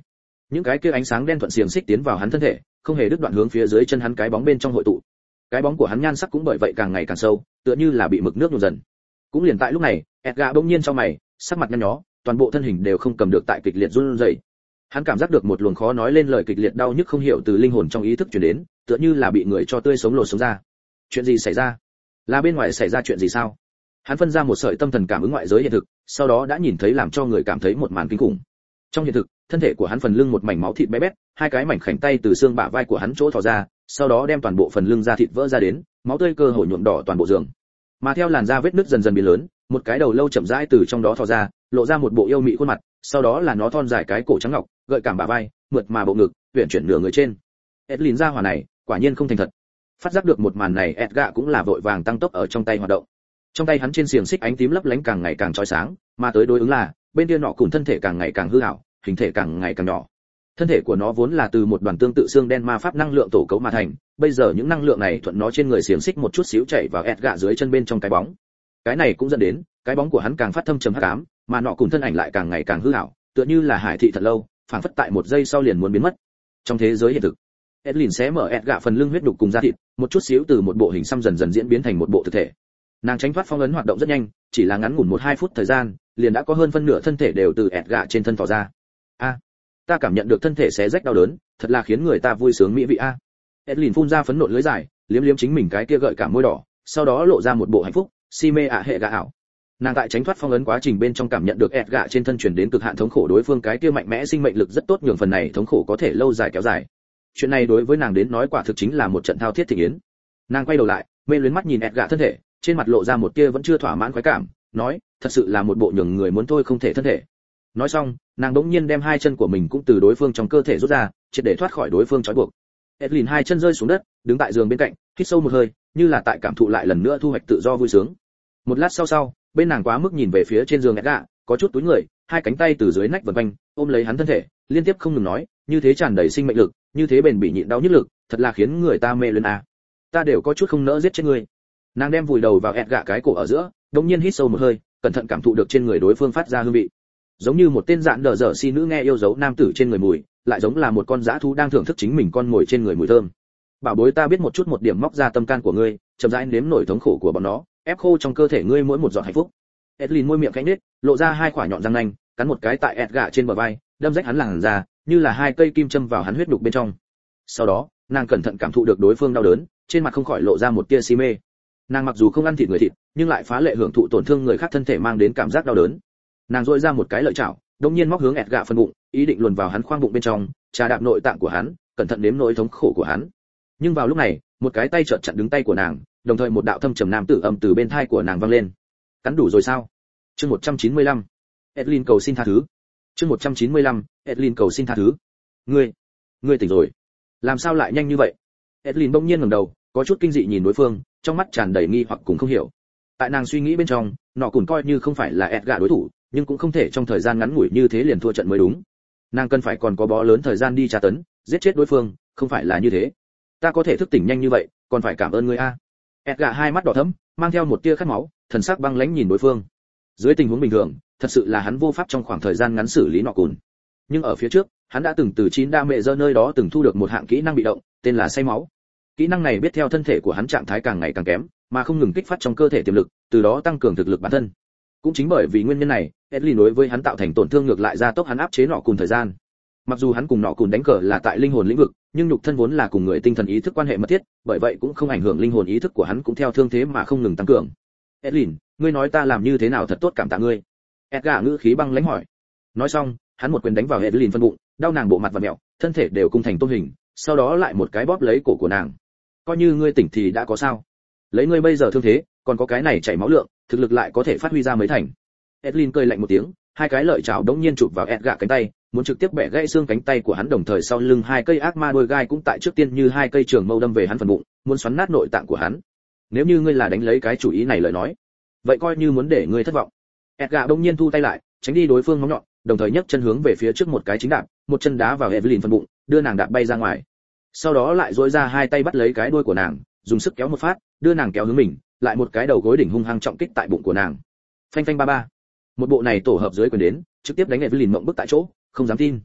Những cái kia ánh sáng đen thuận xiềng xích tiến vào hắn thân thể, không hề đứt đoạn hướng phía dưới chân hắn cái bóng bên trong hội tụ. Cái bóng của hắn nhan sắc cũng bởi vậy càng ngày càng sâu, tựa như là bị mực nước nhuộm dần. Cũng liền tại lúc này, Edgar bỗng nhiên trong mày, sắc mặt nhăn nhó, toàn bộ thân hình đều không cầm được tại kịch liệt run rẩy. Hắn cảm giác được một luồng khó nói lên lời kịch liệt đau nhức không hiểu từ linh hồn trong ý thức truyền đến, tựa như là bị người cho tươi sống lột sống ra. Chuyện gì xảy ra? Là bên ngoài xảy ra chuyện gì sao? Hắn phân ra một sợi tâm thần cảm ứng ngoại giới hiện thực, sau đó đã nhìn thấy làm cho người cảm thấy một màn kinh khủng. Trong hiện thực, thân thể của hắn phần lưng một mảnh máu thịt bé bét, hai cái mảnh khảnh tay từ xương bả vai của hắn chỗ thò ra, sau đó đem toàn bộ phần lưng da thịt vỡ ra đến, máu tươi cơ hồ nhuộm đỏ toàn bộ giường. Mà theo làn da vết nứt dần dần biến lớn, một cái đầu lâu chậm rãi từ trong đó thò ra, lộ ra một bộ yêu mị khuôn mặt, sau đó là nó thon dài cái cổ trắng ngọc, gợi cảm bả vai, mượt mà bộ ngực, uyển chuyển nửa người trên. Edlin ra hỏa này, quả nhiên không thành thật. Phát giác được một màn này, Edgar cũng là vội vàng tăng tốc ở trong tay hoạt động. Trong tay hắn trên xiềng xích ánh tím lấp lánh càng ngày càng chói sáng, mà tới đối ứng là, bên kia nọ cùng thân thể càng ngày càng hư ảo, hình thể càng ngày càng nhỏ. Thân thể của nó vốn là từ một đoàn tương tự xương đen ma pháp năng lượng tổ cấu mà thành, bây giờ những năng lượng này thuận nó trên người xiềng xích một chút xíu chảy vào Edgar dưới chân bên trong cái bóng. Cái này cũng dẫn đến, cái bóng của hắn càng phát thâm trầm hắc ám, mà nọ cùng thân ảnh lại càng ngày càng hư ảo, tựa như là hải thị thật lâu, phảng phất tại một giây sau liền muốn biến mất. Trong thế giới hiện thực, Edlin sẽ mở Edgar phần lưng huyết đục cùng da thịt, một chút xíu từ một bộ hình xăm dần dần diễn biến thành một bộ thực thể. Nàng tránh thoát phong ấn hoạt động rất nhanh, chỉ là ngắn ngủn một hai phút thời gian, liền đã có hơn phân nửa thân thể đều từ Edgar trên thân tỏ ra. A, ta cảm nhận được thân thể xé rách đau đớn, thật là khiến người ta vui sướng mỹ vị a. Edlin phun ra phấn nộ lưỡi dài, liếm liếm chính mình cái kia gợi cảm môi đỏ, sau đó lộ ra một bộ hạnh phúc, si mê ạ hệ gà ảo. Nàng tại tránh thoát phong ấn quá trình bên trong cảm nhận được Edgar trên thân truyền đến cực hạn thống khổ đối phương cái kia mạnh mẽ sinh mệnh lực rất tốt, nhường phần này thống khổ có thể lâu dài kéo dài. Chuyện này đối với nàng đến nói quả thực chính là một trận thao thiết thị yến. Nàng quay đầu lại, mê luyến mắt nhìn Edgar thân thể, trên mặt lộ ra một tia vẫn chưa thỏa mãn khoái cảm, nói, thật sự là một bộ nhường người muốn thôi không thể thân thể. Nói xong, nàng đống nhiên đem hai chân của mình cũng từ đối phương trong cơ thể rút ra, triệt để thoát khỏi đối phương trói buộc. Edlin hai chân rơi xuống đất, đứng tại giường bên cạnh, hít sâu một hơi, như là tại cảm thụ lại lần nữa thu hoạch tự do vui sướng. Một lát sau sau, bên nàng quá mức nhìn về phía trên giường Edgar, có chút túi người, hai cánh tay từ dưới nách vần quanh, ôm lấy hắn thân thể, liên tiếp không ngừng nói, như thế tràn đầy sinh mệnh lực, như thế bền bỉ nhịn đau nhức lực, thật là khiến người ta mê luyến à. Ta đều có chút không nỡ giết chết ngươi. Nàng đem vùi đầu vào Edgar cái cổ ở giữa, đống nhiên hít sâu một hơi, cẩn thận cảm thụ được trên người đối phương phát ra hương vị. Giống như một tên dạn đờ dở si nữ nghe yêu dấu nam tử trên người mùi, lại giống là một con dã thú đang thưởng thức chính mình con mồi trên người mùi thơm. Bảo bối, ta biết một chút một điểm móc ra tâm can của ngươi, chậm rãi nếm nổi thống khổ của bọn nó, ép khô trong cơ thể ngươi mỗi một giọt hạnh phúc. Edlin môi miệng khẽ nhếch, lộ ra hai quả nhọn răng nanh, cắn một cái tại Edgar trên bờ vai, đâm rách hắn làn da, như là hai cây kim châm vào hắn huyết đục bên trong. Sau đó, nàng cẩn thận cảm thụ được đối phương đau đớn, trên mặt không khỏi lộ ra một tia si mê. Nàng mặc dù không ăn thịt người thịt, nhưng lại phá lệ hưởng thụ tổn thương người khác thân thể mang đến cảm giác đau đớn. Nàng duỗi ra một cái lợi chảo, đột nhiên móc hướng Edgar phần bụng, ý định luồn vào hắn khoang bụng bên trong, trà đạp nội tạng của hắn, cẩn thận nếm nỗi thống khổ của hắn. Nhưng vào lúc này, một cái tay chợt chặn đứng tay của nàng, đồng thời một đạo thâm trầm nam tử âm từ bên tai của nàng vang lên. Cắn đủ rồi sao? Chương một trăm chín mươi lăm. Edlin cầu xin tha thứ. Chương một trăm chín mươi lăm. Edlin cầu xin tha thứ. Ngươi, ngươi tỉnh rồi? Làm sao lại nhanh như vậy? Edlin bỗng nhiên ngẩng đầu, có chút kinh dị nhìn đối phương, trong mắt tràn đầy nghi hoặc cùng không hiểu. Tại nàng suy nghĩ bên trong, nọ cũng coi như không phải là Edgar đối thủ, nhưng cũng không thể trong thời gian ngắn ngủi như thế liền thua trận mới đúng. Nàng cần phải còn có bó lớn thời gian đi tra tấn, giết chết đối phương, không phải là như thế. Ta có thể thức tỉnh nhanh như vậy, còn phải cảm ơn ngươi a. Edgar hai mắt đỏ thẫm, mang theo một tia khát máu, thần sắc băng lãnh nhìn đối phương. Dưới tình huống bình thường, thật sự là hắn vô pháp trong khoảng thời gian ngắn xử lý nọ cùn. Nhưng ở phía trước, hắn đã từng từ chín đa mẹ dơ nơi đó từng thu được một hạng kỹ năng bị động, tên là say máu. Kỹ năng này biết theo thân thể của hắn trạng thái càng ngày càng kém, mà không ngừng kích phát trong cơ thể tiềm lực, từ đó tăng cường thực lực bản thân. Cũng chính bởi vì nguyên nhân này, Edlin đối với hắn tạo thành tổn thương ngược lại gia tốc hắn áp chế nọ cùn thời gian. Mặc dù hắn cùng nọ cùn đánh cờ là tại linh hồn lĩnh vực, nhưng nhục thân vốn là cùng người tinh thần ý thức quan hệ mật thiết, bởi vậy cũng không ảnh hưởng linh hồn ý thức của hắn cũng theo thương thế mà không ngừng tăng cường. Edlin, ngươi nói ta làm như thế nào thật tốt cảm tạ ngươi. Edgar ngữ khí băng lãnh hỏi. Nói xong, hắn một quyền đánh vào Edlin phân bụng, đau nàng bộ mặt và mẹo, thân thể đều cung thành tôm hình, sau đó lại một cái bóp lấy cổ của nàng. Coi như ngươi tỉnh thì đã có sao? Lấy ngươi bây giờ thương thế, còn có cái này chảy máu lượng, thực lực lại có thể phát huy ra mấy thành. Edlin cười lạnh một tiếng, hai cái lợi chảo đống nhiên chụp vào Edgar cánh tay, muốn trực tiếp bẻ gãy xương cánh tay của hắn, đồng thời sau lưng hai cây ác ma đôi gai cũng tại trước tiên như hai cây trường mâu đâm về hắn phần bụng, muốn xoắn nát nội tạng của hắn. Nếu như ngươi là đánh lấy cái chủ ý này lời nói, vậy coi như muốn để ngươi thất vọng. Edgar đống nhiên thu tay lại, tránh đi đối phương móng nhọn, đồng thời nhấc chân hướng về phía trước một cái chính đạp, một chân đá vào Evelyn phần bụng, đưa nàng đạp bay ra ngoài. Sau đó lại duỗi ra hai tay bắt lấy cái đuôi của nàng, dùng sức kéo một phát, đưa nàng kéo hướng mình, lại một cái đầu gối đỉnh hung hăng trọng kích tại bụng của nàng. Phanh phanh ba ba. Một bộ này tổ hợp dưới quyền đến, trực tiếp đánh Evelyn mộng bức tại chỗ, không dám tin.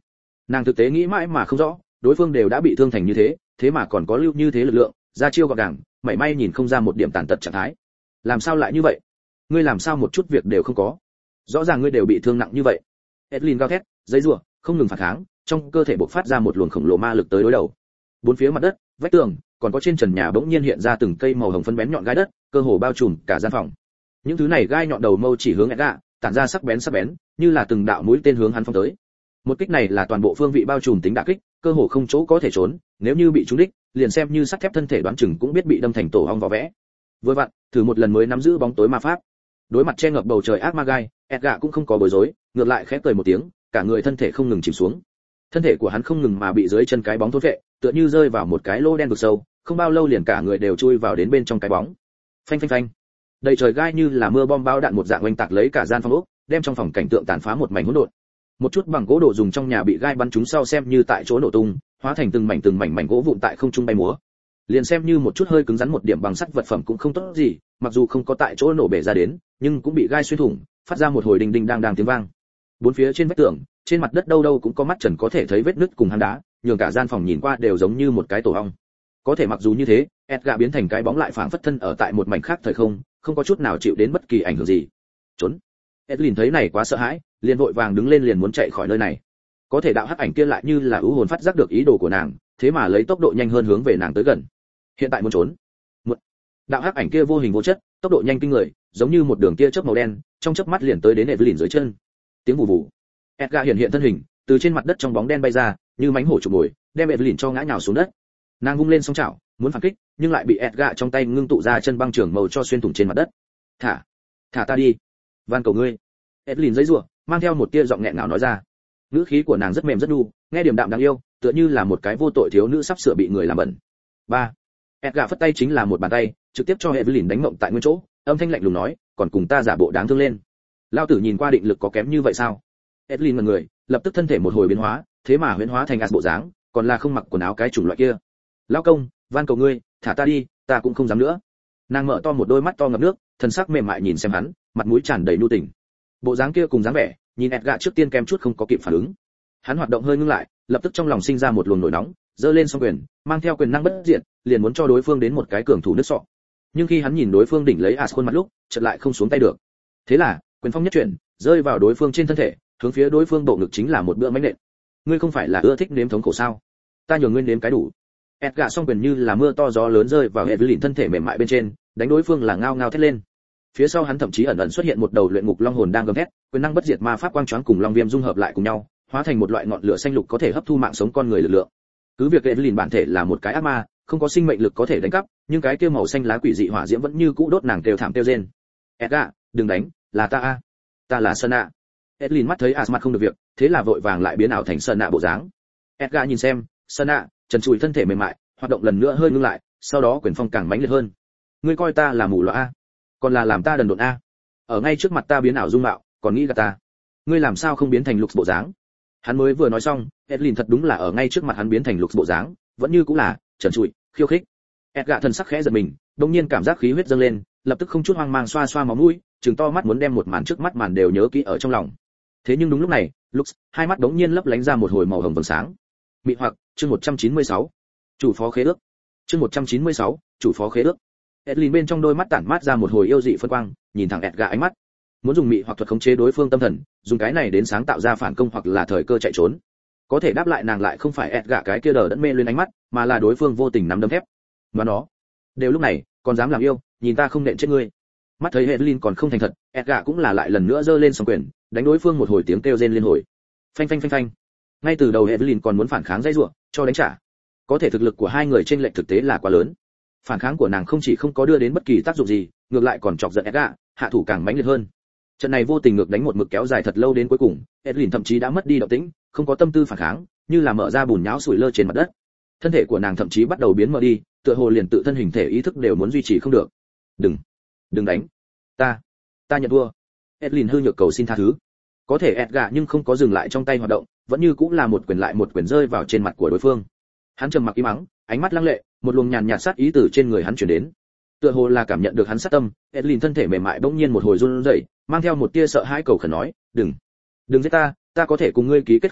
Nàng thực tế nghĩ mãi mà không rõ, đối phương đều đã bị thương thành như thế, thế mà còn có lưu như thế lực lượng, ra chiêu gọn gàng, mảy may nhìn không ra một điểm tàn tật trạng thái. Làm sao lại như vậy? Ngươi làm sao một chút việc đều không có? Rõ ràng ngươi đều bị thương nặng như vậy. Edlin gào thét, giãy giụa, không ngừng phản kháng, trong cơ thể bộc phát ra một luồng khổng lồ ma lực tới đối đầu. Bốn phía mặt đất, vách tường, còn có trên trần nhà bỗng nhiên hiện ra từng cây màu hồng phân bén nhọn gai đất, cơ hồ bao trùm cả gian phòng. Những thứ này gai nhọn đầu mâu chỉ hướng Edgar, tản ra sắc bén sắc bén, như là từng đạo mũi tên hướng hắn phóng tới. Một kích này là toàn bộ phương vị bao trùm tính đả kích, cơ hồ không chỗ có thể trốn, nếu như bị trúng đích, liền xem như sắt thép thân thể đoán chừng cũng biết bị đâm thành tổ ong vỏ vẽ. Vừa vặn, thử một lần mới nắm giữ bóng tối ma pháp. Đối mặt che ngập bầu trời ác ma gai, Edgar cũng không có bối rối, ngược lại khẽ cười một tiếng, cả người thân thể không ngừng chìm xuống. Thân thể của hắn không ngừng mà bị dưới chân cái bóng thôn vệ, tựa như rơi vào một cái lỗ đen vực sâu, không bao lâu liền cả người đều chui vào đến bên trong cái bóng. Phanh phanh phanh. Đầy trời gai như là mưa bom bao đạn một dạng oanh tạc lấy cả gian phòng ốc, đem trong phòng cảnh tượng tàn phá một mảnh hỗn độn. Một chút bằng gỗ đồ dùng trong nhà bị gai bắn trúng sau xem như tại chỗ nổ tung, hóa thành từng mảnh từng mảnh mảnh gỗ vụn tại không trung bay múa. Liền xem như một chút hơi cứng rắn một điểm bằng sắt vật phẩm cũng không tốt gì, mặc dù không có tại chỗ nổ bể ra đến, nhưng cũng bị gai xuyên thủng, phát ra một hồi đinh đinh đang đang tiếng vang. Bốn phía trên vách tường, trên mặt đất đâu đâu cũng có mắt trần có thể thấy vết nứt cùng hang đá, nhường cả gian phòng nhìn qua đều giống như một cái tổ ong. Có thể mặc dù như thế, Edgar biến thành cái bóng lại phảng phất thân ở tại một mảnh khác thời không, không có chút nào chịu đến bất kỳ ảnh hưởng gì. Trốn. Edlin thấy này quá sợ hãi, liền vội vàng đứng lên liền muốn chạy khỏi nơi này. Có thể đạo hắc ảnh kia lại như là ưu hồn phát giác được ý đồ của nàng, thế mà lấy tốc độ nhanh hơn hướng về nàng tới gần. Hiện tại muốn trốn. Một. Đạo hắc ảnh kia vô hình vô chất, tốc độ nhanh kinh người, giống như một đường tia chớp màu đen, trong chớp mắt liền tới đến Edlin dưới chân. Tiếng vù vù. Edgar hiện hiện thân hình, từ trên mặt đất trong bóng đen bay ra, như mánh hổ chụp mồi, đem Edlin cho ngã nhào xuống đất. Nàng vung lên song chảo, muốn phản kích, nhưng lại bị Edgar trong tay ngưng tụ ra chân băng trưởng màu cho xuyên thủng trên mặt đất. "Thả, thả ta đi, van cầu ngươi." Edlin giãy giụa, mang theo một tia giọng nghẹn ngào nói ra. Ngữ khí của nàng rất mềm rất nhu, nghe điềm đạm đáng yêu, tựa như là một cái vô tội thiếu nữ sắp sửa bị người làm bẩn. Ba. Edgar phất tay chính là một bàn tay, trực tiếp cho Edlin đánh mộng tại nguyên chỗ, âm thanh lạnh lùng nói, "Còn cùng ta giả bộ đáng thương lên. Lão tử nhìn qua định lực có kém như vậy sao?" Edlin ngẩn người, lập tức thân thể một hồi biến hóa, thế mà huyễn hóa thành As bộ dáng, còn là không mặc quần áo cái chủng loại kia. "Lão công, van cầu ngươi, thả ta đi, ta cũng không dám nữa." Nàng mở to một đôi mắt to ngập nước, thân sắc mềm mại nhìn xem hắn, mặt mũi tràn đầy nhu tình. Bộ dáng kia cùng dáng vẻ, nhìn Edgar trước tiên kem chút không có kịp phản ứng. Hắn hoạt động hơi ngưng lại, lập tức trong lòng sinh ra một luồng nổi nóng, giơ lên song quyền, mang theo quyền năng bất diệt, liền muốn cho đối phương đến một cái cường thủ nứt sọ. Nhưng khi hắn nhìn đối phương đỉnh lấy As khuôn mặt lúc, chợt lại không xuống tay được. Thế là, quyền phong nhất chuyển, rơi vào đối phương trên thân thể, hướng phía đối phương bộ ngực chính là một bữa mánh nện. "Ngươi không phải là ưa thích nếm thống khổ sao? Ta nhường ngươi nếm cái đủ." Edgar song quyền như là mưa to gió lớn rơi vào Evelyn thân thể mềm mại bên trên, đánh đối phương là ngao ngao thét lên. Phía sau hắn thậm chí ẩn ẩn xuất hiện một đầu luyện ngục long hồn đang gầm thét, quyền năng bất diệt ma pháp quang choáng cùng long viêm dung hợp lại cùng nhau, hóa thành một loại ngọn lửa xanh lục có thể hấp thu mạng sống con người lực lượng. Cứ việc Evelyn bản thể là một cái ác ma, không có sinh mệnh lực có thể đánh cắp, nhưng cái kia màu xanh lá quỷ dị hỏa diễm vẫn như cũ đốt nàng kêu thảm kêu rên. "Edgar, đừng đánh, là ta a, ta là Sana." Evelyn mắt thấy As mặt không được việc, thế là vội vàng lại biến ảo thành Sana bộ dáng. Edgar nhìn xem, Sana, trần trụi thân thể mềm mại, hoạt động lần nữa hơi ngưng lại, sau đó quyền phong càng mãnh liệt hơn. "Ngươi coi ta là mù loà a, còn là làm ta đần độn a? Ở ngay trước mặt ta biến ảo dung mạo, còn nghĩ gạt ta? Ngươi làm sao không biến thành Lục bộ dáng?" Hắn mới vừa nói xong, Edlin thật đúng là ở ngay trước mặt hắn biến thành Lục bộ dáng, vẫn như cũng là trần trụi, khiêu khích. Edgar thần sắc khẽ giật mình, đột nhiên cảm giác khí huyết dâng lên, lập tức không chút hoang mang xoa xoa máu mũi, trừng to mắt muốn đem một màn trước mắt màn đều nhớ kỹ ở trong lòng. Thế nhưng đúng lúc này, Lux, hai mắt đống nhiên lấp lánh ra một hồi màu hồng vầng sáng. Mị hoặc, chương một trăm chín mươi sáu. Chủ phó khế ước. Chương một trăm chín mươi sáu, chủ phó khế ước. Edlin bên trong đôi mắt tản mát ra một hồi yêu dị phân quang, nhìn thẳng Edgar ánh mắt. Muốn dùng mị hoặc thuật khống chế đối phương tâm thần, dùng cái này đến sáng tạo ra phản công hoặc là thời cơ chạy trốn. Có thể đáp lại nàng lại không phải Edgar cái kia đờ đẫn mê lên ánh mắt, mà là đối phương vô tình nắm đấm thép. Mà nó, đều lúc này, còn dám làm yêu, nhìn ta không nện chết ngươi. Mắt thấy Edlin còn không thành thật, Edgar cũng là lại lần nữa giơ lên song quyền, đánh đối phương một hồi tiếng kêu rên liên hồi. Phanh phanh phanh phanh. Ngay từ đầu Edlin còn muốn phản kháng dãy rủa, cho đánh trả. Có thể thực lực của hai người trên lệch thực tế là quá lớn. Phản kháng của nàng không chỉ không có đưa đến bất kỳ tác dụng gì, ngược lại còn chọc giận Edgar, hạ thủ càng mãnh liệt hơn. Trận này vô tình ngược đánh một mực kéo dài thật lâu đến cuối cùng, Edlin thậm chí đã mất đi động tĩnh, không có tâm tư phản kháng, như là mở ra bùn nhão sủi lơ trên mặt đất. Thân thể của nàng thậm chí bắt đầu biến mờ đi, tựa hồ liền tự thân hình thể ý thức đều muốn duy trì không được. "Đừng, đừng đánh. Ta, ta nhận thua." Edlin hư nhược cầu xin tha thứ. Có thể Edgar nhưng không có dừng lại trong tay hoạt động, vẫn như cũng là một quyền lại một quyền rơi vào trên mặt của đối phương. Hắn trầm mặc im mắng, ánh mắt lăng lệ, một luồng nhàn nhạt sát ý từ trên người hắn truyền đến. Tựa hồ là cảm nhận được hắn sát tâm, Edlin thân thể mềm mại bỗng nhiên một hồi run rẩy, mang theo một tia sợ hãi cầu khẩn nói, "Đừng, đừng giết ta, ta có thể cùng ngươi ký kết khế ước,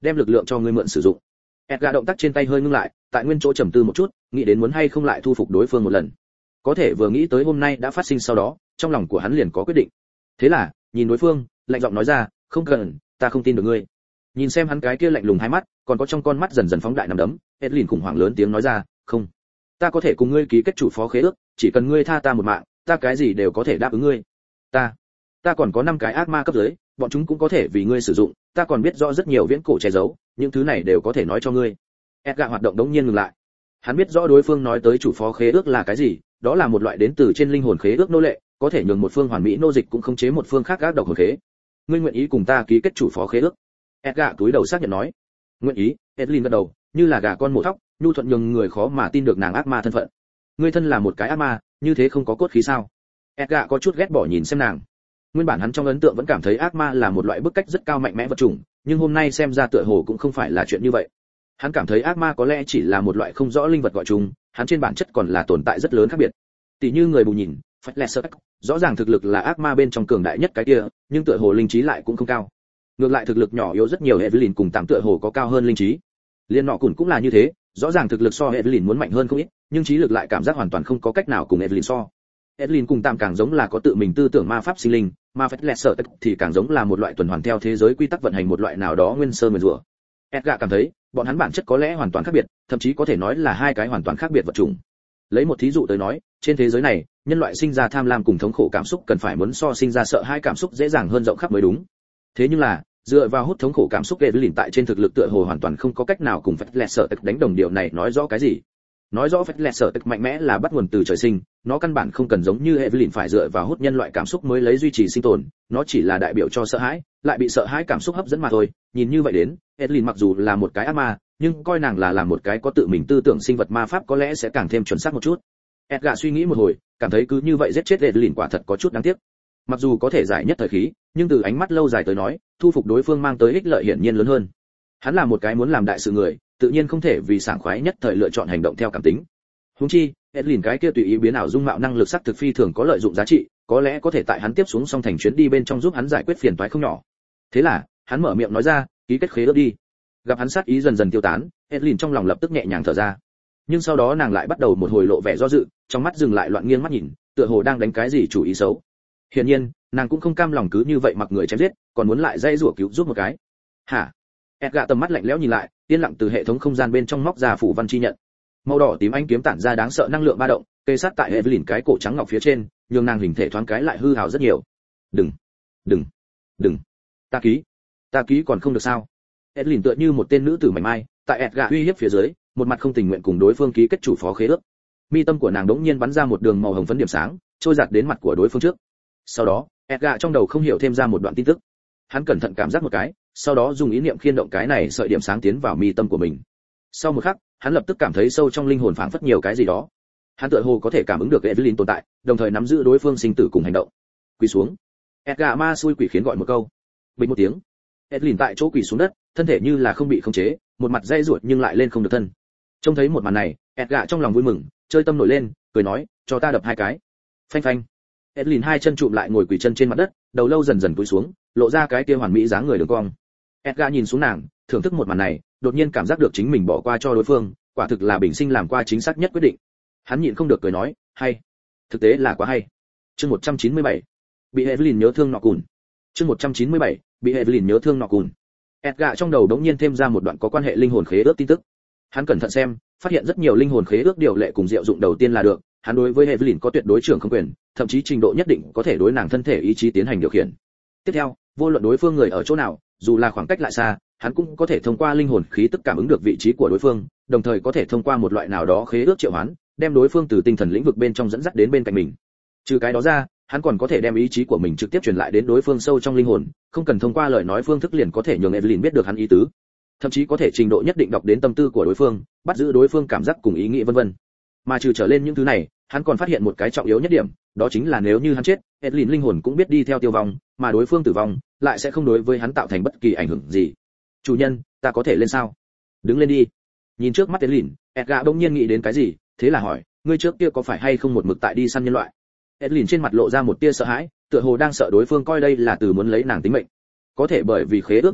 đem lực lượng cho ngươi mượn sử dụng. Edgar động tác trên tay hơi ngưng lại, tại nguyên chỗ trầm tư một chút, nghĩ đến muốn hay không lại thu phục đối phương một lần. Có thể vừa nghĩ tới hôm nay đã phát sinh sau đó, trong lòng của hắn liền có quyết định. Thế là, nhìn đối phương, lạnh giọng nói ra, không cần, ta không tin được ngươi. Nhìn xem hắn cái kia lạnh lùng hai mắt, còn có trong con mắt dần dần phóng đại nằm đấm, Edlin khủng hoảng lớn tiếng nói ra, không, ta có thể cùng ngươi ký kết chủ phó khế ước, chỉ cần ngươi tha ta một mạng, ta cái gì đều có thể đáp ứng ngươi. Ta, ta còn có năm cái ác ma cấp dưới, bọn chúng cũng có thể vì ngươi sử dụng, ta còn biết rõ rất nhiều viễn cổ che giấu, những thứ này đều có thể nói cho ngươi. Edgar hoạt động đống nhiên ngừng lại. Hắn biết rõ đối phương nói tới chủ phó khế ước là cái gì, đó là một loại đến từ trên linh hồn khế ước nô lệ, có thể nhường một phương hoàn mỹ nô dịch cũng khống chế một phương khác ác độc hồn khế. Ngươi nguyện ý cùng ta ký kết chủ phó khế ước? Edgar túi đầu xác nhận nói. Nguyện ý. Edlin gật đầu, như là gà con mổ thóc, nhu thuận nhường người khó mà tin được nàng ác ma thân phận. Ngươi thân là một cái ác ma, như thế không có cốt khí sao? Edgar có chút ghét bỏ nhìn xem nàng. Nguyên bản hắn trong ấn tượng vẫn cảm thấy ác ma là một loại bức cách rất cao mạnh mẽ vật chủng, nhưng hôm nay xem ra tựa hồ cũng không phải là chuyện như vậy. Hắn cảm thấy ác ma có lẽ chỉ là một loại không rõ linh vật gọi chung, hắn trên bản chất còn là tồn tại rất lớn khác biệt. Tỷ như người bù nhìn, Phách Lệ Sơ, rõ ràng thực lực là ác ma bên trong cường đại nhất cái kia, nhưng tựa hồ linh trí lại cũng không cao. Ngược lại thực lực nhỏ yếu rất nhiều, Evelyn cùng tạm tựa hồ có cao hơn linh trí. Liên nọ cũng cũng là như thế, rõ ràng thực lực so Evelyn muốn mạnh hơn không ít, nhưng trí lực lại cảm giác hoàn toàn không có cách nào cùng Evelyn so. Evelyn cùng tạm càng giống là có tự mình tư tưởng ma pháp sinh linh, mà Phách Lệ Sơ thì càng giống là một loại tuần hoàn theo thế giới quy tắc vận hành một loại nào đó nguyên sơ nguyên rủa. Edgar cảm thấy, bọn hắn bản chất có lẽ hoàn toàn khác biệt, thậm chí có thể nói là hai cái hoàn toàn khác biệt vật chủng. Lấy một thí dụ tới nói, trên thế giới này, nhân loại sinh ra tham lam cùng thống khổ cảm xúc cần phải muốn so sinh ra sợ hãi cảm xúc dễ dàng hơn rộng khắp mới đúng. Thế nhưng là, dựa vào hút thống khổ cảm xúc Evelyn tại trên thực lực tựa hồ hoàn toàn không có cách nào cùng Phách Lệ Sở đánh đồng, điều này nói rõ cái gì? Nói rõ Phách Lệ Sở mạnh mẽ là bắt nguồn từ trời sinh, nó căn bản không cần giống như Evelyn phải dựa vào hút nhân loại cảm xúc mới lấy duy trì sinh tồn, nó chỉ là đại biểu cho sợ hãi, lại bị sợ hãi cảm xúc hấp dẫn mà thôi. Nhìn như vậy đến, Evelyn mặc dù là một cái ác ma, nhưng coi nàng là làm một cái có tự mình tư tưởng sinh vật ma pháp có lẽ sẽ càng thêm chuẩn xác một chút. Edgar suy nghĩ một hồi, cảm thấy cứ như vậy giết chết Evelyn quả thật có chút đáng tiếc. Mặc dù có thể giải nhất thời khí, nhưng từ ánh mắt lâu dài tới nói, thu phục đối phương mang tới ích lợi hiển nhiên lớn hơn. Hắn là một cái muốn làm đại sự người, tự nhiên không thể vì sảng khoái nhất thời lựa chọn hành động theo cảm tính. Huống chi, Evelyn cái kia tùy ý biến ảo dung mạo năng lực sắc thực phi thường có lợi dụng giá trị, có lẽ có thể tại hắn tiếp xuống xong thành chuyến đi bên trong giúp hắn giải quyết phiền toái không nhỏ. Thế là, hắn mở miệng nói ra, ký kết khế ước đi. Gặp hắn sát ý dần dần tiêu tán, Evelyn trong lòng lập tức nhẹ nhàng thở ra. Nhưng sau đó nàng lại bắt đầu một hồi lộ vẻ do dự, trong mắt dừng lại loạn nghiêng mắt nhìn, tựa hồ đang đánh cái gì chủ ý xấu. Hiển nhiên, nàng cũng không cam lòng cứ như vậy mặc người chém giết, còn muốn lại dây rủa cứu giúp một cái. Hả? Edgar tầm mắt lạnh lẽo nhìn lại, yên lặng từ hệ thống không gian bên trong móc ra phủ văn chi nhận. Màu đỏ tím ánh kiếm tản ra đáng sợ năng lượng ba động, kê sát tại Evelyn cái cổ trắng ngọc phía trên, nhường nàng hình thể thoáng cái lại hư hào rất nhiều. Đừng, đừng, đừng, ta ký, ta ký còn không được sao? Evelyn tựa như một tên nữ tử mảnh mai, tại Edgar uy hiếp phía dưới, một mặt không tình nguyện cùng đối phương ký kết chủ phó khế ước. Mi tâm của nàng đống nhiên bắn ra một đường màu hồng phấn điểm sáng, trôi giạt đến mặt của đối phương trước. Sau đó, Edgar trong đầu không hiểu thêm ra một đoạn tin tức. Hắn cẩn thận cảm giác một cái, sau đó dùng ý niệm khiên động cái này sợi điểm sáng tiến vào mi tâm của mình. Sau một khắc, hắn lập tức cảm thấy sâu trong linh hồn phảng phất nhiều cái gì đó. Hắn tựa hồ có thể cảm ứng được Evelyn tồn tại, đồng thời nắm giữ đối phương sinh tử cùng hành động. Quỳ xuống. Edgar ma xui quỷ khiến gọi một câu. Bình một tiếng. Evelyn tại chỗ quỳ xuống đất, thân thể như là không bị khống chế, một mặt dây ruột nhưng lại lên không được thân. Trông thấy một màn này, Edgar trong lòng vui mừng, chơi tâm nổi lên, cười nói, cho ta đập hai cái. Phanh phanh. Evelyn hai chân trụm lại ngồi quỳ chân trên mặt đất, đầu lâu dần dần cúi xuống, lộ ra cái kia hoàn mỹ dáng người đường cong. Edgar nhìn xuống nàng, thưởng thức một màn này, đột nhiên cảm giác được chính mình bỏ qua cho đối phương, quả thực là bình sinh làm qua chính xác nhất quyết định. Hắn nhịn không được cười nói, hay, thực tế là quá hay. Chương một trăm chín mươi bảy, bị Evelyn nhớ thương nọ cùn. Chương một trăm chín mươi bảy, bị Evelyn nhớ thương nọ cùn. Edgar trong đầu đống nhiên thêm ra một đoạn có quan hệ linh hồn khế ước tin tức. Hắn cẩn thận xem, phát hiện rất nhiều linh hồn khế ước điều lệ cùng diệu dụng đầu tiên là được, hắn đối với Evelyn có tuyệt đối trưởng không quyền, thậm chí trình độ nhất định có thể đối nàng thân thể ý chí tiến hành điều khiển. Tiếp theo, vô luận đối phương người ở chỗ nào, dù là khoảng cách lại xa, hắn cũng có thể thông qua linh hồn khí tức cảm ứng được vị trí của đối phương, đồng thời có thể thông qua một loại nào đó khế ước triệu hoán, đem đối phương từ tinh thần lĩnh vực bên trong dẫn dắt đến bên cạnh mình. Trừ cái đó ra, hắn còn có thể đem ý chí của mình trực tiếp truyền lại đến đối phương sâu trong linh hồn, không cần thông qua lời nói phương thức liền có thể nhường Evelyn biết được hắn ý tứ. Thậm chí có thể trình độ nhất định đọc đến tâm tư của đối phương, bắt giữ đối phương cảm giác cùng ý nghĩ vân vân. Mà trừ trở lên những thứ này, hắn còn phát hiện một cái trọng yếu nhất điểm, đó chính là nếu như hắn chết, Evelyn linh hồn cũng biết đi theo tiêu vong, mà đối phương tử vong lại sẽ không đối với hắn tạo thành bất kỳ ảnh hưởng gì. Chủ nhân, ta có thể lên sao? Đứng lên đi. Nhìn trước mắt Evelyn, Edgar bỗng nhiên nghĩ đến cái gì, thế là hỏi, ngươi trước kia có phải hay không một mực tại đi săn nhân loại? Evelyn trên mặt lộ ra một tia sợ hãi, tựa hồ đang sợ đối phương coi đây là từ muốn lấy nàng tính mệnh. Có thể bởi vì khế ước nguyên nhân,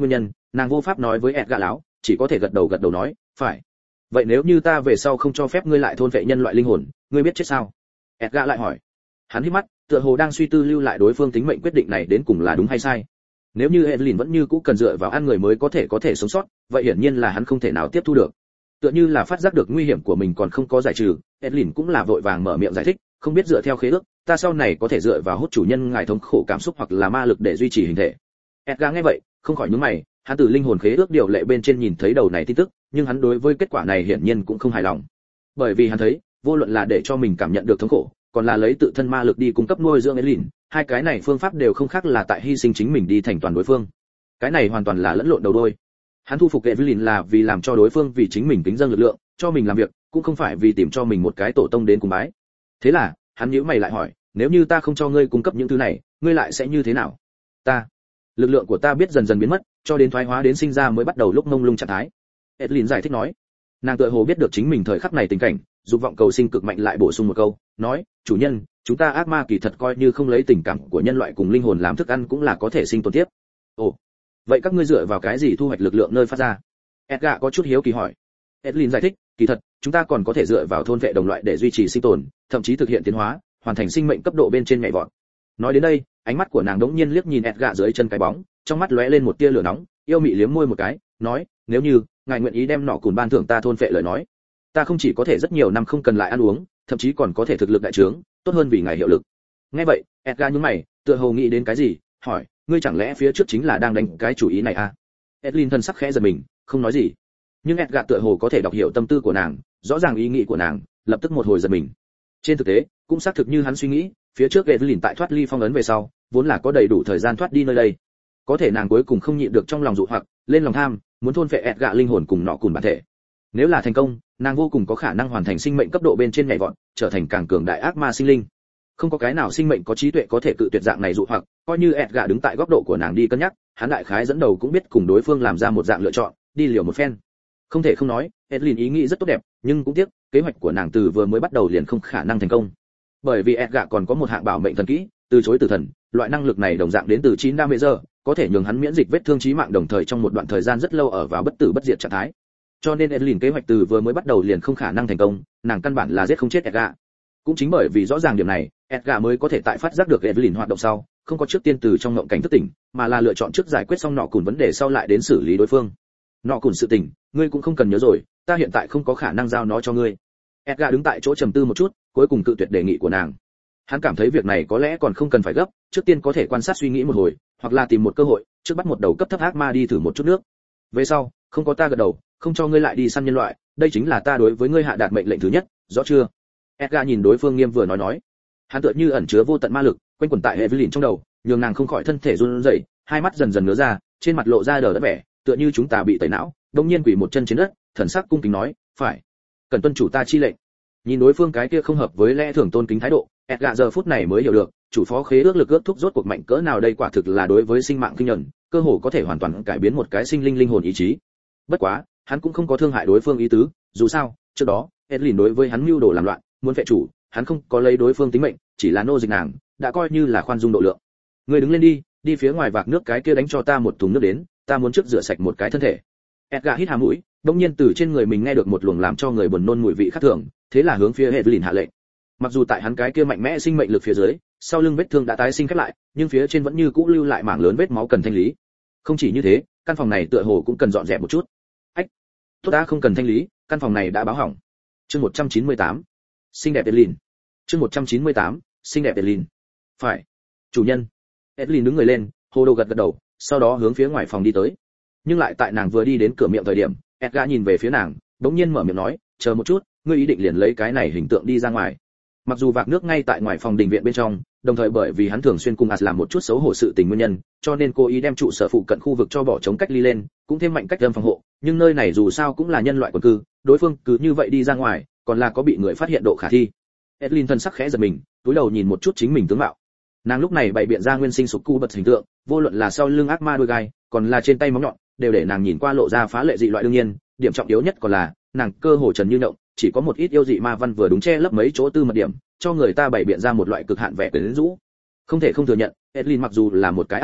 nàng vô pháp nói với Edgar láo, chỉ có thể gật đầu gật đầu nói, phải. Vậy nếu như ta về sau không cho phép ngươi lại thôn vệ nhân loại linh hồn, ngươi biết chết sao? Edgar lại hỏi. Hắn hít mắt, tựa hồ đang suy tư lưu lại đối phương tính mệnh quyết định này đến cùng là đúng hay sai. Nếu như Evelyn vẫn như cũ cần dựa vào ăn người mới có thể có thể sống sót, vậy hiển nhiên là hắn không thể nào tiếp thu được. Tựa như là phát giác được nguy hiểm của mình còn không có giải trừ, Evelyn cũng là vội vàng mở miệng giải thích, không biết dựa theo khế ước, ta sau này có thể dựa vào hút chủ nhân ngài thống khổ cảm xúc hoặc là ma lực để duy trì hình thể. Edgar nghe vậy, không khỏi nhướng mày, hắn từ linh hồn khế ước điều lệ bên trên nhìn thấy đầu này tin tức, nhưng hắn đối với kết quả này hiển nhiên cũng không hài lòng. Bởi vì hắn thấy, vô luận là để cho mình cảm nhận được thống khổ, còn là lấy tự thân ma lực đi cung cấp nuôi dưỡng Evelyn, hai cái này phương pháp đều không khác là tại hy sinh chính mình đi thành toàn đối phương. Cái này hoàn toàn là lẫn lộn đầu đuôi. Hắn thu phục Evelyn là vì làm cho đối phương vì chính mình kính dâng lực lượng, cho mình làm việc, cũng không phải vì tìm cho mình một cái tổ tông đến cùng bái. Thế là, hắn nhíu mày lại hỏi, nếu như ta không cho ngươi cung cấp những thứ này, ngươi lại sẽ như thế nào? Ta, lực lượng của ta biết dần dần biến mất, cho đến thoái hóa đến sinh ra mới bắt đầu lúc mông lung trạng thái. Evelyn giải thích nói. Nàng tựa hồ biết được chính mình thời khắc này tình cảnh, dục vọng cầu sinh cực mạnh lại bổ sung một câu, nói, chủ nhân, chúng ta ác ma kỳ thật coi như không lấy tình cảm của nhân loại cùng linh hồn làm thức ăn cũng là có thể sinh tồn tiếp. Ồ, vậy các ngươi dựa vào cái gì thu hoạch lực lượng nơi phát ra? Edgar có chút hiếu kỳ hỏi. Evelyn giải thích, kỳ thật, chúng ta còn có thể dựa vào thôn vệ đồng loại để duy trì sinh tồn, thậm chí thực hiện tiến hóa, hoàn thành sinh mệnh cấp độ bên trên nhảy vọt. Nói đến đây, ánh mắt của nàng đống nhiên liếc nhìn Edgar dưới chân cái bóng, trong mắt lóe lên một tia lửa nóng, yêu mị liếm môi một cái, nói, nếu như ngài nguyện ý đem nọ cùn ban thưởng ta thôn vệ lời nói, ta không chỉ có thể rất nhiều năm không cần lại ăn uống, thậm chí còn có thể thực lực đại trướng, tốt hơn vì ngài hiệu lực. Nghe vậy, Edgar nhướng mày, tựa hồ nghĩ đến cái gì, hỏi, ngươi chẳng lẽ phía trước chính là đang đánh cái chủ ý này à? Evelyn thân sắc khẽ giật mình, không nói gì. Nhưng Edgar tựa hồ có thể đọc hiểu tâm tư của nàng, rõ ràng ý nghĩ của nàng, lập tức một hồi giật mình. Trên thực tế, cũng xác thực như hắn suy nghĩ, phía trước Evelyn tại thoát ly phong ấn về sau, vốn là có đầy đủ thời gian thoát đi nơi đây. Có thể nàng cuối cùng không nhịn được trong lòng dụ hoặc, lên lòng tham, muốn thôn phệ Edgar linh hồn cùng nọ cùn bản thể. Nếu là thành công, nàng vô cùng có khả năng hoàn thành sinh mệnh cấp độ bên trên nhảy vọt, trở thành càng cường đại ác ma sinh linh. Không có cái nào sinh mệnh có trí tuệ có thể cự tuyệt dạng này dụ hoặc, coi như Edgar đứng tại góc độ của nàng đi cân nhắc, hắn đại khái dẫn đầu cũng biết cùng đối phương làm ra một dạng lựa chọn, đi liều một phen. Không thể không nói, Evelyn ý nghĩ rất tốt đẹp, nhưng cũng tiếc, kế hoạch của nàng từ vừa mới bắt đầu liền không khả năng thành công. Bởi vì Edgar còn có một hạng bảo mệnh thần kỹ, từ chối tử thần, loại năng lực này đồng dạng đến từ chín đam mê giờ, có thể nhường hắn miễn dịch vết thương chí mạng đồng thời trong một đoạn thời gian rất lâu ở vào bất tử bất diệt trạng thái. Cho nên Evelyn kế hoạch từ vừa mới bắt đầu liền không khả năng thành công, nàng căn bản là giết không chết Edgar. Cũng chính bởi vì rõ ràng điểm này, Edgar mới có thể tại phát giác được Evelyn hoạt động sau, không có trước tiên từ trong ngộng cảnh thức tỉnh, mà là lựa chọn trước giải quyết xong nọ cùn vấn đề sau lại đến xử lý đối phương. Nọ cùn sự tình, ngươi cũng không cần nhớ rồi, ta hiện tại không có khả năng giao nó cho ngươi. Edgar đứng tại chỗ trầm tư một chút, cuối cùng cự tuyệt đề nghị của nàng. Hắn cảm thấy việc này có lẽ còn không cần phải gấp, trước tiên có thể quan sát suy nghĩ một hồi, hoặc là tìm một cơ hội, trước bắt một đầu cấp thấp ác ma đi thử một chút nước. Về sau, không có ta gật đầu, không cho ngươi lại đi săn nhân loại, đây chính là ta đối với ngươi hạ đạt mệnh lệnh thứ nhất, rõ chưa? Edgar nhìn đối phương nghiêm vừa nói nói. Hắn tựa như ẩn chứa vô tận ma lực, quanh quẩn tại Evelyn trong đầu, nhường nàng không khỏi thân thể run rẩy, hai mắt dần dần ngứa ra, trên mặt lộ ra đờ đẫn vẻ, tựa như chúng ta bị tẩy não, đột nhiên quỳ một chân trên đất, thần sắc cung kính nói, "Phải, cần tuân chủ ta chi lệnh." Nhìn đối phương cái kia không hợp với lẽ thường tôn kính thái độ, Edgar giờ phút này mới hiểu được, chủ phó khế ước lực ước thúc rốt cuộc mạnh cỡ nào đây quả thực là đối với sinh mạng kinh nhẫn, cơ hồ có thể hoàn toàn cải biến một cái sinh linh linh hồn ý chí. Bất quá, hắn cũng không có thương hại đối phương ý tứ, dù sao, trước đó, Evelyn đối với hắn mưu đồ làm loạn, muốn phệ chủ, hắn không có lấy đối phương tính mệnh, chỉ là nô dịch nàng, đã coi như là khoan dung độ lượng. Ngươi đứng lên đi, đi phía ngoài vạc nước cái kia đánh cho ta một thùng nước đến, ta muốn trước rửa sạch một cái thân thể. Edgar hít hà mũi, đống nhiên từ trên người mình nghe được một luồng làm cho người buồn nôn mùi vị khác thường, thế là hướng phía Evelyn hạ lệnh. Mặc dù tại hắn cái kia mạnh mẽ sinh mệnh lực phía dưới, sau lưng vết thương đã tái sinh khép lại, nhưng phía trên vẫn như cũ lưu lại mảng lớn vết máu cần thanh lý. Không chỉ như thế, căn phòng này tựa hồ cũng cần dọn dẹp một chút. Ách, tốt đã không cần thanh lý, căn phòng này đã báo hỏng. Chương một trăm chín mươi tám, xinh đẹp Evelyn. Chương một trăm chín mươi tám, xinh đẹp Evelyn. Phải, chủ nhân. Evelyn đứng người lên, hồ đồ gật gật đầu, sau đó hướng phía ngoài phòng đi tới. Nhưng lại tại nàng vừa đi đến cửa miệng thời điểm, Edgar nhìn về phía nàng, bỗng nhiên mở miệng nói, chờ một chút, ngươi ý định liền lấy cái này hình tượng đi ra ngoài. Mặc dù vạc nước ngay tại ngoài phòng đình viện bên trong, đồng thời bởi vì hắn thường xuyên cùng As làm một chút xấu hổ sự tình nguyên nhân, cho nên cố ý đem trụ sở phụ cận khu vực cho bỏ chống cách ly lên, cũng thêm mạnh cách âm phòng hộ, nhưng nơi này dù sao cũng là nhân loại quần cư, đối phương cứ như vậy đi ra ngoài, còn là có bị người phát hiện độ khả thi. Evelyn thân sắc khẽ giật mình, túi đầu nhìn một chút chính mình tướng mạo. Nàng lúc này bày biện ra nguyên sinh sục cu bật hình tượng, vô luận là sau lưng ác ma đuôi gai, còn là trên tay móng nhọn, đều để nàng nhìn qua lộ ra phá lệ dị loại đương nhiên, điểm trọng yếu nhất còn là, nàng cơ hồ trần như nhộng, chỉ có một ít yêu dị ma văn vừa đúng che lấp mấy chỗ tư mật điểm, cho người ta bày biện ra một loại cực hạn vẻ quyến rũ. Không thể không thừa nhận, Evelyn mặc dù là một cái ác ma,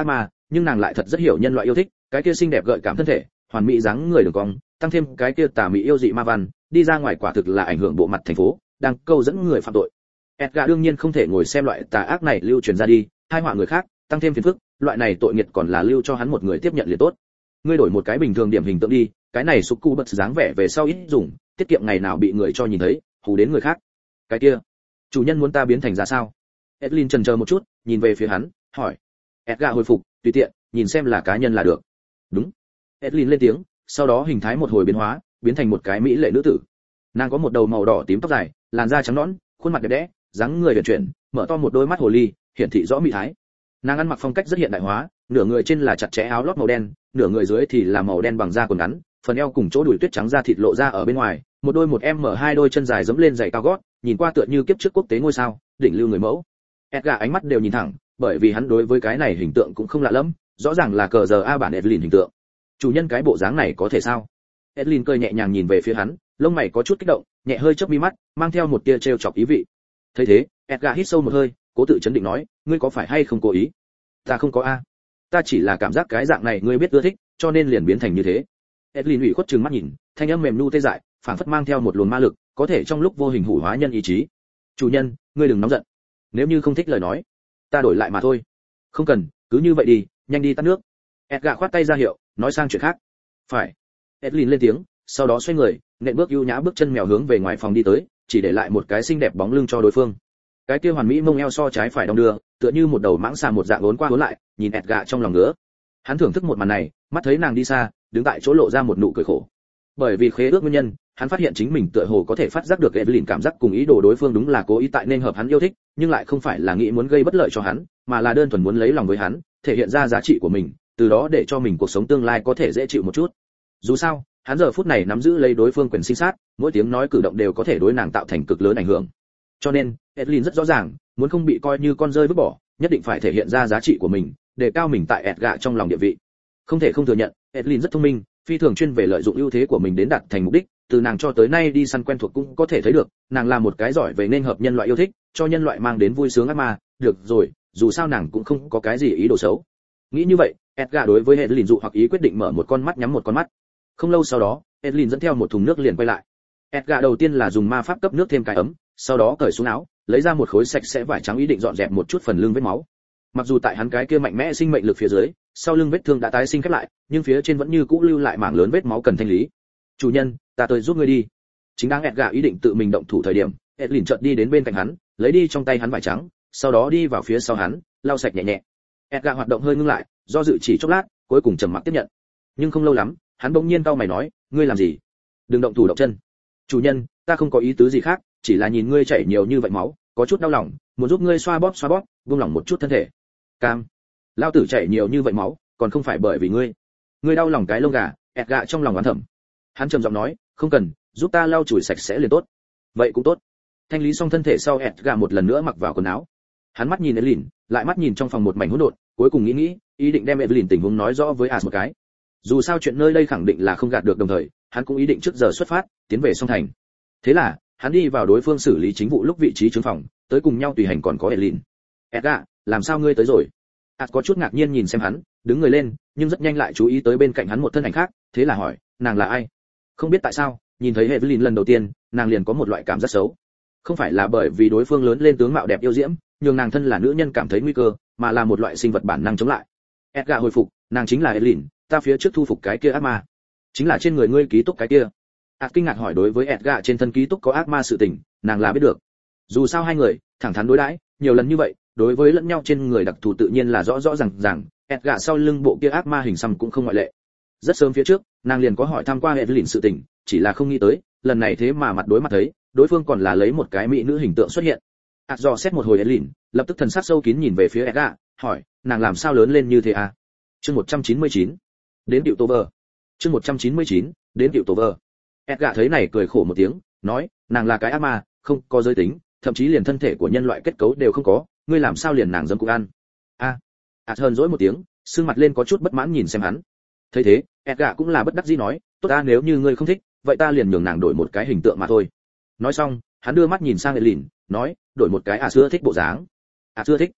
nhưng nàng lại thật rất hiểu nhân loại yêu thích, cái kia xinh đẹp gợi cảm thân thể, hoàn mỹ dáng người đường cong, tăng thêm cái kia tà mỹ yêu dị ma văn, đi ra ngoài quả thực là ảnh hưởng bộ mặt thành phố, đang câu dẫn người phạm tội. Edgar đương nhiên không thể ngồi xem loại tà ác này lưu truyền ra đi, hai họa người khác, tăng thêm phiền phức, loại này tội nghiệt còn là lưu cho hắn một người tiếp nhận liền tốt. Ngươi đổi một cái bình thường điểm hình tượng đi, cái này sục cu bật dáng vẻ về sau ít dùng, tiết kiệm ngày nào bị người cho nhìn thấy, hù đến người khác. Cái kia, chủ nhân muốn ta biến thành ra sao? Edlin chần chờ một chút, nhìn về phía hắn, hỏi. Edgar hồi phục, tùy tiện, nhìn xem là cá nhân là được. Đúng. Edlin lên tiếng, sau đó hình thái một hồi biến hóa, biến thành một cái mỹ lệ nữ tử. Nàng có một đầu màu đỏ tím tóc dài, làn da trắng nõn, khuôn mặt đẹp đẽ, dáng người uyển chuyển, mở to một đôi mắt hồ ly, hiển thị rõ mỹ thái. Nàng ăn mặc phong cách rất hiện đại hóa, nửa người trên là chặt chẽ áo lót màu đen, nửa người dưới thì là màu đen bằng da quần ngắn, phần eo cùng chỗ đùi tuyết trắng da thịt lộ ra ở bên ngoài, một đôi một em mở hai đôi chân dài giẫm lên giày cao gót, nhìn qua tựa như kiếp trước quốc tế ngôi sao, đỉnh lưu người mẫu. Edgar ánh mắt đều nhìn thẳng, bởi vì hắn đối với cái này hình tượng cũng không lạ lắm, rõ ràng là cờ giờ a bản Edlin hình tượng. Chủ nhân cái bộ dáng này có thể sao? Edlin cười nhẹ nhàng nhìn về phía hắn, lông mày có chút kích động, nhẹ hơi chớp mi mắt, mang theo một tia trêu chọc ý vị. Thấy thế, Edgar hít sâu một hơi, cố tự chấn định nói, ngươi có phải hay không cố ý? Ta không có a, ta chỉ là cảm giác cái dạng này ngươi biết ưa thích, cho nên liền biến thành như thế. Edlin ủy khuất trừng mắt nhìn, thanh âm mềm nu tê dại, phảng phất mang theo một luồng ma lực, có thể trong lúc vô hình hủ hóa nhân ý chí. Chủ nhân, ngươi đừng nóng giận. Nếu như không thích lời nói, ta đổi lại mà thôi. Không cần, cứ như vậy đi, nhanh đi tắt nước. Edgar khoát tay ra hiệu, nói sang chuyện khác. Phải. Edlin lên tiếng, sau đó xoay người, nện bước ưu nhã bước chân mèo hướng về ngoài phòng đi tới, chỉ để lại một cái xinh đẹp bóng lưng cho đối phương. Cái kia hoàn mỹ mông eo so trái phải đong đưa, tựa như một đầu mãng xà một dạng uốn qua uốn lại, nhìn Edgar trong lòng ngứa. Hắn thưởng thức một màn này, mắt thấy nàng đi xa, đứng tại chỗ lộ ra một nụ cười khổ. Bởi vì khế ước nguyên nhân, hắn phát hiện chính mình tựa hồ có thể phát giác được Evelyn cảm giác cùng ý đồ đối phương đúng là cố ý tại nên hợp hắn yêu thích, nhưng lại không phải là nghĩ muốn gây bất lợi cho hắn, mà là đơn thuần muốn lấy lòng với hắn, thể hiện ra giá trị của mình, từ đó để cho mình cuộc sống tương lai có thể dễ chịu một chút. Dù sao, hắn giờ phút này nắm giữ lấy đối phương quyền sinh sát, mỗi tiếng nói cử động đều có thể đối nàng tạo thành cực lớn ảnh hưởng. Cho nên, Evelyn rất rõ ràng, muốn không bị coi như con rơi vứt bỏ, nhất định phải thể hiện ra giá trị của mình, để cao mình tại Edgar trong lòng địa vị. Không thể không thừa nhận, Evelyn rất thông minh, phi thường chuyên về lợi dụng ưu thế của mình đến đạt thành mục đích, từ nàng cho tới nay đi săn quen thuộc cũng có thể thấy được, nàng là một cái giỏi về nên hợp nhân loại yêu thích, cho nhân loại mang đến vui sướng ác ma, được rồi, dù sao nàng cũng không có cái gì ý đồ xấu. Nghĩ như vậy, Edgar đối với Evelyn dụ hoặc ý quyết định mở một con mắt nhắm một con mắt. Không lâu sau đó, Evelyn dẫn theo một thùng nước liền quay lại. Edgar đầu tiên là dùng ma pháp cấp nước thêm cái ấm, sau đó cởi xuống áo, lấy ra một khối sạch sẽ vải trắng ý định dọn dẹp một chút phần lưng vết máu. Mặc dù tại hắn cái kia mạnh mẽ sinh mệnh lực phía dưới, sau lưng vết thương đã tái sinh khép lại, nhưng phía trên vẫn như cũ lưu lại mảng lớn vết máu cần thanh lý. Chủ nhân, ta tới giúp ngươi đi. Chính đang Edgar ý định tự mình động thủ thời điểm, Evelyn chợt đi đến bên cạnh hắn, lấy đi trong tay hắn vải trắng, sau đó đi vào phía sau hắn, lau sạch nhẹ nhẹ. Edgar hoạt động hơi ngưng lại, do dự chỉ chốc lát, cuối cùng trầm mặc tiếp nhận. Nhưng không lâu lắm, hắn bỗng nhiên cau mày nói, ngươi làm gì? Đừng động thủ động chân. Chủ nhân, ta không có ý tứ gì khác, chỉ là nhìn ngươi chảy nhiều như vậy máu, có chút đau lòng, muốn giúp ngươi xoa bóp xoa bóp, buông lỏng một chút thân thể. Cam. Lao tử chảy nhiều như vậy máu, còn không phải bởi vì ngươi. Ngươi đau lòng cái lông gà, Edgar trong lòng oán thầm. Hắn trầm giọng nói, không cần, giúp ta lau chùi sạch sẽ liền tốt. Vậy cũng tốt. Thanh lý xong thân thể sau, Edgar một lần nữa mặc vào quần áo. Hắn mắt nhìn Evelyn, lại mắt nhìn trong phòng một mảnh hỗn độn, cuối cùng nghĩ nghĩ, ý định đem Evelyn tình huống nói rõ với As một cái. Dù sao chuyện nơi đây khẳng định là không gạt được, đồng thời, hắn cũng ý định trước giờ xuất phát, tiến về song thành. Thế là, hắn đi vào đối phương xử lý chính vụ lúc vị trí trướng phòng, tới cùng nhau tùy hành còn có Evelyn. Edgar, làm sao ngươi tới rồi? As có chút ngạc nhiên nhìn xem hắn, đứng người lên, nhưng rất nhanh lại chú ý tới bên cạnh hắn một thân ảnh khác, thế là hỏi, nàng là ai? Không biết tại sao, nhìn thấy Evelyn lần đầu tiên, nàng liền có một loại cảm giác xấu. Không phải là bởi vì đối phương lớn lên tướng mạo đẹp yêu diễm, nhưng nàng thân là nữ nhân cảm thấy nguy cơ, mà là một loại sinh vật bản năng chống lại. Edgar hồi phục, nàng chính là Evelyn, ta phía trước thu phục cái kia ác ma, chính là trên người ngươi ký túc cái kia. As kinh ngạc hỏi, đối với Edgar trên thân ký túc có ác ma sự tình, nàng là biết được. Dù sao hai người thẳng thắn đối đãi, nhiều lần như vậy, đối với lẫn nhau trên người đặc thù tự nhiên là rõ rõ ràng ràng. Edgar sau lưng bộ kia ác ma hình xăm cũng không ngoại lệ. Rất sớm phía trước, nàng liền có hỏi tham qua Evelyn sự tình, chỉ là không nghĩ tới, lần này thế mà mặt đối mặt thấy, đối phương còn là lấy một cái mỹ nữ hình tượng xuất hiện. As dò xét một hồi Evelyn, lập tức thần sắc sâu kín nhìn về phía Edgar, hỏi, nàng làm sao lớn lên như thế à? Chương một trăm chín mươi chín, đến Điệu Tố Vơ. Chương một trăm chín mươi chín, đến Điệu Tố Vơ. Edgar thấy này cười khổ một tiếng, nói, nàng là cái ác ma, không có giới tính, thậm chí liền thân thể của nhân loại kết cấu đều không có, ngươi làm sao liền nàng dâm cũng ăn? A. À. As hờn dỗi một tiếng, sưng mặt lên có chút bất mãn nhìn xem hắn. Thấy thế, Edgar cũng là bất đắc dĩ nói, tốt ta, nếu như ngươi không thích, vậy ta liền nhường nàng đổi một cái hình tượng mà thôi. Nói xong, hắn đưa mắt nhìn sang Evelyn, nói, đổi một cái à xưa thích bộ dáng. À xưa thích.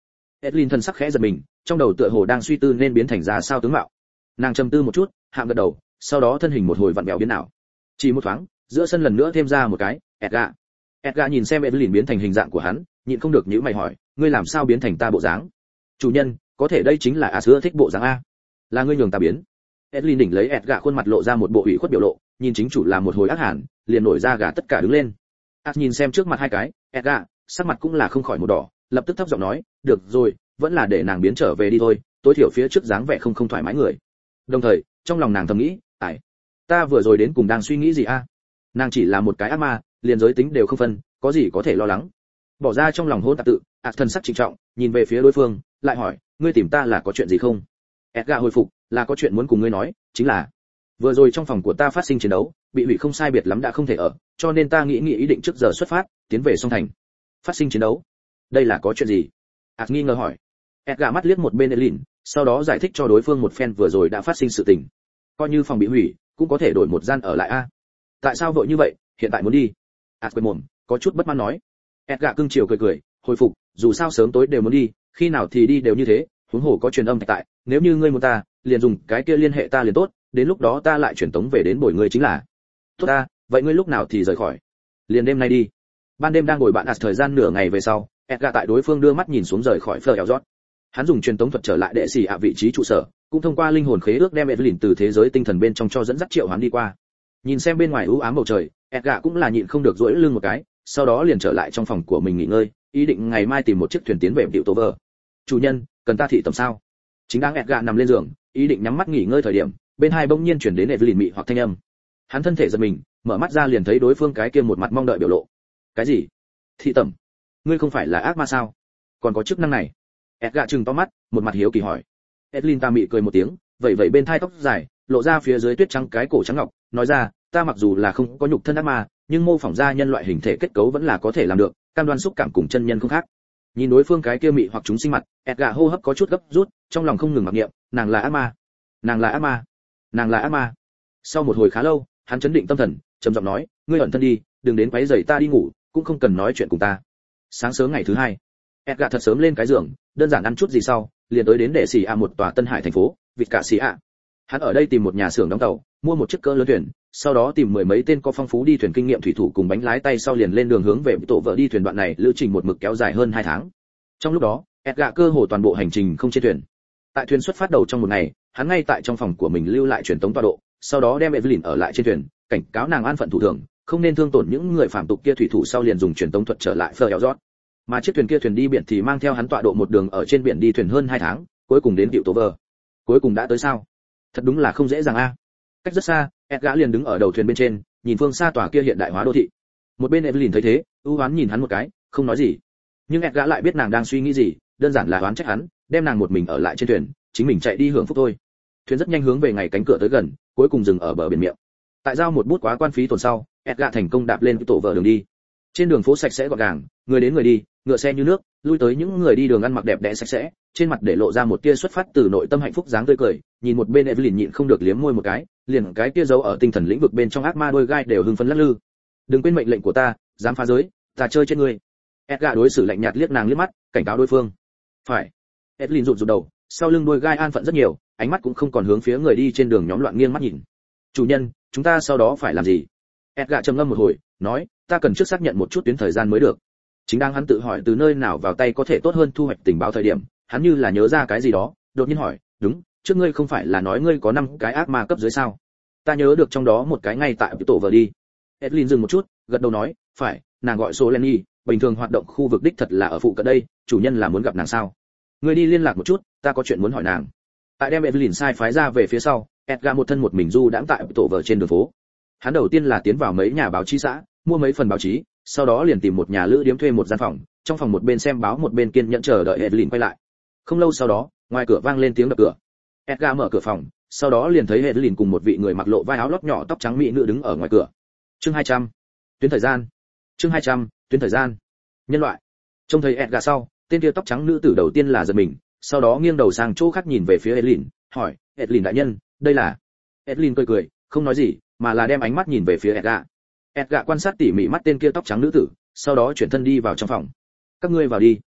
Evelyn thân sắc khẽ giật mình, trong đầu tựa hồ đang suy tư nên biến thành ra sao tướng mạo. Nàng trầm tư một chút, hạng gật đầu, sau đó thân hình một hồi vặn vẹo biến ảo. Chỉ một thoáng, giữa sân lần nữa thêm ra một cái, Edgar. Edgar nhìn xem Evelyn biến thành hình dạng của hắn, nhịn không được nhíu mày hỏi, ngươi làm sao biến thành ta bộ dáng? Chủ nhân, có thể đây chính là Asura thích bộ dáng a. Là ngươi nhường ta biến. Evelyn đỉnh lấy Edgar khuôn mặt lộ ra một bộ ủy khuất biểu lộ, nhìn chính chủ là một hồi ác hàn, liền nổi da gà tất cả đứng lên. As nhìn xem trước mặt hai cái, Edgar, sắc mặt cũng là không khỏi một đỏ, lập tức thấp giọng nói, được rồi, vẫn là để nàng biến trở về đi thôi, tối thiểu phía trước dáng vẻ không không thoải mái người. Đồng thời, trong lòng nàng thầm nghĩ, ải, ta vừa rồi đến cùng đang suy nghĩ gì a? Nàng chỉ là một cái ác ma, liền giới tính đều không phân, có gì có thể lo lắng. Bỏ ra trong lòng hôn tạp tự, As thần sắc trịnh trọng, nhìn về phía đối phương, lại hỏi, ngươi tìm ta là có chuyện gì không? Edgar hồi phục, là có chuyện muốn cùng ngươi nói, chính là vừa rồi trong phòng của ta phát sinh chiến đấu, bị hủy không sai biệt lắm đã không thể ở, cho nên ta nghĩ nghĩ ý định trước giờ xuất phát, tiến về song thành. Phát sinh chiến đấu? Đây là có chuyện gì? As nghi ngờ hỏi. Edgar mắt liếc một bên Evelyn, sau đó giải thích cho đối phương một phen vừa rồi đã phát sinh sự tình. Coi như phòng bị hủy, cũng có thể đổi một gian ở lại a. Tại sao vội như vậy, hiện tại muốn đi? As quên mồm, có chút bất mãn nói. Edgar cưng chiều cười cười, hồi phục, dù sao sớm tối đều muốn đi, khi nào thì đi đều như thế, huống hồ có truyền âm tại, nếu như ngươi muốn ta, liền dùng cái kia liên hệ ta liền tốt, đến lúc đó ta lại chuyển tống về đến bồi ngươi chính là. Tốt ta, vậy ngươi lúc nào thì rời khỏi? Liền đêm nay đi. Ban đêm đang ngồi bạn As thời gian nửa ngày về sau, Edgar tại đối phương đưa mắt nhìn xuống rời khỏi Fleur Elzot. Hắn dùng truyền tống thuật trở lại đệ sĩ ạ vị trí trụ sở, cũng thông qua linh hồn khế ước đem Evelyn từ thế giới tinh thần bên trong cho dẫn dắt triệu hắn đi qua. Nhìn xem bên ngoài u ám bầu trời, Edgar cũng là nhịn không được duỗi lưng một cái, sau đó liền trở lại trong phòng của mình nghỉ ngơi, ý định ngày mai tìm một chiếc thuyền tiến về Tiểu Tố Vơ. Chủ nhân, cần ta thị tầm sao? Chính đang Edgar nằm lên giường, ý định nhắm mắt nghỉ ngơi thời điểm, bên hai bỗng nhiên chuyển đến Evelyn mị hoặc thanh âm. Hắn thân thể giật mình, mở mắt ra liền thấy đối phương cái kia một mặt mong đợi biểu lộ. Cái gì? Thị tẩm? Ngươi không phải là ác ma sao? Còn có chức năng này? Edgar trừng to mắt, một mặt hiếu kỳ hỏi. Evelyn ta mị cười một tiếng, vậy vậy bên thai tóc dài, lộ ra phía dưới tuyết trắng cái cổ trắng ngọc, nói ra, ta mặc dù là không có nhục thân ác ma, nhưng mô phỏng ra nhân loại hình thể kết cấu vẫn là có thể làm được, cam đoan xúc cảm cùng chân nhân không khác. Nhìn đối phương cái kia mị hoặc chúng sinh mặt, Edgar hô hấp có chút gấp rút, trong lòng không ngừng mặc niệm, nàng là ác ma, nàng là ác ma, nàng là ác ma. Sau một hồi khá lâu, hắn chấn định tâm thần, trầm giọng nói, ngươi ẩn thân đi, đừng đến quấy rầy ta đi ngủ, cũng không cần nói chuyện cùng ta. Sáng sớm ngày thứ hai, Edgar thật sớm lên cái giường, đơn giản ăn chút gì sau, liền tới đến đệ sĩ a một tòa Tân Hải thành phố, Vịt Cả Sĩ ạ. Hắn ở đây tìm một nhà xưởng đóng tàu, mua một chiếc cỡ lớn thuyền, sau đó tìm mười mấy tên có phong phú đi thuyền kinh nghiệm thủy thủ cùng bánh lái tay sau liền lên đường hướng về tổ vợ đi thuyền. Đoạn này lữ trình một mực kéo dài hơn hai tháng. Trong lúc đó, Edgar cơ hồ toàn bộ hành trình không trên thuyền. Tại thuyền xuất phát đầu trong một ngày, hắn ngay tại trong phòng của mình lưu lại truyền tống tọa độ, sau đó đem Evelyn ở lại trên thuyền, cảnh cáo nàng an phận thủ thường, không nên thương tổn những người phạm tục kia thủy thủ, sau liền dùng truyền tống thuật trở lại Fleur Elzot. Mà chiếc thuyền kia thuyền đi biển thì mang theo hắn tọa độ một đường ở trên biển đi thuyền hơn hai tháng, cuối cùng đến Tiểu Tố Vơ. Cuối cùng đã tới sao? Thật đúng là không dễ dàng a. Cách rất xa, Edgar liền đứng ở đầu thuyền bên trên, nhìn phương xa tòa kia hiện đại hóa đô thị. Một bên Evelyn thấy thế, ưu hoán nhìn hắn một cái, không nói gì. Nhưng Edgar lại biết nàng đang suy nghĩ gì, đơn giản là oán trách hắn, đem nàng một mình ở lại trên thuyền, chính mình chạy đi hưởng phúc thôi. Thuyền rất nhanh hướng về ngày cánh cửa tới gần, cuối cùng dừng ở bờ biển miệng. Tại giao một bút quá quan phí tồn sau, Edgar thành công đạp lên cái tổ vợ đường đi. Trên đường phố sạch sẽ gọn gàng, người đến người đi, ngựa xe như nước, lui tới những người đi đường ăn mặc đẹp đẽ sạch sẽ, trên mặt để lộ ra một tia xuất phát từ nội tâm hạnh phúc dáng tươi cười. Nhìn một bên Evelyn nhịn không được liếm môi một cái, liền cái kia giấu ở tinh thần lĩnh vực bên trong ác ma đôi gai đều hưng phấn lắc lư. Đừng quên mệnh lệnh của ta, dám phá giới, ta chơi trên ngươi. Edgar đối xử lạnh nhạt liếc nàng liếc mắt, cảnh cáo đối phương. Phải. Evelyn rụt rụt đầu, sau lưng đôi gai an phận rất nhiều, ánh mắt cũng không còn hướng phía người đi trên đường nhóm loạn nghiêng mắt nhìn. Chủ nhân, chúng ta sau đó phải làm gì? Edgar trầm ngâm một hồi, nói, ta cần trước xác nhận một chút tuyến thời gian mới được. Chính đang hắn tự hỏi từ nơi nào vào tay có thể tốt hơn thu hoạch tình báo thời điểm, hắn như là nhớ ra cái gì đó, đột nhiên hỏi, đúng, trước ngươi không phải là nói ngươi có năm cái ác ma cấp dưới sao? Ta nhớ được trong đó một cái ngay tại tổ vợ đi. Evelyn dừng một chút, gật đầu nói, phải, nàng gọi Soleni, bình thường hoạt động khu vực đích thật là ở phụ cận đây, chủ nhân là muốn gặp nàng sao? Ngươi đi liên lạc một chút, ta có chuyện muốn hỏi nàng. Tại đem Evelyn sai phái ra về phía sau, Edgar một thân một mình du đãng tại tổ vợ trên đường phố. Hắn đầu tiên là tiến vào mấy nhà báo chí xã, mua mấy phần báo chí, sau đó liền tìm một nhà lữ điếm thuê một gian phòng, trong phòng một bên xem báo một bên kiên nhẫn chờ đợi Evelyn quay lại. Không lâu sau đó, ngoài cửa vang lên tiếng đập cửa. Edgar mở cửa phòng, sau đó liền thấy Evelyn cùng một vị người mặc lộ vai áo lót nhỏ tóc trắng mỹ nữ đứng ở ngoài cửa. Chương hai trăm, tuyến thời gian. Chương hai trăm, tuyến thời gian. Nhân loại. Trông thấy Edgar sau, tên kia tóc trắng nữ tử đầu tiên là giật mình, sau đó nghiêng đầu sang chỗ khác nhìn về phía Evelyn, hỏi, Evelyn đại nhân, đây là? Evelyn cười cười, không nói gì, mà là đem ánh mắt nhìn về phía Edgar. Edgar quan sát tỉ mỉ mắt tên kia tóc trắng nữ tử, sau đó chuyển thân đi vào trong phòng. Các ngươi vào đi.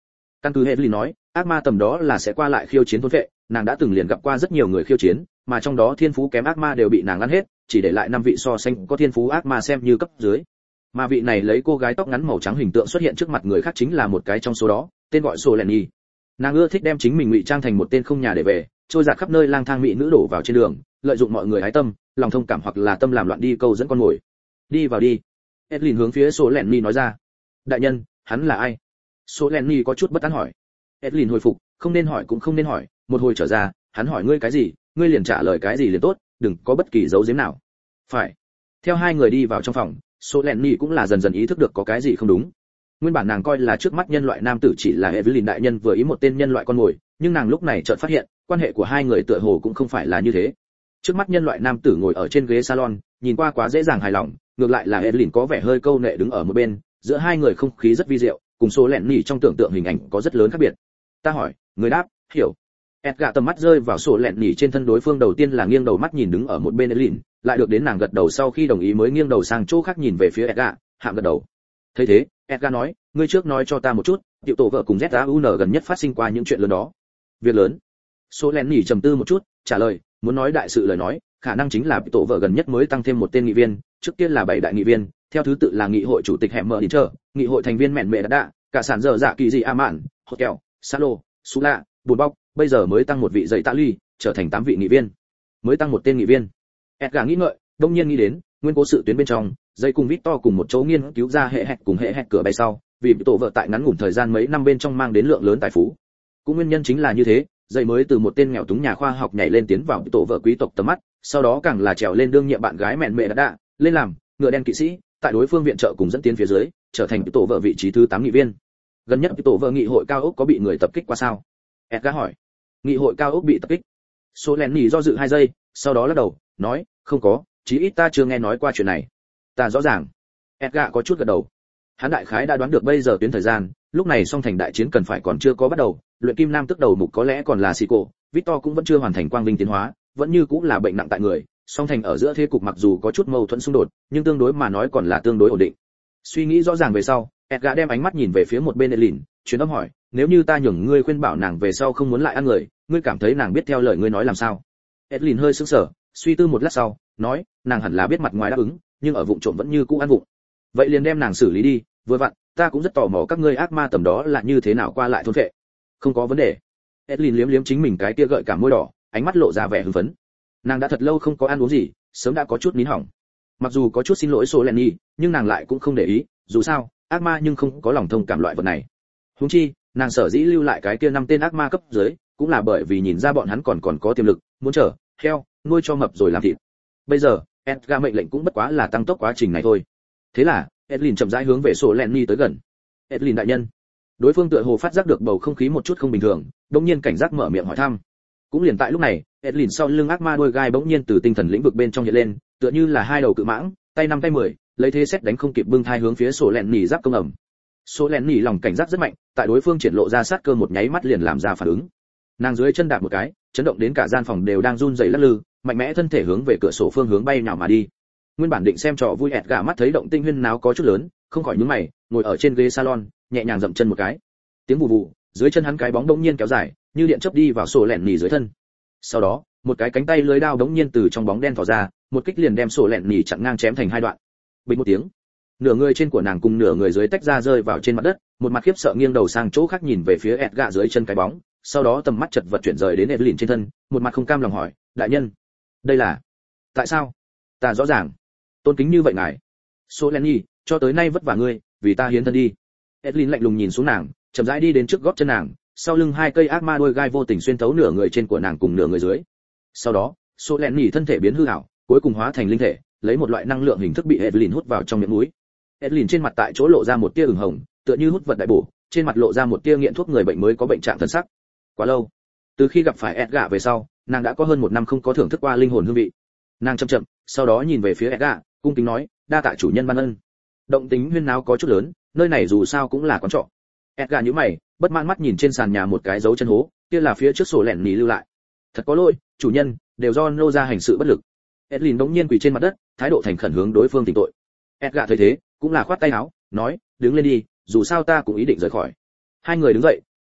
Căn cứ Hedley nói, ác ma tầm đó là sẽ qua lại khiêu chiến thôn vệ, nàng đã từng liền gặp qua rất nhiều người khiêu chiến, mà trong đó thiên phú kém ác ma đều bị nàng ăn hết, chỉ để lại năm vị so sánh có thiên phú ác ma xem như cấp dưới. Mà vị này lấy cô gái tóc ngắn màu trắng hình tượng xuất hiện trước mặt người khác chính là một cái trong số đó, tên gọi Solenny. Nàng ưa thích đem chính mình ngụy trang thành một tên không nhà để về, trôi dạt khắp nơi lang thang mỹ nữ đổ vào trên đường, lợi dụng mọi người hái tâm, lòng thông cảm hoặc là tâm làm loạn đi câu dẫn con mồi. Đi vào đi. Edlin hướng phía Solenny nói ra. Đại nhân, hắn là ai? Solenny có chút bất an hỏi. Edlin hồi phục, không nên hỏi cũng không nên hỏi, một hồi trở ra, hắn hỏi ngươi cái gì, ngươi liền trả lời cái gì liền tốt, đừng có bất kỳ dấu giếm nào. Phải. Theo hai người đi vào trong phòng, Solenny cũng là dần dần ý thức được có cái gì không đúng. Nguyên bản nàng coi là trước mắt nhân loại nam tử chỉ là Evelyn đại nhân vừa ý một tên nhân loại con mồi, nhưng nàng lúc này chợt phát hiện, quan hệ của hai người tựa hồ cũng không phải là như thế. Trước mắt nhân loại nam tử ngồi ở trên ghế salon, nhìn qua quá dễ dàng hài lòng, ngược lại là Evelyn có vẻ hơi câu nệ đứng ở một bên, giữa hai người không khí rất vi diệu, cùng Solenny trong tưởng tượng hình ảnh có rất lớn khác biệt. Ta hỏi, người đáp, hiểu. Edgar tầm mắt rơi vào Solenny trên thân đối phương, đầu tiên là nghiêng đầu mắt nhìn đứng ở một bên Evelyn, lại được đến nàng gật đầu sau khi đồng ý mới nghiêng đầu sang chỗ khác nhìn về phía Edgar, hạng gật đầu. Thấy thế, Edgar nói, ngươi trước nói cho ta một chút, tiểu tổ vợ cùng Z A U N gần nhất phát sinh qua những chuyện lớn đó. Việc lớn. Solenny trầm tư một chút, trả lời, muốn nói đại sự lời nói, khả năng chính là tổ vợ gần nhất mới tăng thêm một tên nghị viên, trước tiên là bảy đại nghị viên, theo thứ tự là nghị hội chủ tịch hẻm mở đi chờ, nghị hội thành viên mẹn mẹ đã đạ, cả sản dở dạ kỳ gì a mạn, hotel, salo, sula, bùn bóc, bây giờ mới tăng một vị dậy tạ ly, trở thành tám vị nghị viên. Mới tăng một tên nghị viên. Edgar nghĩ ngợi, đông nhiên nghĩ đến, nguyên cố sự tuyến bên trong, dây cùng Victor cùng một chỗ nghiên cứu ra hệ hẹt cùng hệ hẹt cửa bay sau, vì tổ vợ tại ngắn ngủn thời gian mấy năm bên trong mang đến lượng lớn tài phú. Cũng nguyên nhân chính là như thế, dây mới từ một tên nghèo túng nhà khoa học nhảy lên tiến vào tổ vợ quý tộc tầm mắt, sau đó càng là trèo lên đương nhiệm bạn gái mẹn mẹ đã đạ, lên làm ngựa đen kỵ sĩ, tại đối phương viện trợ cùng dẫn tiến phía dưới, trở thành tổ vợ vị trí thứ tám nghị viên. Gần nhất tổ vợ nghị hội cao ốc có bị người tập kích qua sao? Edgar hỏi. Nghị hội cao ốc bị tập kích? Solenny do dự hai giây, sau đó lắc đầu, nói, không có, chí ít ta chưa nghe nói qua chuyện này. Ta rõ ràng. Edgar có chút gật đầu. Hắn đại khái đã đoán được bây giờ tuyến thời gian, lúc này song thành đại chiến cần phải còn chưa có bắt đầu, luyện kim nam tức đầu mục có lẽ còn là Sico, Victor cũng vẫn chưa hoàn thành quang vinh tiến hóa, vẫn như cũng là bệnh nặng tại người, song thành ở giữa thế cục mặc dù có chút mâu thuẫn xung đột, nhưng tương đối mà nói còn là tương đối ổn định. Suy nghĩ rõ ràng về sau, Edgar đem ánh mắt nhìn về phía một bên Elin, truyền âm hỏi, nếu như ta nhường ngươi khuyên bảo nàng về sau không muốn lại ăn người, ngươi cảm thấy nàng biết theo lời ngươi nói làm sao? Elin hơi sững sờ, suy tư một lát sau, nói, nàng hẳn là biết mặt ngoài đáp ứng, nhưng ở vụng trộm vẫn như cũ ăn vụng. Vậy liền đem nàng xử lý đi, vừa vặn, ta cũng rất tò mò các ngươi ác ma tầm đó là như thế nào qua lại thôn phệ. Không có vấn đề. Edlin liếm liếm chính mình cái tia gợi cả môi đỏ, ánh mắt lộ ra vẻ hưng phấn. Nàng đã thật lâu không có ăn uống gì, sớm đã có chút nín hỏng. Mặc dù có chút xin lỗi Solenny, nhưng nàng lại cũng không để ý, dù sao, ác ma nhưng không có lòng thông cảm loại vật này. Huống chi, nàng sở dĩ lưu lại cái kia năm tên ác ma cấp dưới, cũng là bởi vì nhìn ra bọn hắn còn còn có tiềm lực, muốn trở, heo, nuôi cho mập rồi làm thịt. Bây giờ, Edgar mệnh lệnh cũng bất quá là tăng tốc quá trình này thôi. Thế là, Edlin chậm rãi hướng về Solenny tới gần. Edlin đại nhân. Đối phương tựa hồ phát giác được bầu không khí một chút không bình thường, đột nhiên cảnh giác mở miệng hỏi thăm. Cũng liền tại lúc này, Edlin sau lưng ác ma đuôi gai bỗng nhiên từ tinh thần lĩnh vực bên trong hiện lên, tựa như là hai đầu cự mãng, tay năm tay mười, lấy thế xét đánh không kịp bưng thai hướng phía Solenny giáp công ẩm. Solenny lòng cảnh giác rất mạnh, tại đối phương triển lộ ra sát cơ một nháy mắt liền làm ra phản ứng. Nàng dưới chân đạp một cái, chấn động đến cả gian phòng đều đang run rẩy lắc lư, mạnh mẽ thân thể hướng về cửa sổ phương hướng bay nhào mà đi. Nguyên bản định xem trò vui Edgar mắt thấy động tinh huyên náo có chút lớn, không khỏi nhướng mày, ngồi ở trên ghế salon, nhẹ nhàng dậm chân một cái. Tiếng vù vù, dưới chân hắn cái bóng đống nhiên kéo dài, như điện chớp đi vào Solenny dưới thân. Sau đó, một cái cánh tay lưới đao đống nhiên từ trong bóng đen thò ra, một kích liền đem Solenny chặn ngang chém thành hai đoạn. Bình một tiếng, nửa người trên của nàng cùng nửa người dưới tách ra rơi vào trên mặt đất, một mặt khiếp sợ nghiêng đầu sang chỗ khác nhìn về phía Edgar dưới chân cái bóng, sau đó tầm mắt chật vật chuyển rời đến Evelyn trên thân, một mặt không cam lòng hỏi, đại nhân, đây là tại sao? Ta rõ ràng, tôn kính như vậy ngài. Solenny, cho tới nay vất vả ngươi, vì ta hiến thân đi. Evelyn lạnh lùng nhìn xuống nàng, chậm rãi đi đến trước gót chân nàng, sau lưng hai cây ác ma đuôi gai vô tình xuyên thấu nửa người trên của nàng cùng nửa người dưới. Sau đó, Solenny thân thể biến hư ảo, cuối cùng hóa thành linh thể, lấy một loại năng lượng hình thức bị Evelyn hút vào trong miệng mũi. Evelyn trên mặt tại chỗ lộ ra một tia ửng hồng, tựa như hút vật đại bổ, trên mặt lộ ra một tia nghiện thuốc người bệnh mới có bệnh trạng thần sắc. Quá lâu, từ khi gặp phải Edgar về sau, nàng đã có hơn một năm không có thưởng thức qua linh hồn hương vị. Nàng chậm chậm, sau đó nhìn về phía Edgar, cung kính nói, đa tạ chủ nhân ban ân. Động tính huyên náo có chút lớn, nơi này dù sao cũng là quán trọ. Edgar nhíu mày, bất mãn mắt nhìn trên sàn nhà một cái dấu chân hố, kia là phía trước sổ lẻn nỉ lưu lại. Thật có lỗi, chủ nhân, đều do nô gia hành sự bất lực. Edlin đống nhiên quỳ trên mặt đất, thái độ thành khẩn hướng đối phương tỉnh tội. Edgar thấy thế, cũng là khoát tay áo, nói, đứng lên đi, dù sao ta cũng ý định rời khỏi. Hai người đứng dậy,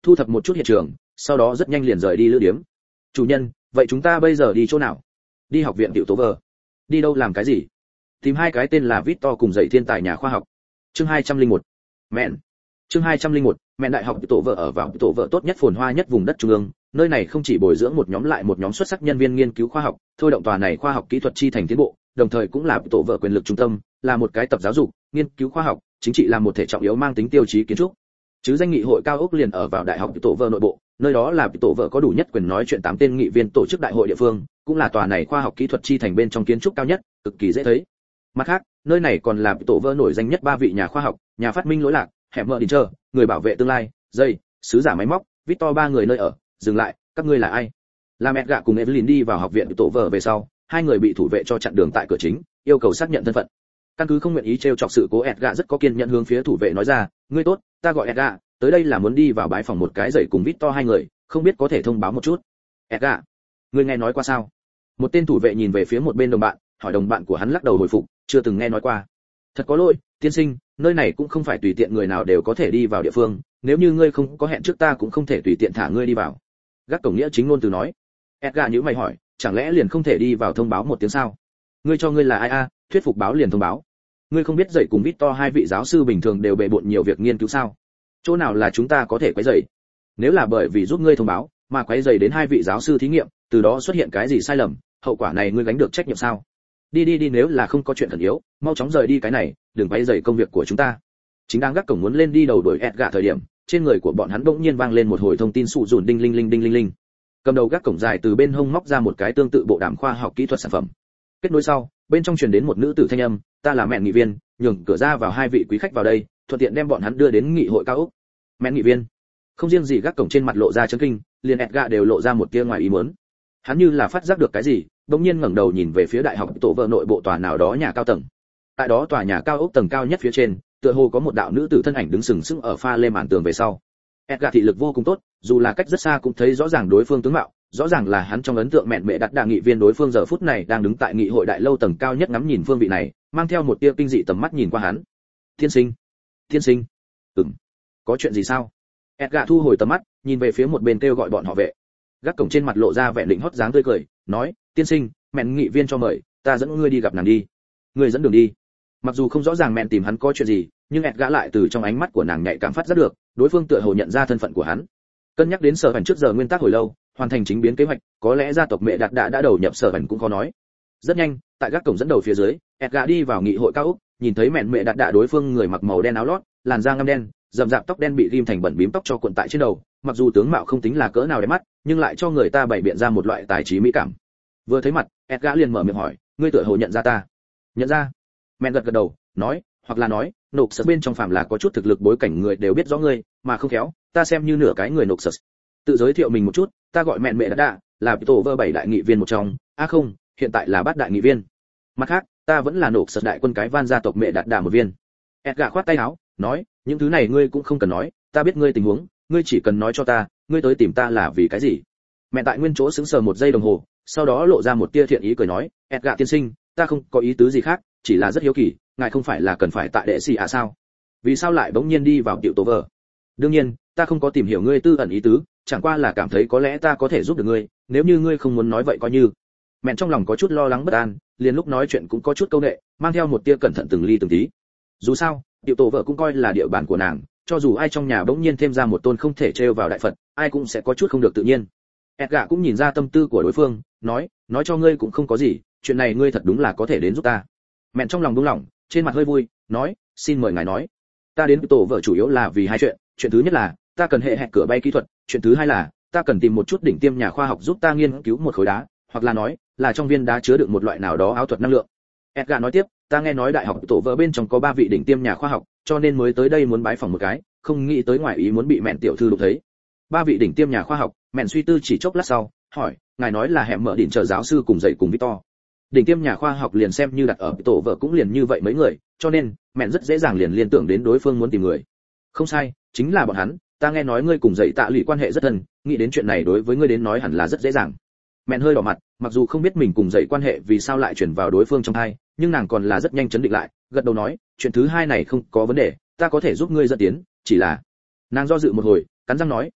thu thập một chút hiện trường, sau đó rất nhanh liền rời đi lữ điếm. Chủ nhân, vậy chúng ta bây giờ đi chỗ nào? Đi học viện Tiểu Tố Vờ. Đi đâu làm cái gì? Tìm hai cái tên là Victor cùng dạy thiên tài nhà khoa học. Chương hai trăm lẻ một. Mẹn. Chương hai trăm lẻ một. Mẹn đại học Tiểu Tố Vờ ở vào Tiểu Tố Vờ tốt nhất phồn hoa nhất vùng đất trung ương, nơi này không chỉ bồi dưỡng một nhóm lại một nhóm xuất sắc nhân viên nghiên cứu khoa học, thôi động tòa này khoa học kỹ thuật chi thành tiến bộ, đồng thời cũng là Tiểu Tố Vờ quyền lực trung tâm, là một cái tập giáo dục, nghiên cứu khoa học, chính trị là một thể trọng yếu mang tính tiêu chí kiến trúc. Chứ danh nghị hội cao ốc liền ở vào đại học Tiểu Tố Vờ nội bộ, nơi đó là Tiểu Tố Vờ có đủ nhất quyền nói chuyện tám tên nghị viên tổ chức đại hội địa phương, cũng là tòa này khoa học kỹ thuật chi thành bên trong kiến trúc cao nhất, cực kỳ dễ thấy. Mặt khác, nơi này còn là Tiểu Tố Vờ nổi danh nhất ba vị nhà khoa học, nhà phát minh lỗi lạc, hẻm mờ đình chờ, người bảo vệ tương lai, dây, sứ giả máy móc, Victor ba người nơi ở. Dừng lại, các ngươi là ai? Làm Edgar cùng Evelyn đi vào học viện Tiểu Tố Vờ về sau, hai người bị thủ vệ cho chặn đường tại cửa chính, yêu cầu xác nhận thân phận. Căn cứ không nguyện ý trêu chọc sự cố, Edgar rất có kiên nhẫn hướng phía thủ vệ nói ra, ngươi tốt, ta gọi Edgar, tới đây là muốn đi vào bãi phòng một cái dậy cùng Victor hai người, không biết có thể thông báo một chút. Edgar, ngươi nghe nói qua sao? Một tên thủ vệ nhìn về phía một bên đồng bạn, hỏi đồng bạn của hắn lắc đầu hồi phục, chưa từng nghe nói qua. Thật có lỗi, tiên sinh, nơi này cũng không phải tùy tiện người nào đều có thể đi vào địa phương, nếu như ngươi không có hẹn trước ta cũng không thể tùy tiện thả ngươi đi vào. Gác cổng nghĩa chính ngôn từ nói. Edgar nhíu mày hỏi, chẳng lẽ liền không thể đi vào thông báo một tiếng sao? Ngươi cho ngươi là ai a, thuyết phục báo liền thông báo. Ngươi không biết dậy cùng Victor hai vị giáo sư bình thường đều bề bộn nhiều việc nghiên cứu sao? Chỗ nào là chúng ta có thể quấy rầy? Nếu là bởi vì giúp ngươi thông báo mà quấy rầy đến hai vị giáo sư thí nghiệm, từ đó xuất hiện cái gì sai lầm, hậu quả này ngươi gánh được trách nhiệm sao? Đi đi đi, nếu là không có chuyện khẩn yếu, mau chóng rời đi cái này, đừng quấy rầy công việc của chúng ta. Chính đang gác cổng muốn lên đi đầu đuổi Edgar thời điểm, trên người của bọn hắn bỗng nhiên vang lên một hồi thông tin sụ dùn đinh linh linh đinh linh linh. Cầm đầu gác cổng dài từ bên hông móc ra một cái tương tự bộ đàm khoa học kỹ thuật sản phẩm. Kết nối sau, bên trong truyền đến một nữ tử thanh âm, ta là mẹ nghị viên, nhường cửa ra vào hai vị quý khách vào đây, thuận tiện đem bọn hắn đưa đến nghị hội cao ốc. Mẹ nghị viên. Không riêng gì gác cổng trên mặt lộ ra chấn kinh, liền Edgar đều lộ ra một tia ngoài ý muốn. Hắn như là phát giác được cái gì, bỗng nhiên ngẩng đầu nhìn về phía đại học Tổ Vợ nội bộ tòa nào đó nhà cao tầng. Tại đó tòa nhà cao ốc tầng cao nhất phía trên, tựa hồ có một đạo nữ tử thân ảnh đứng sừng sững ở pha lê màn tường về sau. Edgar thị lực vô cùng tốt, dù là cách rất xa cũng thấy rõ ràng đối phương tướng mạo, rõ ràng là hắn trong ấn tượng mẹn mẹ đặt đà nghị viên đối phương giờ phút này đang đứng tại nghị hội đại lâu tầng cao nhất ngắm nhìn phương vị này, mang theo một tia kinh dị tầm mắt nhìn qua hắn. Thiên sinh, thiên sinh, ừm, có chuyện gì sao? Edgar thu hồi tầm mắt, nhìn về phía một bên kêu gọi bọn họ vệ. Gác cổng trên mặt lộ ra vẻ định hót dáng tươi cười, nói, tiên sinh, mẹn nghị viên cho mời, ta dẫn ngươi đi gặp nàng đi. Ngươi dẫn đường đi. Mặc dù không rõ ràng mẹn tìm hắn có chuyện gì, nhưng Edgar lại từ trong ánh mắt của nàng nhạy cảm phát giác được, đối phương tựa hồ nhận ra thân phận của hắn. Cân nhắc đến sở hành trước giờ nguyên tắc hồi lâu, hoàn thành chính biến kế hoạch, có lẽ gia tộc mẹ đạt đã đã đầu nhập sở hành cũng khó nói. Rất nhanh, tại gác cổng dẫn đầu phía dưới, Edgar đi vào nghị hội cao ốc, nhìn thấy mẹn mẹ đạt đã đối phương người mặc màu đen áo lót, làn da ngăm đen, rậm rạp tóc đen bị ghim thành bẩn bím tóc cho cuộn tại trên đầu, mặc dù tướng mạo không tính là cỡ nào đẹp mắt, nhưng lại cho người ta bày biện ra một loại tài trí mỹ cảm. Vừa thấy mặt, Edgar liền mở miệng hỏi, ngươi tựa hồ nhận ra ta? Nhận ra? Mẹn gật gật đầu, nói, hoặc là nói, nộp sở bên trong phàm là có chút thực lực bối cảnh người đều biết rõ ngươi, mà không khéo, ta xem như nửa cái người nộp sở. Tự giới thiệu mình một chút, ta gọi mẹn mẹ đã là tổ vơ bảy đại nghị viên một trong, a à không, hiện tại là bát đại nghị viên. Mặt khác, ta vẫn là nộp sở đại quân cái van gia tộc mẹ đạt đà một viên. Edgar khoát tay áo, nói, những thứ này ngươi cũng không cần nói, ta biết ngươi tình huống, ngươi chỉ cần nói cho ta, ngươi tới tìm ta là vì cái gì? Mẹ tại nguyên chỗ sững sờ một giây đồng hồ, sau đó lộ ra một tia thiện ý cười nói, Edgar tiên sinh, ta không có ý tứ gì khác, chỉ là rất hiếu kỳ, ngài không phải là cần phải tại đệ sĩ à sao? Vì sao lại bỗng nhiên đi vào tiểu tổ vợ? Đương nhiên, ta không có tìm hiểu ngươi tư ẩn ý tứ, chẳng qua là cảm thấy có lẽ ta có thể giúp được ngươi, nếu như ngươi không muốn nói vậy coi như. Mẹn trong lòng có chút lo lắng bất an, liền lúc nói chuyện cũng có chút câu nệ, mang theo một tia cẩn thận từng ly từng tí. Dù sao, tiểu tổ vợ cũng coi là địa bàn của nàng, cho dù ai trong nhà bỗng nhiên thêm ra một tôn không thể trêu vào đại phật, ai cũng sẽ có chút không được tự nhiên. Edgar cũng nhìn ra tâm tư của đối phương, nói, nói cho ngươi cũng không có gì, chuyện này ngươi thật đúng là có thể đến giúp ta. Mẹn trong lòng buông lỏng, trên mặt hơi vui, nói, xin mời ngài nói. Ta đến tổ vợ chủ yếu là vì hai chuyện, chuyện thứ nhất là ta cần hệ hẹn cửa bay kỹ thuật, chuyện thứ hai là ta cần tìm một chút đỉnh tiêm nhà khoa học giúp ta nghiên cứu một khối đá, hoặc là nói là trong viên đá chứa đựng một loại nào đó áo thuật năng lượng. Edgar nói tiếp, ta nghe nói đại học tổ vợ bên trong có ba vị đỉnh tiêm nhà khoa học, cho nên mới tới đây muốn bái phỏng một cái, không nghĩ tới ngoài ý muốn bị mẹn tiểu thư đụng thấy. Ba vị đỉnh tiêm nhà khoa học, mẹn suy tư chỉ chốc lát sau, hỏi, ngài nói là hẻm mở đỉnh chờ giáo sư cùng dạy cùng Victor. Đỉnh tiêm nhà khoa học liền xem như đặt ở tổ vợ cũng liền như vậy mấy người, cho nên mẹn rất dễ dàng liền liên tưởng đến đối phương muốn tìm người. Không sai, chính là bọn hắn, ta nghe nói ngươi cùng dạy tạ lụy quan hệ rất thân, nghĩ đến chuyện này đối với ngươi đến nói hẳn là rất dễ dàng. Mẹn hơi đỏ mặt, mặc dù không biết mình cùng dạy quan hệ vì sao lại chuyển vào đối phương trong hai, nhưng nàng còn là rất nhanh chấn định lại, gật đầu nói, chuyện thứ hai này không có vấn đề, ta có thể giúp ngươi dẫn tiến, chỉ là. Nàng do dự một hồi, cắn răng nói,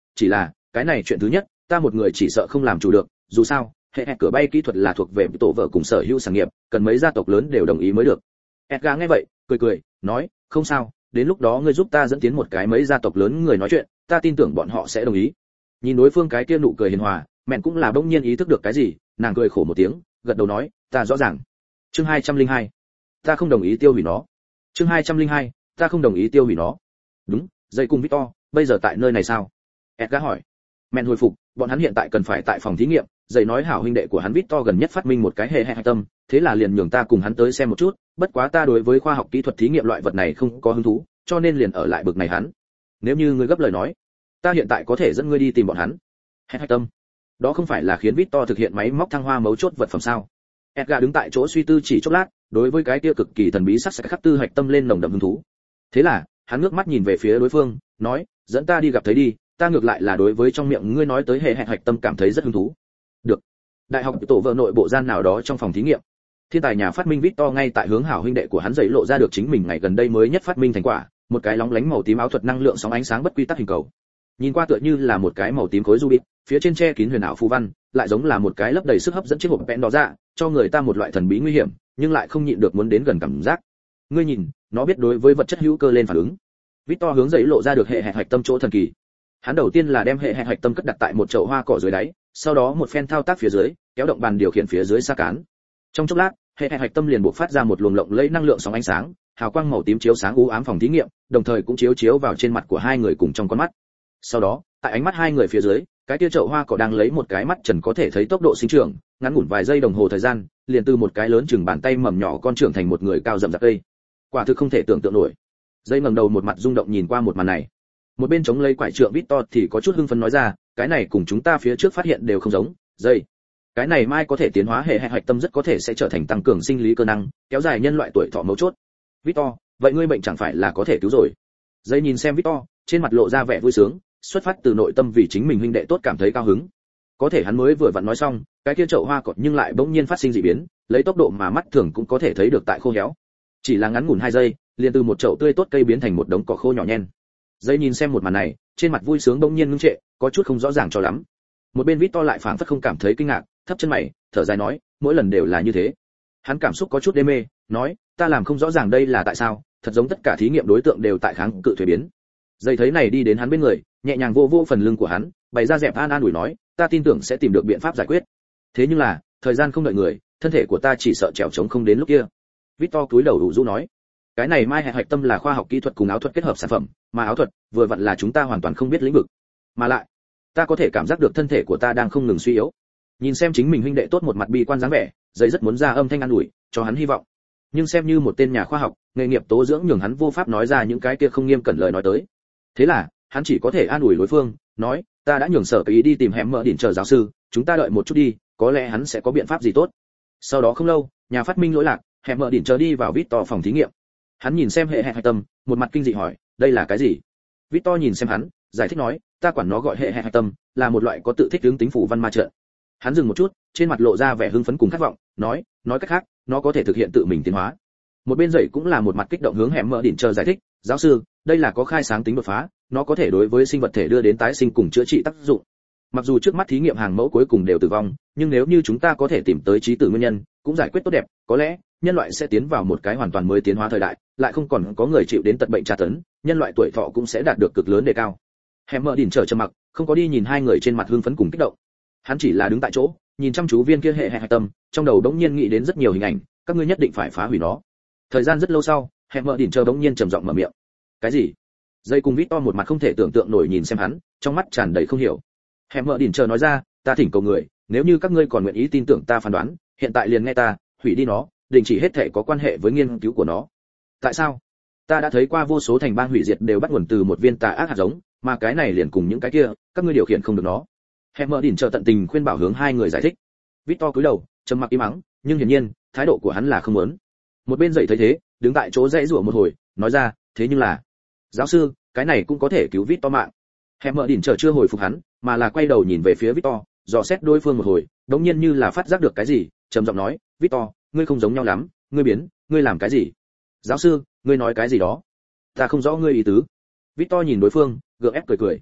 chỉ là cái này chuyện thứ nhất ta một người chỉ sợ không làm chủ được, dù sao hệ hệ cửa bay kỹ thuật là thuộc về tổ vợ cùng sở hữu sản nghiệp, cần mấy gia tộc lớn đều đồng ý mới được. Edgar nghe vậy cười cười nói, không sao, đến lúc đó ngươi giúp ta dẫn tiến một cái mấy gia tộc lớn người nói chuyện, ta tin tưởng bọn họ sẽ đồng ý. Nhìn đối phương cái kia nụ cười hiền hòa, mẹn cũng là bỗng nhiên ý thức được cái gì, nàng cười khổ một tiếng, gật đầu nói, ta rõ ràng. Chương hai trăm linh hai, ta không đồng ý tiêu hủy nó. Chương hai trăm linh hai, ta không đồng ý tiêu hủy nó. Đúng, dây cùng Victor, bây giờ tại nơi này sao? Edgar hỏi. Mẹn hồi phục, bọn hắn hiện tại cần phải tại phòng thí nghiệm, dây nói hảo huynh đệ của hắn Victor gần nhất phát minh một cái hệ hệ hạch tâm, thế là liền nhường ta cùng hắn tới xem một chút, bất quá ta đối với khoa học kỹ thuật thí nghiệm loại vật này không có hứng thú, cho nên liền ở lại bực này hắn. Nếu như ngươi gấp lời nói, ta hiện tại có thể dẫn ngươi đi tìm bọn hắn. Hệ hạch tâm, đó không phải là khiến Victor thực hiện máy móc thăng hoa mấu chốt vật phẩm sao? Edgar đứng tại chỗ suy tư chỉ chốc lát, đối với cái kia cực kỳ thần bí sắc sặc khắc tư hạch tâm lên nồng đậm hứng thú. Thế là, hắn ngước mắt nhìn về phía đối phương, nói, dẫn ta đi gặp thấy đi, ta ngược lại là đối với trong miệng ngươi nói tới hệ hệ hạch tâm cảm thấy rất hứng thú. Được. Đại học tổ vợ nội bộ gian nào đó trong phòng thí nghiệm, thiên tài nhà phát minh Victor ngay tại hướng hảo huynh đệ của hắn dậy lộ ra được chính mình ngày gần đây mới nhất phát minh thành quả, một cái lóng lánh màu tím áo thuật năng lượng sóng ánh sáng bất quy tắc hình cầu. Nhìn qua tựa như là một cái màu tím khối rubik, phía trên che kín huyền ảo phù văn, lại giống là một cái lấp đầy sức hấp dẫn chiếc hộp vẹn đỏ ra, cho người ta một loại thần bí nguy hiểm, nhưng lại không nhịn được muốn đến gần cảm giác. Ngươi nhìn, nó biết đối với vật chất hữu cơ lên phản ứng. Victor hướng dậy lộ ra được hệ hệ hạch tâm chỗ thần kỳ. Hắn đầu tiên là đem hệ hệ hạch tâm cất đặt tại một chậu hoa cỏ dưới đáy, sau đó một phen thao tác phía dưới, kéo động bàn điều khiển phía dưới xa cán. Trong chốc lát, hệ hệ hạch tâm liền bộc phát ra một luồng lộng lẫy năng lượng sóng ánh sáng, hào quang màu tím chiếu sáng u ám phòng thí nghiệm, đồng thời cũng chiếu chiếu vào trên mặt của hai người cùng trong con mắt. Sau đó, tại ánh mắt hai người phía dưới, cái kia chậu hoa cỏ đang lấy một cái mắt trần có thể thấy tốc độ sinh trưởng, ngắn ngủn vài giây đồng hồ thời gian, liền từ một cái lớn chừng bàn tay mầm nhỏ con trưởng thành một người cao rậm rạp cây. Quả thực không thể tưởng tượng nổi. Dây ngẩng đầu một mặt rung động nhìn qua một màn này. Một bên chống lấy quải trượng Victor thì có chút hưng phấn nói ra, cái này cùng chúng ta phía trước phát hiện đều không giống. Dây, cái này mai có thể tiến hóa hệ hệ hạch tâm rất có thể sẽ trở thành tăng cường sinh lý cơ năng, kéo dài nhân loại tuổi thọ mấu chốt. Victor, vậy ngươi bệnh chẳng phải là có thể cứu rồi? Dây nhìn xem Victor, trên mặt lộ ra vẻ vui sướng, xuất phát từ nội tâm vì chính mình huynh đệ tốt cảm thấy cao hứng. Có thể hắn mới vừa vặn nói xong, cái kia chậu hoa cọt nhưng lại bỗng nhiên phát sinh dị biến, lấy tốc độ mà mắt thường cũng có thể thấy được tại khô héo. Chỉ là ngắn ngủn hai giây, liền từ một chậu tươi tốt cây biến thành một đống cỏ khô nhỏ nhen. Dây nhìn xem một màn này, trên mặt vui sướng bỗng nhiên ngưng trệ, có chút không rõ ràng cho lắm. Một bên Victor lại phảng phất không cảm thấy kinh ngạc, thấp chân mày, thở dài nói, mỗi lần đều là như thế. Hắn cảm xúc có chút đê mê, nói, ta làm không rõ ràng đây là tại sao, thật giống tất cả thí nghiệm đối tượng đều tại kháng cự thuế biến. Dây thấy này đi đến hắn bên người, nhẹ nhàng vô vô phần lưng của hắn, bày ra dẹp an an ủi nói, ta tin tưởng sẽ tìm được biện pháp giải quyết. Thế nhưng là, thời gian không đợi người, thân thể của ta chỉ sợ trèo trống không đến lúc kia. Victor cúi đầu đủ rũ nói, cái này mai hệ hạch tâm là khoa học kỹ thuật cùng áo thuật kết hợp sản phẩm, mà áo thuật vừa vặn là chúng ta hoàn toàn không biết lĩnh vực. Mà lại, ta có thể cảm giác được thân thể của ta đang không ngừng suy yếu. Nhìn xem chính mình huynh đệ tốt một mặt bi quan dáng vẻ, dây rất muốn ra âm thanh an ủi, cho hắn hy vọng. Nhưng xem như một tên nhà khoa học, nghề nghiệp tố dưỡng nhường hắn vô pháp nói ra những cái kia không nghiêm cẩn lời nói tới. Thế là, hắn chỉ có thể an ủi đối phương, nói, ta đã nhường sở ý đi tìm hẻm mở đỉnh chờ giáo sư, chúng ta đợi một chút đi, có lẽ hắn sẽ có biện pháp gì tốt. Sau đó không lâu, nhà phát minh lỗi lạc, hẻm mở đỉnh chờ đi vào Victor phòng thí nghiệm. Hắn nhìn xem hệ hệ hạch tâm, một mặt kinh dị hỏi, đây là cái gì? Victor nhìn xem hắn, giải thích nói, ta quản nó gọi hệ hệ hạch tâm, là một loại có tự thích ứng tính phủ văn ma trận. Hắn dừng một chút, trên mặt lộ ra vẻ hưng phấn cùng khát vọng, nói, nói cách khác, nó có thể thực hiện tự mình tiến hóa. Một bên dậy cũng là một mặt kích động hướng hẻm mở đỉnh chờ giải thích, giáo sư, đây là có khai sáng tính đột phá, nó có thể đối với sinh vật thể đưa đến tái sinh cùng chữa trị tác dụng. Mặc dù trước mắt thí nghiệm hàng mẫu cuối cùng đều tử vong, nhưng nếu như chúng ta có thể tìm tới trí tử nguyên nhân, cũng giải quyết tốt đẹp, có lẽ nhân loại sẽ tiến vào một cái hoàn toàn mới tiến hóa thời đại, lại không còn có người chịu đến tật bệnh tra tấn, nhân loại tuổi thọ cũng sẽ đạt được cực lớn đề cao. Hẻm mở đỉnh trở trầm mặc, không có đi nhìn hai người trên mặt hưng phấn cùng kích động. Hắn chỉ là đứng tại chỗ, nhìn chăm chú viên kia hệ hệ hạch tâm, trong đầu đống nhiên nghĩ đến rất nhiều hình ảnh, các ngươi nhất định phải phá hủy nó. Thời gian rất lâu sau, hẻm mở đỉnh chờ đống nhiên trầm giọng mở miệng. Cái gì? Dây cùng Victor một mặt không thể tưởng tượng nổi nhìn xem hắn, trong mắt tràn đầy không hiểu. Hẻm mở đỉnh chờ nói ra, ta thỉnh cầu người, nếu như các ngươi còn nguyện ý tin tưởng ta phán đoán, hiện tại liền nghe ta, hủy đi nó, đình chỉ hết thể có quan hệ với nghiên cứu của nó. Tại sao? Ta đã thấy qua vô số thành bang hủy diệt đều bắt nguồn từ một viên tà ác hạt giống, mà cái này liền cùng những cái kia, các ngươi điều khiển không được nó. Hẻm mở đỉnh chờ tận tình khuyên bảo hướng hai người giải thích. Victor cúi đầu, trầm mặc im mắng, nhưng hiển nhiên, thái độ của hắn là không muốn. Một bên dậy thấy thế, đứng tại chỗ dãy rủa một hồi, nói ra, thế nhưng là, giáo sư, cái này cũng có thể cứu Victor mạng. Hẻm mở đỉnh chờ chưa hồi phục hắn, mà là quay đầu nhìn về phía Victor, dò xét đối phương một hồi, đống nhiên như là phát giác được cái gì, trầm giọng nói, Victor, ngươi không giống nhau lắm, ngươi biến, ngươi làm cái gì? Giáo sư, ngươi nói cái gì đó? Ta không rõ ngươi ý tứ. Victor nhìn đối phương, gượng ép cười cười.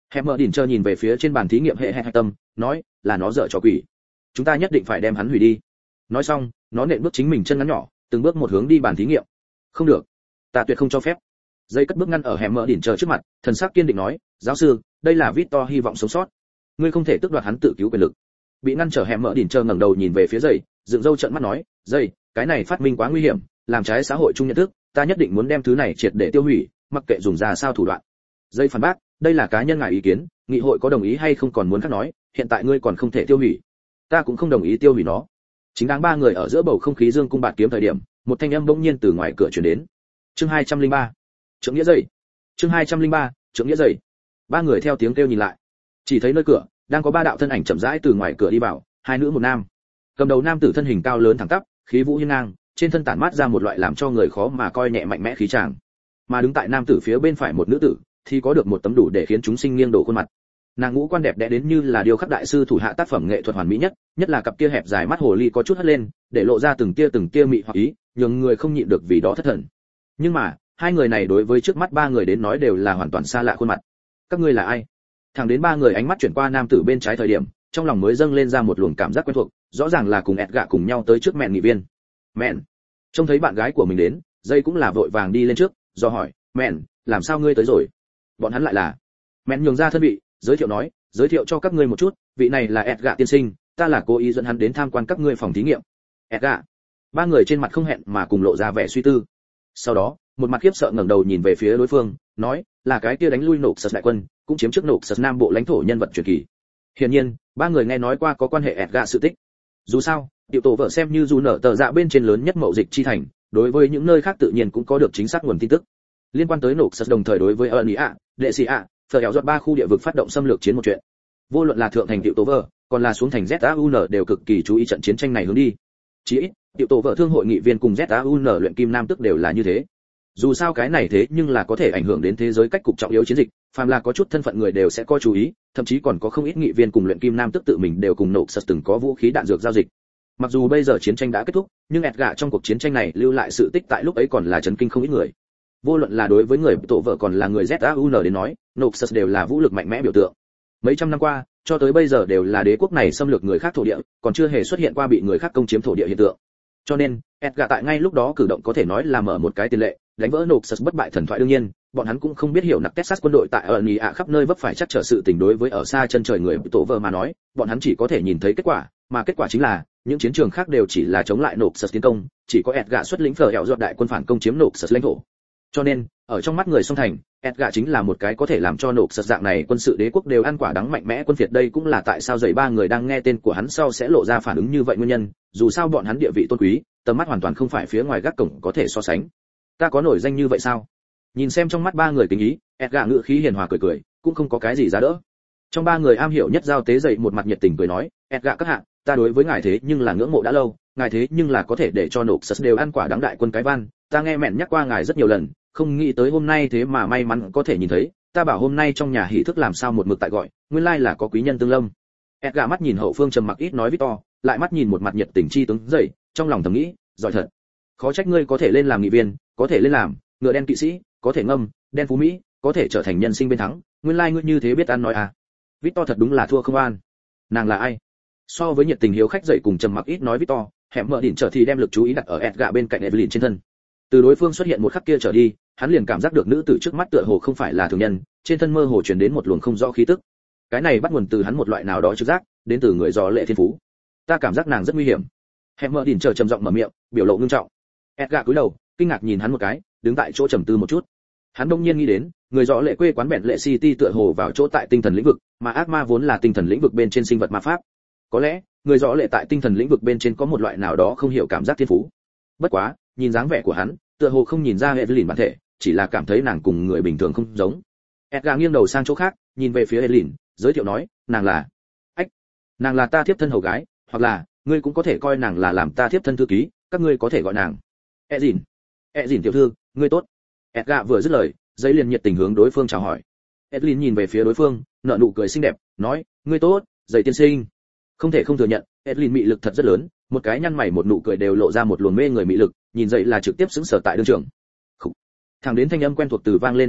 Hẹp mở đỉnh chờ nhìn về phía trên bàn thí nghiệm hệ hệ tâm, nói, là nó dở trò quỷ. Chúng ta nhất định phải đem hắn hủy đi. Nói xong, nó nện bước chính mình chân ngắn nhỏ, từng bước một hướng đi bàn thí nghiệm. Không được, ta tuyệt không cho phép. Dây cất bước ngăn ở hẻm mở đỉnh chờ trước mặt, thần sắc kiên định nói, giáo sư, đây là Victor hy vọng sống sót, ngươi không thể tước đoạt hắn tự cứu quyền lực. Bị ngăn trở hẻm mở đỉnh chờ ngẩng đầu nhìn về phía dây, dựng râu trợn mắt nói, dây, cái này phát minh quá nguy hiểm, làm trái xã hội chung nhận thức, ta nhất định muốn đem thứ này triệt để tiêu hủy, mặc kệ dùng ra sao thủ đoạn. Dây phản bác, đây là cá nhân ngài ý kiến, nghị hội có đồng ý hay không còn muốn khác nói, hiện tại ngươi còn không thể tiêu hủy, ta cũng không đồng ý tiêu hủy nó. Chính đáng ba người ở giữa bầu không khí dương cung bạt kiếm thời điểm, một thanh âm bỗng nhiên từ ngoài cửa truyền đến. Chương hai trăm lẻ ba, Trượng nghĩa dậy. Chương hai trăm lẻ ba, Trượng nghĩa dậy. Ba người theo tiếng kêu nhìn lại, chỉ thấy nơi cửa đang có ba đạo thân ảnh chậm rãi từ ngoài cửa đi vào, hai nữ một nam. Cầm đầu nam tử thân hình cao lớn thẳng tắp, khí vũ hiên ngang, trên thân tản mát ra một loại làm cho người khó mà coi nhẹ mạnh mẽ khí tràng. Mà đứng tại nam tử phía bên phải một nữ tử, thì có được một tấm đủ để khiến chúng sinh nghiêng đổ khuôn mặt. Nàng ngũ quan đẹp đẽ đến như là điêu khắc đại sư thủ hạ tác phẩm nghệ thuật hoàn mỹ nhất, nhất là cặp kia hẹp dài mắt hồ ly có chút hất lên, để lộ ra từng tia từng tia mị hoặc ý, nhường người không nhịn được vì đó thất thần. Nhưng mà, hai người này đối với trước mắt ba người đến nói đều là hoàn toàn xa lạ khuôn mặt. Các ngươi là ai? Thẳng đến ba người ánh mắt chuyển qua nam tử bên trái thời điểm, trong lòng mới dâng lên ra một luồng cảm giác quen thuộc, rõ ràng là cùng ẹt gạ cùng nhau tới trước mẹn nghị viên. Mẹn, trông thấy bạn gái của mình đến, dây cũng là vội vàng đi lên trước, do hỏi, mẹn, làm sao ngươi tới rồi? Bọn hắn lại là? Mẹn nhường ra thân vị, giới thiệu nói, giới thiệu cho các ngươi một chút, vị này là ẹt gạ tiên sinh, ta là cố ý dẫn hắn đến tham quan các ngươi phòng thí nghiệm. ẹt gạ. Ba người trên mặt không hẹn mà cùng lộ ra vẻ suy tư. Sau đó, một mặt khiếp sợ ngẩng đầu nhìn về phía đối phương, nói, là cái kia đánh lui nộp sật đại quân, cũng chiếm trước nộp sật nam bộ lãnh thổ nhân vật truyền kỳ. Hiển nhiên, ba người nghe nói qua có quan hệ ẹt gạ sự tích. Dù sao, tiểu tổ vợ xem như dù nở tờ dạ bên trên lớn nhất mậu dịch chi thành, đối với những nơi khác tự nhiên cũng có được chính xác nguồn tin tức. Liên quan tới nộp sật đồng thời đối với ẩn ý ạ, đệ sĩ ạ, phở hẻo giọt ba khu địa vực phát động xâm lược chiến một chuyện. Vô luận là thượng thành tiểu tổ vợ, còn là xuống thành dét a u en đều cực kỳ chú ý trận chiến tranh này hướng đi. Chỉ ít, tiểu tổ vợ thương hội nghị viên cùng dét a u en luyện kim nam tức đều là như thế. Dù sao cái này thế nhưng là có thể ảnh hưởng đến thế giới cách cục trọng yếu chiến dịch, phàm là có chút thân phận người đều sẽ có chú ý, thậm chí còn có không ít nghị viên cùng luyện kim nam tức tự mình đều cùng nộp sật từng có vũ khí đạn dược giao dịch. Mặc dù bây giờ chiến tranh đã kết thúc, nhưng ẹt gạ trong cuộc chiến tranh này lưu lại sự tích tại lúc ấy còn là chấn kinh không ít người. Vô luận là đối với người tổ vợ còn là người dét a u en đến nói, nộp sật đều là vũ lực mạnh mẽ biểu tượng. Mấy trăm năm qua, cho tới bây giờ đều là đế quốc này xâm lược người khác thổ địa, còn chưa hề xuất hiện qua bị người khác công chiếm thổ địa hiện tượng. Cho nên, Edgar tại ngay lúc đó cử động có thể nói là mở một cái tiền lệ, đánh vỡ nộp sật bất bại thần thoại. Đương nhiên, bọn hắn cũng không biết hiểu nặc Texas quân đội tại ở Nhị ạ khắp nơi vấp phải chắc trở sự tình đối với ở xa chân trời người tổ vợ mà nói, bọn hắn chỉ có thể nhìn thấy kết quả, mà kết quả chính là những chiến trường khác đều chỉ là chống lại nộp sật tiến công, chỉ có Edgar xuất lĩnh phở hẻo giọt đại quân phản công chiếm nộp sật lãnh thổ. Cho nên, ở trong mắt người song thành, Edgar chính là một cái có thể làm cho nộp sật dạng này quân sự đế quốc đều ăn quả đắng mạnh mẽ quân phiệt. Đây cũng là tại sao dậy ba người đang nghe tên của hắn sau sẽ lộ ra phản ứng như vậy nguyên nhân, dù sao bọn hắn địa vị tôn quý, tầm mắt hoàn toàn không phải phía ngoài gác cổng có thể so sánh. Ta có nổi danh như vậy sao? Nhìn xem trong mắt ba người tình ý, Edgar ngữ khí hiền hòa cười cười, cũng không có cái gì giá đỡ. Trong ba người am hiểu nhất giao tế dậy một mặt nhiệt tình cười nói, Edgar các hạ, ta đối với ngài thế nhưng là ngưỡng mộ đã lâu, ngài thế nhưng là có thể để cho nộp sật đều ăn quả đắng đại quân cái van, ta nghe mẹn nhắc qua ngài rất nhiều lần, không nghĩ tới hôm nay thế mà may mắn có thể nhìn thấy, ta bảo hôm nay trong nhà hỷ thức làm sao một mực tại gọi, nguyên lai là có quý nhân tương lâm. Edgar mắt nhìn hậu phương trầm mặc ít nói Victor, lại mắt nhìn một mặt nhiệt tình chi tướng dậy, trong lòng thầm nghĩ, giỏi thật. Khó trách ngươi có thể lên làm nghị viên, có thể lên làm ngựa đen kỵ sĩ, có thể ngâm đen phú mỹ, có thể trở thành nhân sinh bên thắng, nguyên lai ngươi như thế biết ăn nói à. Victor thật đúng là thua không an. Nàng là ai? So với nhiệt tình hiếu khách dậy cùng trầm mặc ít nói Victor, hẻm mở đỉnh trở thì đem lực chú ý đặt ở Edgar bên cạnh Evelyn trên thân. Từ đối phương xuất hiện một khắc kia trở đi, hắn liền cảm giác được nữ tử trước mắt tựa hồ không phải là thường nhân, trên thân mơ hồ truyền đến một luồng không rõ khí tức. Cái này bắt nguồn từ hắn một loại nào đó trực giác, đến từ người gió lệ thiên phú. Ta cảm giác nàng rất nguy hiểm. Hẻm mở đỉnh trở trầm giọng mở miệng, biểu lộ nghiêm trọng. Edgar cúi đầu, kinh ngạc nhìn hắn một cái, đứng tại chỗ trầm tư một chút. Hắn đông nhiên nghĩ đến, người rõ lệ quê quán bẹn lệ City tựa hồ vào chỗ tại tinh thần lĩnh vực, mà ác ma vốn là tinh thần lĩnh vực bên trên sinh vật ma pháp. Có lẽ, người rõ lệ tại tinh thần lĩnh vực bên trên có một loại nào đó không hiểu cảm giác thiên phú. Bất quá, nhìn dáng vẻ của hắn, tựa hồ không nhìn ra Evelyn bản thể, chỉ là cảm thấy nàng cùng người bình thường không giống. Edgar nghiêng đầu sang chỗ khác, nhìn về phía Evelyn, giới thiệu nói, nàng là, ách, nàng là ta thiếp thân hầu gái, hoặc là, ngươi cũng có thể coi nàng là làm ta thiếp thân thư ký, các ngươi có thể gọi nàng Evelyn. Evelyn tiểu thư, ngươi tốt. Edgar vừa dứt lời, giấy liền nhiệt tình hướng đối phương chào hỏi. Evelyn nhìn về phía đối phương, nở nụ cười xinh đẹp, nói, ngươi tốt, giấy tiên sinh. Không thể không thừa nhận, Evelyn mị lực thật rất lớn, một cái nhăn mày một nụ cười đều lộ ra một luồng mê người mị lực, nhìn dậy là trực tiếp xứng sở tại đương trường. Khủ. Thẳng đến thanh âm quen thuộc từ vang lên bên hai,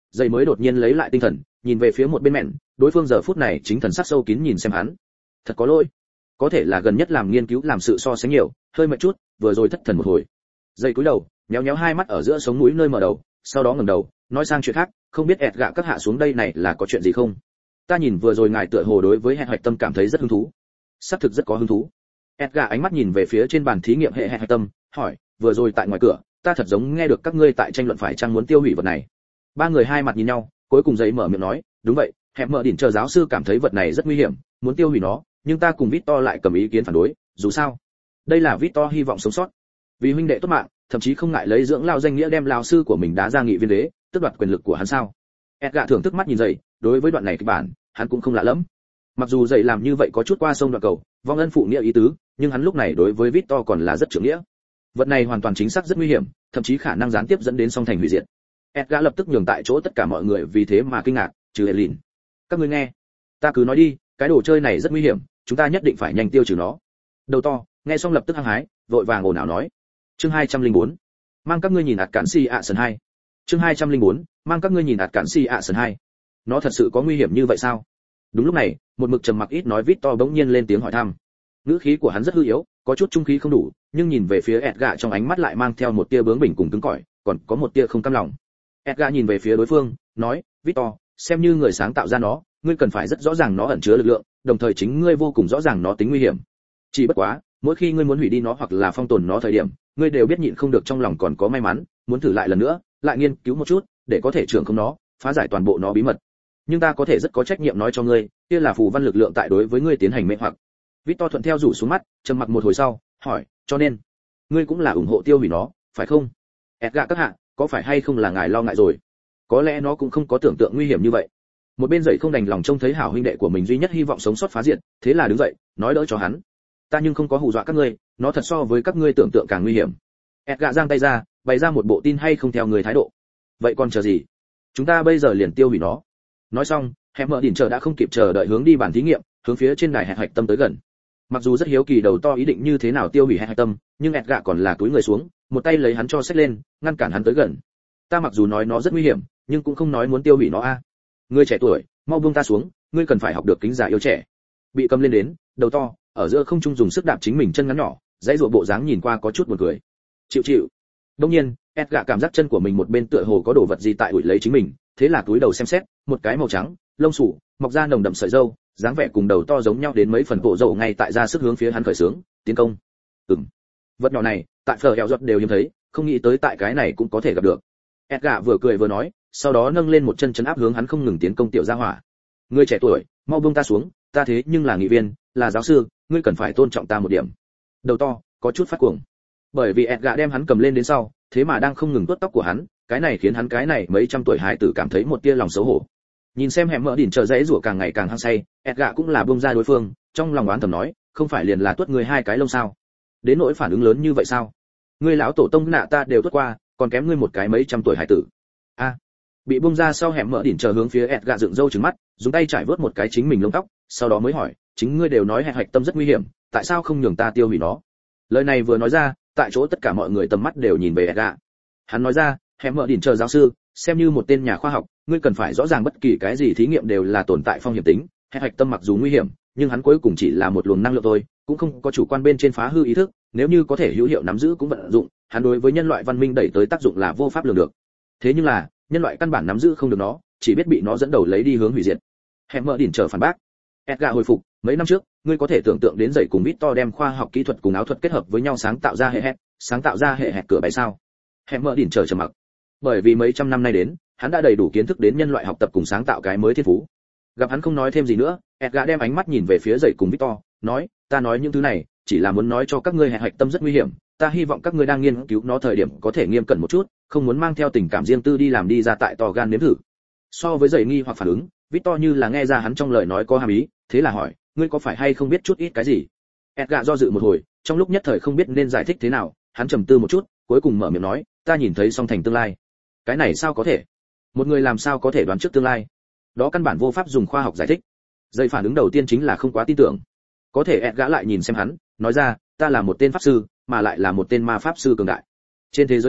dậy mới đột nhiên lấy lại tinh thần, nhìn về phía một bên mẹn, đối phương giờ phút này chính thần sắc sâu kín nhìn xem hắn. Thật có lỗi, có thể là gần nhất làm nghiên cứu làm sự so sánh nhiều, hơi mệt chút, vừa rồi thất thần một hồi. Dậy cúi đầu, nhéo nhéo hai mắt ở giữa sống mũi nơi mở đầu, sau đó ngẩng đầu, nói sang chuyện khác, không biết ẹt gạ các hạ xuống đây này là có chuyện gì không? Ta nhìn vừa rồi ngài tựa hồ đối với hệ hạch tâm cảm thấy rất hứng thú. Xác thực rất có hứng thú. ẹt gạ ánh mắt nhìn về phía trên bàn thí nghiệm hệ hạch tâm, hỏi, vừa rồi tại ngoài cửa, ta thật giống nghe được các ngươi tại tranh luận phải chăng muốn tiêu hủy vật này. Ba người hai mặt nhìn nhau, cuối cùng giấy mở miệng nói, đúng vậy, hẹp mở đỉnh chờ giáo sư cảm thấy vật này rất nguy hiểm, muốn tiêu hủy nó, nhưng ta cùng Victor lại cầm ý kiến phản đối, dù sao, đây là Victor hy vọng sống sót. Vì huynh đệ tốt mạng, thậm chí không ngại lấy dưỡng lao danh nghĩa đem lao sư của mình đá ra nghị viên đế, tước đoạt quyền lực của hắn sao? Edgar thưởng thức mắt nhìn dậy, đối với đoạn này kịch bản, hắn cũng không lạ lắm. Mặc dù dậy làm như vậy có chút qua sông đoạn cầu, vong ân phụ nghĩa ý tứ, nhưng hắn lúc này đối với Victor còn là rất trưởng nghĩa. Vật này hoàn toàn chính xác rất nguy hiểm, thậm chí khả năng gián tiếp dẫn đến song thành hủy diệt. Edgar lập tức nhường tại chỗ tất cả mọi người vì thế mà kinh ngạc, trừ Elin. Các ngươi nghe, ta cứ nói đi, cái đồ chơi này rất nguy hiểm, chúng ta nhất định phải nhanh tiêu trừ nó. Đầu to, nghe xong lập tức hăng hái, vội vàng ồn ào nói. Chương hai trăm lẻ bốn, mang các ngươi nhìn ạt cản si ạ sần hai. Chương hai trăm lẻ bốn, mang các ngươi nhìn ạt cản si ạ sần hai. Nó thật sự có nguy hiểm như vậy sao? Đúng lúc này, một mực trầm mặc ít nói Victor bỗng nhiên lên tiếng hỏi thăm. Ngữ khí của hắn rất hư yếu, có chút trung khí không đủ, nhưng nhìn về phía Edgar trong ánh mắt lại mang theo một tia bướng bỉnh cùng cứng cỏi, còn có một tia không cam lòng. Edgar nhìn về phía đối phương, nói, Victor, xem như người sáng tạo ra nó, ngươi cần phải rất rõ ràng nó ẩn chứa lực lượng, đồng thời chính ngươi vô cùng rõ ràng nó tính nguy hiểm. Chỉ bất quá, mỗi khi ngươi muốn hủy đi nó hoặc là phong tồn nó thời điểm, ngươi đều biết nhịn không được trong lòng còn có may mắn, muốn thử lại lần nữa, lại nghiên cứu một chút, để có thể trưởng không nó, phá giải toàn bộ nó bí mật. Nhưng ta có thể rất có trách nhiệm nói cho ngươi, kia là phù văn lực lượng tại đối với ngươi tiến hành mê hoặc. Victor thuận theo rủ xuống mắt, trầm mặc một hồi sau, hỏi, cho nên, ngươi cũng là ủng hộ tiêu hủy nó, phải không? Edgar các hạ, có phải hay không là ngài lo ngại rồi? Có lẽ nó cũng không có tưởng tượng nguy hiểm như vậy. Một bên dậy không đành lòng trông thấy hảo huynh đệ của mình duy nhất hy vọng sống sót phá diệt, thế là đứng dậy, nói đỡ cho hắn. Ta nhưng không có hù dọa các ngươi, nó thật so với các ngươi tưởng tượng càng nguy hiểm. Edgar giang tay ra, bày ra một bộ tin hay không theo người thái độ. Vậy còn chờ gì? Chúng ta bây giờ liền tiêu hủy nó. Nói xong, hẹp mở đỉnh chờ đã không kịp chờ đợi hướng đi bàn thí nghiệm, hướng phía trên đài hẹp hạch tâm tới gần. Mặc dù rất hiếu kỳ đầu to ý định như thế nào tiêu hủy hẹp hạch tâm, nhưng Edgar còn là túi người xuống, một tay lấy hắn cho xách lên, ngăn cản hắn tới gần. Ta mặc dù nói nó rất nguy hiểm, nhưng cũng không nói muốn tiêu hủy nó a. À. Ngươi trẻ tuổi, mau buông ta xuống, ngươi cần phải học được kính già yêu trẻ. Bị cầm lên đến, đầu to, ở giữa không trung dùng sức đạp chính mình chân ngắn nhỏ, dãy rụa bộ dáng nhìn qua có chút buồn cười. Chịu chịu. Đương nhiên, Edgar cảm giác chân của mình một bên tựa hồ có đồ vật gì tại đuổi lấy chính mình, thế là túi đầu xem xét, một cái màu trắng, lông sủ, mọc ra nồng đậm sợi râu, dáng vẻ cùng đầu to giống nhau đến mấy phần bộ râu ngay tại ra sức hướng phía hắn khởi sướng, tiến công. Ừm. Vật nhỏ này, tại phở hẻo giọt đều hiếm thấy, không nghĩ tới tại cái này cũng có thể gặp được. Edgar vừa cười vừa nói, sau đó nâng lên một chân chấn áp hướng hắn không ngừng tiến công tiểu gia hỏa. Ngươi trẻ tuổi, mau buông ta xuống, ta thế nhưng là nghị viên, là giáo sư, ngươi cần phải tôn trọng ta một điểm. Đầu to có chút phát cuồng, bởi vì Edgar đem hắn cầm lên đến sau, thế mà đang không ngừng tuốt tóc của hắn, cái này khiến hắn cái này mấy trăm tuổi hài tử cảm thấy một tia lòng xấu hổ. Nhìn xem hẻm mỡ đỉnh chờ dãy rủa càng ngày càng hăng say, Edgar cũng là buông ra đối phương, trong lòng oán thầm nói, không phải liền là tuốt người hai cái lông sao? Đến nỗi phản ứng lớn như vậy sao? Ngươi lão tổ tông nạ ta đều tuốt qua, còn kém ngươi một cái mấy trăm tuổi hài tử. A. Bị buông ra sau hẻm mỡ đỉnh chờ hướng phía Edgar dựng râu trừng mắt, dùng tay trải vớt một cái chính mình lông tóc, sau đó mới hỏi, chính ngươi đều nói hẹp hạch tâm rất nguy hiểm, tại sao không nhường ta tiêu hủy nó? Lời này vừa nói ra, tại chỗ tất cả mọi người tầm mắt đều nhìn về Edgar. Hắn nói ra, hẻm mỡ đỉnh chờ giáo sư, xem như một tên nhà khoa học, ngươi cần phải rõ ràng bất kỳ cái gì thí nghiệm đều là tồn tại phong hiểm tính, hẹp hạch tâm mặc dù nguy hiểm, nhưng hắn cuối cùng chỉ là một luồng năng lượng thôi, cũng không có chủ quan bên trên phá hư ý thức, nếu như có thể hữu hiệu nắm giữ cũng vận dụng, hắn đối với nhân loại văn minh đẩy tới tác dụng là vô pháp lường được. Thế nhưng là, nhân loại căn bản nắm giữ không được nó, chỉ biết bị nó dẫn đầu lấy đi hướng hủy diệt. Hẻm mỡ đỉnh chờ phản bác. Edgar hồi phục, mấy năm trước, ngươi có thể tưởng tượng đến dậy cùng Victor đem khoa học kỹ thuật cùng áo thuật kết hợp với nhau sáng tạo ra hệ hẹt, sáng tạo ra hệ hẹt cửa bài sao? Hẻm mỡ đỉnh chờ trầm mặc. Bởi vì mấy trăm năm nay đến, hắn đã đầy đủ kiến thức đến nhân loại học tập cùng sáng tạo cái mới thiên phú. Gặp hắn không nói thêm gì nữa, Edgar đem ánh mắt nhìn về phía dậy cùng Victor, nói, ta nói những thứ này, chỉ là muốn nói cho các ngươi hệ hạch tâm rất nguy hiểm, ta hy vọng các ngươi đang nghiên cứu nó thời điểm có thể nghiêm cẩn một chút, không muốn mang theo tình cảm riêng tư đi làm đi ra tại to gan nếm thử. So với dậy nghi hoặc phản ứng, Victor như là nghe ra hắn trong lời nói có hàm ý, thế là hỏi, ngươi có phải hay không biết chút ít cái gì? Edgar do dự một hồi, trong lúc nhất thời không biết nên giải thích thế nào, hắn trầm tư một chút, cuối cùng mở miệng nói, ta nhìn thấy song thành tương lai. Cái này sao có thể? Một người làm sao có thể đoán trước tương lai? Đó căn bản vô pháp dùng khoa học giải thích. Dây phản ứng đầu tiên chính là không quá tin tưởng. Có thể Edgar lại nhìn xem hắn, nói ra, ta là một tên pháp sư, mà lại là một tên ma pháp sư cường đại. Trên thế giới này,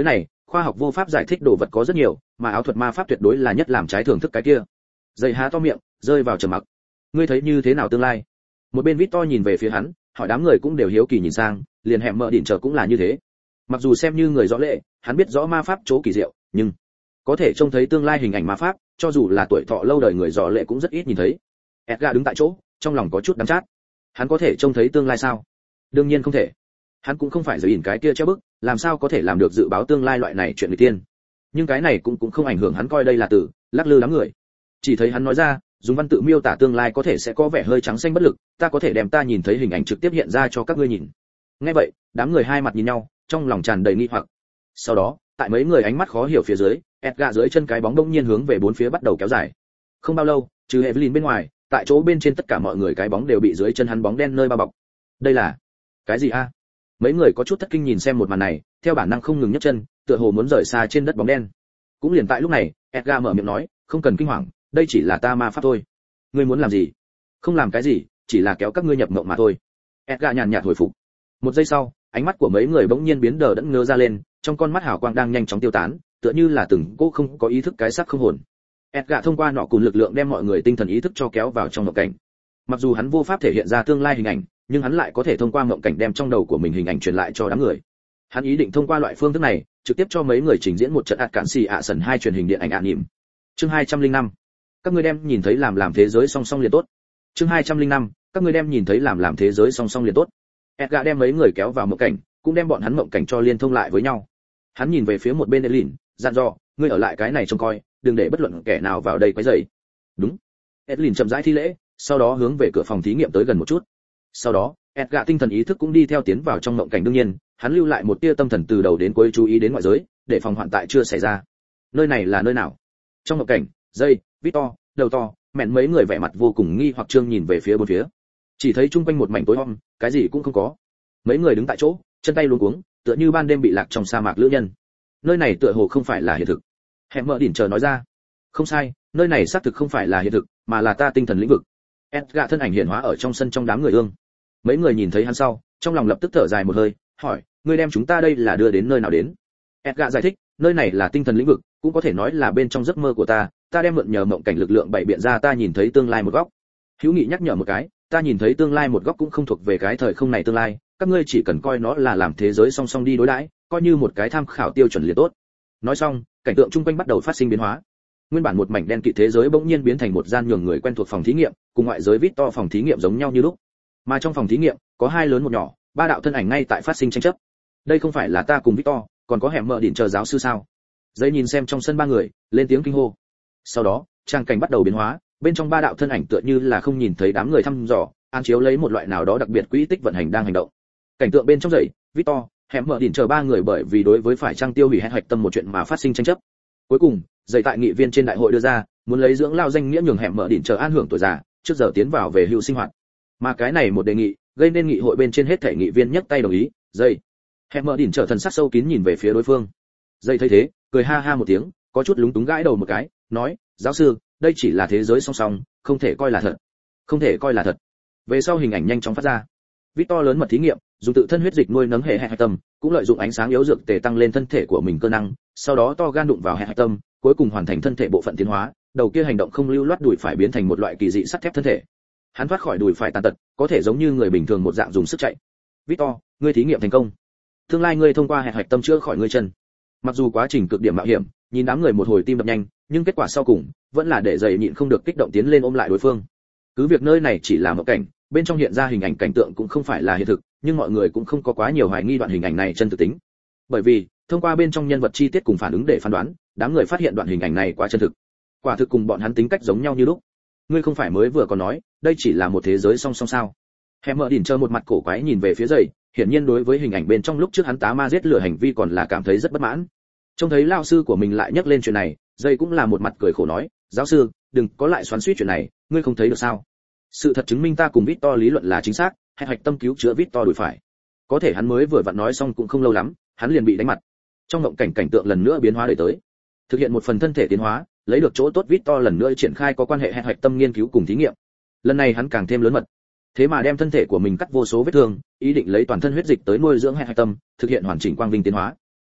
khoa học vô pháp giải thích đồ vật có rất nhiều, mà áo thuật ma pháp tuyệt đối là nhất làm trái thưởng thức cái kia. Dây há to miệng, rơi vào trầm mặc. Ngươi thấy như thế nào tương lai? Một bên Victor nhìn về phía hắn, hỏi đám người cũng đều hiếu kỳ nhìn sang, liền hẻm mở đỉnh chờ cũng là như thế. Mặc dù xem như người rõ lệ, hắn biết rõ ma pháp chỗ kỳ diệu, nhưng có thể trông thấy tương lai hình ảnh ma pháp, cho dù là tuổi thọ lâu đời người rõ lệ cũng rất ít nhìn thấy. Edgar đứng tại chỗ, trong lòng có chút đắng chát. Hắn có thể trông thấy tương lai sao? Đương nhiên không thể. Hắn cũng không phải giới ỉn cái kia treo bức, làm sao có thể làm được dự báo tương lai loại này chuyện người tiên. Nhưng cái này cũng cũng không ảnh hưởng hắn coi đây là từ lắc lư đám người. Chỉ thấy hắn nói ra, dùng văn tự miêu tả tương lai có thể sẽ có vẻ hơi trắng xanh bất lực, ta có thể đem ta nhìn thấy hình ảnh trực tiếp hiện ra cho các ngươi nhìn. Nghe vậy, đám người hai mặt nhìn nhau, trong lòng tràn đầy nghi hoặc. Sau đó, tại mấy người ánh mắt khó hiểu phía dưới, Edgar dưới chân cái bóng đông nhiên hướng về bốn phía bắt đầu kéo dài. Không bao lâu, trừ Evelyn bên ngoài, tại chỗ bên trên tất cả mọi người cái bóng đều bị dưới chân hắn bóng đen nơi bao bọc. Đây là cái gì a? Mấy người có chút thất kinh nhìn xem một màn này, theo bản năng không ngừng nhấc chân, tựa hồ muốn rời xa trên đất bóng đen. Cũng liền tại lúc này, Edgar mở miệng nói, không cần kinh hoàng, đây chỉ là ta ma pháp thôi. Ngươi muốn làm gì? Không làm cái gì, chỉ là kéo các ngươi nhập mộng mà thôi. Edgar nhàn nhạt hồi phục. Một giây sau, ánh mắt của mấy người bỗng nhiên biến đờ đẫn ngơ ra lên, trong con mắt hào quang đang nhanh chóng tiêu tán, tựa như là từng cô không có ý thức cái xác không hồn. Edgar thông qua nọ cùng lực lượng đem mọi người tinh thần ý thức cho kéo vào trong mộng cảnh. Mặc dù hắn vô pháp thể hiện ra tương lai hình ảnh, nhưng hắn lại có thể thông qua mộng cảnh đem trong đầu của mình hình ảnh truyền lại cho đám người. Hắn ý định thông qua loại phương thức này, trực tiếp cho mấy người trình diễn một trận ạt cản xì ạ sần hai truyền hình điện ảnh ạ niệm. Chương hai trăm linh năm. Các ngươi đem nhìn thấy làm làm thế giới song song liền tốt. Chương hai trăm linh năm. Các ngươi đem nhìn thấy làm làm thế giới song song liền tốt. Edgar đem mấy người kéo vào mộng cảnh, cũng đem bọn hắn mộng cảnh cho liên thông lại với nhau. Hắn nhìn về phía một bên Evelyn, dặn dò, ngươi ở lại cái này trông coi, đừng để bất luận kẻ nào vào đây quấy rầy. Đúng. Evelyn chậm rãi thi lễ, sau đó hướng về cửa phòng thí nghiệm tới gần một chút. Sau đó, Edgar tinh thần ý thức cũng đi theo tiến vào trong mộng cảnh, đương nhiên, hắn lưu lại một tia tâm thần từ đầu đến cuối chú ý đến ngoại giới, để phòng hoạn tại chưa xảy ra. Nơi này là nơi nào? Trong mộng cảnh, dây, Victor, đầu to, mẹn mấy người vẻ mặt vô cùng nghi hoặc trương nhìn về phía bốn phía. Chỉ thấy chung quanh một mảnh tối om, cái gì cũng không có. Mấy người đứng tại chỗ, chân tay luống cuống, tựa như ban đêm bị lạc trong sa mạc lữ nhân. Nơi này tựa hồ không phải là hiện thực. Hẻm mở đỉnh chờ nói ra. Không sai, nơi này xác thực không phải là hiện thực, mà là ta tinh thần lĩnh vực. Edgar thân ảnh hiện hóa ở trong sân trong đám người ương. Mấy người nhìn thấy hắn sau, trong lòng lập tức thở dài một hơi, hỏi, ngươi đem chúng ta đây là đưa đến nơi nào đến? Edgar giải thích, nơi này là tinh thần lĩnh vực, cũng có thể nói là bên trong giấc mơ của ta, ta đem mượn nhờ mộng cảnh lực lượng bày biện ra ta nhìn thấy tương lai một góc. Hữu Nghị nhắc nhở một cái, ta nhìn thấy tương lai một góc cũng không thuộc về cái thời không này tương lai, các ngươi chỉ cần coi nó là làm thế giới song song đi đối đãi, coi như một cái tham khảo tiêu chuẩn liền tốt. Nói xong, cảnh tượng chung quanh bắt đầu phát sinh biến hóa. Nguyên bản một mảnh đen kịt thế giới bỗng nhiên biến thành một gian nhường người quen thuộc phòng thí nghiệm, cùng ngoại giới Victor phòng thí nghiệm giống nhau như lúc. Mà trong phòng thí nghiệm, có hai lớn một nhỏ, ba đạo thân ảnh ngay tại phát sinh tranh chấp. Đây không phải là ta cùng Victor, còn có hẻm mở đỉnh chờ giáo sư sao? Giấy nhìn xem trong sân ba người, lên tiếng kinh hô. Sau đó, trang cảnh bắt đầu biến hóa, bên trong ba đạo thân ảnh tựa như là không nhìn thấy đám người thăm dò, an chiếu lấy một loại nào đó đặc biệt quỹ tích vận hành đang hành động. Cảnh tượng bên trong dậy, Victor, hẻm mở đỉnh chờ ba người bởi vì đối với phải trang tiêu hủy hay hoạch tâm một chuyện mà phát sinh tranh chấp. Cuối cùng, dậy tại nghị viên trên đại hội đưa ra, muốn lấy dưỡng lao danh nghĩa nhường hẻm mở đỉnh chờ an hưởng tuổi già, trước giờ tiến vào về hưu sinh hoạt. Mà cái này một đề nghị, gây nên nghị hội bên trên hết thể nghị viên nhấc tay đồng ý. Dậy, hẻm mở đỉnh chờ thần sắc sâu kín nhìn về phía đối phương. Dậy thấy thế, cười ha ha một tiếng, có chút lúng túng gãi đầu một cái, nói, giáo sư, đây chỉ là thế giới song song, không thể coi là thật. Không thể coi là thật. Về sau hình ảnh nhanh chóng phát ra. Victor lớn mật thí nghiệm, dùng tự thân huyết dịch nuôi nấng hệ hạch tâm, cũng lợi dụng ánh sáng yếu dược tề tăng lên thân thể của mình cơ năng, sau đó to gan đụng vào hệ hạch tâm, cuối cùng hoàn thành thân thể bộ phận tiến hóa, đầu kia hành động không lưu loát đùi phải biến thành một loại kỳ dị sắt thép thân thể. Hắn thoát khỏi đùi phải tàn tật, có thể giống như người bình thường một dạng dùng sức chạy. Victor, ngươi thí nghiệm thành công. Tương lai ngươi thông qua hệ hạch tâm chữa khỏi ngươi chân. Mặc dù quá trình cực điểm mạo hiểm, nhìn đám người một hồi tim đập nhanh, nhưng kết quả sau cùng vẫn là để dày nhịn không được kích động tiến lên ôm lại đối phương. Cứ việc nơi này chỉ là một cảnh, bên trong hiện ra hình ảnh cảnh tượng cũng không phải là hiện thực, nhưng mọi người cũng không có quá nhiều hoài nghi đoạn hình ảnh này chân thực tính. Bởi vì, thông qua bên trong nhân vật chi tiết cùng phản ứng để phán đoán, đám người phát hiện đoạn hình ảnh này quá chân thực. Quả thực cùng bọn hắn tính cách giống nhau như lúc. Ngươi không phải mới vừa còn nói, đây chỉ là một thế giới song song sao? Hẻm mở đỉnh chờ một mặt cổ quái nhìn về phía dậy, hiển nhiên đối với hình ảnh bên trong lúc trước hắn tá ma giết lửa hành vi còn là cảm thấy rất bất mãn. Trông thấy lão sư của mình lại nhắc lên chuyện này, dậy cũng là một mặt cười khổ nói, giáo sư, đừng có lại xoắn xuýt chuyện này, ngươi không thấy được sao? Sự thật chứng minh ta cùng Victor lý luận là chính xác, hệ hạch tâm cứu chữa Victor đuổi phải. Có thể hắn mới vừa vặn nói xong cũng không lâu lắm, hắn liền bị đánh mặt. Trong mộng cảnh cảnh tượng lần nữa biến hóa đời tới. Thực hiện một phần thân thể tiến hóa, lấy được chỗ tốt Victor lần nữa triển khai có quan hệ hệ hạch tâm nghiên cứu cùng thí nghiệm. Lần này hắn càng thêm lớn mật. Thế mà đem thân thể của mình cắt vô số vết thương, ý định lấy toàn thân huyết dịch tới nuôi dưỡng hệ hạch tâm, thực hiện hoàn chỉnh quang vinh tiến hóa.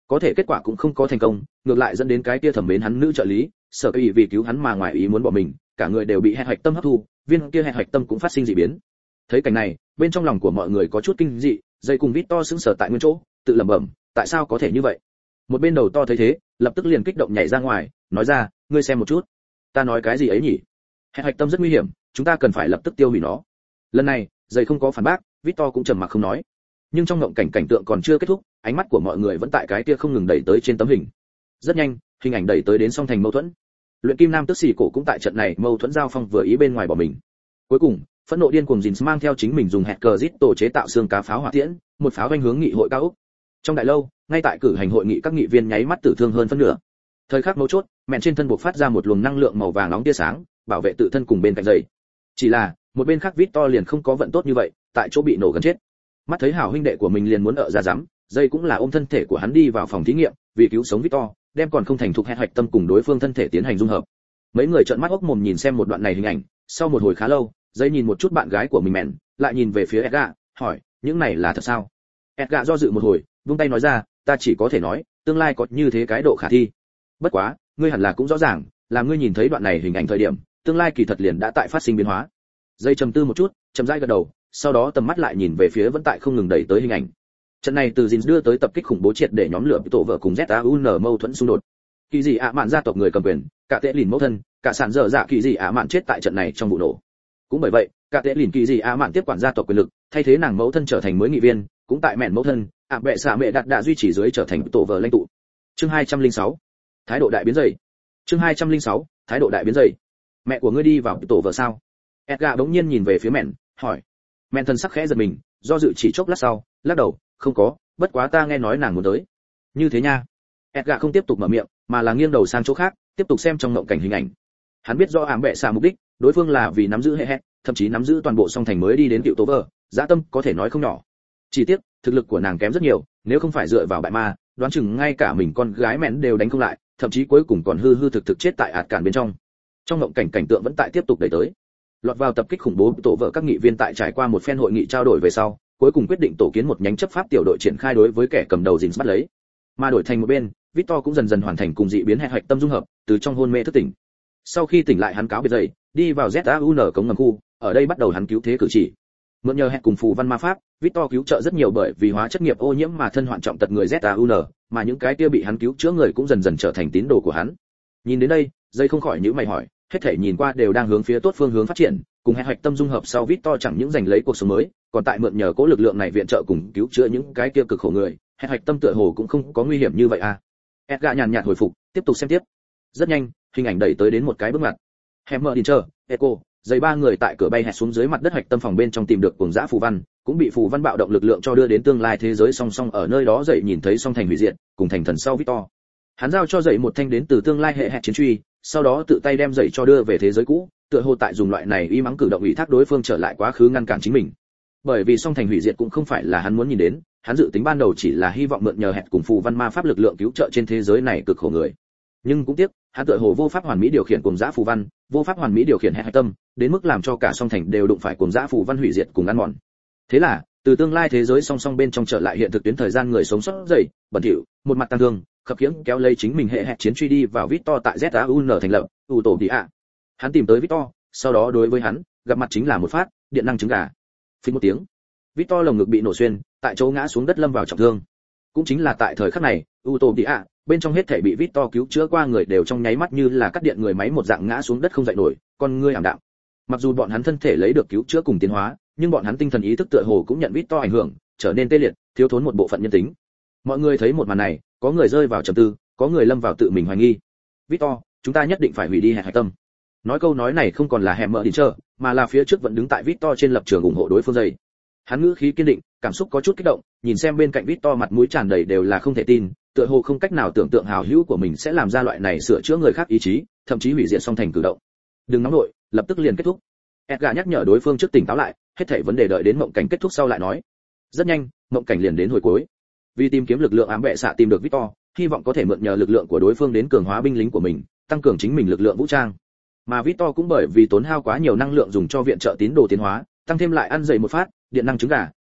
Có thể kết quả cũng không có thành công, ngược lại dẫn đến cái kia thẩm mến hắn nữ trợ lý, sở ý vì cứu hắn mà ngoài ý muốn bỏ mình, cả người đều bị hẹn hoạch tâm hấp thu, viên kia hẹn hoạch tâm cũng phát sinh dị biến. Thấy cảnh này, bên trong lòng của mọi người có chút kinh dị, dây cùng Victor sững sờ tại nguyên chỗ, tự lẩm bẩm, tại sao có thể như vậy? Một bên đầu to thấy thế, lập tức liền kích động nhảy ra ngoài, nói ra, ngươi xem một chút, ta nói cái gì ấy nhỉ? Hẹn hoạch tâm rất nguy hiểm, chúng ta cần phải lập tức tiêu hủy nó. Lần này, dây không có phản bác, Victor cũng trầm mặc không nói. Nhưng trong ngộng cảnh cảnh tượng còn chưa kết thúc, ánh mắt của mọi người vẫn tại cái kia không ngừng đẩy tới trên tấm hình. Rất nhanh, hình ảnh đẩy tới đến song thành mâu thuẫn. Luyện kim nam tức xì cổ cũng tại trận này mâu thuẫn giao phong vừa ý bên ngoài bỏ mình. Cuối cùng, phẫn nộ điên cuồng Jins mang theo chính mình dùng hẹt cờ rít tổ chế tạo xương cá pháo hỏa tiễn, một pháo vanh hướng nghị hội cao ốc. Trong đại lâu, ngay tại cử hành hội nghị các nghị viên nháy mắt tử thương hơn phân nửa. Thời khắc mấu chốt, mẹn trên thân buộc phát ra một luồng năng lượng màu vàng nóng tia sáng, bảo vệ tự thân cùng bên cạnh dậy. Chỉ là, một bên khác Victor liền không có vận tốt như vậy, tại chỗ bị nổ gần chết. Mắt thấy hảo huynh đệ của mình liền muốn ở ra dám, dây cũng là ôm thân thể của hắn đi vào phòng thí nghiệm, vì cứu sống Victor, đem còn không thành thục hẹn hoạch tâm cùng đối phương thân thể tiến hành dung hợp. Mấy người trợn mắt ốc mồm nhìn xem một đoạn này hình ảnh, sau một hồi khá lâu, dây nhìn một chút bạn gái của mình mẹn, lại nhìn về phía Edgar, hỏi, những này là thật sao? Edgar do dự một hồi, vung tay nói ra, ta chỉ có thể nói, tương lai có như thế cái độ khả thi. Bất quá, ngươi hẳn là cũng rõ ràng, là ngươi nhìn thấy đoạn này hình ảnh thời điểm, tương lai kỳ thật liền đã tại phát sinh biến hóa. Dây trầm tư một chút, chậm rãi gật đầu, sau đó tầm mắt lại nhìn về phía vẫn tại không ngừng đẩy tới hình ảnh. Trận này từ Jin đưa tới tập kích khủng bố triệt để nhóm lửa tổ vợ cùng zê a u en mâu thuẫn xung đột. Kỳ dị ạ mạn gia tộc người cầm quyền, cả tệ lìn mẫu thân, cả sản dở dạ kỳ dị ạ mạn chết tại trận này trong vụ nổ. Cũng bởi vậy, cả tệ lìn kỳ dị ạ mạn tiếp quản gia tộc quyền lực, thay thế nàng mẫu thân trở thành mới nghị viên, cũng tại mẹn mẫu thân, ạ bệ xạ mẹ đặt đã duy trì dưới trở thành tổ vợ lãnh tụ. Chương hai trăm lẻ sáu, thái độ đại biến dậy. Chương hai trăm lẻ sáu, thái độ đại biến dậy. Mẹ của ngươi đi vào tổ vợ sao? Edgar đống nhiên nhìn về phía mẹn, hỏi. Mẹn thân sắc khẽ giật mình, do dự chỉ chốc lát sau, lắc đầu, không có, bất quá ta nghe nói nàng muốn tới. Như thế nha. Edgar không tiếp tục mở miệng, mà là nghiêng đầu sang chỗ khác, tiếp tục xem trong ngộng cảnh hình ảnh. Hắn biết rõ ám bệ xạ mục đích, đối phương là vì nắm giữ hệ hệ, thậm chí nắm giữ toàn bộ song thành mới đi đến cựu tố vợ, dã tâm có thể nói không nhỏ. Chỉ tiếc, thực lực của nàng kém rất nhiều, nếu không phải dựa vào bại ma, đoán chừng ngay cả mình con gái mẹn đều đánh không lại, thậm chí cuối cùng còn hư hư thực thực chết tại ạt cản bên trong. Trong ngộng cảnh cảnh tượng vẫn tại tiếp tục đẩy tới. Lọt vào tập kích khủng bố tổ vợ các nghị viên tại trải qua một phen hội nghị trao đổi về sau, cuối cùng quyết định tổ kiến một nhánh chấp pháp tiểu đội triển khai đối với kẻ cầm đầu Jins bắt lấy. Mà đổi thành một bên, Victor cũng dần dần hoàn thành cùng dị biến hệ hoạch tâm dung hợp, từ trong hôn mê thức tỉnh. Sau khi tỉnh lại hắn cáo biệt dậy, đi vào zê a u en cống ngầm khu, ở đây bắt đầu hắn cứu thế cử chỉ. Mượn nhờ hẹn cùng phù văn ma pháp, Victor cứu trợ rất nhiều bởi vì hóa chất nghiệp ô nhiễm mà thân hoạn trọng tật người zê a u en, mà những cái kia bị hắn cứu chữa người cũng dần dần trở thành tín đồ của hắn. Nhìn đến đây, dây không khỏi nhíu mày hỏi, hết thảy nhìn qua đều đang hướng phía tốt phương hướng phát triển, cùng hệ hoạch tâm dung hợp sau Victor chẳng những giành lấy cuộc sống mới, còn tại mượn nhờ cố lực lượng này viện trợ cùng cứu chữa những cái kia cực khổ người, hệ hoạch tâm tựa hồ cũng không có nguy hiểm như vậy à. Edgar nhàn nhạt hồi phục, tiếp tục xem tiếp. Rất nhanh, hình ảnh đẩy tới đến một cái bước ngoặt. Hammer Dincher, Echo, dây ba người tại cửa bay hẹt xuống dưới mặt đất hoạch tâm phòng bên trong tìm được cuồng dã phù văn, cũng bị phù văn bạo động lực lượng cho đưa đến tương lai thế giới song song ở nơi đó dậy nhìn thấy song thành hủy diệt, cùng thành thần sau Victor. Hắn giao cho dậy một thanh đến từ tương lai hệ hẹt chiến truy, sau đó tự tay đem dậy cho đưa về thế giới cũ, tựa hồ tại dùng loại này y mắng cử động ủy thác đối phương trở lại quá khứ ngăn cản chính mình. Bởi vì song thành hủy diệt cũng không phải là hắn muốn nhìn đến, hắn dự tính ban đầu chỉ là hy vọng mượn nhờ hẹt cùng phù văn ma pháp lực lượng cứu trợ trên thế giới này cực khổ người. Nhưng cũng tiếc, hắn tựa hồ vô pháp hoàn mỹ điều khiển cuồng dã phù văn, vô pháp hoàn mỹ điều khiển hệ hạch tâm, đến mức làm cho cả song thành đều đụng phải cuồng dã phù văn hủy diệt cùng ăn mòn. Thế là, từ tương lai thế giới song song bên trong trở lại hiện thực tuyến thời gian người sống sót dậy, bẩn thỉu, một mặt tăng thương, khập khiễng kéo lấy chính mình hệ hẹt chiến truy đi vào Victor tại zê a u en thành lập, ủ tổ đi ạ. Hắn tìm tới Victor, sau đó đối với hắn, gặp mặt chính là một phát điện năng trứng gà. Phình một tiếng, Victor lồng ngực bị nổ xuyên, tại chỗ ngã xuống đất lâm vào trọng thương. Cũng chính là tại thời khắc này, ủ tổ đi ạ, bên trong hết thảy bị Victor cứu chữa qua người đều trong nháy mắt như là cắt điện người máy một dạng ngã xuống đất không dậy nổi, con ngươi ảm đạm. Mặc dù bọn hắn thân thể lấy được cứu chữa cùng tiến hóa, nhưng bọn hắn tinh thần ý thức tựa hồ cũng nhận Victor ảnh hưởng, trở nên tê liệt, thiếu thốn một bộ phận nhân tính. Mọi người thấy một màn này, có người rơi vào trầm tư, có người lâm vào tự mình hoài nghi. Victor, chúng ta nhất định phải hủy đi hệ hạch tâm. Nói câu nói này không còn là hẻm mở đi chờ, mà là phía trước vẫn đứng tại Victor trên lập trường ủng hộ đối phương dây. Hắn ngữ khí kiên định, cảm xúc có chút kích động, nhìn xem bên cạnh Victor mặt mũi tràn đầy đều là không thể tin, tựa hồ không cách nào tưởng tượng hào hữu của mình sẽ làm ra loại này sửa chữa người khác ý chí, thậm chí hủy diệt song thành cử động. Đừng nóng nội, lập tức liền kết thúc. Edgar nhắc nhở đối phương trước tỉnh táo lại, hết thảy vấn đề đợi đến mộng cảnh kết thúc sau lại nói. Rất nhanh, mộng cảnh liền đến hồi cuối. Vì tìm kiếm lực lượng ám vệ xạ tìm được Victor, hy vọng có thể mượn nhờ lực lượng của đối phương đến cường hóa binh lính của mình, tăng cường chính mình lực lượng vũ trang. Mà Victor cũng bởi vì tốn hao quá nhiều năng lượng dùng cho viện trợ tín đồ tiến hóa, tăng thêm lại ăn dậy một phát, điện năng trứng gà,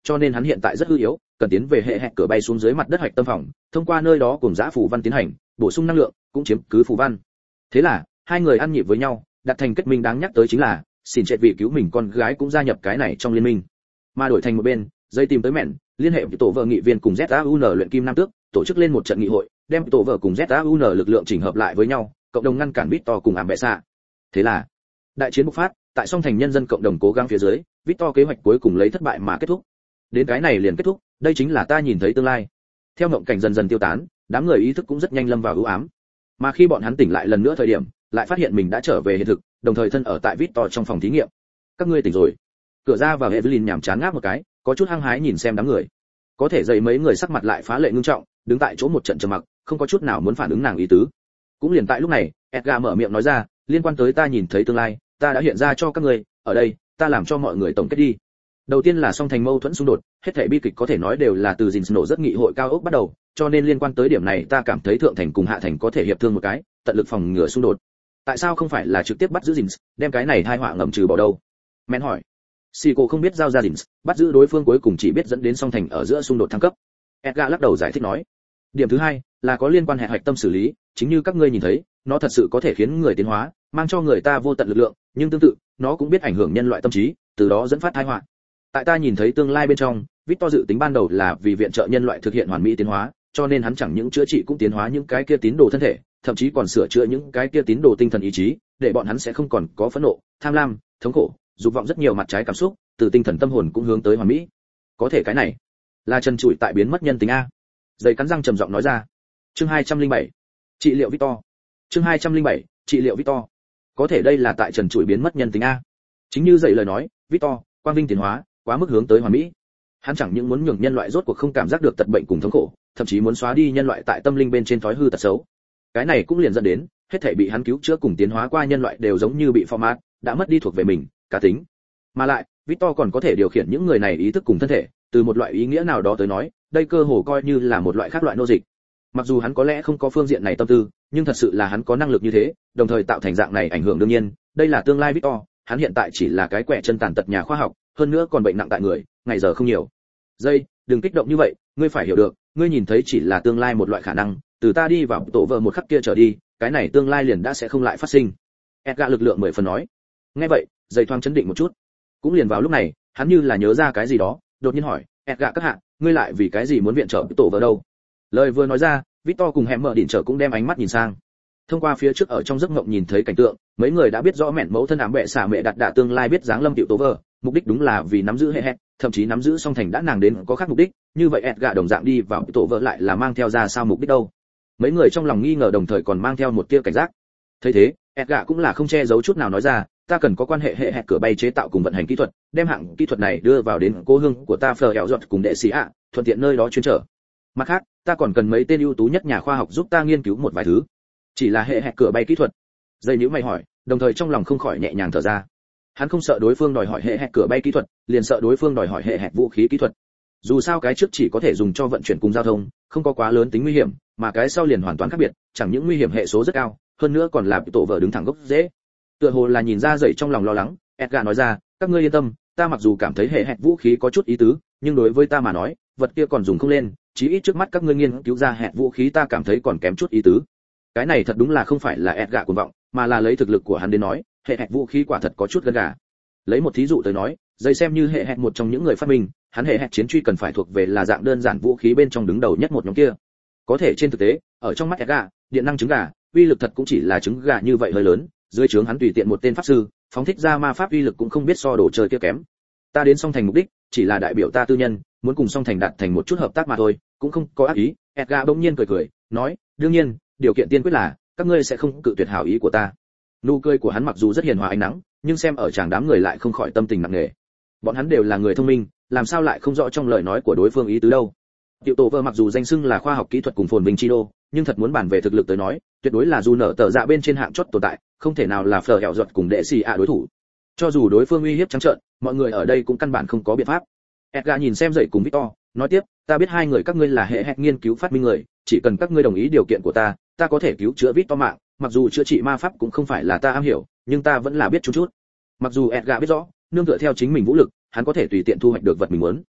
cho nên hắn hiện tại rất hư yếu, cần tiến về hệ hẹt cửa bay xuống dưới mặt đất hạch tâm phòng, thông qua nơi đó cùng giã phù văn tiến hành bổ sung năng lượng, cũng chiếm cứ phù văn. Thế là hai người ăn nhịp với nhau, đặt thành kết minh. Đáng nhắc tới chính là xin chết vị cứu mình con gái cũng gia nhập cái này trong liên minh. Mà đổi thành một bên, dây tìm tới mẹn, liên hệ với tổ vợ nghị viên cùng Z A U N luyện kim nam tước, tổ chức lên một trận nghị hội, đem tổ vợ cùng Z A U N lực lượng chỉnh hợp lại với nhau, cộng đồng ngăn cản Victor cùng ảm bệ xạ. Thế là đại chiến bộc phát, tại song thành nhân dân cộng đồng cố gắng phía dưới, Victor kế hoạch cuối cùng lấy thất bại mà kết thúc. Đến cái này liền kết thúc, đây chính là ta nhìn thấy tương lai. Theo mộng cảnh dần dần tiêu tán, đám người ý thức cũng rất nhanh lâm vào ưu ám. Mà khi bọn hắn tỉnh lại lần nữa thời điểm, lại phát hiện mình đã trở về hiện thực, đồng thời thân ở tại Victor trong phòng thí nghiệm. Các ngươi tỉnh rồi. Cửa ra vào Evelyn nhảm chán ngáp một cái, có chút hăng hái nhìn xem đám người. Có thể dậy mấy người sắc mặt lại phá lệ ngưng trọng, đứng tại chỗ một trận trầm mặc, không có chút nào muốn phản ứng nàng ý tứ. Cũng liền tại lúc này, Edgar mở miệng nói ra, liên quan tới ta nhìn thấy tương lai, ta đã hiện ra cho các ngươi, ở đây, ta làm cho mọi người tổng kết đi. Đầu tiên là song thành mâu thuẫn xung đột, hết thảy bi kịch có thể nói đều là từ Jins nổ rất nghị hội cao ốc bắt đầu, cho nên liên quan tới điểm này ta cảm thấy thượng thành cùng hạ thành có thể hiệp thương một cái, tận lực phòng ngừa xung đột. Tại sao không phải là trực tiếp bắt giữ Jins, đem cái này tai họa ngầm trừ bỏ đâu? Men hỏi. Sico không biết giao ra Jins, bắt giữ đối phương cuối cùng chỉ biết dẫn đến song thành ở giữa xung đột thăng cấp. Edgar lắc đầu giải thích nói. Điểm thứ hai là có liên quan hệ hoạch tâm xử lý, chính như các ngươi nhìn thấy, nó thật sự có thể khiến người tiến hóa, mang cho người ta vô tận lực lượng, nhưng tương tự, nó cũng biết ảnh hưởng nhân loại tâm trí, từ đó dẫn phát tai họa. Tại ta nhìn thấy tương lai bên trong, Victor dự tính ban đầu là vì viện trợ nhân loại thực hiện hoàn mỹ tiến hóa, cho nên hắn chẳng những chữa trị cũng tiến hóa những cái kia tín đồ thân thể, thậm chí còn sửa chữa những cái kia tín đồ tinh thần ý chí, để bọn hắn sẽ không còn có phẫn nộ, tham lam, thống khổ, dục vọng rất nhiều mặt trái cảm xúc, từ tinh thần tâm hồn cũng hướng tới hoàn mỹ. Có thể cái này là trần trụi tại biến mất nhân tính a. Dây cắn răng trầm giọng nói ra. Chương hai trăm lẻ bảy, trị liệu Victor. Chương hai trăm lẻ bảy, trị liệu Victor. Có thể đây là tại trần trụi biến mất nhân tính a. Chính như dậy lời nói, Victor, quang vinh tiến hóa, quá mức hướng tới hoàn mỹ. Hắn chẳng những muốn nhường nhân loại rốt cuộc không cảm giác được tật bệnh cùng thống khổ, thậm chí muốn xóa đi nhân loại tại tâm linh bên trên thói hư tật xấu. Cái này cũng liền dẫn đến, hết thảy bị hắn cứu chữa cùng tiến hóa qua nhân loại đều giống như bị format, đã mất đi thuộc về mình, cá tính. Mà lại, Victor còn có thể điều khiển những người này ý thức cùng thân thể, từ một loại ý nghĩa nào đó tới nói, đây cơ hồ coi như là một loại khác loại nô dịch. Mặc dù hắn có lẽ không có phương diện này tâm tư, nhưng thật sự là hắn có năng lực như thế, đồng thời tạo thành dạng này ảnh hưởng đương nhiên, đây là tương lai Victor, hắn hiện tại chỉ là cái quẻ chân tàn tật nhà khoa học, hơn nữa còn bệnh nặng tại người, ngày giờ không nhiều. Dây, đừng kích động như vậy, ngươi phải hiểu được, ngươi nhìn thấy chỉ là tương lai một loại khả năng, từ ta đi vào tổ vợ một khắc kia trở đi, cái này tương lai liền đã sẽ không lại phát sinh. Edgar lực lượng mười phần nói. Nghe vậy, dây thoáng chấn định một chút. Cũng liền vào lúc này, hắn như là nhớ ra cái gì đó, đột nhiên hỏi, Edgar các hạ, ngươi lại vì cái gì muốn viện trợ tổ vợ đâu? Lời vừa nói ra, Victor cùng hẻm mở đỉnh trở cũng đem ánh mắt nhìn sang. Thông qua phía trước ở trong giấc mộng nhìn thấy cảnh tượng, mấy người đã biết rõ mẹn mẫu thân ám bệ xả mẹ đặt đả tương lai biết dáng lâm tiểu tổ vợ, mục đích đúng là vì nắm giữ hệ hẹt, thậm chí nắm giữ song thành đã nàng đến có khác mục đích, như vậy Edgar đồng dạng đi vào tổ vợ lại là mang theo ra sao mục đích đâu? Mấy người trong lòng nghi ngờ đồng thời còn mang theo một tia cảnh giác. Thấy thế, Edgar cũng là không che giấu chút nào nói ra, ta cần có quan hệ hệ hẹt cửa bay chế tạo cùng vận hành kỹ thuật, đem hạng kỹ thuật này đưa vào đến cố hương của ta Phở Hẻo Giọt cùng đệ sĩ ạ, thuận tiện nơi đó chuyên trở. Mặt khác, ta còn cần mấy tên ưu tú nhất nhà khoa học giúp ta nghiên cứu một vài thứ. Chỉ là hệ hẹt cửa bay kỹ thuật. Dây nhíu mày hỏi, đồng thời trong lòng không khỏi nhẹ nhàng thở ra. Hắn không sợ đối phương đòi hỏi hệ hẹt cửa bay kỹ thuật, liền sợ đối phương đòi hỏi hệ hẹt vũ khí kỹ thuật. Dù sao cái trước chỉ có thể dùng cho vận chuyển cùng giao thông, không có quá lớn tính nguy hiểm, mà cái sau liền hoàn toàn khác biệt, chẳng những nguy hiểm hệ số rất cao, hơn nữa còn là tổ vợ đứng thẳng gốc dễ. Tựa hồ là nhìn ra dậy trong lòng lo lắng, Edgar nói ra, các ngươi yên tâm, ta mặc dù cảm thấy hệ hẹt vũ khí có chút ý tứ, nhưng đối với ta mà nói, vật kia còn dùng không lên, chí ít trước mắt các ngươi nghiên cứu ra hẹt vũ khí ta cảm thấy còn kém chút ý tứ. Cái này thật đúng là không phải là Edgar cuồng vọng, mà là lấy thực lực của hắn đến nói, hệ hẹt vũ khí quả thật có chút gần gà. Lấy một thí dụ tới nói, dây xem như hệ hẹt một trong những người phát minh, hắn hệ hẹt chiến truy cần phải thuộc về là dạng đơn giản vũ khí bên trong đứng đầu nhất một nhóm kia. Có thể trên thực tế, ở trong mắt Edgar, điện năng trứng gà, uy lực thật cũng chỉ là trứng gà như vậy hơi lớn, dưới trướng hắn tùy tiện một tên pháp sư, phóng thích ra ma pháp uy lực cũng không biết so đồ chơi kia kém. Ta đến song thành mục đích, chỉ là đại biểu ta tư nhân, muốn cùng song thành đạt thành một chút hợp tác mà thôi, cũng không có ác ý. Edgar bỗng nhiên cười cười, nói, đương nhiên, điều kiện tiên quyết là các ngươi sẽ không cự tuyệt hảo ý của ta. Nụ cười của hắn mặc dù rất hiền hòa ánh nắng, nhưng xem ở chàng đám người lại không khỏi tâm tình nặng nề. Bọn hắn đều là người thông minh, làm sao lại không rõ trong lời nói của đối phương ý tứ đâu. Tiểu tổ vợ mặc dù danh xưng là khoa học kỹ thuật cùng phồn vinh chi đô, nhưng thật muốn bàn về thực lực tới nói, tuyệt đối là dù nở tờ dạ bên trên hạng chót tồn tại, không thể nào là Phở Hẻo Giọt cùng đệ sĩ ạ đối thủ. Cho dù đối phương uy hiếp trắng trợn, mọi người ở đây cũng căn bản không có biện pháp. Edgar nhìn xem dậy cùng Victor, nói tiếp, ta biết hai người các ngươi là hệ hẹt nghiên cứu phát minh người, chỉ cần các ngươi đồng ý điều kiện của ta, ta có thể cứu chữa Victor mạng, mặc dù chữa trị ma pháp cũng không phải là ta am hiểu, nhưng ta vẫn là biết chút chút. Mặc dù Edgar biết rõ, nương tựa theo chính mình vũ lực, hắn có thể tùy tiện thu hoạch được vật mình muốn.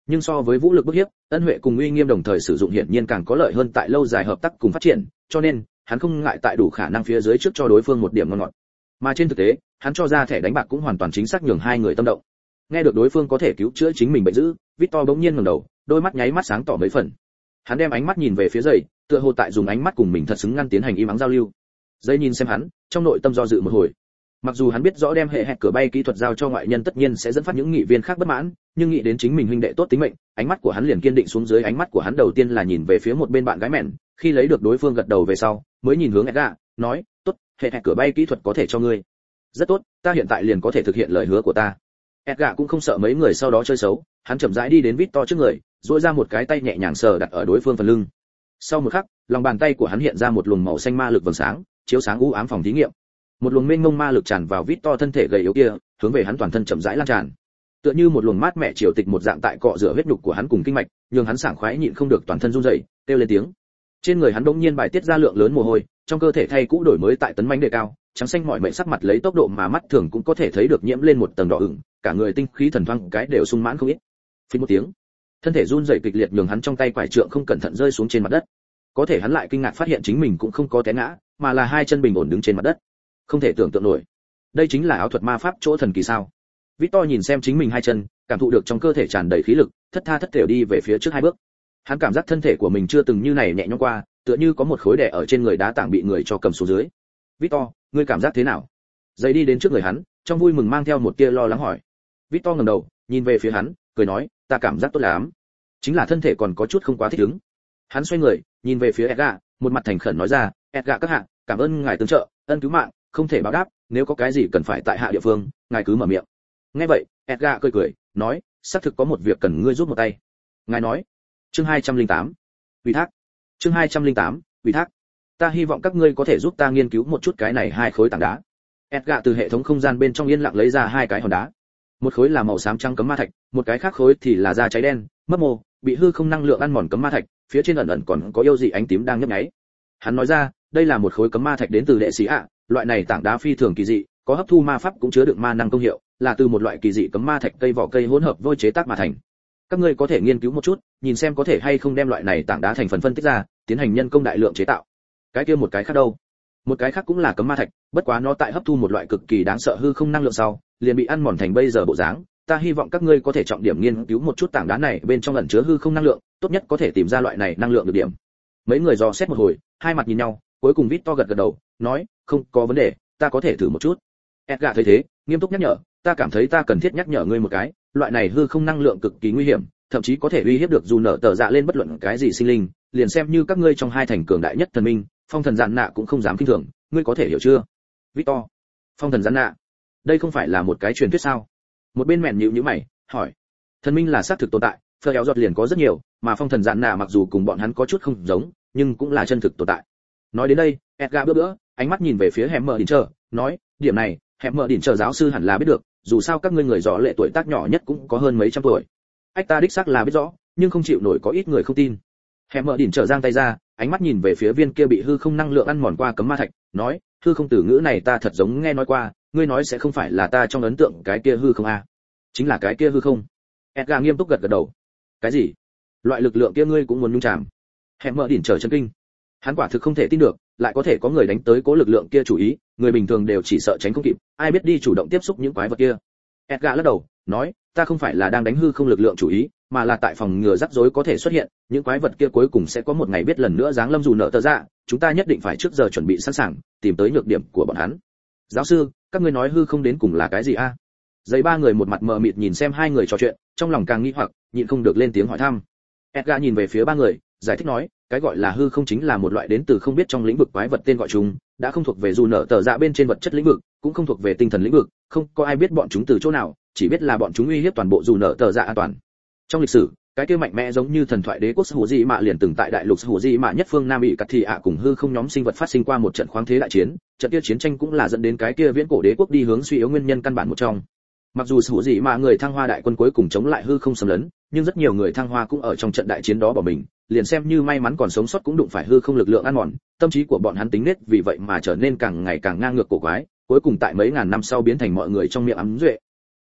nhưng so với vũ lực bức hiếp, ân huệ cùng uy nghiêm đồng thời sử dụng hiển nhiên càng có lợi hơn tại lâu dài hợp tác cùng phát triển, cho nên hắn không ngại tại đủ khả năng phía dưới trước cho đối phương một điểm ngon ngọt. Mà trên thực tế, hắn cho ra thẻ đánh bạc cũng hoàn toàn chính xác nhường hai người tâm động. Nghe được đối phương có thể cứu chữa chính mình bệnh dữ, Victor bỗng nhiên ngẩng đầu, đôi mắt nháy mắt sáng tỏ mấy phần. Hắn đem ánh mắt nhìn về phía Dậy, tựa hồ tại dùng ánh mắt cùng mình thật xứng ngăn tiến hành im ắng giao lưu. Dậy nhìn xem hắn, trong nội tâm do dự một hồi. Mặc dù hắn biết rõ đem hệ hẹt cửa bay kỹ thuật giao cho ngoại nhân tất nhiên sẽ dẫn phát những nghị viên khác bất mãn, nhưng nghĩ đến chính mình huynh đệ tốt tính mệnh, ánh mắt của hắn liền kiên định xuống dưới. Ánh mắt của hắn đầu tiên là nhìn về phía một bên bạn gái mẹn, khi lấy được đối phương gật đầu về sau, mới nhìn hướng Edgar, nói, "Tốt, hệ hẹt cửa bay kỹ thuật có thể cho ngươi." "Rất tốt, ta hiện tại liền có thể thực hiện lời hứa của ta." Edgar cũng không sợ mấy người sau đó chơi xấu, hắn chậm rãi đi đến Victor trước người, duỗi ra một cái tay nhẹ nhàng sờ đặt ở đối phương phần lưng. Sau một khắc, lòng bàn tay của hắn hiện ra một luồng màu xanh ma lực vầng sáng, chiếu sáng u ám phòng thí nghiệm. Một luồng mênh mông ma lực tràn vào Victor thân thể gầy yếu kia, hướng về hắn toàn thân chậm rãi lan tràn. Tựa như một luồng mát mẻ triều tịch một dạng tại cọ rửa huyết nhục của hắn cùng kinh mạch, nhường hắn sảng khoái nhịn không được toàn thân run rẩy, kêu lên tiếng. Trên người hắn bỗng nhiên bài tiết ra lượng lớn mồ hôi, trong cơ thể thay cũ đổi mới tại tấn mãnh đề cao, trắng xanh mọi mệnh sắc mặt lấy tốc độ mà mắt thường cũng có thể thấy được nhiễm lên một tầng đỏ ửng, cả người tinh khí thần thoáng cái đều sung mãn không ít. Phình một tiếng, thân thể run rẩy kịch liệt nhường hắn trong tay quải trượng không cẩn thận rơi xuống trên mặt đất. Có thể hắn lại kinh ngạc phát hiện chính mình cũng không có té ngã, mà là hai chân bình ổn đứng trên mặt đất. Không thể tưởng tượng nổi, đây chính là áo thuật ma pháp chỗ thần kỳ sao? Victor nhìn xem chính mình hai chân, cảm thụ được trong cơ thể tràn đầy khí lực, thất tha thất thểu đi về phía trước hai bước. Hắn cảm giác thân thể của mình chưa từng như này nhẹ nhõm qua, tựa như có một khối đè ở trên người đá tảng bị người cho cầm xuống dưới. "Victor, ngươi cảm giác thế nào?" Dậy đi đến trước người hắn, trong vui mừng mang theo một tia lo lắng hỏi. Victor ngẩng đầu, nhìn về phía hắn, cười nói, "Ta cảm giác tốt lắm, chính là thân thể còn có chút không quá thích ứng." Hắn xoay người, nhìn về phía Edgar, một mặt thành khẩn nói ra, "Edgar các hạ, cảm ơn ngài tương trợ, ân cứu mạng, không thể báo đáp, nếu có cái gì cần phải tại hạ địa phương, ngài cứ mở miệng." Nghe vậy, Edgar cười cười, nói, "Xác thực có một việc cần ngươi giúp một tay." Ngài nói. Chương hai trăm lẻ tám. Ủy thác. Chương hai trăm lẻ tám. Ủy thác. "Ta hy vọng các ngươi có thể giúp ta nghiên cứu một chút cái này hai khối tảng đá." Edgar từ hệ thống không gian bên trong yên lặng lấy ra hai cái hòn đá. Một khối là màu xám trắng cấm ma thạch, một cái khác khối thì là da cháy đen, mấp mô, bị hư không năng lượng ăn mòn cấm ma thạch, phía trên ẩn ẩn còn có yêu dị ánh tím đang nhấp nháy. Hắn nói ra, đây là một khối cấm ma thạch đến từ đệ sĩ ạ, loại này tảng đá phi thường kỳ dị, có hấp thu ma pháp cũng chứa đựng ma năng công hiệu, là từ một loại kỳ dị cấm ma thạch cây vỏ cây hỗn hợp vôi chế tác mà thành. Các ngươi có thể nghiên cứu một chút, nhìn xem có thể hay không đem loại này tảng đá thành phần phân tích ra, tiến hành nhân công đại lượng chế tạo. Cái kia một cái khác đâu? Một cái khác cũng là cấm ma thạch, bất quá nó tại hấp thu một loại cực kỳ đáng sợ hư không năng lượng sau, liền bị ăn mòn thành bây giờ bộ dáng. Ta hy vọng các ngươi có thể trọng điểm nghiên cứu một chút tảng đá này bên trong ẩn chứa hư không năng lượng, tốt nhất có thể tìm ra loại này năng lượng được điểm. Mấy người dò xét một hồi, hai mặt nhìn nhau, cuối cùng Victor gật gật đầu, nói, "Không có vấn đề, ta có thể thử một chút." Edgar thấy thế, nghiêm túc nhắc nhở, "Ta cảm thấy ta cần thiết nhắc nhở ngươi một cái, loại này hư không năng lượng cực kỳ nguy hiểm, thậm chí có thể uy hiếp được dù nở tờ dạ lên bất luận cái gì sinh linh, liền xem như các ngươi trong hai thành cường đại nhất thần minh, phong thần giản nạ cũng không dám khinh thường, ngươi có thể hiểu chưa?" Victor, phong thần giản nạ, đây không phải là một cái truyền thuyết sao? Một bên mẹn nhíu nhíu mày, hỏi. Thần minh là xác thực tồn tại, phơ éo giọt liền có rất nhiều, mà phong thần giản nạ mặc dù cùng bọn hắn có chút không giống, nhưng cũng là chân thực tồn tại. Nói đến đây, Edgar bữa bữa, ánh mắt nhìn về phía Hẻm Mở Đỉnh Chờ, nói, "Điểm này, Hẻm Mở Đỉnh Chờ giáo sư hẳn là biết được, dù sao các ngươi người rõ lệ tuổi tác nhỏ nhất cũng có hơn mấy trăm tuổi." Ách ta đích xác là biết rõ, nhưng không chịu nổi có ít người không tin. Hẻm Mở Đỉnh Chờ giang tay ra, ánh mắt nhìn về phía viên kia bị hư không năng lượng ăn mòn qua cấm ma thạch, nói, "Hư không từ ngữ này ta thật giống nghe nói qua, ngươi nói sẽ không phải là ta trong ấn tượng cái kia hư không a?" "Chính là cái kia hư không." Edgar nghiêm túc gật gật đầu. "Cái gì? Loại lực lượng kia ngươi cũng muốn nhúng chàm?" Hẻm Mở Đỉnh Chờ chân kinh. Hắn quả thực không thể tin được, lại có thể có người đánh tới cố lực lượng kia chủ ý, người bình thường đều chỉ sợ tránh không kịp, ai biết đi chủ động tiếp xúc những quái vật kia. Edgar lắc đầu, nói, "Ta không phải là đang đánh hư không lực lượng chủ ý, mà là tại phòng ngừa rắc rối có thể xuất hiện, những quái vật kia cuối cùng sẽ có một ngày biết lần nữa giáng lâm dù nợ tờ dạ, chúng ta nhất định phải trước giờ chuẩn bị sẵn sàng, tìm tới nhược điểm của bọn hắn." "Giáo sư, các ngươi nói hư không đến cùng là cái gì a?" À? Dây ba người một mặt mờ mịt nhìn xem hai người trò chuyện, trong lòng càng nghi hoặc, nhịn không được lên tiếng hỏi thăm. Edgar nhìn về phía ba người, giải thích nói, "Cái gọi là hư không chính là một loại đến từ không biết trong lĩnh vực quái vật tên gọi chúng, đã không thuộc về dù nợ tờ dạ bên trên vật chất lĩnh vực, cũng không thuộc về tinh thần lĩnh vực, không có ai biết bọn chúng từ chỗ nào, chỉ biết là bọn chúng uy hiếp toàn bộ dù nợ tờ dạ an toàn. Trong lịch sử, cái kia mạnh mẽ giống như thần thoại đế quốc Hủ Dị Mạ liền từng tại đại lục Hủ Dị Mạ nhất phương Nam bị cắt thị ạ cùng hư không nhóm sinh vật phát sinh qua một trận khoáng thế đại chiến, trận kia chiến tranh cũng là dẫn đến cái kia viễn cổ đế quốc đi hướng suy yếu nguyên nhân căn bản một trong. Mặc dù Hủ Dị Mạ người Thăng Hoa đại quân cuối cùng chống lại hư không xâm lấn, nhưng rất nhiều người Thăng Hoa cũng ở trong trận đại chiến đó bỏ mình, liền xem như may mắn còn sống sót cũng đụng phải hư không lực lượng ăn mòn, tâm trí của bọn hắn tính nết vì vậy mà trở nên càng ngày càng ngang ngược cổ quái, cuối cùng tại mấy ngàn năm sau biến thành mọi người trong miệng ấm duệ.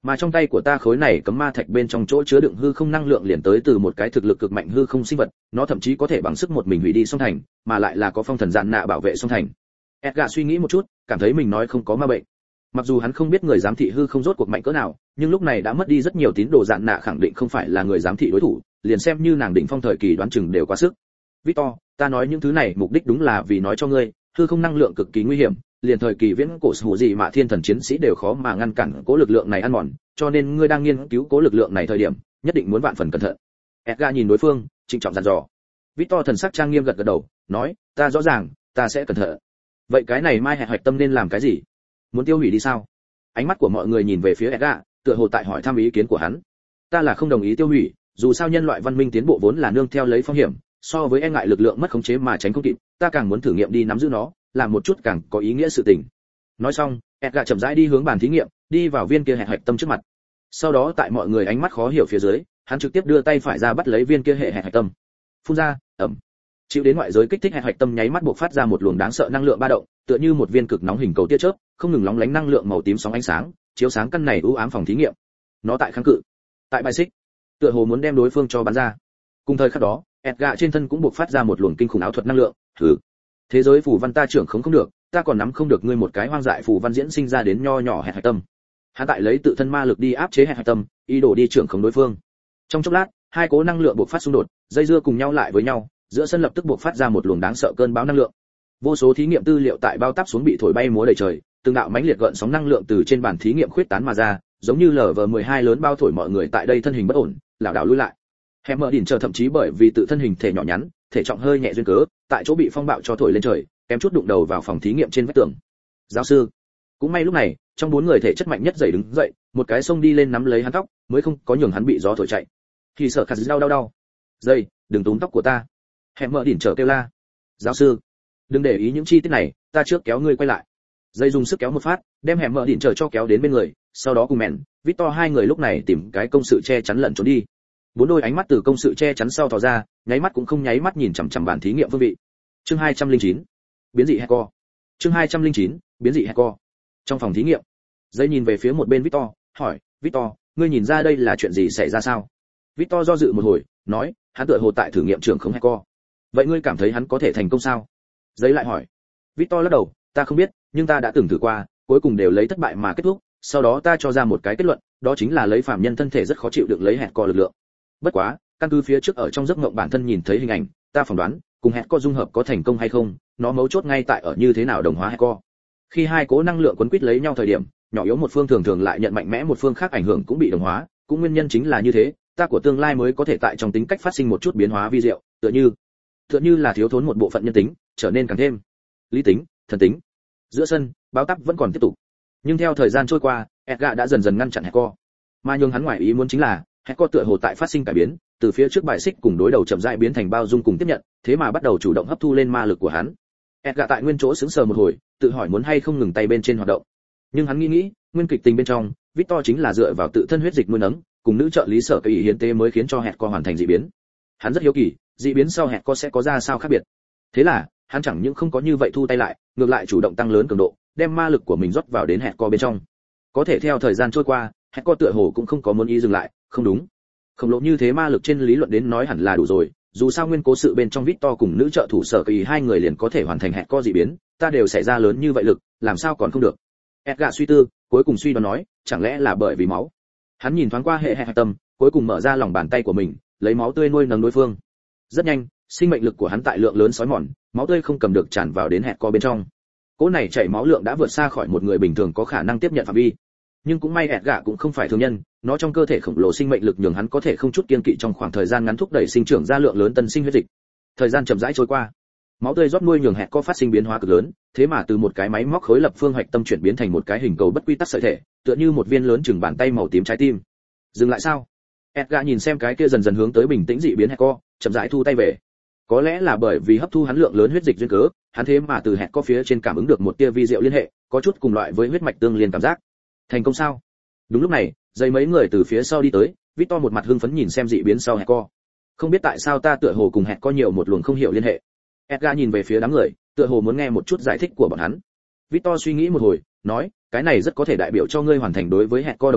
Mà trong tay của ta khối này cấm ma thạch bên trong chỗ chứa đựng hư không năng lượng liền tới từ một cái thực lực cực mạnh hư không sinh vật, nó thậm chí có thể bằng sức một mình hủy đi song thành, mà lại là có phong thần dạn nạ bảo vệ song thành. Edgar suy nghĩ một chút, cảm thấy mình nói không có ma bệnh. Mặc dù hắn không biết người giám thị hư không rốt cuộc mạnh cỡ nào, nhưng lúc này đã mất đi rất nhiều tín đồ dạn nạ khẳng định không phải là người giám thị đối thủ, liền xem như nàng đỉnh phong thời kỳ đoán chừng đều quá sức. Victor, ta nói những thứ này mục đích đúng là vì nói cho ngươi, hư không năng lượng cực kỳ nguy hiểm, liền thời kỳ viễn cổ hủ gì mà thiên thần chiến sĩ đều khó mà ngăn cản cố lực lượng này ăn mòn, cho nên ngươi đang nghiên cứu cố lực lượng này thời điểm, nhất định muốn vạn phần cẩn thận. Edgar nhìn đối phương, trịnh trọng dặn dò. Victor thần sắc trang nghiêm gật gật đầu, nói, ta rõ ràng, ta sẽ cẩn thận. Vậy cái này mai hẹn hoạch tâm nên làm cái gì? Muốn tiêu hủy đi sao? Ánh mắt của mọi người nhìn về phía Edgar, tựa hồ tại hỏi thăm ý kiến của hắn. Ta là không đồng ý tiêu hủy, dù sao nhân loại văn minh tiến bộ vốn là nương theo lấy phong hiểm, so với e ngại lực lượng mất khống chế mà tránh không kịp, ta càng muốn thử nghiệm đi nắm giữ nó, làm một chút càng có ý nghĩa sự tình. Nói xong, Edgar chậm rãi đi hướng bàn thí nghiệm, đi vào viên kia hệ hạch tâm trước mặt. Sau đó tại mọi người ánh mắt khó hiểu phía dưới, hắn trực tiếp đưa tay phải ra bắt lấy viên kia hệ hạch tâm. Phun ra, ẩm. Chịu đến ngoại giới kích thích hệ hạch tâm nháy mắt bộc phát ra một luồng đáng sợ năng lượng ba động, tựa như một viên cực nóng hình cầu tia chớp, không ngừng lóng lánh năng lượng màu tím sóng ánh sáng, chiếu sáng căn này u ám phòng thí nghiệm. Nó tại kháng cự, tại bài xích, tựa hồ muốn đem đối phương cho bắn ra. Cùng thời khắc đó, Edgar trên thân cũng bộc phát ra một luồng kinh khủng áo thuật năng lượng. Thử. Thế giới phù văn ta trưởng không không được, ta còn nắm không được ngươi một cái hoang dại phù văn diễn sinh ra đến nho nhỏ hẹp hạch tâm. Hắn tại lấy tự thân ma lực đi áp chế hẹp hạch tâm, ý đồ đi trưởng khống đối phương. Trong chốc lát, hai cố năng lượng bộc phát xung đột, dây dưa cùng nhau lại với nhau, giữa sân lập tức bộc phát ra một luồng đáng sợ cơn bão năng lượng. Vô số thí nghiệm tư liệu tại bao táp xuống bị thổi bay múa đầy trời, từng đạo mãnh liệt gợn sóng năng lượng từ trên bàn thí nghiệm khuyết tán mà ra, giống như lở vờ mười hai lớn bao thổi mọi người tại đây thân hình bất ổn, lảo đảo lùi lại. Hẻm mở đỉnh chờ thậm chí bởi vì tự thân hình thể nhỏ nhắn, thể trọng hơi nhẹ duyên cớ, tại chỗ bị phong bạo cho thổi lên trời, kém chút đụng đầu vào phòng thí nghiệm trên vách tường. Giáo sư, cũng may lúc này, trong bốn người thể chất mạnh nhất dậy đứng dậy, một cái xông đi lên nắm lấy hắn tóc, mới không có nhường hắn bị gió thổi chạy. Khi sợ khát đau đau đau. Dây, đừng túm tóc của ta. Hẻm mở đỉnh chờ kêu la. Giáo sư, đừng để ý những chi tiết này, ta trước kéo ngươi quay lại. Dây dùng sức kéo một phát, đem hẻm mở đỉnh chờ cho kéo đến bên người, sau đó cùng mèn, Victor hai người lúc này tìm cái công sự che chắn lẫn trốn đi. Bốn đôi ánh mắt từ công sự che chắn sau thò ra, nháy mắt cũng không nháy mắt nhìn chằm chằm bàn thí nghiệm phương vị. Chương hai trăm lẻ chín, biến dị Hector. Chương hai trăm lẻ chín, biến dị Hector. Trong phòng thí nghiệm, Dây nhìn về phía một bên Victor, hỏi, "Victor, ngươi nhìn ra đây là chuyện gì xảy ra sao?" Victor do dự một hồi, nói, "Hắn tựa hồ tại thử nghiệm trưởng khống Hector. Vậy ngươi cảm thấy hắn có thể thành công sao?" Dây lại hỏi. Victor lắc đầu, "Ta không biết, nhưng ta đã từng thử qua, cuối cùng đều lấy thất bại mà kết thúc, sau đó ta cho ra một cái kết luận, đó chính là lấy phàm nhân thân thể rất khó chịu được lấy Hector lực lượng. Bất quá, căn cứ phía trước ở trong giấc mộng bản thân nhìn thấy hình ảnh, ta phỏng đoán, cùng Hector dung hợp có thành công hay không, nó mấu chốt ngay tại ở như thế nào đồng hóa Hector. Khi hai cố năng lượng quấn quýt lấy nhau thời điểm, nhỏ yếu một phương thường thường lại nhận mạnh mẽ một phương khác ảnh hưởng cũng bị đồng hóa, cũng nguyên nhân chính là như thế, ta của tương lai mới có thể tại trong tính cách phát sinh một chút biến hóa vi diệu, tựa như, tựa như là thiếu thốn một bộ phận nhân tính, trở nên càng thêm lý tính, thần tính." Giữa sân, báo táp vẫn còn tiếp tục, nhưng theo thời gian trôi qua, Edgar đã dần dần ngăn chặn Hector. Mà nhường hắn ngoài ý muốn chính là, Hector tựa hồ tại phát sinh cải biến, từ phía trước bài xích cùng đối đầu chậm rãi biến thành bao dung cùng tiếp nhận, thế mà bắt đầu chủ động hấp thu lên ma lực của hắn. Edgar tại nguyên chỗ sững sờ một hồi, tự hỏi muốn hay không ngừng tay bên trên hoạt động. Nhưng hắn nghĩ nghĩ, nguyên kịch tình bên trong, Victor chính là dựa vào tự thân huyết dịch nuôi nấng, cùng nữ trợ lý sở kỳ hiến tế mới khiến cho Hector hoàn thành dị biến. Hắn rất hiếu kỳ, dị biến sau Hector sẽ có ra sao khác biệt. Thế là, hắn chẳng những không có như vậy thu tay lại, ngược lại chủ động tăng lớn cường độ, đem ma lực của mình rót vào đến Hector bên trong. Có thể theo thời gian trôi qua, Hector tựa hồ cũng không có muốn ý dừng lại, không đúng. Khổng lồ như thế ma lực trên lý luận đến nói hẳn là đủ rồi, dù sao nguyên cố sự bên trong Victor cùng nữ trợ thủ sở kỳ hai người liền có thể hoàn thành Hector dị biến, ta đều xảy ra lớn như vậy lực, làm sao còn không được. Edgar suy tư, cuối cùng suy đoán nói, chẳng lẽ là bởi vì máu. Hắn nhìn thoáng qua hệ hệ tâm, cuối cùng mở ra lòng bàn tay của mình, lấy máu tươi nuôi nấng đối phương. Rất nhanh, sinh mệnh lực của hắn tại lượng lớn sói mòn, máu tươi không cầm được tràn vào đến Hector bên trong. Cỗ này chảy máu lượng đã vượt xa khỏi một người bình thường có khả năng tiếp nhận phạm vi. Nhưng cũng may Edgar cũng không phải thường nhân, nó trong cơ thể khổng lồ sinh mệnh lực nhường hắn có thể không chút kiêng kỵ trong khoảng thời gian ngắn thúc đẩy sinh trưởng ra lượng lớn tân sinh huyết dịch. Thời gian chậm rãi trôi qua, máu tươi rót nuôi nhường Hector phát sinh biến hóa cực lớn, thế mà từ một cái máy móc khối lập phương hoạch tâm chuyển biến thành một cái hình cầu bất quy tắc sợi thể, tựa như một viên lớn chừng bàn tay màu tím trái tim. Dừng lại sao? Edgar nhìn xem cái kia dần dần hướng tới bình tĩnh dị biến Hector, chậm rãi thu tay về. Có lẽ là bởi vì hấp thu hắn lượng lớn huyết dịch duyên cớ, hắn thế mà từ Hector phía trên cảm ứng được một tia vi diệu liên hệ, có chút cùng loại với huyết mạch tương liên cảm giác. Thành công sao? Đúng lúc này, dây mấy người từ phía sau đi tới, Victor một mặt hưng phấn nhìn xem dị biến sau Hector. Không biết tại sao ta tựa hồ cùng Hector nhiều một luồng không hiểu liên hệ. Edgar nhìn về phía đám người, tựa hồ muốn nghe một chút giải thích của bọn hắn. Victor suy nghĩ một hồi, nói, cái này rất có thể đại biểu cho ngươi hoàn thành đối với Hector đồng hóa,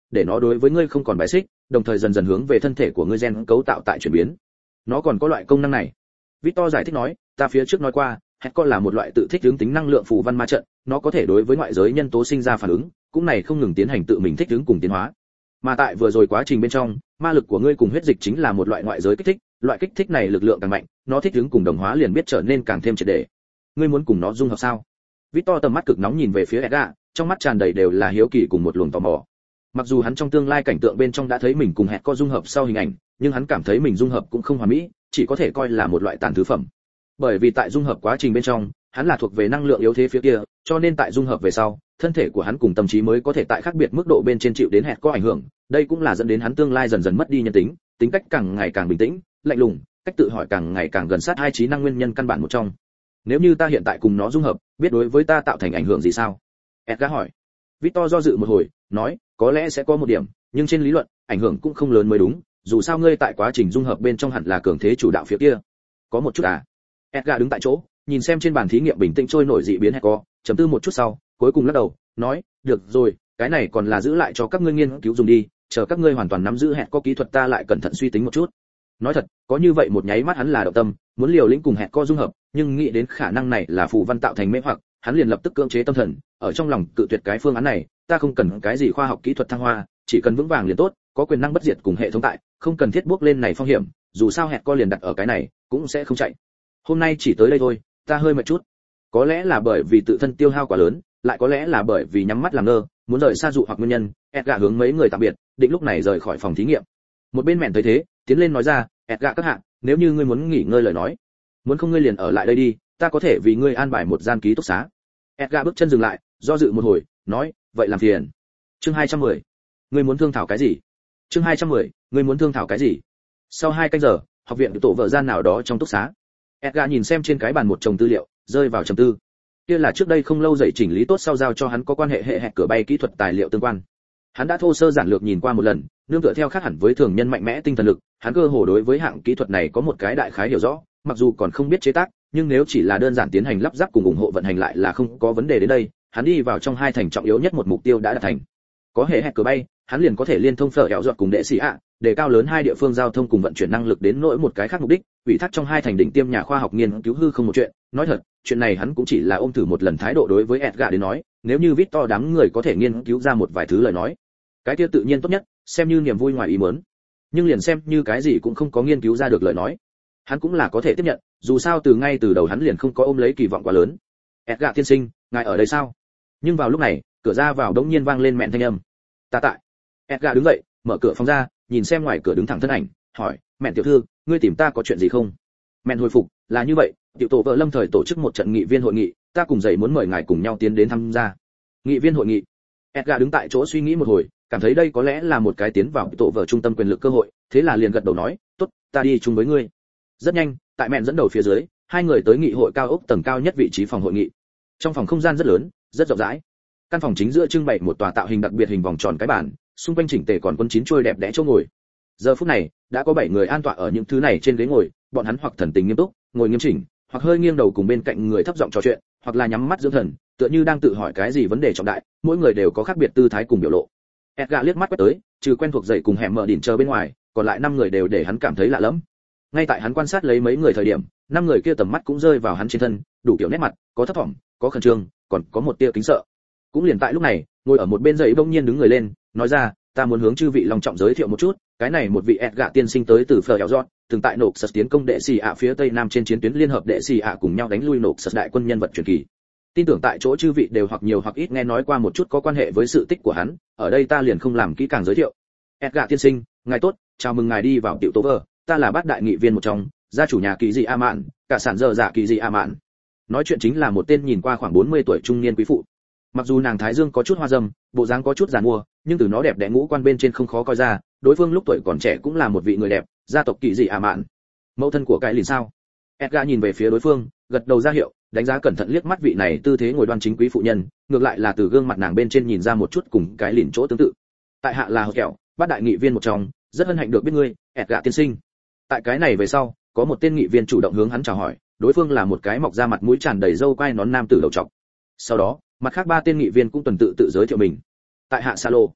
để nó đối với ngươi không còn bài xích, đồng thời dần dần hướng về thân thể của ngươi gen cấu tạo tại chuyển biến. Nó còn có loại công năng này. Victor giải thích nói, ta phía trước nói qua, Hector là một loại tự thích ứng tính năng lượng phù văn ma trận, nó có thể đối với ngoại giới nhân tố sinh ra phản ứng, cũng này không ngừng tiến hành tự mình thích ứng cùng tiến hóa. Mà tại vừa rồi quá trình bên trong, ma lực của ngươi cùng huyết dịch chính là một loại ngoại giới kích thích, loại kích thích này lực lượng càng mạnh, nó thích ứng cùng đồng hóa liền biết trở nên càng thêm triệt để. Ngươi muốn cùng nó dung hợp sao? Victor tầm mắt cực nóng nhìn về phía Edgar, trong mắt tràn đầy đều là hiếu kỳ cùng một luồng tò mò. Mặc dù hắn trong tương lai cảnh tượng bên trong đã thấy mình cùng Hector dung hợp sau hình ảnh, nhưng hắn cảm thấy mình dung hợp cũng không hoàn mỹ, chỉ có thể coi là một loại tàn thứ phẩm. Bởi vì tại dung hợp quá trình bên trong, hắn là thuộc về năng lượng yếu thế phía kia, cho nên tại dung hợp về sau, thân thể của hắn cùng tâm trí mới có thể tại khác biệt mức độ bên trên chịu đến Hector ảnh hưởng, đây cũng là dẫn đến hắn tương lai dần dần mất đi nhân tính, tính cách càng ngày càng bình tĩnh, lạnh lùng, cách tự hỏi càng ngày càng gần sát hai trí năng nguyên nhân căn bản một trong. Nếu như ta hiện tại cùng nó dung hợp, biết đối với ta tạo thành ảnh hưởng gì sao? Edgar hỏi. Victor do dự một hồi, nói, có lẽ sẽ có một điểm, nhưng trên lý luận, ảnh hưởng cũng không lớn mới đúng, dù sao ngươi tại quá trình dung hợp bên trong hẳn là cường thế chủ đạo phía kia. Có một chút à? Edgar đứng tại chỗ, nhìn xem trên bàn thí nghiệm bình tĩnh trôi nổi dị biến Hector, chấm tư một chút sau, cuối cùng lắc đầu, nói, được rồi, cái này còn là giữ lại cho các ngươi nghiên cứu dùng đi, chờ các ngươi hoàn toàn nắm giữ Hector kỹ thuật ta lại cẩn thận suy tính một chút. Nói thật, có như vậy một nháy mắt hắn là động tâm, muốn liều lĩnh cùng Hector dung hợp, nhưng nghĩ đến khả năng này là phù văn tạo thành mê hoặc, hắn liền lập tức cưỡng chế tâm thần, ở trong lòng cự tuyệt cái phương án này, ta không cần cái gì khoa học kỹ thuật thăng hoa, chỉ cần vững vàng liền tốt, có quyền năng bất diệt cùng hệ thống tại, không cần thiết bước lên này phong hiểm, dù sao Hector liền đặt ở cái này, cũng sẽ không chạy. Hôm nay chỉ tới đây thôi, ta hơi mệt chút. Có lẽ là bởi vì tự thân tiêu hao quá lớn, lại có lẽ là bởi vì nhắm mắt làm ngơ, muốn rời xa dụ hoặc nguyên nhân, Edgar hướng mấy người tạm biệt, định lúc này rời khỏi phòng thí nghiệm. Một bên mẹn thấy thế, tiến lên nói ra, Edgar các hạ, nếu như ngươi muốn nghỉ ngơi lời nói, muốn không ngươi liền ở lại đây đi, ta có thể vì ngươi an bài một gian ký túc xá. Edgar bước chân dừng lại, do dự một hồi, nói, vậy làm phiền. Chương hai trăm mười. Ngươi muốn thương thảo cái gì? Chương hai trăm mười. Ngươi muốn thương thảo cái gì? Sau hai canh giờ, học viện tổ vợ gian nào đó trong túc xá. Edgar nhìn xem trên cái bàn một chồng tư liệu, rơi vào trầm tư. Kia là trước đây không lâu dậy chỉnh lý tốt sau giao cho hắn có quan hệ hệ hẹn cửa bay kỹ thuật tài liệu tương quan. Hắn đã thô sơ giản lược nhìn qua một lần, nương tựa theo khác hẳn với thường nhân mạnh mẽ tinh thần lực, hắn cơ hồ đối với hạng kỹ thuật này có một cái đại khái hiểu rõ, mặc dù còn không biết chế tác, nhưng nếu chỉ là đơn giản tiến hành lắp ráp cùng ủng hộ vận hành lại là không có vấn đề đến đây, hắn đi vào trong hai thành trọng yếu nhất một mục tiêu đã đạt thành. Có hệ hẹn cửa bay, hắn liền có thể liên thông phở hẻo giọt cùng đệ sĩ ạ, để cao lớn hai địa phương giao thông cùng vận chuyển năng lực đến nỗi một cái khác mục đích, ủy thác trong hai thành đỉnh tiêm nhà khoa học nghiên cứu hư không một chuyện, nói thật, chuyện này hắn cũng chỉ là ôm thử một lần thái độ đối với Edgar đến nói, nếu như Victor đám người có thể nghiên cứu ra một vài thứ lời nói, cái kia tự nhiên tốt nhất, xem như niềm vui ngoài ý muốn. Nhưng liền xem như cái gì cũng không có nghiên cứu ra được lời nói, hắn cũng là có thể tiếp nhận, dù sao từ ngay từ đầu hắn liền không có ôm lấy kỳ vọng quá lớn. Edgar tiên sinh, ngài ở đây sao? Nhưng vào lúc này, cửa ra vào đống nhiên vang lên mẹn thanh âm. Ta tại. Edgar đứng dậy, mở cửa phòng ra, nhìn xem ngoài cửa đứng thẳng thân ảnh, hỏi, mẹn tiểu thư, ngươi tìm ta có chuyện gì không? Mẹn hồi phục, là như vậy, tiểu tổ vợ lâm thời tổ chức một trận nghị viên hội nghị, ta cùng dậy muốn mời ngài cùng nhau tiến đến tham gia. Nghị viên hội nghị. Edgar đứng tại chỗ suy nghĩ một hồi, cảm thấy đây có lẽ là một cái tiến vào tổ vợ trung tâm quyền lực cơ hội, thế là liền gật đầu nói, tốt, ta đi chung với ngươi. Rất nhanh, tại mẹn dẫn đầu phía dưới, hai người tới nghị hội cao ốc tầng cao nhất vị trí phòng hội nghị. Trong phòng không gian rất lớn, rất rộng rãi. Căn phòng chính giữa trưng bày một tòa tạo hình đặc biệt hình vòng tròn cái bàn, xung quanh chỉnh tề còn quân chín trôi đẹp đẽ chỗ ngồi. Giờ phút này, đã có bảy người an tọa ở những thứ này trên ghế ngồi, bọn hắn hoặc thần tình nghiêm túc, ngồi nghiêm chỉnh, hoặc hơi nghiêng đầu cùng bên cạnh người thấp giọng trò chuyện, hoặc là nhắm mắt dưỡng thần, tựa như đang tự hỏi cái gì vấn đề trọng đại, mỗi người đều có khác biệt tư thái cùng biểu lộ. Edgar liếc mắt quét tới, trừ quen thuộc dậy cùng hẻm mở đỉnh chờ bên ngoài, còn lại năm người đều để hắn cảm thấy lạ lẫm. Ngay tại hắn quan sát lấy mấy người thời điểm, năm người kia tầm mắt cũng rơi vào hắn trên thân, đủ kiểu nét mặt, có thấp thỏm, có khẩn trương, còn có một tia kính sợ. Cũng liền tại lúc này, ngồi ở một bên dậy bỗng nhiên đứng người lên, nói ra, ta muốn hướng chư vị long trọng giới thiệu một chút, cái này một vị Edgar tiên sinh tới từ Phở Hẻo Giọt, từng tại nộp sật tiến công đệ sĩ ạ phía tây nam trên chiến tuyến liên hợp đệ sĩ ạ cùng nhau đánh lui nộp sật đại quân nhân vật truyền kỳ. Tin tưởng tại chỗ chư vị đều hoặc nhiều hoặc ít nghe nói qua một chút có quan hệ với sự tích của hắn, ở đây ta liền không làm kỹ càng giới thiệu. Edgar tiên sinh, ngài tốt, chào mừng ngài đi vào tiểu tố vơ, ta là bát đại nghị viên một trong, gia chủ nhà kỳ dị a mạn, cả sản dơ dạ kỳ dị a mạn. Nói chuyện chính là một tên nhìn qua khoảng bốn mươi tuổi trung niên quý phụ. Mặc dù nàng thái dương có chút hoa râm, bộ dáng có chút giàn mua, nhưng từ nó đẹp đẽ ngũ quan bên trên không khó coi ra, đối phương lúc tuổi còn trẻ cũng là một vị người đẹp, gia tộc kỳ dị a mạn. Mẫu thân của cái lìn sao? Edgar nhìn về phía đối phương, gật đầu ra hiệu, đánh giá cẩn thận liếc mắt vị này tư thế ngồi đoan chính quý phụ nhân, ngược lại là từ gương mặt nàng bên trên nhìn ra một chút cùng cái lìn chỗ tương tự. Tại hạ là kẹo, bát đại nghị viên một trong, rất hân hạnh được biết ngươi, Edgar tiên sinh. Tại cái này về sau, có một tên nghị viên chủ động hướng hắn chào hỏi, đối phương là một cái mọc ra mặt mũi tràn đầy râu quai nón nam tử đầu trọc. Sau đó, mặt khác ba tên nghị viên cũng tuần tự tự giới thiệu mình. Tại hạ Salo.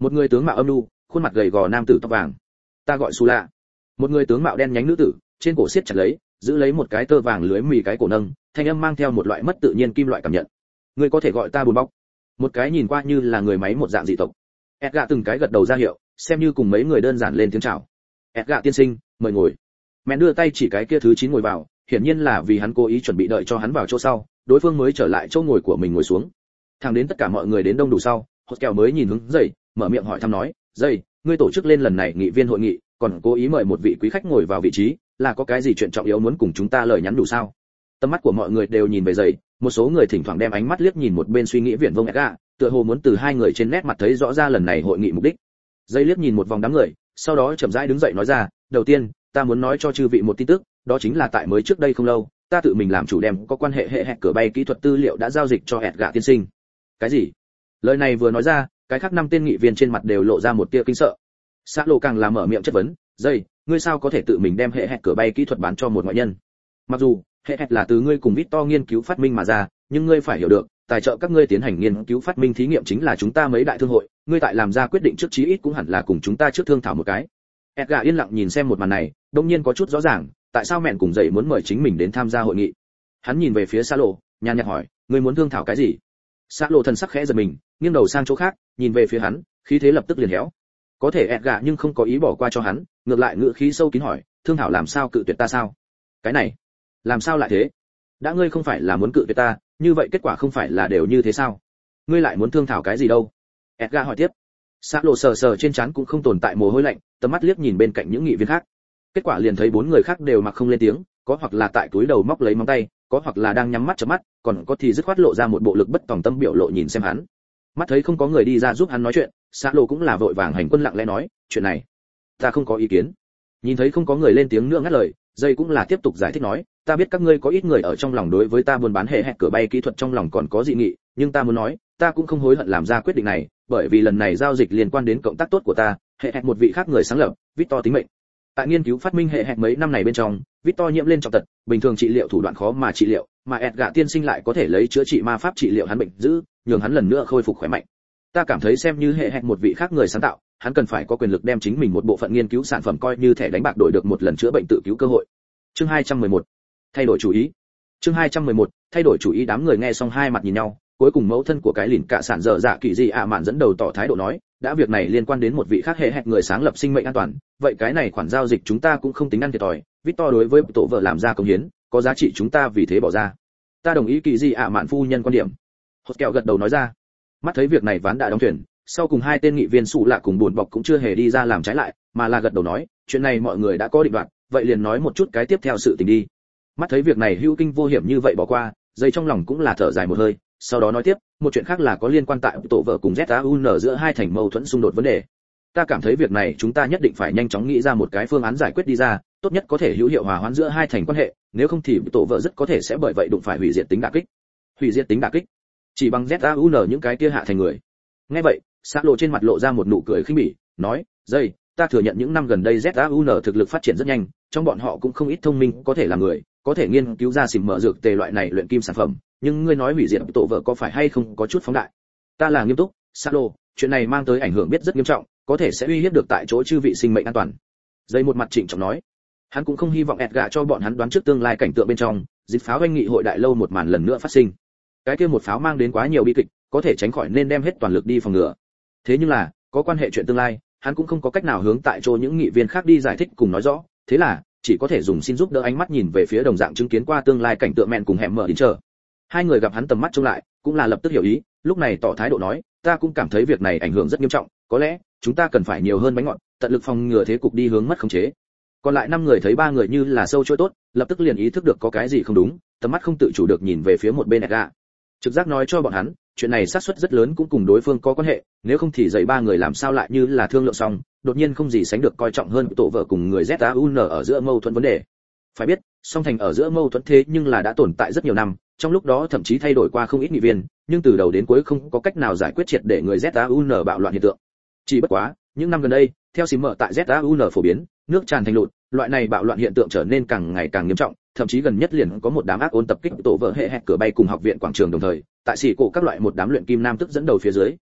Một người tướng mạo âm nhu, khuôn mặt gầy gò nam tử tóc vàng. Ta gọi Su Lạ. Một người tướng mạo đen nhánh nữ tử, trên cổ siết chặt lấy, giữ lấy một cái tơ vàng lưới mì cái cổ nâng, thanh âm mang theo một loại mất tự nhiên kim loại cảm nhận. Ngươi có thể gọi ta Bùn Bóc. Một cái nhìn qua như là người máy một dạng dị tộc. Edgar từng cái gật đầu ra hiệu, xem như cùng mấy người đơn giản lên tiếng chào. Edgar tiên sinh, mời ngồi. Mẹ đưa tay chỉ cái kia thứ chín ngồi vào, hiển nhiên là vì hắn cố ý chuẩn bị đợi cho hắn vào chỗ sau, đối phương mới trở lại chỗ ngồi của mình ngồi xuống. Thẳng đến tất cả mọi người đến đông đủ sau, Hốt Kèo mới nhìn hướng dậy, mở miệng hỏi thăm nói, "Dậy, ngươi tổ chức lên lần này nghị viên hội nghị, còn cố ý mời một vị quý khách ngồi vào vị trí, là có cái gì chuyện trọng yếu muốn cùng chúng ta lời nhắn đủ sao?" Tầm mắt của mọi người đều nhìn về dậy, một số người thỉnh thoảng đem ánh mắt liếc nhìn một bên suy nghĩ viển vông Edgar, tựa hồ muốn từ hai người trên nét mặt thấy rõ ra lần này hội nghị mục đích. Dậy liếc nhìn một vòng đám người, sau đó chậm rãi đứng dậy nói ra, "Đầu tiên, ta muốn nói cho chư vị một tin tức, đó chính là tại mới trước đây không lâu, ta tự mình làm chủ đem có quan hệ hệ hẹn cửa bay kỹ thuật tư liệu đã giao dịch cho Edgar tiên sinh." Cái gì? Lời này vừa nói ra, cái khác năm tên nghị viên trên mặt đều lộ ra một tia kinh sợ. Sa Lộ càng là mở miệng chất vấn, "Dây, ngươi sao có thể tự mình đem hệ hẹn cửa bay kỹ thuật bán cho một ngoại nhân? Mặc dù hệ hẹn là từ ngươi cùng Victor nghiên cứu phát minh mà ra, nhưng ngươi phải hiểu được, tài trợ các ngươi tiến hành nghiên cứu phát minh thí nghiệm chính là chúng ta mấy đại thương hội, ngươi tại làm ra quyết định trước chí ít cũng hẳn là cùng chúng ta trước thương thảo một cái." Edgar yên lặng nhìn xem một màn này, đột nhiên có chút rõ ràng, tại sao mẹn cùng dậy muốn mời chính mình đến tham gia hội nghị. Hắn nhìn về phía Sa Lộ, nhàn nhạt hỏi, "Ngươi muốn thương thảo cái gì?" Sa Lộ thần sắc khẽ giật mình, nghiêng đầu sang chỗ khác, nhìn về phía hắn, khí thế lập tức liền héo. Có thể Edgar nhưng không có ý bỏ qua cho hắn, ngược lại ngữ khí sâu kín hỏi, "Thương thảo làm sao cự tuyệt ta sao?" "Cái này, làm sao lại thế? Đã ngươi không phải là muốn cự tuyệt ta, như vậy kết quả không phải là đều như thế sao? Ngươi lại muốn thương thảo cái gì đâu?" Edgar hỏi tiếp. Sa Lộ sờ sờ trên trán cũng không tồn tại mồ hôi lạnh, tầm mắt liếc nhìn bên cạnh những nghị viên khác. Kết quả liền thấy bốn người khác đều mặc không lên tiếng, có hoặc là tại túi đầu móc lấy móng tay, có hoặc là đang nhắm mắt chớp mắt, còn có thì dứt khoát lộ ra một bộ lực bất tòng tâm biểu lộ nhìn xem hắn. Mắt thấy không có người đi ra giúp hắn nói chuyện, Sa Lộ cũng là vội vàng hành quân lặng lẽ nói, "Chuyện này, ta không có ý kiến." Nhìn thấy không có người lên tiếng nữa ngắt lời, dây cũng là tiếp tục giải thích nói, "Ta biết các ngươi có ít người ở trong lòng đối với ta buôn bán hệ hẹn cửa bay kỹ thuật trong lòng còn có dị nghị, nhưng ta muốn nói, ta cũng không hối hận làm ra quyết định này, bởi vì lần này giao dịch liên quan đến cộng tác tốt của ta, hệ hẹn một vị khác người sáng lập, Victor tính mệnh. Tại nghiên cứu phát minh hệ hẹn mấy năm này bên trong, Victor nhiễm lên trọng tật, bình thường trị liệu thủ đoạn khó mà trị liệu, mà Edgar tiên sinh lại có thể lấy chữa trị ma pháp trị liệu hắn bệnh dữ, nhường hắn lần nữa khôi phục khỏe mạnh. Ta cảm thấy xem như hệ hẹn một vị khác người sáng tạo, hắn cần phải có quyền lực đem chính mình một bộ phận nghiên cứu sản phẩm coi như thẻ đánh bạc đổi được một lần chữa bệnh tự cứu cơ hội." Chương hai trăm mười một, thay đổi chủ ý. Chương hai trăm mười một, thay đổi chủ ý. Đám người nghe xong hai mặt nhìn nhau, cuối cùng mẫu thân của cái lìn cả sản dở dạ kỳ gì ạ mạn dẫn đầu tỏ thái độ nói, "Đã việc này liên quan đến một vị khác hệ hẹn người sáng lập sinh mệnh an toàn, vậy cái này khoản giao dịch chúng ta cũng không tính ăn thiệt thòi, Victor đối với tổ vợ làm ra công hiến, có giá trị chúng ta vì thế bỏ ra." "Ta đồng ý kỳ gì ạ mạn phu nhân quan điểm." Hốt Kẹo gật đầu nói ra. Mắt thấy việc này ván đã đóng thuyền, sau cùng hai tên nghị viên Sụ Lạ cùng Buồn Bọc cũng chưa hề đi ra làm trái lại, mà là gật đầu nói, "Chuyện này mọi người đã có định đoạt, vậy liền nói một chút cái tiếp theo sự tình đi." Mắt thấy việc này hữu kinh vô hiểm như vậy bỏ qua, dây trong lòng cũng là thở dài một hơi, sau đó nói tiếp, "Một chuyện khác là có liên quan tại tổ vợ cùng Z A U N giữa hai thành mâu thuẫn xung đột vấn đề. Ta cảm thấy việc này chúng ta nhất định phải nhanh chóng nghĩ ra một cái phương án giải quyết đi ra, tốt nhất có thể hữu hiệu hòa hoãn giữa hai thành quan hệ, nếu không thì tổ vợ rất có thể sẽ bởi vậy đụng phải hủy diệt tính đả kích." Hủy diệt tính đả kích? Chỉ bằng Z A U N những cái kia hạ thành người? Nghe vậy, Sa Lộ trên mặt lộ ra một nụ cười khinh bỉ, nói, "Dây, ta thừa nhận những năm gần đây Z A U N thực lực phát triển rất nhanh, trong bọn họ cũng không ít thông minh có thể làm người, có thể nghiên cứu ra xỉm mở dược tề loại này luyện kim sản phẩm, nhưng ngươi nói hủy diệt tổ vợ có phải hay không có chút phóng đại?" "Ta là nghiêm túc, Sa Lộ, chuyện này mang tới ảnh hưởng biết rất nghiêm trọng, có thể sẽ uy hiếp được tại chỗ chư vị sinh mệnh an toàn." Dây một mặt trịnh trọng nói. Hắn cũng không hy vọng Edgar cho bọn hắn đoán trước tương lai cảnh tượng bên trong, dịch pháo doanh nghị hội đại lâu một màn lần nữa phát sinh. Cái kia một pháo mang đến quá nhiều bi kịch, có thể tránh khỏi nên đem hết toàn lực đi phòng ngừa. Thế nhưng là, có quan hệ chuyện tương lai, hắn cũng không có cách nào hướng tại chỗ những nghị viên khác đi giải thích cùng nói rõ, thế là chỉ có thể dùng xin giúp đỡ ánh mắt nhìn về phía đồng dạng chứng kiến qua tương lai cảnh tượng mẹn cùng hẻm mở đến chờ. Hai người gặp hắn tầm mắt trông lại, cũng là lập tức hiểu ý, lúc này tỏ thái độ nói, "Ta cũng cảm thấy việc này ảnh hưởng rất nghiêm trọng, có lẽ chúng ta cần phải nhiều hơn bánh ngọt, tận lực phòng ngừa thế cục đi hướng mất khống chế." Còn lại năm người thấy ba người như là sâu chuỗi tốt, lập tức liền ý thức được có cái gì không đúng, tầm mắt không tự chủ được nhìn về phía một bên Edgar. Trực giác nói cho bọn hắn, chuyện này xác suất rất lớn cũng cùng đối phương có quan hệ, nếu không thì dạy ba người làm sao lại như là thương lượng xong, đột nhiên không gì sánh được coi trọng hơn tổ vợ cùng người Z A U N ở giữa mâu thuẫn vấn đề. Phải biết, song thành ở giữa mâu thuẫn thế nhưng là đã tồn tại rất nhiều năm, trong lúc đó thậm chí thay đổi qua không ít nghị viên, nhưng từ đầu đến cuối không có cách nào giải quyết triệt để người Z A U N bạo loạn hiện tượng. Chỉ bất quá, những năm gần đây, theo xì mở tại Z A U N phổ biến, nước tràn thành lụt, loại này bạo loạn hiện tượng trở nên càng ngày càng nghiêm trọng, thậm chí gần nhất liền có một đám ác ôn tập kích tổ vợ hệ hẹn cửa bay cùng học viện quảng trường đồng thời, tại xỉ cổ các loại một đám luyện kim nam tức dẫn đầu phía dưới,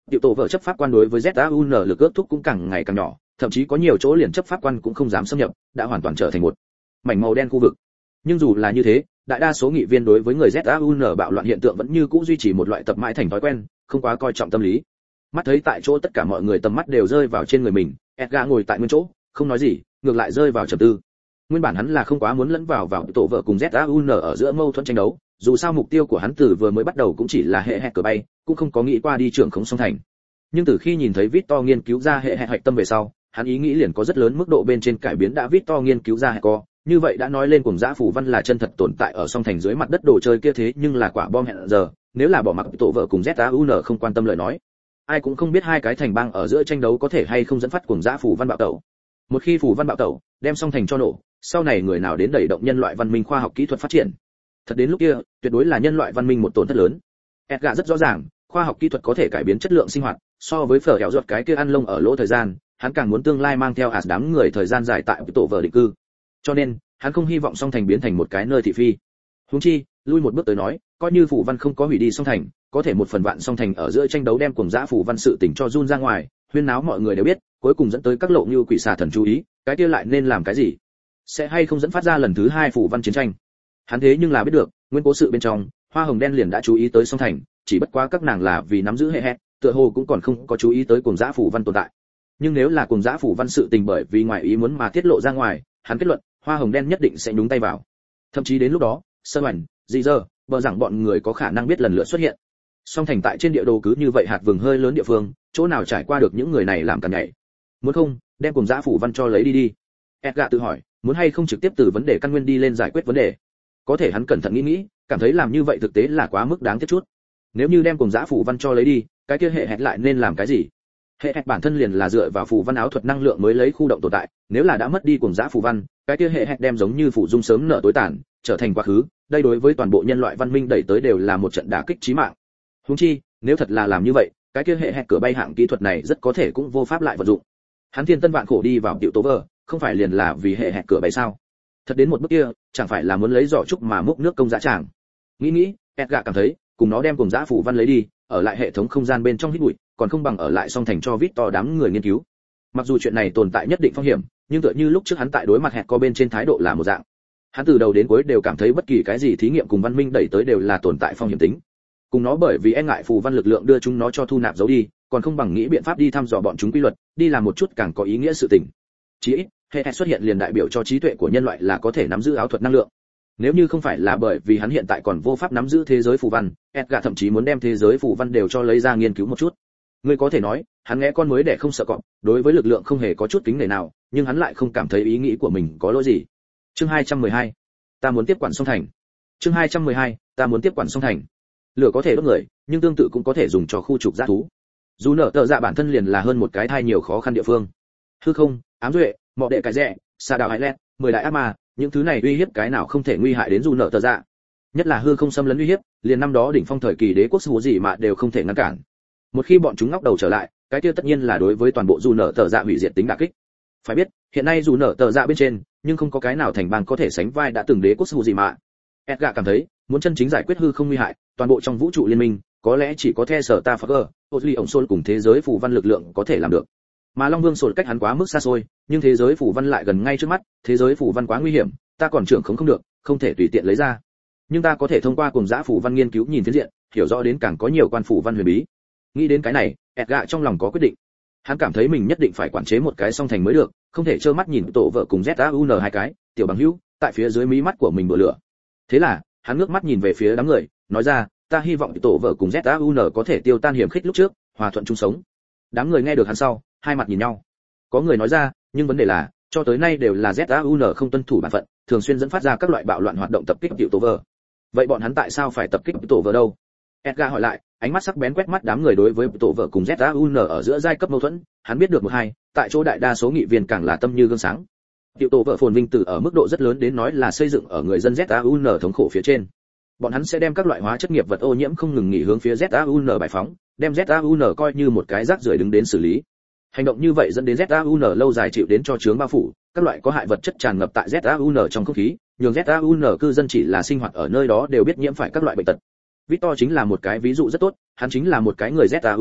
Tiểu tổ vợ chấp pháp quan đối với Z A U N lực ước thúc cũng càng ngày càng nhỏ, thậm chí có nhiều chỗ liền chấp pháp quan cũng không dám xâm nhập, đã hoàn toàn trở thành một mảnh màu đen khu vực. Nhưng dù là như thế, đại đa số nghị viên đối với người Z A U N bạo loạn hiện tượng vẫn như cũ duy trì một loại tập mãi thành thói quen, không quá coi trọng tâm lý. Mắt thấy tại chỗ tất cả mọi người tầm mắt đều rơi vào trên người mình, Edgar ngồi tại nguyên chỗ, không nói gì, ngược lại rơi vào trầm tư. Nguyên bản hắn là không quá muốn lẫn vào vào tổ vợ cùng Z A U N ở giữa mâu thuẫn tranh đấu, dù sao mục tiêu của hắn từ vừa mới bắt đầu cũng chỉ là hệ hẹt cờ bay, cũng không có nghĩ qua đi trưởng khống song thành. Nhưng từ khi nhìn thấy Victor nghiên cứu ra hệ hẹt hạch tâm về sau, hắn ý nghĩ liền có rất lớn mức độ bên trên cải biến. Đã Victor nghiên cứu ra hệ co, như vậy đã nói lên cùng dã phủ văn là chân thật tồn tại ở song thành dưới mặt đất đồ chơi kia, thế nhưng là quả bom hẹn giờ, nếu là bỏ mặc tổ vợ cùng Z A U N không quan tâm lời nói, ai cũng không biết hai cái thành bang ở giữa tranh đấu có thể hay không dẫn phát cùng dã phủ văn bạo tẩu. Một khi phủ văn bạo tẩu, đem song thành cho nổ, sau này người nào đến đẩy động nhân loại văn minh khoa học kỹ thuật phát triển. Thật đến lúc kia, tuyệt đối là nhân loại văn minh một tổn thất lớn. Edgar rất rõ ràng, khoa học kỹ thuật có thể cải biến chất lượng sinh hoạt, so với phở hẻo ruột cái kia ăn lông ở lỗ thời gian, hắn càng muốn tương lai mang theo ạt đám người thời gian dài tại tổ vợ định cư. Cho nên, hắn không hy vọng song thành biến thành một cái nơi thị phi. Huống chi, lui một bước tới nói, coi như phủ văn không có hủy đi song thành, có thể một phần vạn song thành ở giữa tranh đấu đem cùng dã phủ văn sự tình cho run ra ngoài, huyên náo mọi người đều biết, cuối cùng dẫn tới các lộ như quỷ xà thần chú ý, cái kia lại nên làm cái gì? Sẽ hay không dẫn phát ra lần thứ hai phủ văn chiến tranh? Hắn thế nhưng là biết được, nguyên cố sự bên trong, hoa hồng đen liền đã chú ý tới song thành, chỉ bất quá các nàng là vì nắm giữ hệ hẹt, tựa hồ cũng còn không có chú ý tới cùng dã phủ văn tồn tại. Nhưng nếu là cùng dã phủ văn sự tình bởi vì ngoài ý muốn mà tiết lộ ra ngoài, hắn kết luận, hoa hồng đen nhất định sẽ nhúng tay vào. Thậm chí đến lúc đó, sơ hoành, dị giờ, bờ rằng bọn người có khả năng biết lần lượt xuất hiện. Song thành tại trên địa đồ cứ như vậy hạt vừng hơi lớn địa phương, chỗ nào trải qua được những người này làm cả ngày. Muốn không, đem cùng dã phủ văn cho lấy đi đi. Edgar tự hỏi, muốn hay không trực tiếp từ vấn đề căn nguyên đi lên giải quyết vấn đề. Có thể hắn cẩn thận nghĩ nghĩ, cảm thấy làm như vậy thực tế là quá mức đáng tiếc chút. Nếu như đem cùng dã phủ văn cho lấy đi, cái kia hệ hẹt lại nên làm cái gì? Hệ hẹt bản thân liền là dựa vào phù văn áo thuật năng lượng mới lấy khu động tồn tại, nếu là đã mất đi cùng dã phù văn, cái kia hệ hẹt đem giống như phủ dung sớm nở tối tàn, trở thành quá khứ, đây đối với toàn bộ nhân loại văn minh đẩy tới đều là một trận đả kích chí mạng. Huống chi, nếu thật là làm như vậy, cái kia hệ hẹt cửa bay hạng kỹ thuật này rất có thể cũng vô pháp lại vận dụng. Hắn thiên tân vạn khổ đi vào tiểu tố vợ, không phải liền là vì hệ hẹt cửa bay sao? Thật đến một bước kia, chẳng phải là muốn lấy giỏ trúc mà múc nước công dã tràng. Nghĩ nghĩ, Edgar cảm thấy, cùng nó đem cùng dã phủ văn lấy đi, ở lại hệ thống không gian bên trong hít bụi, còn không bằng ở lại song thành cho Victor đám người nghiên cứu. Mặc dù chuyện này tồn tại nhất định phong hiểm, nhưng tựa như lúc trước hắn tại đối mặt hẹt co bên trên thái độ là một dạng. Hắn từ đầu đến cuối đều cảm thấy bất kỳ cái gì thí nghiệm cùng văn minh đẩy tới đều là tồn tại phong hiểm tính. Cùng nó bởi vì e ngại phù văn lực lượng đưa chúng nó cho thu nạp giấu đi, còn không bằng nghĩ biện pháp đi thăm dò bọn chúng quy luật, đi làm một chút càng có ý nghĩa sự tình. Chỉ ít, hệ hẹt xuất hiện liền đại biểu cho trí tuệ của nhân loại là có thể nắm giữ áo thuật năng lượng. Nếu như không phải là bởi vì hắn hiện tại còn vô pháp nắm giữ thế giới phù văn, Edgar thậm chí muốn đem thế giới phù văn đều cho lấy ra nghiên cứu một chút. Người có thể nói, hắn nghe con mới để không sợ cọp, đối với lực lượng không hề có chút kính nể nào, nhưng hắn lại không cảm thấy ý nghĩ của mình có lỗi gì. Chương hai trăm mười hai, ta muốn tiếp quản song thành. Chương hai trăm mười hai, ta muốn tiếp quản song thành. Lửa có thể đốt người, nhưng tương tự cũng có thể dùng cho khu trục dã thú. Dù nở tờ dạ bản thân liền là hơn một cái thai nhiều khó khăn địa phương. Hư không, ám duệ, mọ đệ cái rẻ, sa đào Highland, mười đại ác ma, những thứ này uy hiếp cái nào không thể nguy hại đến dù nở tờ dạ. Nhất là hư không xâm lấn uy hiếp, liền năm đó đỉnh phong thời kỳ đế quốc hữu gì mà đều không thể ngăn cản. Một khi bọn chúng ngóc đầu trở lại, cái kia tất nhiên là đối với toàn bộ dù nở tờ dạ hủy diệt tính đả kích. Phải biết, hiện nay dù nở tờ dạ bên trên, nhưng không có cái nào thành bang có thể sánh vai đã từng đế quốc hữu gì mà. Edgar cảm thấy, muốn chân chính giải quyết hư không nguy hại, toàn bộ trong vũ trụ liên minh, có lẽ chỉ có The Sở Ta Fager, Ozly ổng Sol cùng thế giới phù văn lực lượng có thể làm được. Mà Long Vương Sột cách hắn quá mức xa xôi, nhưng thế giới phù văn lại gần ngay trước mắt, thế giới phù văn quá nguy hiểm, ta còn trưởng không không được, không thể tùy tiện lấy ra. Nhưng ta có thể thông qua cùng dã phù văn nghiên cứu nhìn phiến diện, hiểu rõ đến càng có nhiều quan phù văn huyền bí. Nghĩ đến cái này, Edgar trong lòng có quyết định. Hắn cảm thấy mình nhất định phải quản chế một cái song thành mới được, không thể trơ mắt nhìn tổ vợ cùng Z A U N hai cái, tiểu bằng hữu, tại phía dưới mí mắt của mình bừa lửa. Thế là, hắn ngước mắt nhìn về phía đám người, nói ra, ta hy vọng tổ vợ cùng Z A U N có thể tiêu tan hiểm khích lúc trước, hòa thuận chung sống. Đám người nghe được hắn sau, hai mặt nhìn nhau. Có người nói ra, nhưng vấn đề là, cho tới nay đều là Z A U N không tuân thủ bản phận, thường xuyên dẫn phát ra các loại bạo loạn hoạt động tập kích tiểu tổ vợ. Vậy bọn hắn tại sao phải tập kích tổ vợ đâu? Edgar hỏi lại, ánh mắt sắc bén quét mắt đám người đối với tổ vợ cùng Z A U N ở giữa giai cấp mâu thuẫn, hắn biết được một hai, tại chỗ đại đa số nghị viên càng là tâm như gương sáng. Tiểu tổ vợ phồn vinh từ ở mức độ rất lớn đến nói là xây dựng ở người dân Z A U N thống khổ phía trên. Bọn hắn sẽ đem các loại hóa chất nghiệp vật ô nhiễm không ngừng nghỉ hướng phía Z A U N bài phóng, đem Z A U N coi như một cái rác rưởi đứng đến xử lý. Hành động như vậy dẫn đến Z A U N lâu dài chịu đến cho chướng bao phủ, các loại có hại vật chất tràn ngập tại Z A U N trong không khí, nhường Z A U N cư dân chỉ là sinh hoạt ở nơi đó đều biết nhiễm phải các loại bệnh tật. Victor chính là một cái ví dụ rất tốt, hắn chính là một cái người Z A U N,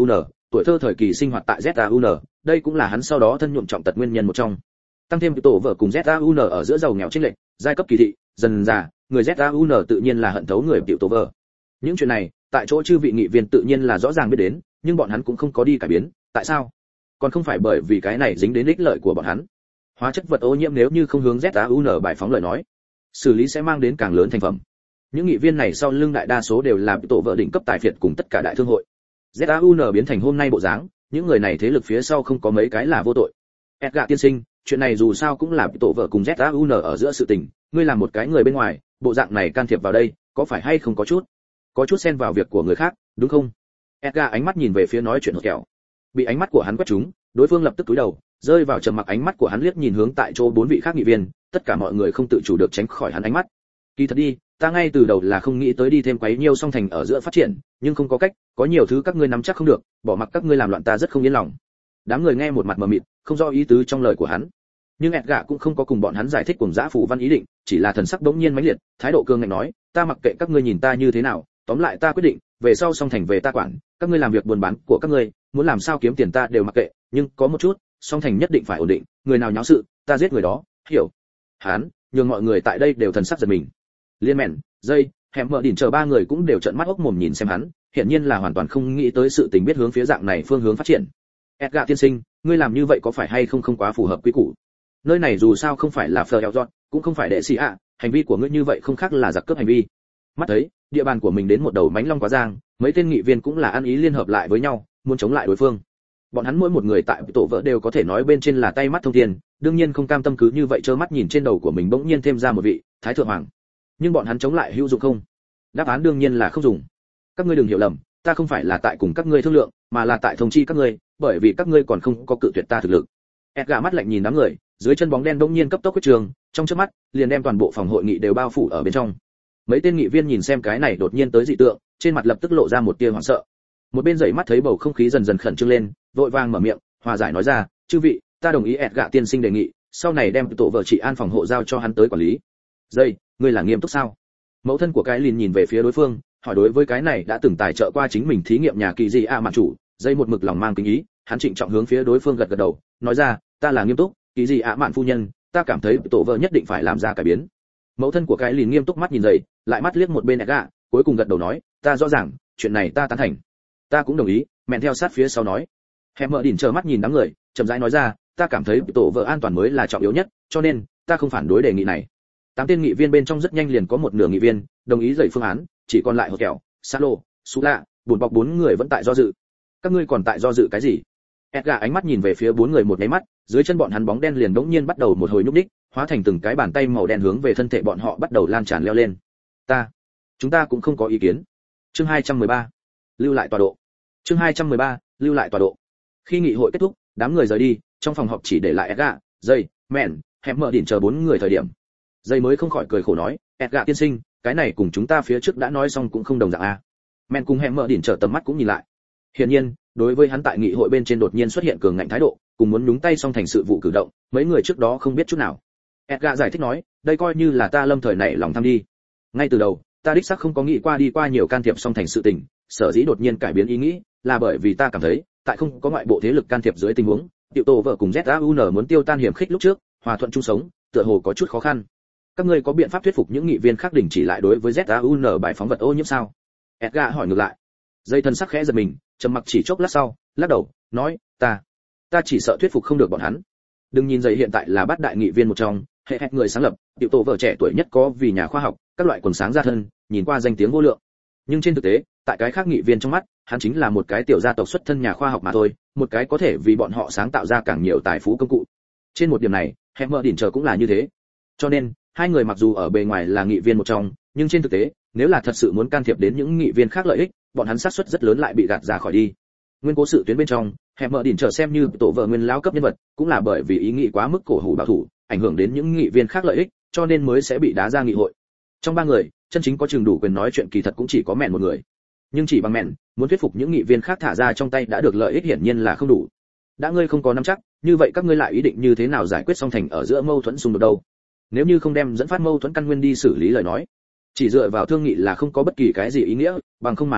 tuổi thơ thời kỳ sinh hoạt tại Z A U N, đây cũng là hắn sau đó thân nhuộm trọng tật nguyên nhân một trong. Tăng thêm tổ vợ cùng Z A U N ở giữa giàu nghèo chênh lệch, giai cấp kỳ thị, dần dà, người Z A U N tự nhiên là hận thấu người tiểu tổ vợ. Những chuyện này, tại chỗ chư vị nghị viên tự nhiên là rõ ràng biết đến, nhưng bọn hắn cũng không có đi cải biến, tại sao? Còn không phải bởi vì cái này dính đến ích lợi của bọn hắn. Hóa chất vật ô nhiễm nếu như không hướng Z A U N bài phóng lời nói, xử lý sẽ mang đến càng lớn thành phẩm. Những nghị viên này sau lưng đại đa số đều là tổ vợ đỉnh cấp tài phiệt cùng tất cả đại thương hội. Z A U N biến thành hôm nay bộ dáng, những người này thế lực phía sau không có mấy cái là vô tội. Edgar tiên sinh, chuyện này dù sao cũng là tổ vợ cùng Z A U N ở giữa sự tình, ngươi làm một cái người bên ngoài, bộ dạng này can thiệp vào đây, có phải hay không có chút? Có chút xen vào việc của người khác, đúng không? Edgar ánh mắt nhìn về phía nói chuyện hột kẹo. Bị ánh mắt của hắn quét trúng, đối phương lập tức cúi đầu, rơi vào trầm mặc, ánh mắt của hắn liếc nhìn hướng tại chỗ bốn vị khác nghị viên, tất cả mọi người không tự chủ được tránh khỏi hắn ánh mắt. Kỳ thật đi, ta ngay từ đầu là không nghĩ tới đi thêm quấy nhiêu song thành ở giữa phát triển, nhưng không có cách, có nhiều thứ các ngươi nắm chắc không được, bỏ mặc các ngươi làm loạn ta rất không yên lòng. Đám người nghe một mặt mờ mịt, không rõ ý tứ trong lời của hắn. Nhưng Edgar cũng không có cùng bọn hắn giải thích cùng dã phù văn ý định, chỉ là thần sắc bỗng nhiên mãnh liệt, thái độ cương ngạnh nói, ta mặc kệ các ngươi nhìn ta như thế nào, tóm lại ta quyết định, về sau song thành về ta quản, các ngươi làm việc buôn bán của các ngươi, muốn làm sao kiếm tiền ta đều mặc kệ, nhưng có một chút, song thành nhất định phải ổn định, người nào nháo sự, ta giết người đó, hiểu? Hắn, nhường mọi người tại đây đều thần sắc giật mình. Liên mèn, dây, hẻm mở đỉnh chờ ba người cũng đều trợn mắt ốc mồm nhìn xem hắn, hiển nhiên là hoàn toàn không nghĩ tới sự tình biết hướng phía dạng này phương hướng phát triển. Edgar tiên sinh, ngươi làm như vậy có phải hay không không quá phù hợp quy củ? Nơi này dù sao không phải là Fleur cũng không phải đệ sĩ ạ, hành vi của ngươi như vậy không khác là giặc cướp hành vi. Mắt thấy, địa bàn của mình đến một đầu mánh long quá giang, mấy tên nghị viên cũng là ăn ý liên hợp lại với nhau, muốn chống lại đối phương. Bọn hắn mỗi một người tại tổ vợ đều có thể nói bên trên là tay mắt thông thiên, đương nhiên không cam tâm cứ như vậy trơ mắt nhìn trên đầu của mình bỗng nhiên thêm ra một vị thái thượng hoàng. Nhưng bọn hắn chống lại hữu dụng không? Đáp án đương nhiên là không dùng. Các ngươi đừng hiểu lầm, ta không phải là tại cùng các ngươi thương lượng, mà là tại thông chi các ngươi, bởi vì các ngươi còn không có cự tuyệt ta thực lực. Edgar mắt lạnh nhìn đám người, dưới chân bóng đen bỗng nhiên cấp tốc quyết trường, trong chớp mắt, liền đem toàn bộ phòng hội nghị đều bao phủ ở bên trong. Mấy tên nghị viên nhìn xem cái này đột nhiên tới dị tượng, trên mặt lập tức lộ ra một tia hoảng sợ. Một bên dậy mắt thấy bầu không khí dần dần khẩn trương lên, vội vàng mở miệng, hòa giải nói ra, chư vị, ta đồng ý Edgar tiên sinh đề nghị, sau này đem tổ vợ trị an phòng hộ giao cho hắn tới quản lý. Dây, ngươi là nghiêm túc sao? Mẫu thân của cái liền nhìn về phía đối phương, hỏi đối với cái này đã từng tài trợ qua chính mình thí nghiệm nhà kỳ gì a à mạn chủ, dây một mực lòng mang kính ý, hắn trịnh trọng hướng phía đối phương gật gật đầu, nói ra, ta là nghiêm túc, kỳ gì a à mạn phu nhân, ta cảm thấy tổ vợ nhất định phải làm ra cải biến. Mẫu thân của cái liền nghiêm túc mắt nhìn dậy, lại mắt liếc một bên Edgar, cuối cùng gật đầu nói, ta rõ ràng, chuyện này ta tán thành. Ta cũng đồng ý, mẹn theo sát phía sau nói. Hẻm mở đỉnh chờ mắt nhìn đám người, chậm rãi nói ra, ta cảm thấy tổ vợ an toàn mới là trọng yếu nhất, cho nên ta không phản đối đề nghị này. Tám tên nghị viên bên trong rất nhanh liền có một nửa nghị viên đồng ý dậy phương án, chỉ còn lại hột kẹo, Salo, Sula, buồn bọc bốn người vẫn tại do dự. Các ngươi còn tại do dự cái gì? Edgar ánh mắt nhìn về phía bốn người một cái mắt, dưới chân bọn hắn bóng đen liền đống nhiên bắt đầu một hồi nhúc nhích, hóa thành từng cái bàn tay màu đen hướng về thân thể bọn họ bắt đầu lan tràn leo lên. Ta, chúng ta cũng không có ý kiến. Chương hai trăm mười ba, lưu lại tọa độ. Chương hai trăm mười ba, lưu lại tọa độ. Khi nghị hội kết thúc, đám người rời đi, trong phòng họp chỉ để lại Edgar, dây, mẹn, hẻm mở đỉnh chờ bốn người thời điểm. Dây mới không khỏi cười khổ nói, Edgar tiên sinh, cái này cùng chúng ta phía trước đã nói xong cũng không đồng dạng a. À. Men cùng hẻm mở đỉnh trở tầm mắt cũng nhìn lại. Hiển nhiên, đối với hắn tại nghị hội bên trên đột nhiên xuất hiện cường ngạnh thái độ, cùng muốn nhúng tay xong thành sự vụ cử động, mấy người trước đó không biết chút nào. Edgar giải thích nói, đây coi như là ta lâm thời nảy lòng tham đi. Ngay từ đầu, ta đích xác không có nghĩ qua đi qua nhiều can thiệp xong thành sự tình, sở dĩ đột nhiên cải biến ý nghĩ, là bởi vì ta cảm thấy, tại không có ngoại bộ thế lực can thiệp dưới tình huống, tiểu tổ vợ cùng Z A U N muốn tiêu tan hiểm khích lúc trước, hòa thuận chung sống, tựa hồ có chút khó khăn. Các ngươi có biện pháp thuyết phục những nghị viên khác đình chỉ lại đối với Z A U N bài phóng vật ô nhiễm sao? Edgar hỏi ngược lại. Dây thân sắc khẽ giật mình, trầm mặc chỉ chốc lát sau, lắc đầu, nói, ta, ta chỉ sợ thuyết phục không được bọn hắn. Đừng nhìn dây hiện tại là bát đại nghị viên một trong, hệ hẹn người sáng lập, tiểu tổ vợ trẻ tuổi nhất có vì nhà khoa học, các loại quần sáng ra thân, nhìn qua danh tiếng vô lượng. Nhưng trên thực tế, tại cái khác nghị viên trong mắt, hắn chính là một cái tiểu gia tộc xuất thân nhà khoa học mà thôi, một cái có thể vì bọn họ sáng tạo ra càng nhiều tài phú công cụ. Trên một điểm này, Hammer đỉnh chờ cũng là như thế. Cho nên, hai người mặc dù ở bề ngoài là nghị viên một trong, nhưng trên thực tế, nếu là thật sự muốn can thiệp đến những nghị viên khác lợi ích, bọn hắn xác suất rất lớn lại bị gạt ra khỏi đi. Nguyên cố sự tuyến bên trong, Hammer đỉnh chờ xem như tổ vợ nguyên lão cấp nhân vật, cũng là bởi vì ý nghĩ quá mức cổ hủ bảo thủ, ảnh hưởng đến những nghị viên khác lợi ích, cho nên mới sẽ bị đá ra nghị hội. Trong ba người, chân chính có chừng đủ quyền nói chuyện kỳ thật cũng chỉ có mẹn một người. Nhưng chỉ bằng mẹn, muốn thuyết phục những nghị viên khác thả ra trong tay đã được lợi ích hiển nhiên là không đủ. Đã ngươi không có nắm chắc, như vậy các ngươi lại ý định như thế nào giải quyết song thành ở giữa mâu thuẫn xung đột đâu? Nếu như không đem dẫn phát mâu thuẫn căn nguyên đi xử lý lời nói, chỉ dựa vào thương nghị là không có bất kỳ cái gì ý nghĩa, bằng không mà nói,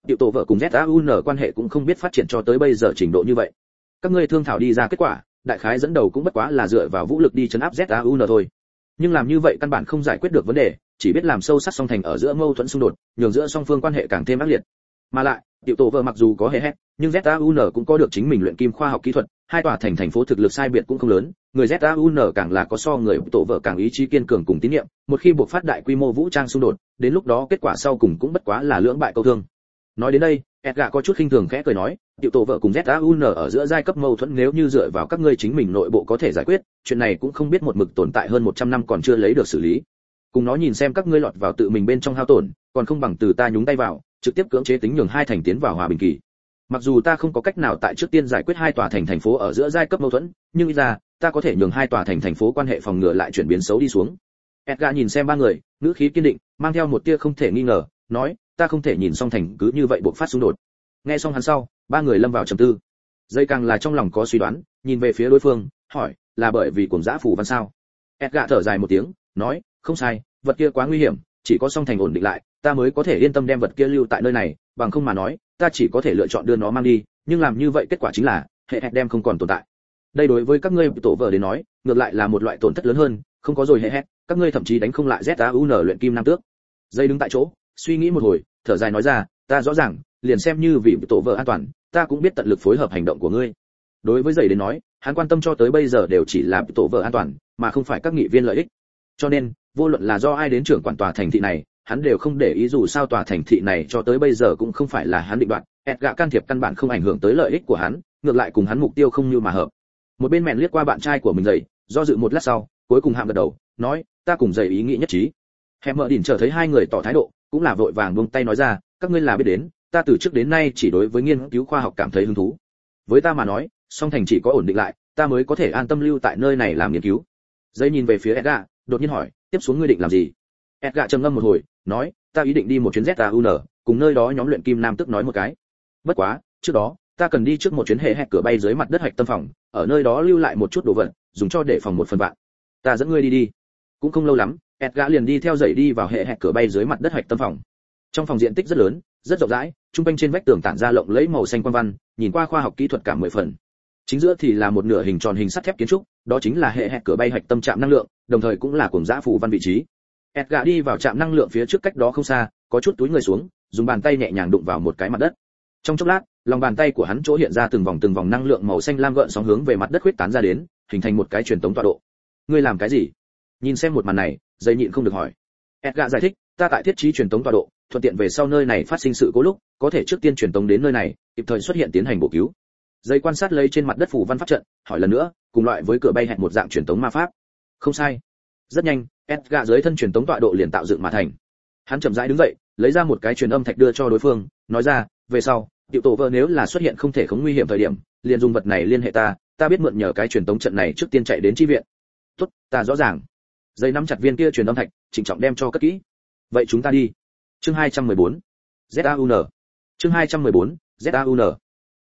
tiểu tổ vợ cùng zun quan hệ cũng không biết phát triển cho tới bây giờ trình độ như vậy. Các ngươi thương thảo đi ra kết quả, đại khái dẫn đầu cũng bất quá là dựa vào vũ lực đi trấn áp zun thôi. Nhưng làm như vậy căn bản không giải quyết được vấn đề, chỉ biết làm sâu sắc song thành ở giữa mâu thuẫn xung đột, nhường giữa song phương quan hệ càng thêm ác liệt. Mà lại, tiểu tổ vợ mặc dù có hệ hét, nhưng zun cũng có được chính mình luyện kim khoa học kỹ thuật, hai tòa thành thành phố thực lực sai biệt cũng không lớn, người zun càng là có so người tổ vợ càng ý chí kiên cường cùng tín nhiệm, một khi buộc phát đại quy mô vũ trang xung đột, đến lúc đó kết quả sau cùng cũng bất quá là lưỡng bại câu thương. Nói đến đây, Edgar có chút khinh thường khẽ cười nói, tiểu tổ vợ cùng zun ở giữa giai cấp mâu thuẫn nếu như dựa vào các ngươi chính mình nội bộ có thể giải quyết, chuyện này cũng không biết một mực tồn tại hơn một trăm năm còn chưa lấy được xử lý. Cùng nó nhìn xem các ngươi lọt vào tự mình bên trong hao tổn, còn không bằng từ ta nhúng tay vào, trực tiếp cưỡng chế tính nhường hai thành tiến vào hòa bình kỳ. Mặc dù ta không có cách nào tại trước tiên giải quyết hai tòa thành thành phố ở giữa giai cấp mâu thuẫn, nhưng ít ra ta có thể nhường hai tòa thành thành phố quan hệ phòng ngừa lại chuyển biến xấu đi xuống. Edgar nhìn xem ba người, ngữ khí kiên định, mang theo một tia không thể nghi ngờ, nói, ta không thể nhìn song thành cứ như vậy buộc phát xung đột. Nghe xong hắn sau, ba người lâm vào trầm tư. Dây càng là trong lòng có suy đoán, nhìn về phía đối phương, hỏi, là bởi vì cuồng dã phù văn sao? Edgar thở dài một tiếng, nói, không sai, vật kia quá nguy hiểm, chỉ có song thành ổn định lại, ta mới có thể yên tâm đem vật kia lưu tại nơi này, bằng không mà nói, ta chỉ có thể lựa chọn đưa nó mang đi, nhưng làm như vậy kết quả chính là hệ hẹt đem không còn tồn tại. Đây đối với các ngươi tổ vợ đến nói, ngược lại là một loại tổn thất lớn hơn, không có rồi hệ hẹt, các ngươi thậm chí đánh không lại zun luyện kim nam tước. Dây đứng tại chỗ, suy nghĩ một hồi, thở dài nói ra, ta rõ ràng, liền xem như vì tổ vợ an toàn, ta cũng biết tận lực phối hợp hành động của ngươi. Đối với dây đến nói, hắn quan tâm cho tới bây giờ đều chỉ là tổ vợ an toàn, mà không phải các nghị viên lợi ích. Cho nên, vô luận là do ai đến trưởng quản tòa thành thị này, hắn đều không để ý, dù sao tòa thành thị này cho tới bây giờ cũng không phải là hắn định đoạt, Edgar can thiệp căn bản không ảnh hưởng tới lợi ích của hắn, ngược lại cùng hắn mục tiêu không như mà hợp. Một bên mẹn liếc qua bạn trai của mình dậy, do dự một lát sau, cuối cùng hạm gật đầu, nói, ta cùng dậy ý nghĩ nhất trí. Hẹp mở đỉnh chờ thấy hai người tỏ thái độ, cũng là vội vàng buông tay nói ra, các ngươi là biết đến, ta từ trước đến nay chỉ đối với nghiên cứu khoa học cảm thấy hứng thú. Với ta mà nói, song thành chỉ có ổn định lại, ta mới có thể an tâm lưu tại nơi này làm nghiên cứu. Dậy nhìn về phía Edgar, đột nhiên hỏi, tiếp xuống ngươi định làm gì? Edgar trầm ngâm một hồi, nói, ta ý định đi một chuyến zun, cùng nơi đó nhóm luyện kim nam tức nói một cái. Bất quá, trước đó, ta cần đi trước một chuyến hệ hẹt cửa bay dưới mặt đất hạch tâm phòng, ở nơi đó lưu lại một chút đồ vật, dùng cho để phòng một phần vạn. Ta dẫn ngươi đi đi. Cũng không lâu lắm, Edgar liền đi theo dậy đi vào hệ hẹt cửa bay dưới mặt đất hạch tâm phòng. Trong phòng diện tích rất lớn, rất rộng rãi, trung quanh trên vách tường tản ra lộng lẫy màu xanh quang văn, nhìn qua khoa học kỹ thuật cả mười phần. Chính giữa thì là một nửa hình tròn hình sắt thép kiến trúc, đó chính là hệ hẹt cửa bay hạch tâm trạm năng lượng, đồng thời cũng là cuồng dã phù văn vị trí. Edgar đi vào trạm năng lượng phía trước cách đó không xa, có chút túi người xuống, dùng bàn tay nhẹ nhàng đụng vào một cái mặt đất. Trong chốc lát, lòng bàn tay của hắn chỗ hiện ra từng vòng từng vòng năng lượng màu xanh lam gợn sóng hướng về mặt đất huyết tán ra đến, hình thành một cái truyền tống tọa độ. Ngươi làm cái gì? Nhìn xem một màn này, dây nhịn không được hỏi. Edgar giải thích, ta tại thiết trí truyền tống tọa độ, thuận tiện về sau nơi này phát sinh sự cố lúc, có thể trước tiên truyền tống đến nơi này, kịp thời xuất hiện tiến hành bổ cứu. Dây quan sát lấy trên mặt đất phủ văn pháp trận, hỏi lần nữa, cùng loại với cửa bay hẹn một dạng truyền tống ma pháp. Không sai. Rất nhanh, Edgar dưới thân truyền tống tọa độ liền tạo dựng mà thành. Hắn chậm rãi đứng dậy, lấy ra một cái truyền âm thạch đưa cho đối phương, nói ra, về sau, tiểu tổ vợ nếu là xuất hiện không thể không nguy hiểm thời điểm, liền dùng vật này liên hệ ta, ta biết mượn nhờ cái truyền tống trận này trước tiên chạy đến chi viện. Tốt, ta rõ ràng. Dây nắm chặt viên kia truyền âm thạch, trịnh trọng đem cho cất kỹ. Vậy chúng ta đi. Chương hai trăm mười bốn. zun. Chương hai trăm mười bốn. zun.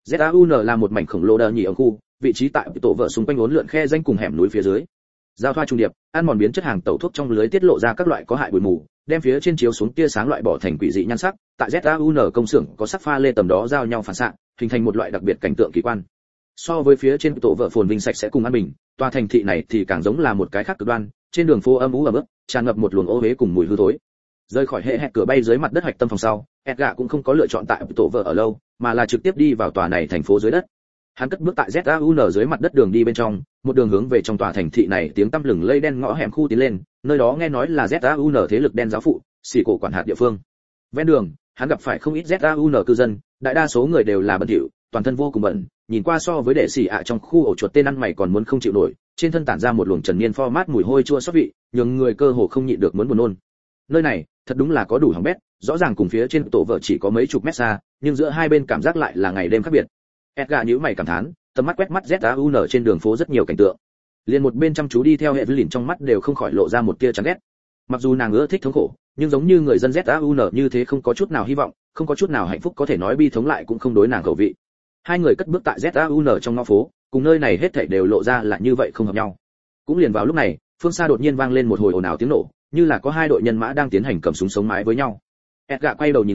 zun là một mảnh khổng lồ đờ nhì ở khu, vị trí tại tổ vợ xung quanh uốn lượn khe danh cùng hẻm núi phía dưới. Giao thoa trung điệp, ăn mòn biến chất hàng tẩu thuốc trong lưới tiết lộ ra các loại có hại bụi mù, đem phía trên chiếu xuống tia sáng loại bỏ thành quỷ dị nhan sắc. Tại zun công xưởng có sắc pha lê tầm đó giao nhau phản xạ, hình thành một loại đặc biệt cảnh tượng kỳ quan. So với phía trên tổ vợ phồn vinh sạch sẽ cùng an bình, tòa thành thị này thì càng giống là một cái khác cực đoan, trên đường phố âm u ẩm ướt, tràn ngập một luồng ô uế cùng mùi hư thối. Rời khỏi hệ hẹt cửa bay dưới mặt đất hạch tâm phòng sau, Edgar cũng không có lựa chọn tại tổ vợ ở lâu, mà là trực tiếp đi vào tòa này thành phố dưới đất. Hắn cất bước tại zun dưới mặt đất đường đi bên trong, một đường hướng về trong tòa thành thị này tiếng tăm lừng lây đen ngõ hẻm khu tiến lên, nơi đó nghe nói là zun thế lực đen giáo phụ, xỉ cổ quản hạt địa phương. Ven đường, hắn gặp phải không ít zun cư dân, đại đa số người đều là bẩn thỉu, toàn thân vô cùng bẩn, nhìn qua so với đệ sĩ ạ trong khu ổ chuột tên ăn mày còn muốn không chịu nổi, trên thân tản ra một luồng trần niên format mùi hôi chua xót vị, nhường người cơ hồ không nhịn được muốn buồn nôn. Nơi này, thật đúng là có đủ hỏng bét, rõ ràng cùng phía trên tổ vợ chỉ có mấy chục mét xa, nhưng giữa hai bên cảm giác lại là ngày đêm khác biệt. Edgar nhíu mày cảm thán, tầm mắt quét mắt zun trên đường phố rất nhiều cảnh tượng. Liền một bên chăm chú đi theo hệ lìn trong mắt đều không khỏi lộ ra một tia chán ghét. Mặc dù nàng ưa thích thống khổ, nhưng giống như người dân zun như thế không có chút nào hy vọng, không có chút nào hạnh phúc có thể nói bi thống lại cũng không đối nàng khẩu vị. Hai người cất bước tại zun trong ngõ phố, cùng nơi này hết thảy đều lộ ra là như vậy không hợp nhau. Cũng liền vào lúc này, phương xa đột nhiên vang lên một hồi ồn ào tiếng nổ, như là có hai đội nhân mã đang tiến hành cầm súng sống mái với nhau. Edgar quay đầu nhìn lại,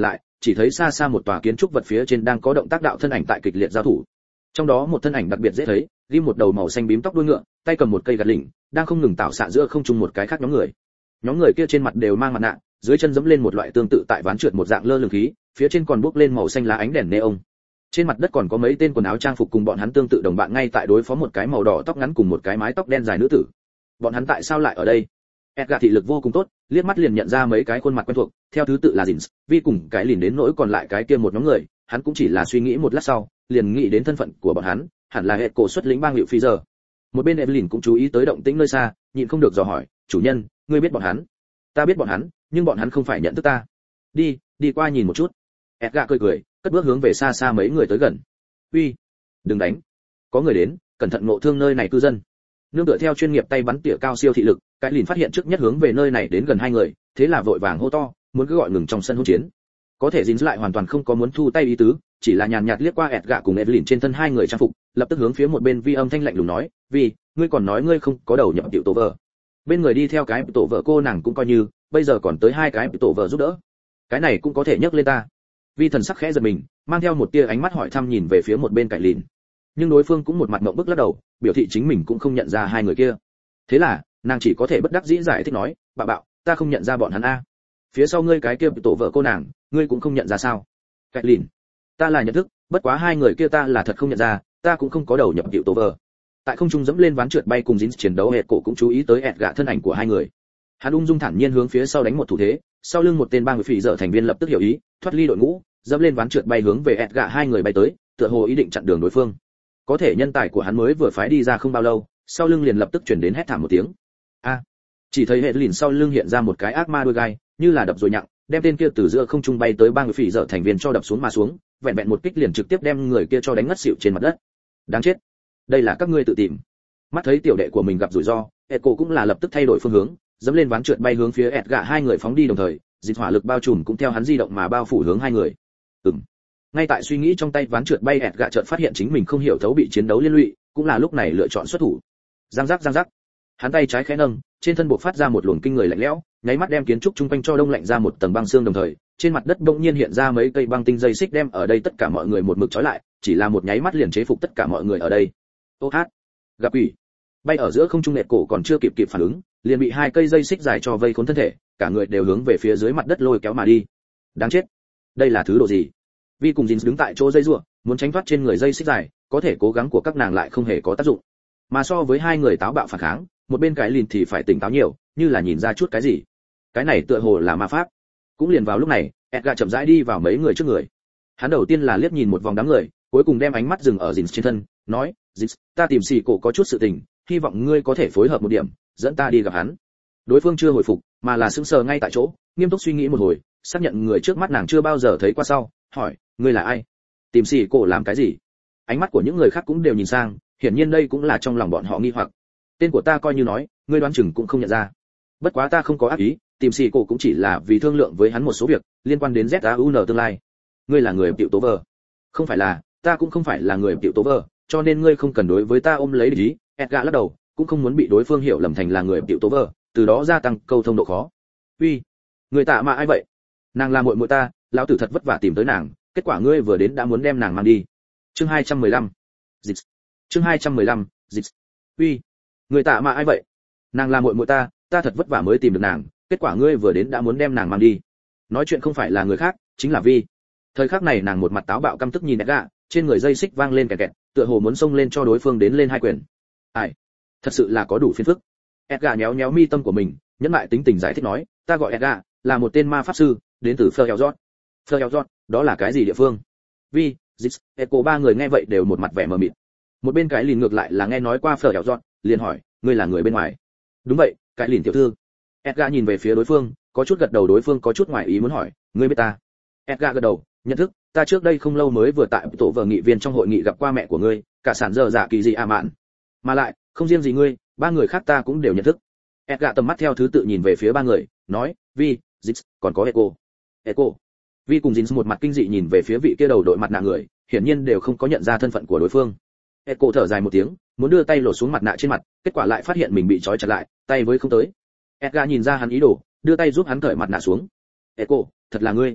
chỉ thấy xa xa một tòa kiến trúc vật phía trên đang có động tác đạo thân ảnh tại kịch liệt giao thủ. Trong đó một thân ảnh đặc biệt dễ thấy, ghim một đầu màu xanh bím tóc đuôi ngựa, tay cầm một cây gạt lỉnh, đang không ngừng tạo xạ giữa không trung một cái khác nhóm người. Nhóm người kia trên mặt đều mang mặt nạ, dưới chân giẫm lên một loại tương tự tại ván trượt một dạng lơ lửng khí, phía trên còn bốc lên màu xanh lá ánh đèn neon. Trên mặt đất còn có mấy tên quần áo trang phục cùng bọn hắn tương tự đồng bạn ngay tại đối phó một cái màu đỏ tóc ngắn cùng một cái mái tóc đen dài nữ tử. Bọn hắn tại sao lại ở đây? Edgar thị lực vô cùng tốt, liếc mắt liền nhận ra mấy cái khuôn mặt quen thuộc, theo thứ tự là Dins, Vi cùng cái lìn đến nỗi còn lại cái kia một nhóm người, hắn cũng chỉ là suy nghĩ một lát sau, liền nghĩ đến thân phận của bọn hắn, hẳn là hệ cổ xuất lĩnh bang hiệu phi giờ. Một bên Evelyn cũng chú ý tới động tĩnh nơi xa, nhịn không được dò hỏi, "Chủ nhân, ngươi biết bọn hắn?" "Ta biết bọn hắn, nhưng bọn hắn không phải nhận thức ta." "Đi, đi qua nhìn một chút." Edgar cười cười, cất bước hướng về xa xa mấy người tới gần. "Uy, đừng đánh, có người đến, cẩn thận ngộ thương nơi này cư dân." Nương tựa theo chuyên nghiệp tay bắn tỉa cao siêu thị lực, cái lìn phát hiện trước nhất hướng về nơi này đến gần hai người, thế là vội vàng hô to, muốn cứ gọi ngừng trong sân hỗn chiến. Có thể Dins lại hoàn toàn không có muốn thu tay ý tứ, chỉ là nhàn nhạt liếc qua Edgar cùng Evelyn trên thân hai người trang phục, lập tức hướng phía một bên Vi âm thanh lạnh lùng nói, "Vi, ngươi còn nói ngươi không có đầu nhập tiểu tổ vợ." Bên người đi theo cái tổ vợ cô nàng cũng coi như, bây giờ còn tới hai cái tổ vợ giúp đỡ. Cái này cũng có thể nhấc lên ta. Vi thần sắc khẽ giật mình, mang theo một tia ánh mắt hỏi thăm nhìn về phía một bên cạnh lìn. Nhưng đối phương cũng một mặt ngậm bức lắc đầu, biểu thị chính mình cũng không nhận ra hai người kia. Thế là, nàng chỉ có thể bất đắc dĩ giải thích nói, "Bạo bạo, ta không nhận ra bọn hắn a." "Phía sau ngươi cái kia tổ vợ cô nàng, ngươi cũng không nhận ra sao?" Cạnh lìn, "Ta là nhận thức, bất quá hai người kia ta là thật không nhận ra, ta cũng không có đầu nhập tiểu tổ vợ." Tại không trung dẫm lên ván trượt bay cùng Dins chiến đấu, Hệt cổ cũng chú ý tới Edgar thân ảnh của hai người. Hắn ung dung thản nhiên hướng phía sau đánh một thủ thế, sau lưng một tên bang người phỉ dở thành viên lập tức hiểu ý, thoát ly đội ngũ, dẫm lên ván trượt bay hướng về Edgar hai người bay tới, tựa hồ ý định chặn đường đối phương. Có thể nhân tài của hắn mới vừa phái đi ra không bao lâu, sau lưng liền lập tức truyền đến hét thảm một tiếng. A! Chỉ thấy hệ lìn sau lưng hiện ra một cái ác ma đuôi gai, như là đập rồi nhặng, đem tên kia từ giữa không trung bay tới bang người phỉ dở thành viên cho đập xuống mà xuống, vẹn vẹn một kích liền trực tiếp đem người kia cho đánh ngất xỉu trên mặt đất. Đáng chết! Đây là các ngươi tự tìm. Mắt thấy tiểu đệ của mình gặp rủi ro, Echo cũng là lập tức thay đổi phương hướng, dẫm lên ván trượt bay hướng phía Edgar hai người phóng đi đồng thời, dịch hỏa lực bao trùm cũng theo hắn di động mà bao phủ hướng hai người. Ừm. Ngay tại suy nghĩ trong tay ván trượt bay, Edgar chợt phát hiện chính mình không hiểu thấu bị chiến đấu liên lụy, cũng là lúc này lựa chọn xuất thủ. Giang giác giang giác. Hắn tay trái khẽ nâng, trên thân bộc phát ra một luồng kinh người lạnh lẽo, nháy mắt đem kiến trúc trung quanh cho đông lạnh ra một tầng băng xương đồng thời, trên mặt đất bỗng nhiên hiện ra mấy cây băng tinh dây xích đem ở đây tất cả mọi người một mực trói lại, chỉ là một nháy mắt liền chế phục tất cả mọi người ở đây. Ô hát, gặp quỷ. Bay ở giữa không trung nẹt cổ còn chưa kịp kịp phản ứng, liền bị hai cây dây xích dài cho vây khốn thân thể, cả người đều hướng về phía dưới mặt đất lôi kéo mà đi. Đáng chết, đây là thứ độ gì? Vi cùng Jin đứng tại chỗ dây rùa, muốn tránh thoát trên người dây xích dài, có thể cố gắng của các nàng lại không hề có tác dụng. Mà so với hai người táo bạo phản kháng, một bên cái lìn thì phải tỉnh táo nhiều, như là nhìn ra chút cái gì. Cái này tựa hồ là ma pháp. Cũng liền vào lúc này, Edgar chậm rãi đi vào mấy người trước người. Hắn đầu tiên là liếc nhìn một vòng đám người, cuối cùng đem ánh mắt dừng ở Jin trên thân, nói, "Jin, ta tìm xì cổ có chút sự tình, hy vọng ngươi có thể phối hợp một điểm, dẫn ta đi gặp hắn." Đối phương chưa hồi phục, mà là sững sờ ngay tại chỗ, nghiêm túc suy nghĩ một hồi, xác nhận người trước mắt nàng chưa bao giờ thấy qua sau, hỏi, "Ngươi là ai? Tìm xì cổ làm cái gì?" Ánh mắt của những người khác cũng đều nhìn sang, hiển nhiên đây cũng là trong lòng bọn họ nghi hoặc. "Tên của ta coi như nói, ngươi đoán chừng cũng không nhận ra. Bất quá ta không có ác ý, tìm xì cổ cũng chỉ là vì thương lượng với hắn một số việc liên quan đến Z A U N tương lai." "Ngươi là người tiểu tố vờ?" "Không phải là, ta cũng không phải là người tiểu tố vờ, cho nên ngươi không cần đối với ta ôm lấy địch ý." Edgar lắc đầu, cũng không muốn bị đối phương hiểu lầm thành là người tiểu tố vờ, từ đó gia tăng câu thông độ khó. "Uy, người tạ mà ai vậy? Nàng là muội muội ta, lão tử thật vất vả tìm tới nàng, kết quả ngươi vừa đến đã muốn đem nàng mang đi." Chương hai trăm mười lăm. Dịch. Chương hai trăm mười lăm. Dịch. "Uy, người tạ mà ai vậy? Nàng là muội muội ta, ta thật vất vả mới tìm được nàng, kết quả ngươi vừa đến đã muốn đem nàng mang đi." Nói chuyện không phải là người khác, chính là Vi. Thời khắc này nàng một mặt táo bạo căm tức nhìn Edgar, trên người dây xích vang lên kẹt kẹt, tựa hồ muốn xông lên cho đối phương đến lên hai quyền. "Ai, thật sự là có đủ phiền phức." Edgar nhéo nhéo mi tâm của mình, nhẫn lại tính tình giải thích nói, "Ta gọi Edgar, là một tên ma pháp sư, đến từ Fleurjot." "Fleurjot, đó là cái gì địa phương?" Vi, Zix, Echo ba người nghe vậy đều một mặt vẻ mờ mịt. Một bên cái lìn ngược lại là nghe nói qua Fleurjot, liền hỏi, "Ngươi là người bên ngoài?" "Đúng vậy, cái lìn tiểu thư." Edgar nhìn về phía đối phương, có chút gật đầu, đối phương có chút ngoài ý muốn hỏi, "Ngươi biết ta?" Edgar gật đầu, nhận thức, ta trước đây không lâu mới vừa tại tổ vợ nghị viên trong hội nghị gặp qua mẹ của ngươi, cả sản giờ dạ kỳ gì à mạn. Mà lại, không riêng gì ngươi, ba người khác ta cũng đều nhận thức. Edgar tầm mắt theo thứ tự nhìn về phía ba người, nói, Vi, Zix, còn có Echo. Echo. Vi cùng Jin một mặt kinh dị nhìn về phía vị kia đầu đội mặt nạ người, hiển nhiên đều không có nhận ra thân phận của đối phương. Echo thở dài một tiếng, muốn đưa tay lột xuống mặt nạ trên mặt, kết quả lại phát hiện mình bị trói chặt lại, tay với không tới. Edgar nhìn ra hắn ý đồ, đưa tay giúp hắn cởi mặt nạ xuống. Echo, thật là ngươi.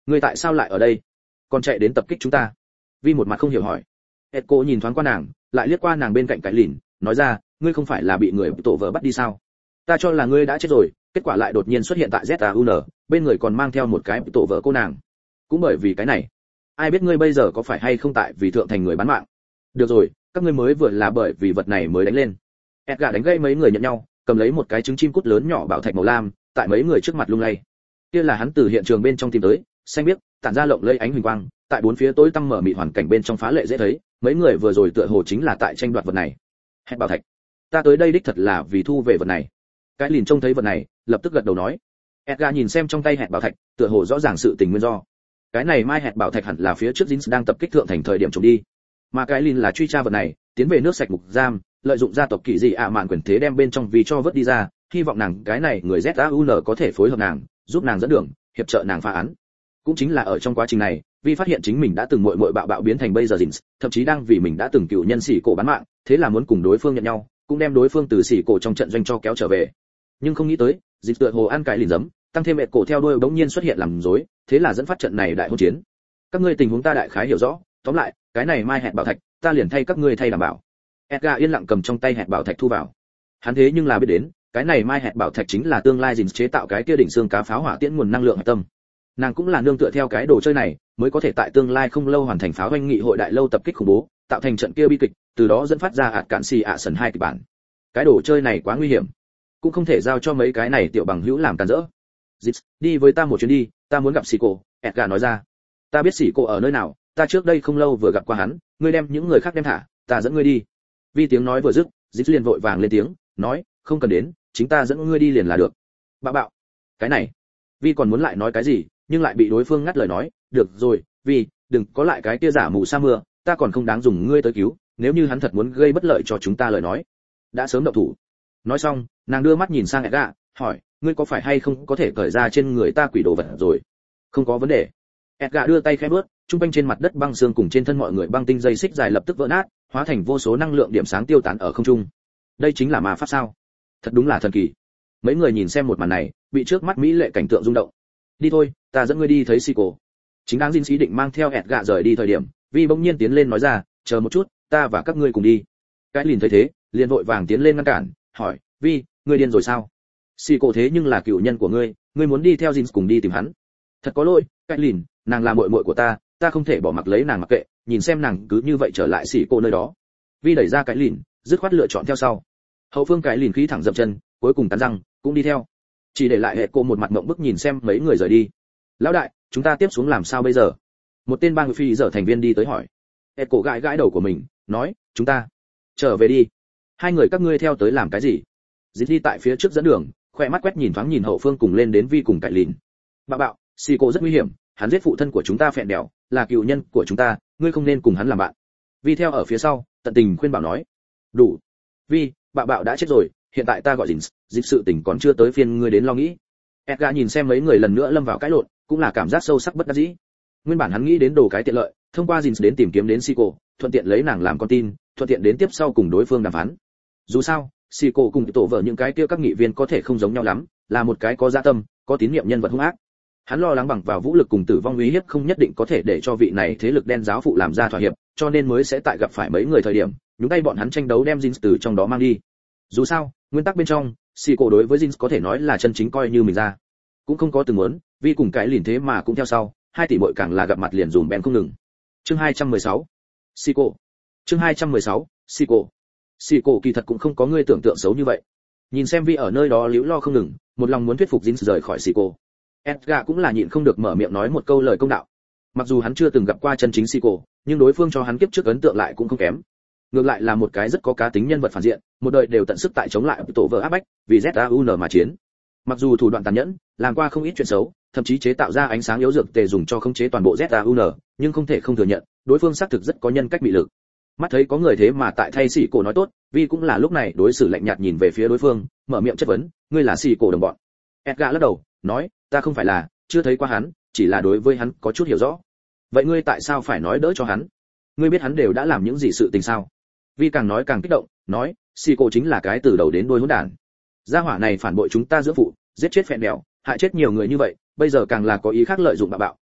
ngươi tại sao lại ở đây, còn chạy đến tập kích chúng ta? Vi một mặt không hiểu hỏi. Echo nhìn thoáng qua nàng, lại liếc qua nàng bên cạnh cái lìn, nói ra, ngươi không phải là bị người tổ vợ bắt đi sao? Ta cho là ngươi đã chết rồi, kết quả lại đột nhiên xuất hiện tại zun, bên người còn mang theo một cái tổ vợ cô nàng. Cũng bởi vì cái này, ai biết ngươi bây giờ có phải hay không tại vì thượng thành người bán mạng. Được rồi, các ngươi mới vừa là bởi vì vật này mới đánh lên. Edgar đánh gây mấy người nhận nhau, cầm lấy một cái trứng chim cút lớn nhỏ bảo thạch màu lam, tại mấy người trước mặt lung lay. Kia là hắn từ hiện trường bên trong tìm tới, xanh biếc, tản ra lộng lẫy ánh huỳnh quang, tại bốn phía tối tăm mở mịt hoàn cảnh bên trong phá lệ dễ thấy, mấy người vừa rồi tựa hồ chính là tại tranh đoạt vật này. Hẹn bảo thạch, ta tới đây đích thật là vì thu về vật này. Cái lìn trông thấy vật này, lập tức gật đầu nói. Edgar nhìn xem trong tay hẹn bảo thạch, tựa hồ rõ ràng sự tình nguyên do. Cái này mai hẹn bảo thạch hẳn là phía trước Jin đang tập kích thượng thành thời điểm trộm đi, mà cái lìn là truy tra vật này, tiến về nước sạch mục giam, lợi dụng gia tộc kỳ dị ạ mạn quyền thế đem bên trong vì cho vớt đi ra, hy vọng nàng cái này người zun có thể phối hợp nàng, giúp nàng dẫn đường, hiệp trợ nàng phá án. Cũng chính là ở trong quá trình này, Vi phát hiện chính mình đã từng muội muội bạo bạo biến thành bây giờ Jin, thậm chí đang vì mình đã từng cựu nhân xỉ cổ bán mạng, thế là muốn cùng đối phương nhận nhau, cũng đem đối phương từ xỉ cổ trong trận doanh cho kéo trở về. Nhưng không nghĩ tới, Jin tựa hồ ăn cái lìn giấm, tăng thêm mẹ cổ theo đuôi bỗng nhiên xuất hiện làm rối, thế là dẫn phát trận này đại hôn chiến. Các ngươi tình huống ta đại khái hiểu rõ, tóm lại, cái này mai hẹn bảo thạch, ta liền thay các ngươi thay đảm bảo. Edgar yên lặng cầm trong tay hẹn bảo thạch thu vào. Hắn thế nhưng là biết đến, cái này mai hẹn bảo thạch chính là tương lai Jin chế tạo cái kia đỉnh xương cá pháo hỏa tiễn nguồn năng lượng hạch tâm. Nàng cũng là nương tựa theo cái đồ chơi này, mới có thể tại tương lai không lâu hoàn thành pháo hoành nghị hội đại lâu tập kích khủng bố, tạo thành trận kia bi kịch, từ đó dẫn phát ra ạt cạn xì ạ sần hai kịch bản. Cái đồ chơi này quá nguy hiểm, cũng không thể giao cho mấy cái này tiểu bằng hữu làm càn rỡ. Jin, đi với ta một chuyến đi, ta muốn gặp Siko, Edgar nói ra. Ta biết Siko ở nơi nào, ta trước đây không lâu vừa gặp qua hắn, ngươi đem những người khác đem thả, ta dẫn ngươi đi. Vi tiếng nói vừa dứt, Jin liền vội vàng lên tiếng, nói, không cần đến, chính ta dẫn ngươi đi liền là được. Bạo bạo. Cái này. Vi còn muốn lại nói cái gì, nhưng lại bị đối phương ngắt lời nói, được rồi, Vi, đừng có lại cái kia giả mù sa mưa, ta còn không đáng dùng ngươi tới cứu, nếu như hắn thật muốn gây bất lợi cho chúng ta lời nói, đã sớm động thủ. Nói xong, nàng đưa mắt nhìn sang Edgar, hỏi, ngươi có phải hay không có thể cởi ra trên người ta quỷ đồ vật rồi? Không có vấn đề. Edgar đưa tay khẽ bước, trung quanh trên mặt đất băng xương cùng trên thân mọi người băng tinh dây xích dài lập tức vỡ nát, hóa thành vô số năng lượng điểm sáng tiêu tán ở không trung. Đây chính là ma pháp sao? Thật đúng là thần kỳ. Mấy người nhìn xem một màn này, bị trước mắt mỹ lệ cảnh tượng rung động. Đi thôi, ta dẫn ngươi đi thấy Siko. Chính đáng Jin sĩ định mang theo Edgar rời đi thời điểm, Vi bỗng nhiên tiến lên nói ra, chờ một chút, ta và các ngươi cùng đi. Cái lìn thấy thế, liền vội vàng tiến lên ngăn cản, hỏi, Vi, ngươi điên rồi sao? Siko thế nhưng là cựu nhân của ngươi, ngươi muốn đi theo Jin cùng đi tìm hắn? Thật có lỗi, cái lìn, nàng là muội muội của ta, ta không thể bỏ mặc lấy nàng mặc kệ, nhìn xem nàng cứ như vậy trở lại Siko nơi đó. Vi đẩy ra cái lìn, dứt khoát lựa chọn theo sau. Hậu phương cái lìn khí thẳng dậm chân, cuối cùng cắn răng, cũng đi theo. Chỉ để lại hệ cô một mặt ngậm bức nhìn xem mấy người rời đi. Lão đại, chúng ta tiếp xuống làm sao bây giờ? Một tên bang phi giờ thành viên đi tới hỏi. Hệ cô gãi gãi đầu của mình, nói, chúng ta trở về đi. Hai người các ngươi theo tới làm cái gì? Dĩ đi tại phía trước dẫn đường, khỏe mắt quét nhìn thoáng nhìn hậu phương cùng lên đến Vi cùng cạnh lìn. Bạo bạo, Siko rất nguy hiểm, hắn giết phụ thân của chúng ta phẹn đèo, là cựu nhân của chúng ta, ngươi không nên cùng hắn làm bạn. Vi theo ở phía sau, tận tình khuyên bảo nói. Đủ. Vi, bạo bạo đã chết rồi, hiện tại ta gọi Jin, dịch sự tình còn chưa tới phiên ngươi đến lo nghĩ. Edgar nhìn xem mấy người lần nữa lâm vào cãi lộn, cũng là cảm giác sâu sắc bất đắc dĩ. Nguyên bản hắn nghĩ đến đồ cái tiện lợi, thông qua Jin đến tìm kiếm đến Siko, thuận tiện lấy nàng làm con tin, thuận tiện đến tiếp sau cùng đối phương đàm phán. Dù sao, Siko cùng tổ vợ những cái kia các nghị viên có thể không giống nhau lắm, là một cái có dạ tâm, có tín nhiệm nhân vật hung ác. Hắn lo lắng bằng vào vũ lực cùng tử vong uy hiếp không nhất định có thể để cho vị này thế lực đen giáo phụ làm ra thỏa hiệp, cho nên mới sẽ tại gặp phải mấy người thời điểm, nhúng tay bọn hắn tranh đấu đem Jin từ trong đó mang đi. Dù sao, nguyên tắc bên trong, Siko đối với Jin có thể nói là chân chính coi như mình ra. Cũng không có từng muốn, vì cùng cái liền thế mà cũng theo sau, hai tỷ muội càng là gặp mặt liền dùm bèn không ngừng. Chương hai trăm mười sáu. Siko. Chương hai trăm mười sáu. Siko. Siko kỳ thật cũng không có ngươi tưởng tượng xấu như vậy. Nhìn xem Vi ở nơi đó liễu lo không ngừng, một lòng muốn thuyết phục Jin rời khỏi Siko. Edgar cũng là nhịn không được mở miệng nói một câu lời công đạo. Mặc dù hắn chưa từng gặp qua chân chính Siko, nhưng đối phương cho hắn kiếp trước ấn tượng lại cũng không kém. Ngược lại là một cái rất có cá tính nhân vật phản diện, một đời đều tận sức tại chống lại tổ vợ áp bách, vì zun mà chiến. Mặc dù thủ đoạn tàn nhẫn, làm qua không ít chuyện xấu, thậm chí chế tạo ra ánh sáng yếu dược tề dùng cho khống chế toàn bộ zun, nhưng không thể không thừa nhận, đối phương xác thực rất có nhân cách bị lực. Mắt thấy có người thế mà tại thay Siko nói tốt, Vi cũng là lúc này đối xử lạnh nhạt nhìn về phía đối phương, mở miệng chất vấn, ngươi là Siko đồng bọn? Edgar lắc đầu, nói, ta không phải là, chưa thấy qua hắn, chỉ là đối với hắn có chút hiểu rõ. Vậy ngươi tại sao phải nói đỡ cho hắn? Ngươi biết hắn đều đã làm những gì sự tình sao? Vi càng nói càng kích động, nói, Siko chính là cái từ đầu đến đuôi hỗn đản. Gia hỏa này phản bội chúng ta giữa phụ, giết chết phèn đèo, hại chết nhiều người như vậy, bây giờ càng là có ý khác lợi dụng bạo bạo,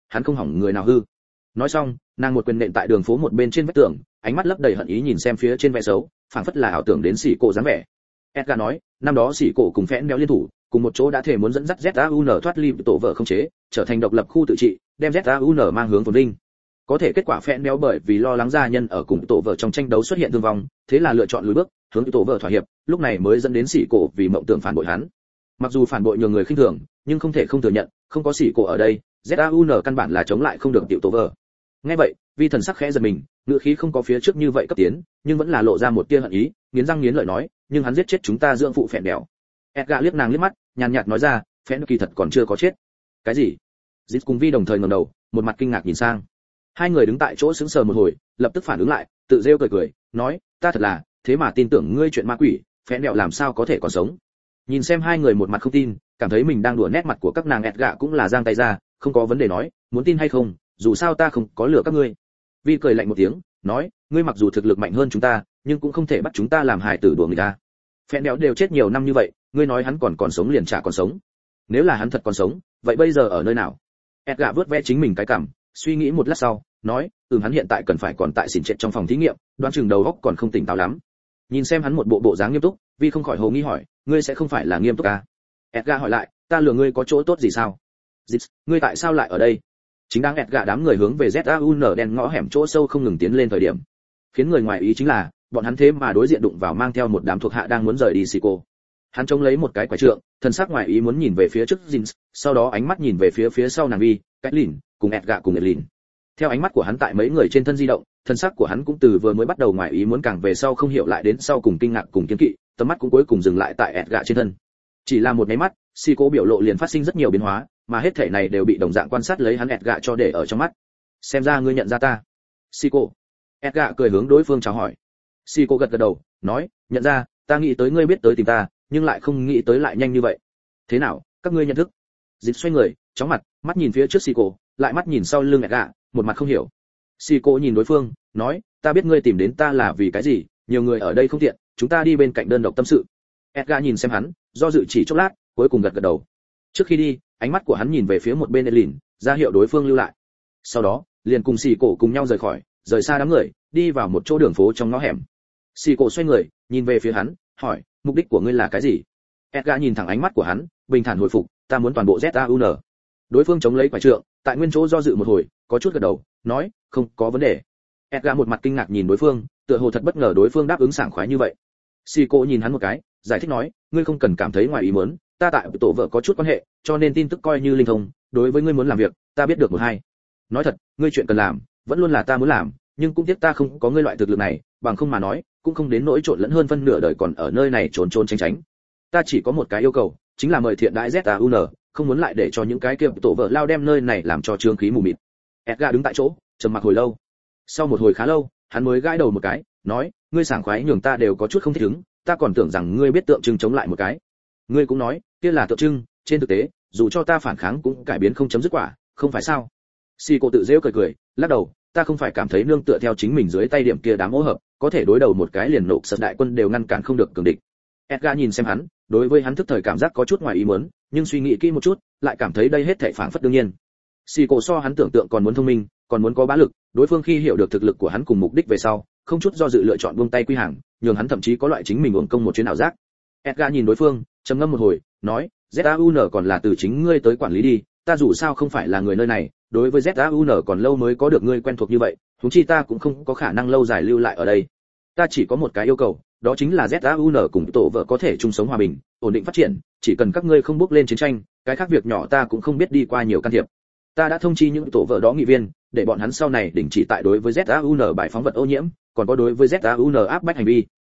hắn không hỏng người nào hư. Nói xong, nàng một quyền nện tại đường phố một bên trên vách tường, ánh mắt lấp đầy hận ý nhìn xem phía trên vẽ xấu, phảng phất là ảo tưởng đến xỉ cổ dáng vẻ. Edgar nói, năm đó xỉ cổ cùng phẽn béo liên thủ, cùng một chỗ đã thể muốn dẫn dắt Z A U N thoát ly tổ vợ không chế, trở thành độc lập khu tự trị, đem Z A U N mang hướng phồn vinh. Có thể kết quả phẽn béo bởi vì lo lắng gia nhân ở cùng tổ vợ trong tranh đấu xuất hiện thương vong, thế là lựa chọn lùi bước, hướng tổ vợ thỏa hiệp, lúc này mới dẫn đến xỉ cổ vì mộng tưởng phản bội hắn. Mặc dù phản bội nhiều người khinh thường, nhưng không thể không thừa nhận, không có xỉ cổ ở đây, Z A U N căn bản là chống lại không được tiểu tổ vợ. Nghe vậy, Vi thần sắc khẽ giật mình, ngữ khí không có phía trước như vậy cấp tiến, nhưng vẫn là lộ ra một tia hận ý, nghiến răng nghiến lợi nói, nhưng hắn giết chết chúng ta dưỡng phụ phèn béo. Edgar liếc nàng liếc mắt, nhàn nhạt nói ra, phèn kỳ thật còn chưa có chết. Cái gì? Dịch cùng Vi đồng thời ngẩng đầu, một mặt kinh ngạc nhìn sang. Hai người đứng tại chỗ sững sờ một hồi, lập tức phản ứng lại, tự rêu cười cười, nói, ta thật là, thế mà tin tưởng ngươi chuyện ma quỷ, phèn béo làm sao có thể còn sống? Nhìn xem hai người một mặt không tin, cảm thấy mình đang đùa nét mặt của các nàng, Edgar cũng là giang tay ra, không có vấn đề nói, muốn tin hay không, dù sao ta không có lừa các ngươi. Vi cười lạnh một tiếng, nói, ngươi mặc dù thực lực mạnh hơn chúng ta, nhưng cũng không thể bắt chúng ta làm hài tử đùa người ta. Phèn béo đều chết nhiều năm như vậy, ngươi nói hắn còn còn sống liền chả còn sống. Nếu là hắn thật còn sống, vậy bây giờ ở nơi nào? Edgar vớt vẽ chính mình cái cằm, suy nghĩ một lát sau, nói, ừm hắn hiện tại cần phải còn tại xỉn chết trong phòng thí nghiệm, đoán chừng đầu óc còn không tỉnh táo lắm. Nhìn xem hắn một bộ bộ dáng nghiêm túc, Vi không khỏi hồ nghi hỏi, ngươi sẽ không phải là nghiêm túc à? Edgar hỏi lại, ta lừa ngươi có chỗ tốt gì sao? Dịch, ngươi tại sao lại ở đây? Chính đang Edgar đám người hướng về Z A U N đen ngõ hẻm chỗ sâu không ngừng tiến lên thời điểm, khiến người ngoài ý chính là, bọn hắn thế mà đối diện đụng vào mang theo một đám thuộc hạ đang muốn rời đi Sico. Hắn trông lấy một cái quả trượng, thần sắc ngoài ý muốn nhìn về phía trước Jins, sau đó ánh mắt nhìn về phía phía sau nàng Vi, Caitlyn, cùng Edgar cùng Evelyn. Theo ánh mắt của hắn tại mấy người trên thân di động, thần sắc của hắn cũng từ vừa mới bắt đầu ngoài ý muốn càng về sau không hiểu lại đến sau cùng kinh ngạc cùng kiêng kỵ, tầm mắt cũng cuối cùng dừng lại tại Edgar trên thân. Chỉ là một cái mắt, Sico biểu lộ liền phát sinh rất nhiều biến hóa, mà hết thể này đều bị đồng dạng quan sát lấy hắn Edgar cho để ở trong mắt. Xem ra ngươi nhận ra ta. Sico. Edgar cười hướng đối phương chào hỏi. Sico gật gật đầu, nói, nhận ra, ta nghĩ tới ngươi biết tới tìm ta, nhưng lại không nghĩ tới lại nhanh như vậy. Thế nào, các ngươi nhận thức? Dịch xoay người, chóng mặt, mắt nhìn phía trước Sico, lại mắt nhìn sau lưng Edgar, một mặt không hiểu. Sico nhìn đối phương, nói, ta biết ngươi tìm đến ta là vì cái gì, nhiều người ở đây không tiện, chúng ta đi bên cạnh đơn độc tâm sự. Edgar nhìn xem hắn, do dự chỉ chốc lát, cuối cùng gật gật đầu. Trước khi đi, ánh mắt của hắn nhìn về phía một bên Evelyn, ra hiệu đối phương lưu lại. Sau đó, liền cùng Xì Cổ cùng nhau rời khỏi, rời xa đám người, đi vào một chỗ đường phố trong ngõ hẻm. Xì Cổ xoay người, nhìn về phía hắn, hỏi, mục đích của ngươi là cái gì? Edgar nhìn thẳng ánh mắt của hắn, bình thản hồi phục, ta muốn toàn bộ Z A U N. Đối phương chống lấy quả trượng, tại nguyên chỗ do dự một hồi, có chút gật đầu, nói, không có vấn đề. Edgar một mặt kinh ngạc nhìn đối phương, tựa hồ thật bất ngờ đối phương đáp ứng sảng khoái như vậy. Xì Cổ nhìn hắn một cái, giải thích nói, ngươi không cần cảm thấy ngoài ý muốn, ta tại tổ vợ có chút quan hệ, cho nên tin tức coi như linh thông, đối với ngươi muốn làm việc, ta biết được một hai. Nói thật, ngươi chuyện cần làm, vẫn luôn là ta muốn làm, nhưng cũng tiếc ta không có ngươi loại thực lực này, bằng không mà nói, cũng không đến nỗi trộn lẫn hơn phân nửa đời còn ở nơi này trốn trốn tránh tránh. Ta chỉ có một cái yêu cầu, chính là mời thiện đãi Z A U N, không muốn lại để cho những cái kia tổ vợ lao đem nơi này làm cho trương khí mù mịt. Edgar đứng tại chỗ, trầm mặc hồi lâu. Sau một hồi khá lâu, hắn mới gãi đầu một cái, nói, ngươi sảng khoái nhường ta đều có chút không thích ứng, ta còn tưởng rằng ngươi biết tượng trưng chống lại một cái. Ngươi cũng nói, kia là tượng trưng, trên thực tế, dù cho ta phản kháng cũng cải biến không chấm dứt quả, không phải sao? Si cô tự giễu cười cười, lắc đầu, ta không phải cảm thấy nương tựa theo chính mình dưới tay điểm kia đám hỗ hợp, có thể đối đầu một cái liền nộp sật đại quân đều ngăn cản không được cường địch. Edgar nhìn xem hắn, đối với hắn thức thời cảm giác có chút ngoài ý muốn, nhưng suy nghĩ kỹ một chút, lại cảm thấy đây hết thảy phảng phất đương nhiên. Si cô so hắn tưởng tượng còn muốn thông minh, còn muốn có bá lực, đối phương khi hiểu được thực lực của hắn cùng mục đích về sau, không chút do dự lựa chọn buông tay quy hàng, nhường hắn thậm chí có loại chính mình uổng công một chuyến ảo giác. Edgar nhìn đối phương, trầm ngâm một hồi, nói, Z A U N còn là từ chính ngươi tới quản lý đi, ta dù sao không phải là người nơi này, đối với Z A U N còn lâu mới có được ngươi quen thuộc như vậy, huống chi ta cũng không có khả năng lâu dài lưu lại ở đây. Ta chỉ có một cái yêu cầu, đó chính là Z A U N cùng tổ vợ có thể chung sống hòa bình, ổn định phát triển, chỉ cần các ngươi không bước lên chiến tranh, cái khác việc nhỏ ta cũng không biết đi qua nhiều can thiệp. Ta đã thông chi những tổ vợ đó nghị viên, để bọn hắn sau này đình chỉ tại đối với Z A U N bài phóng vật ô nhiễm, còn có đối với Z A U N áp bách hành vi.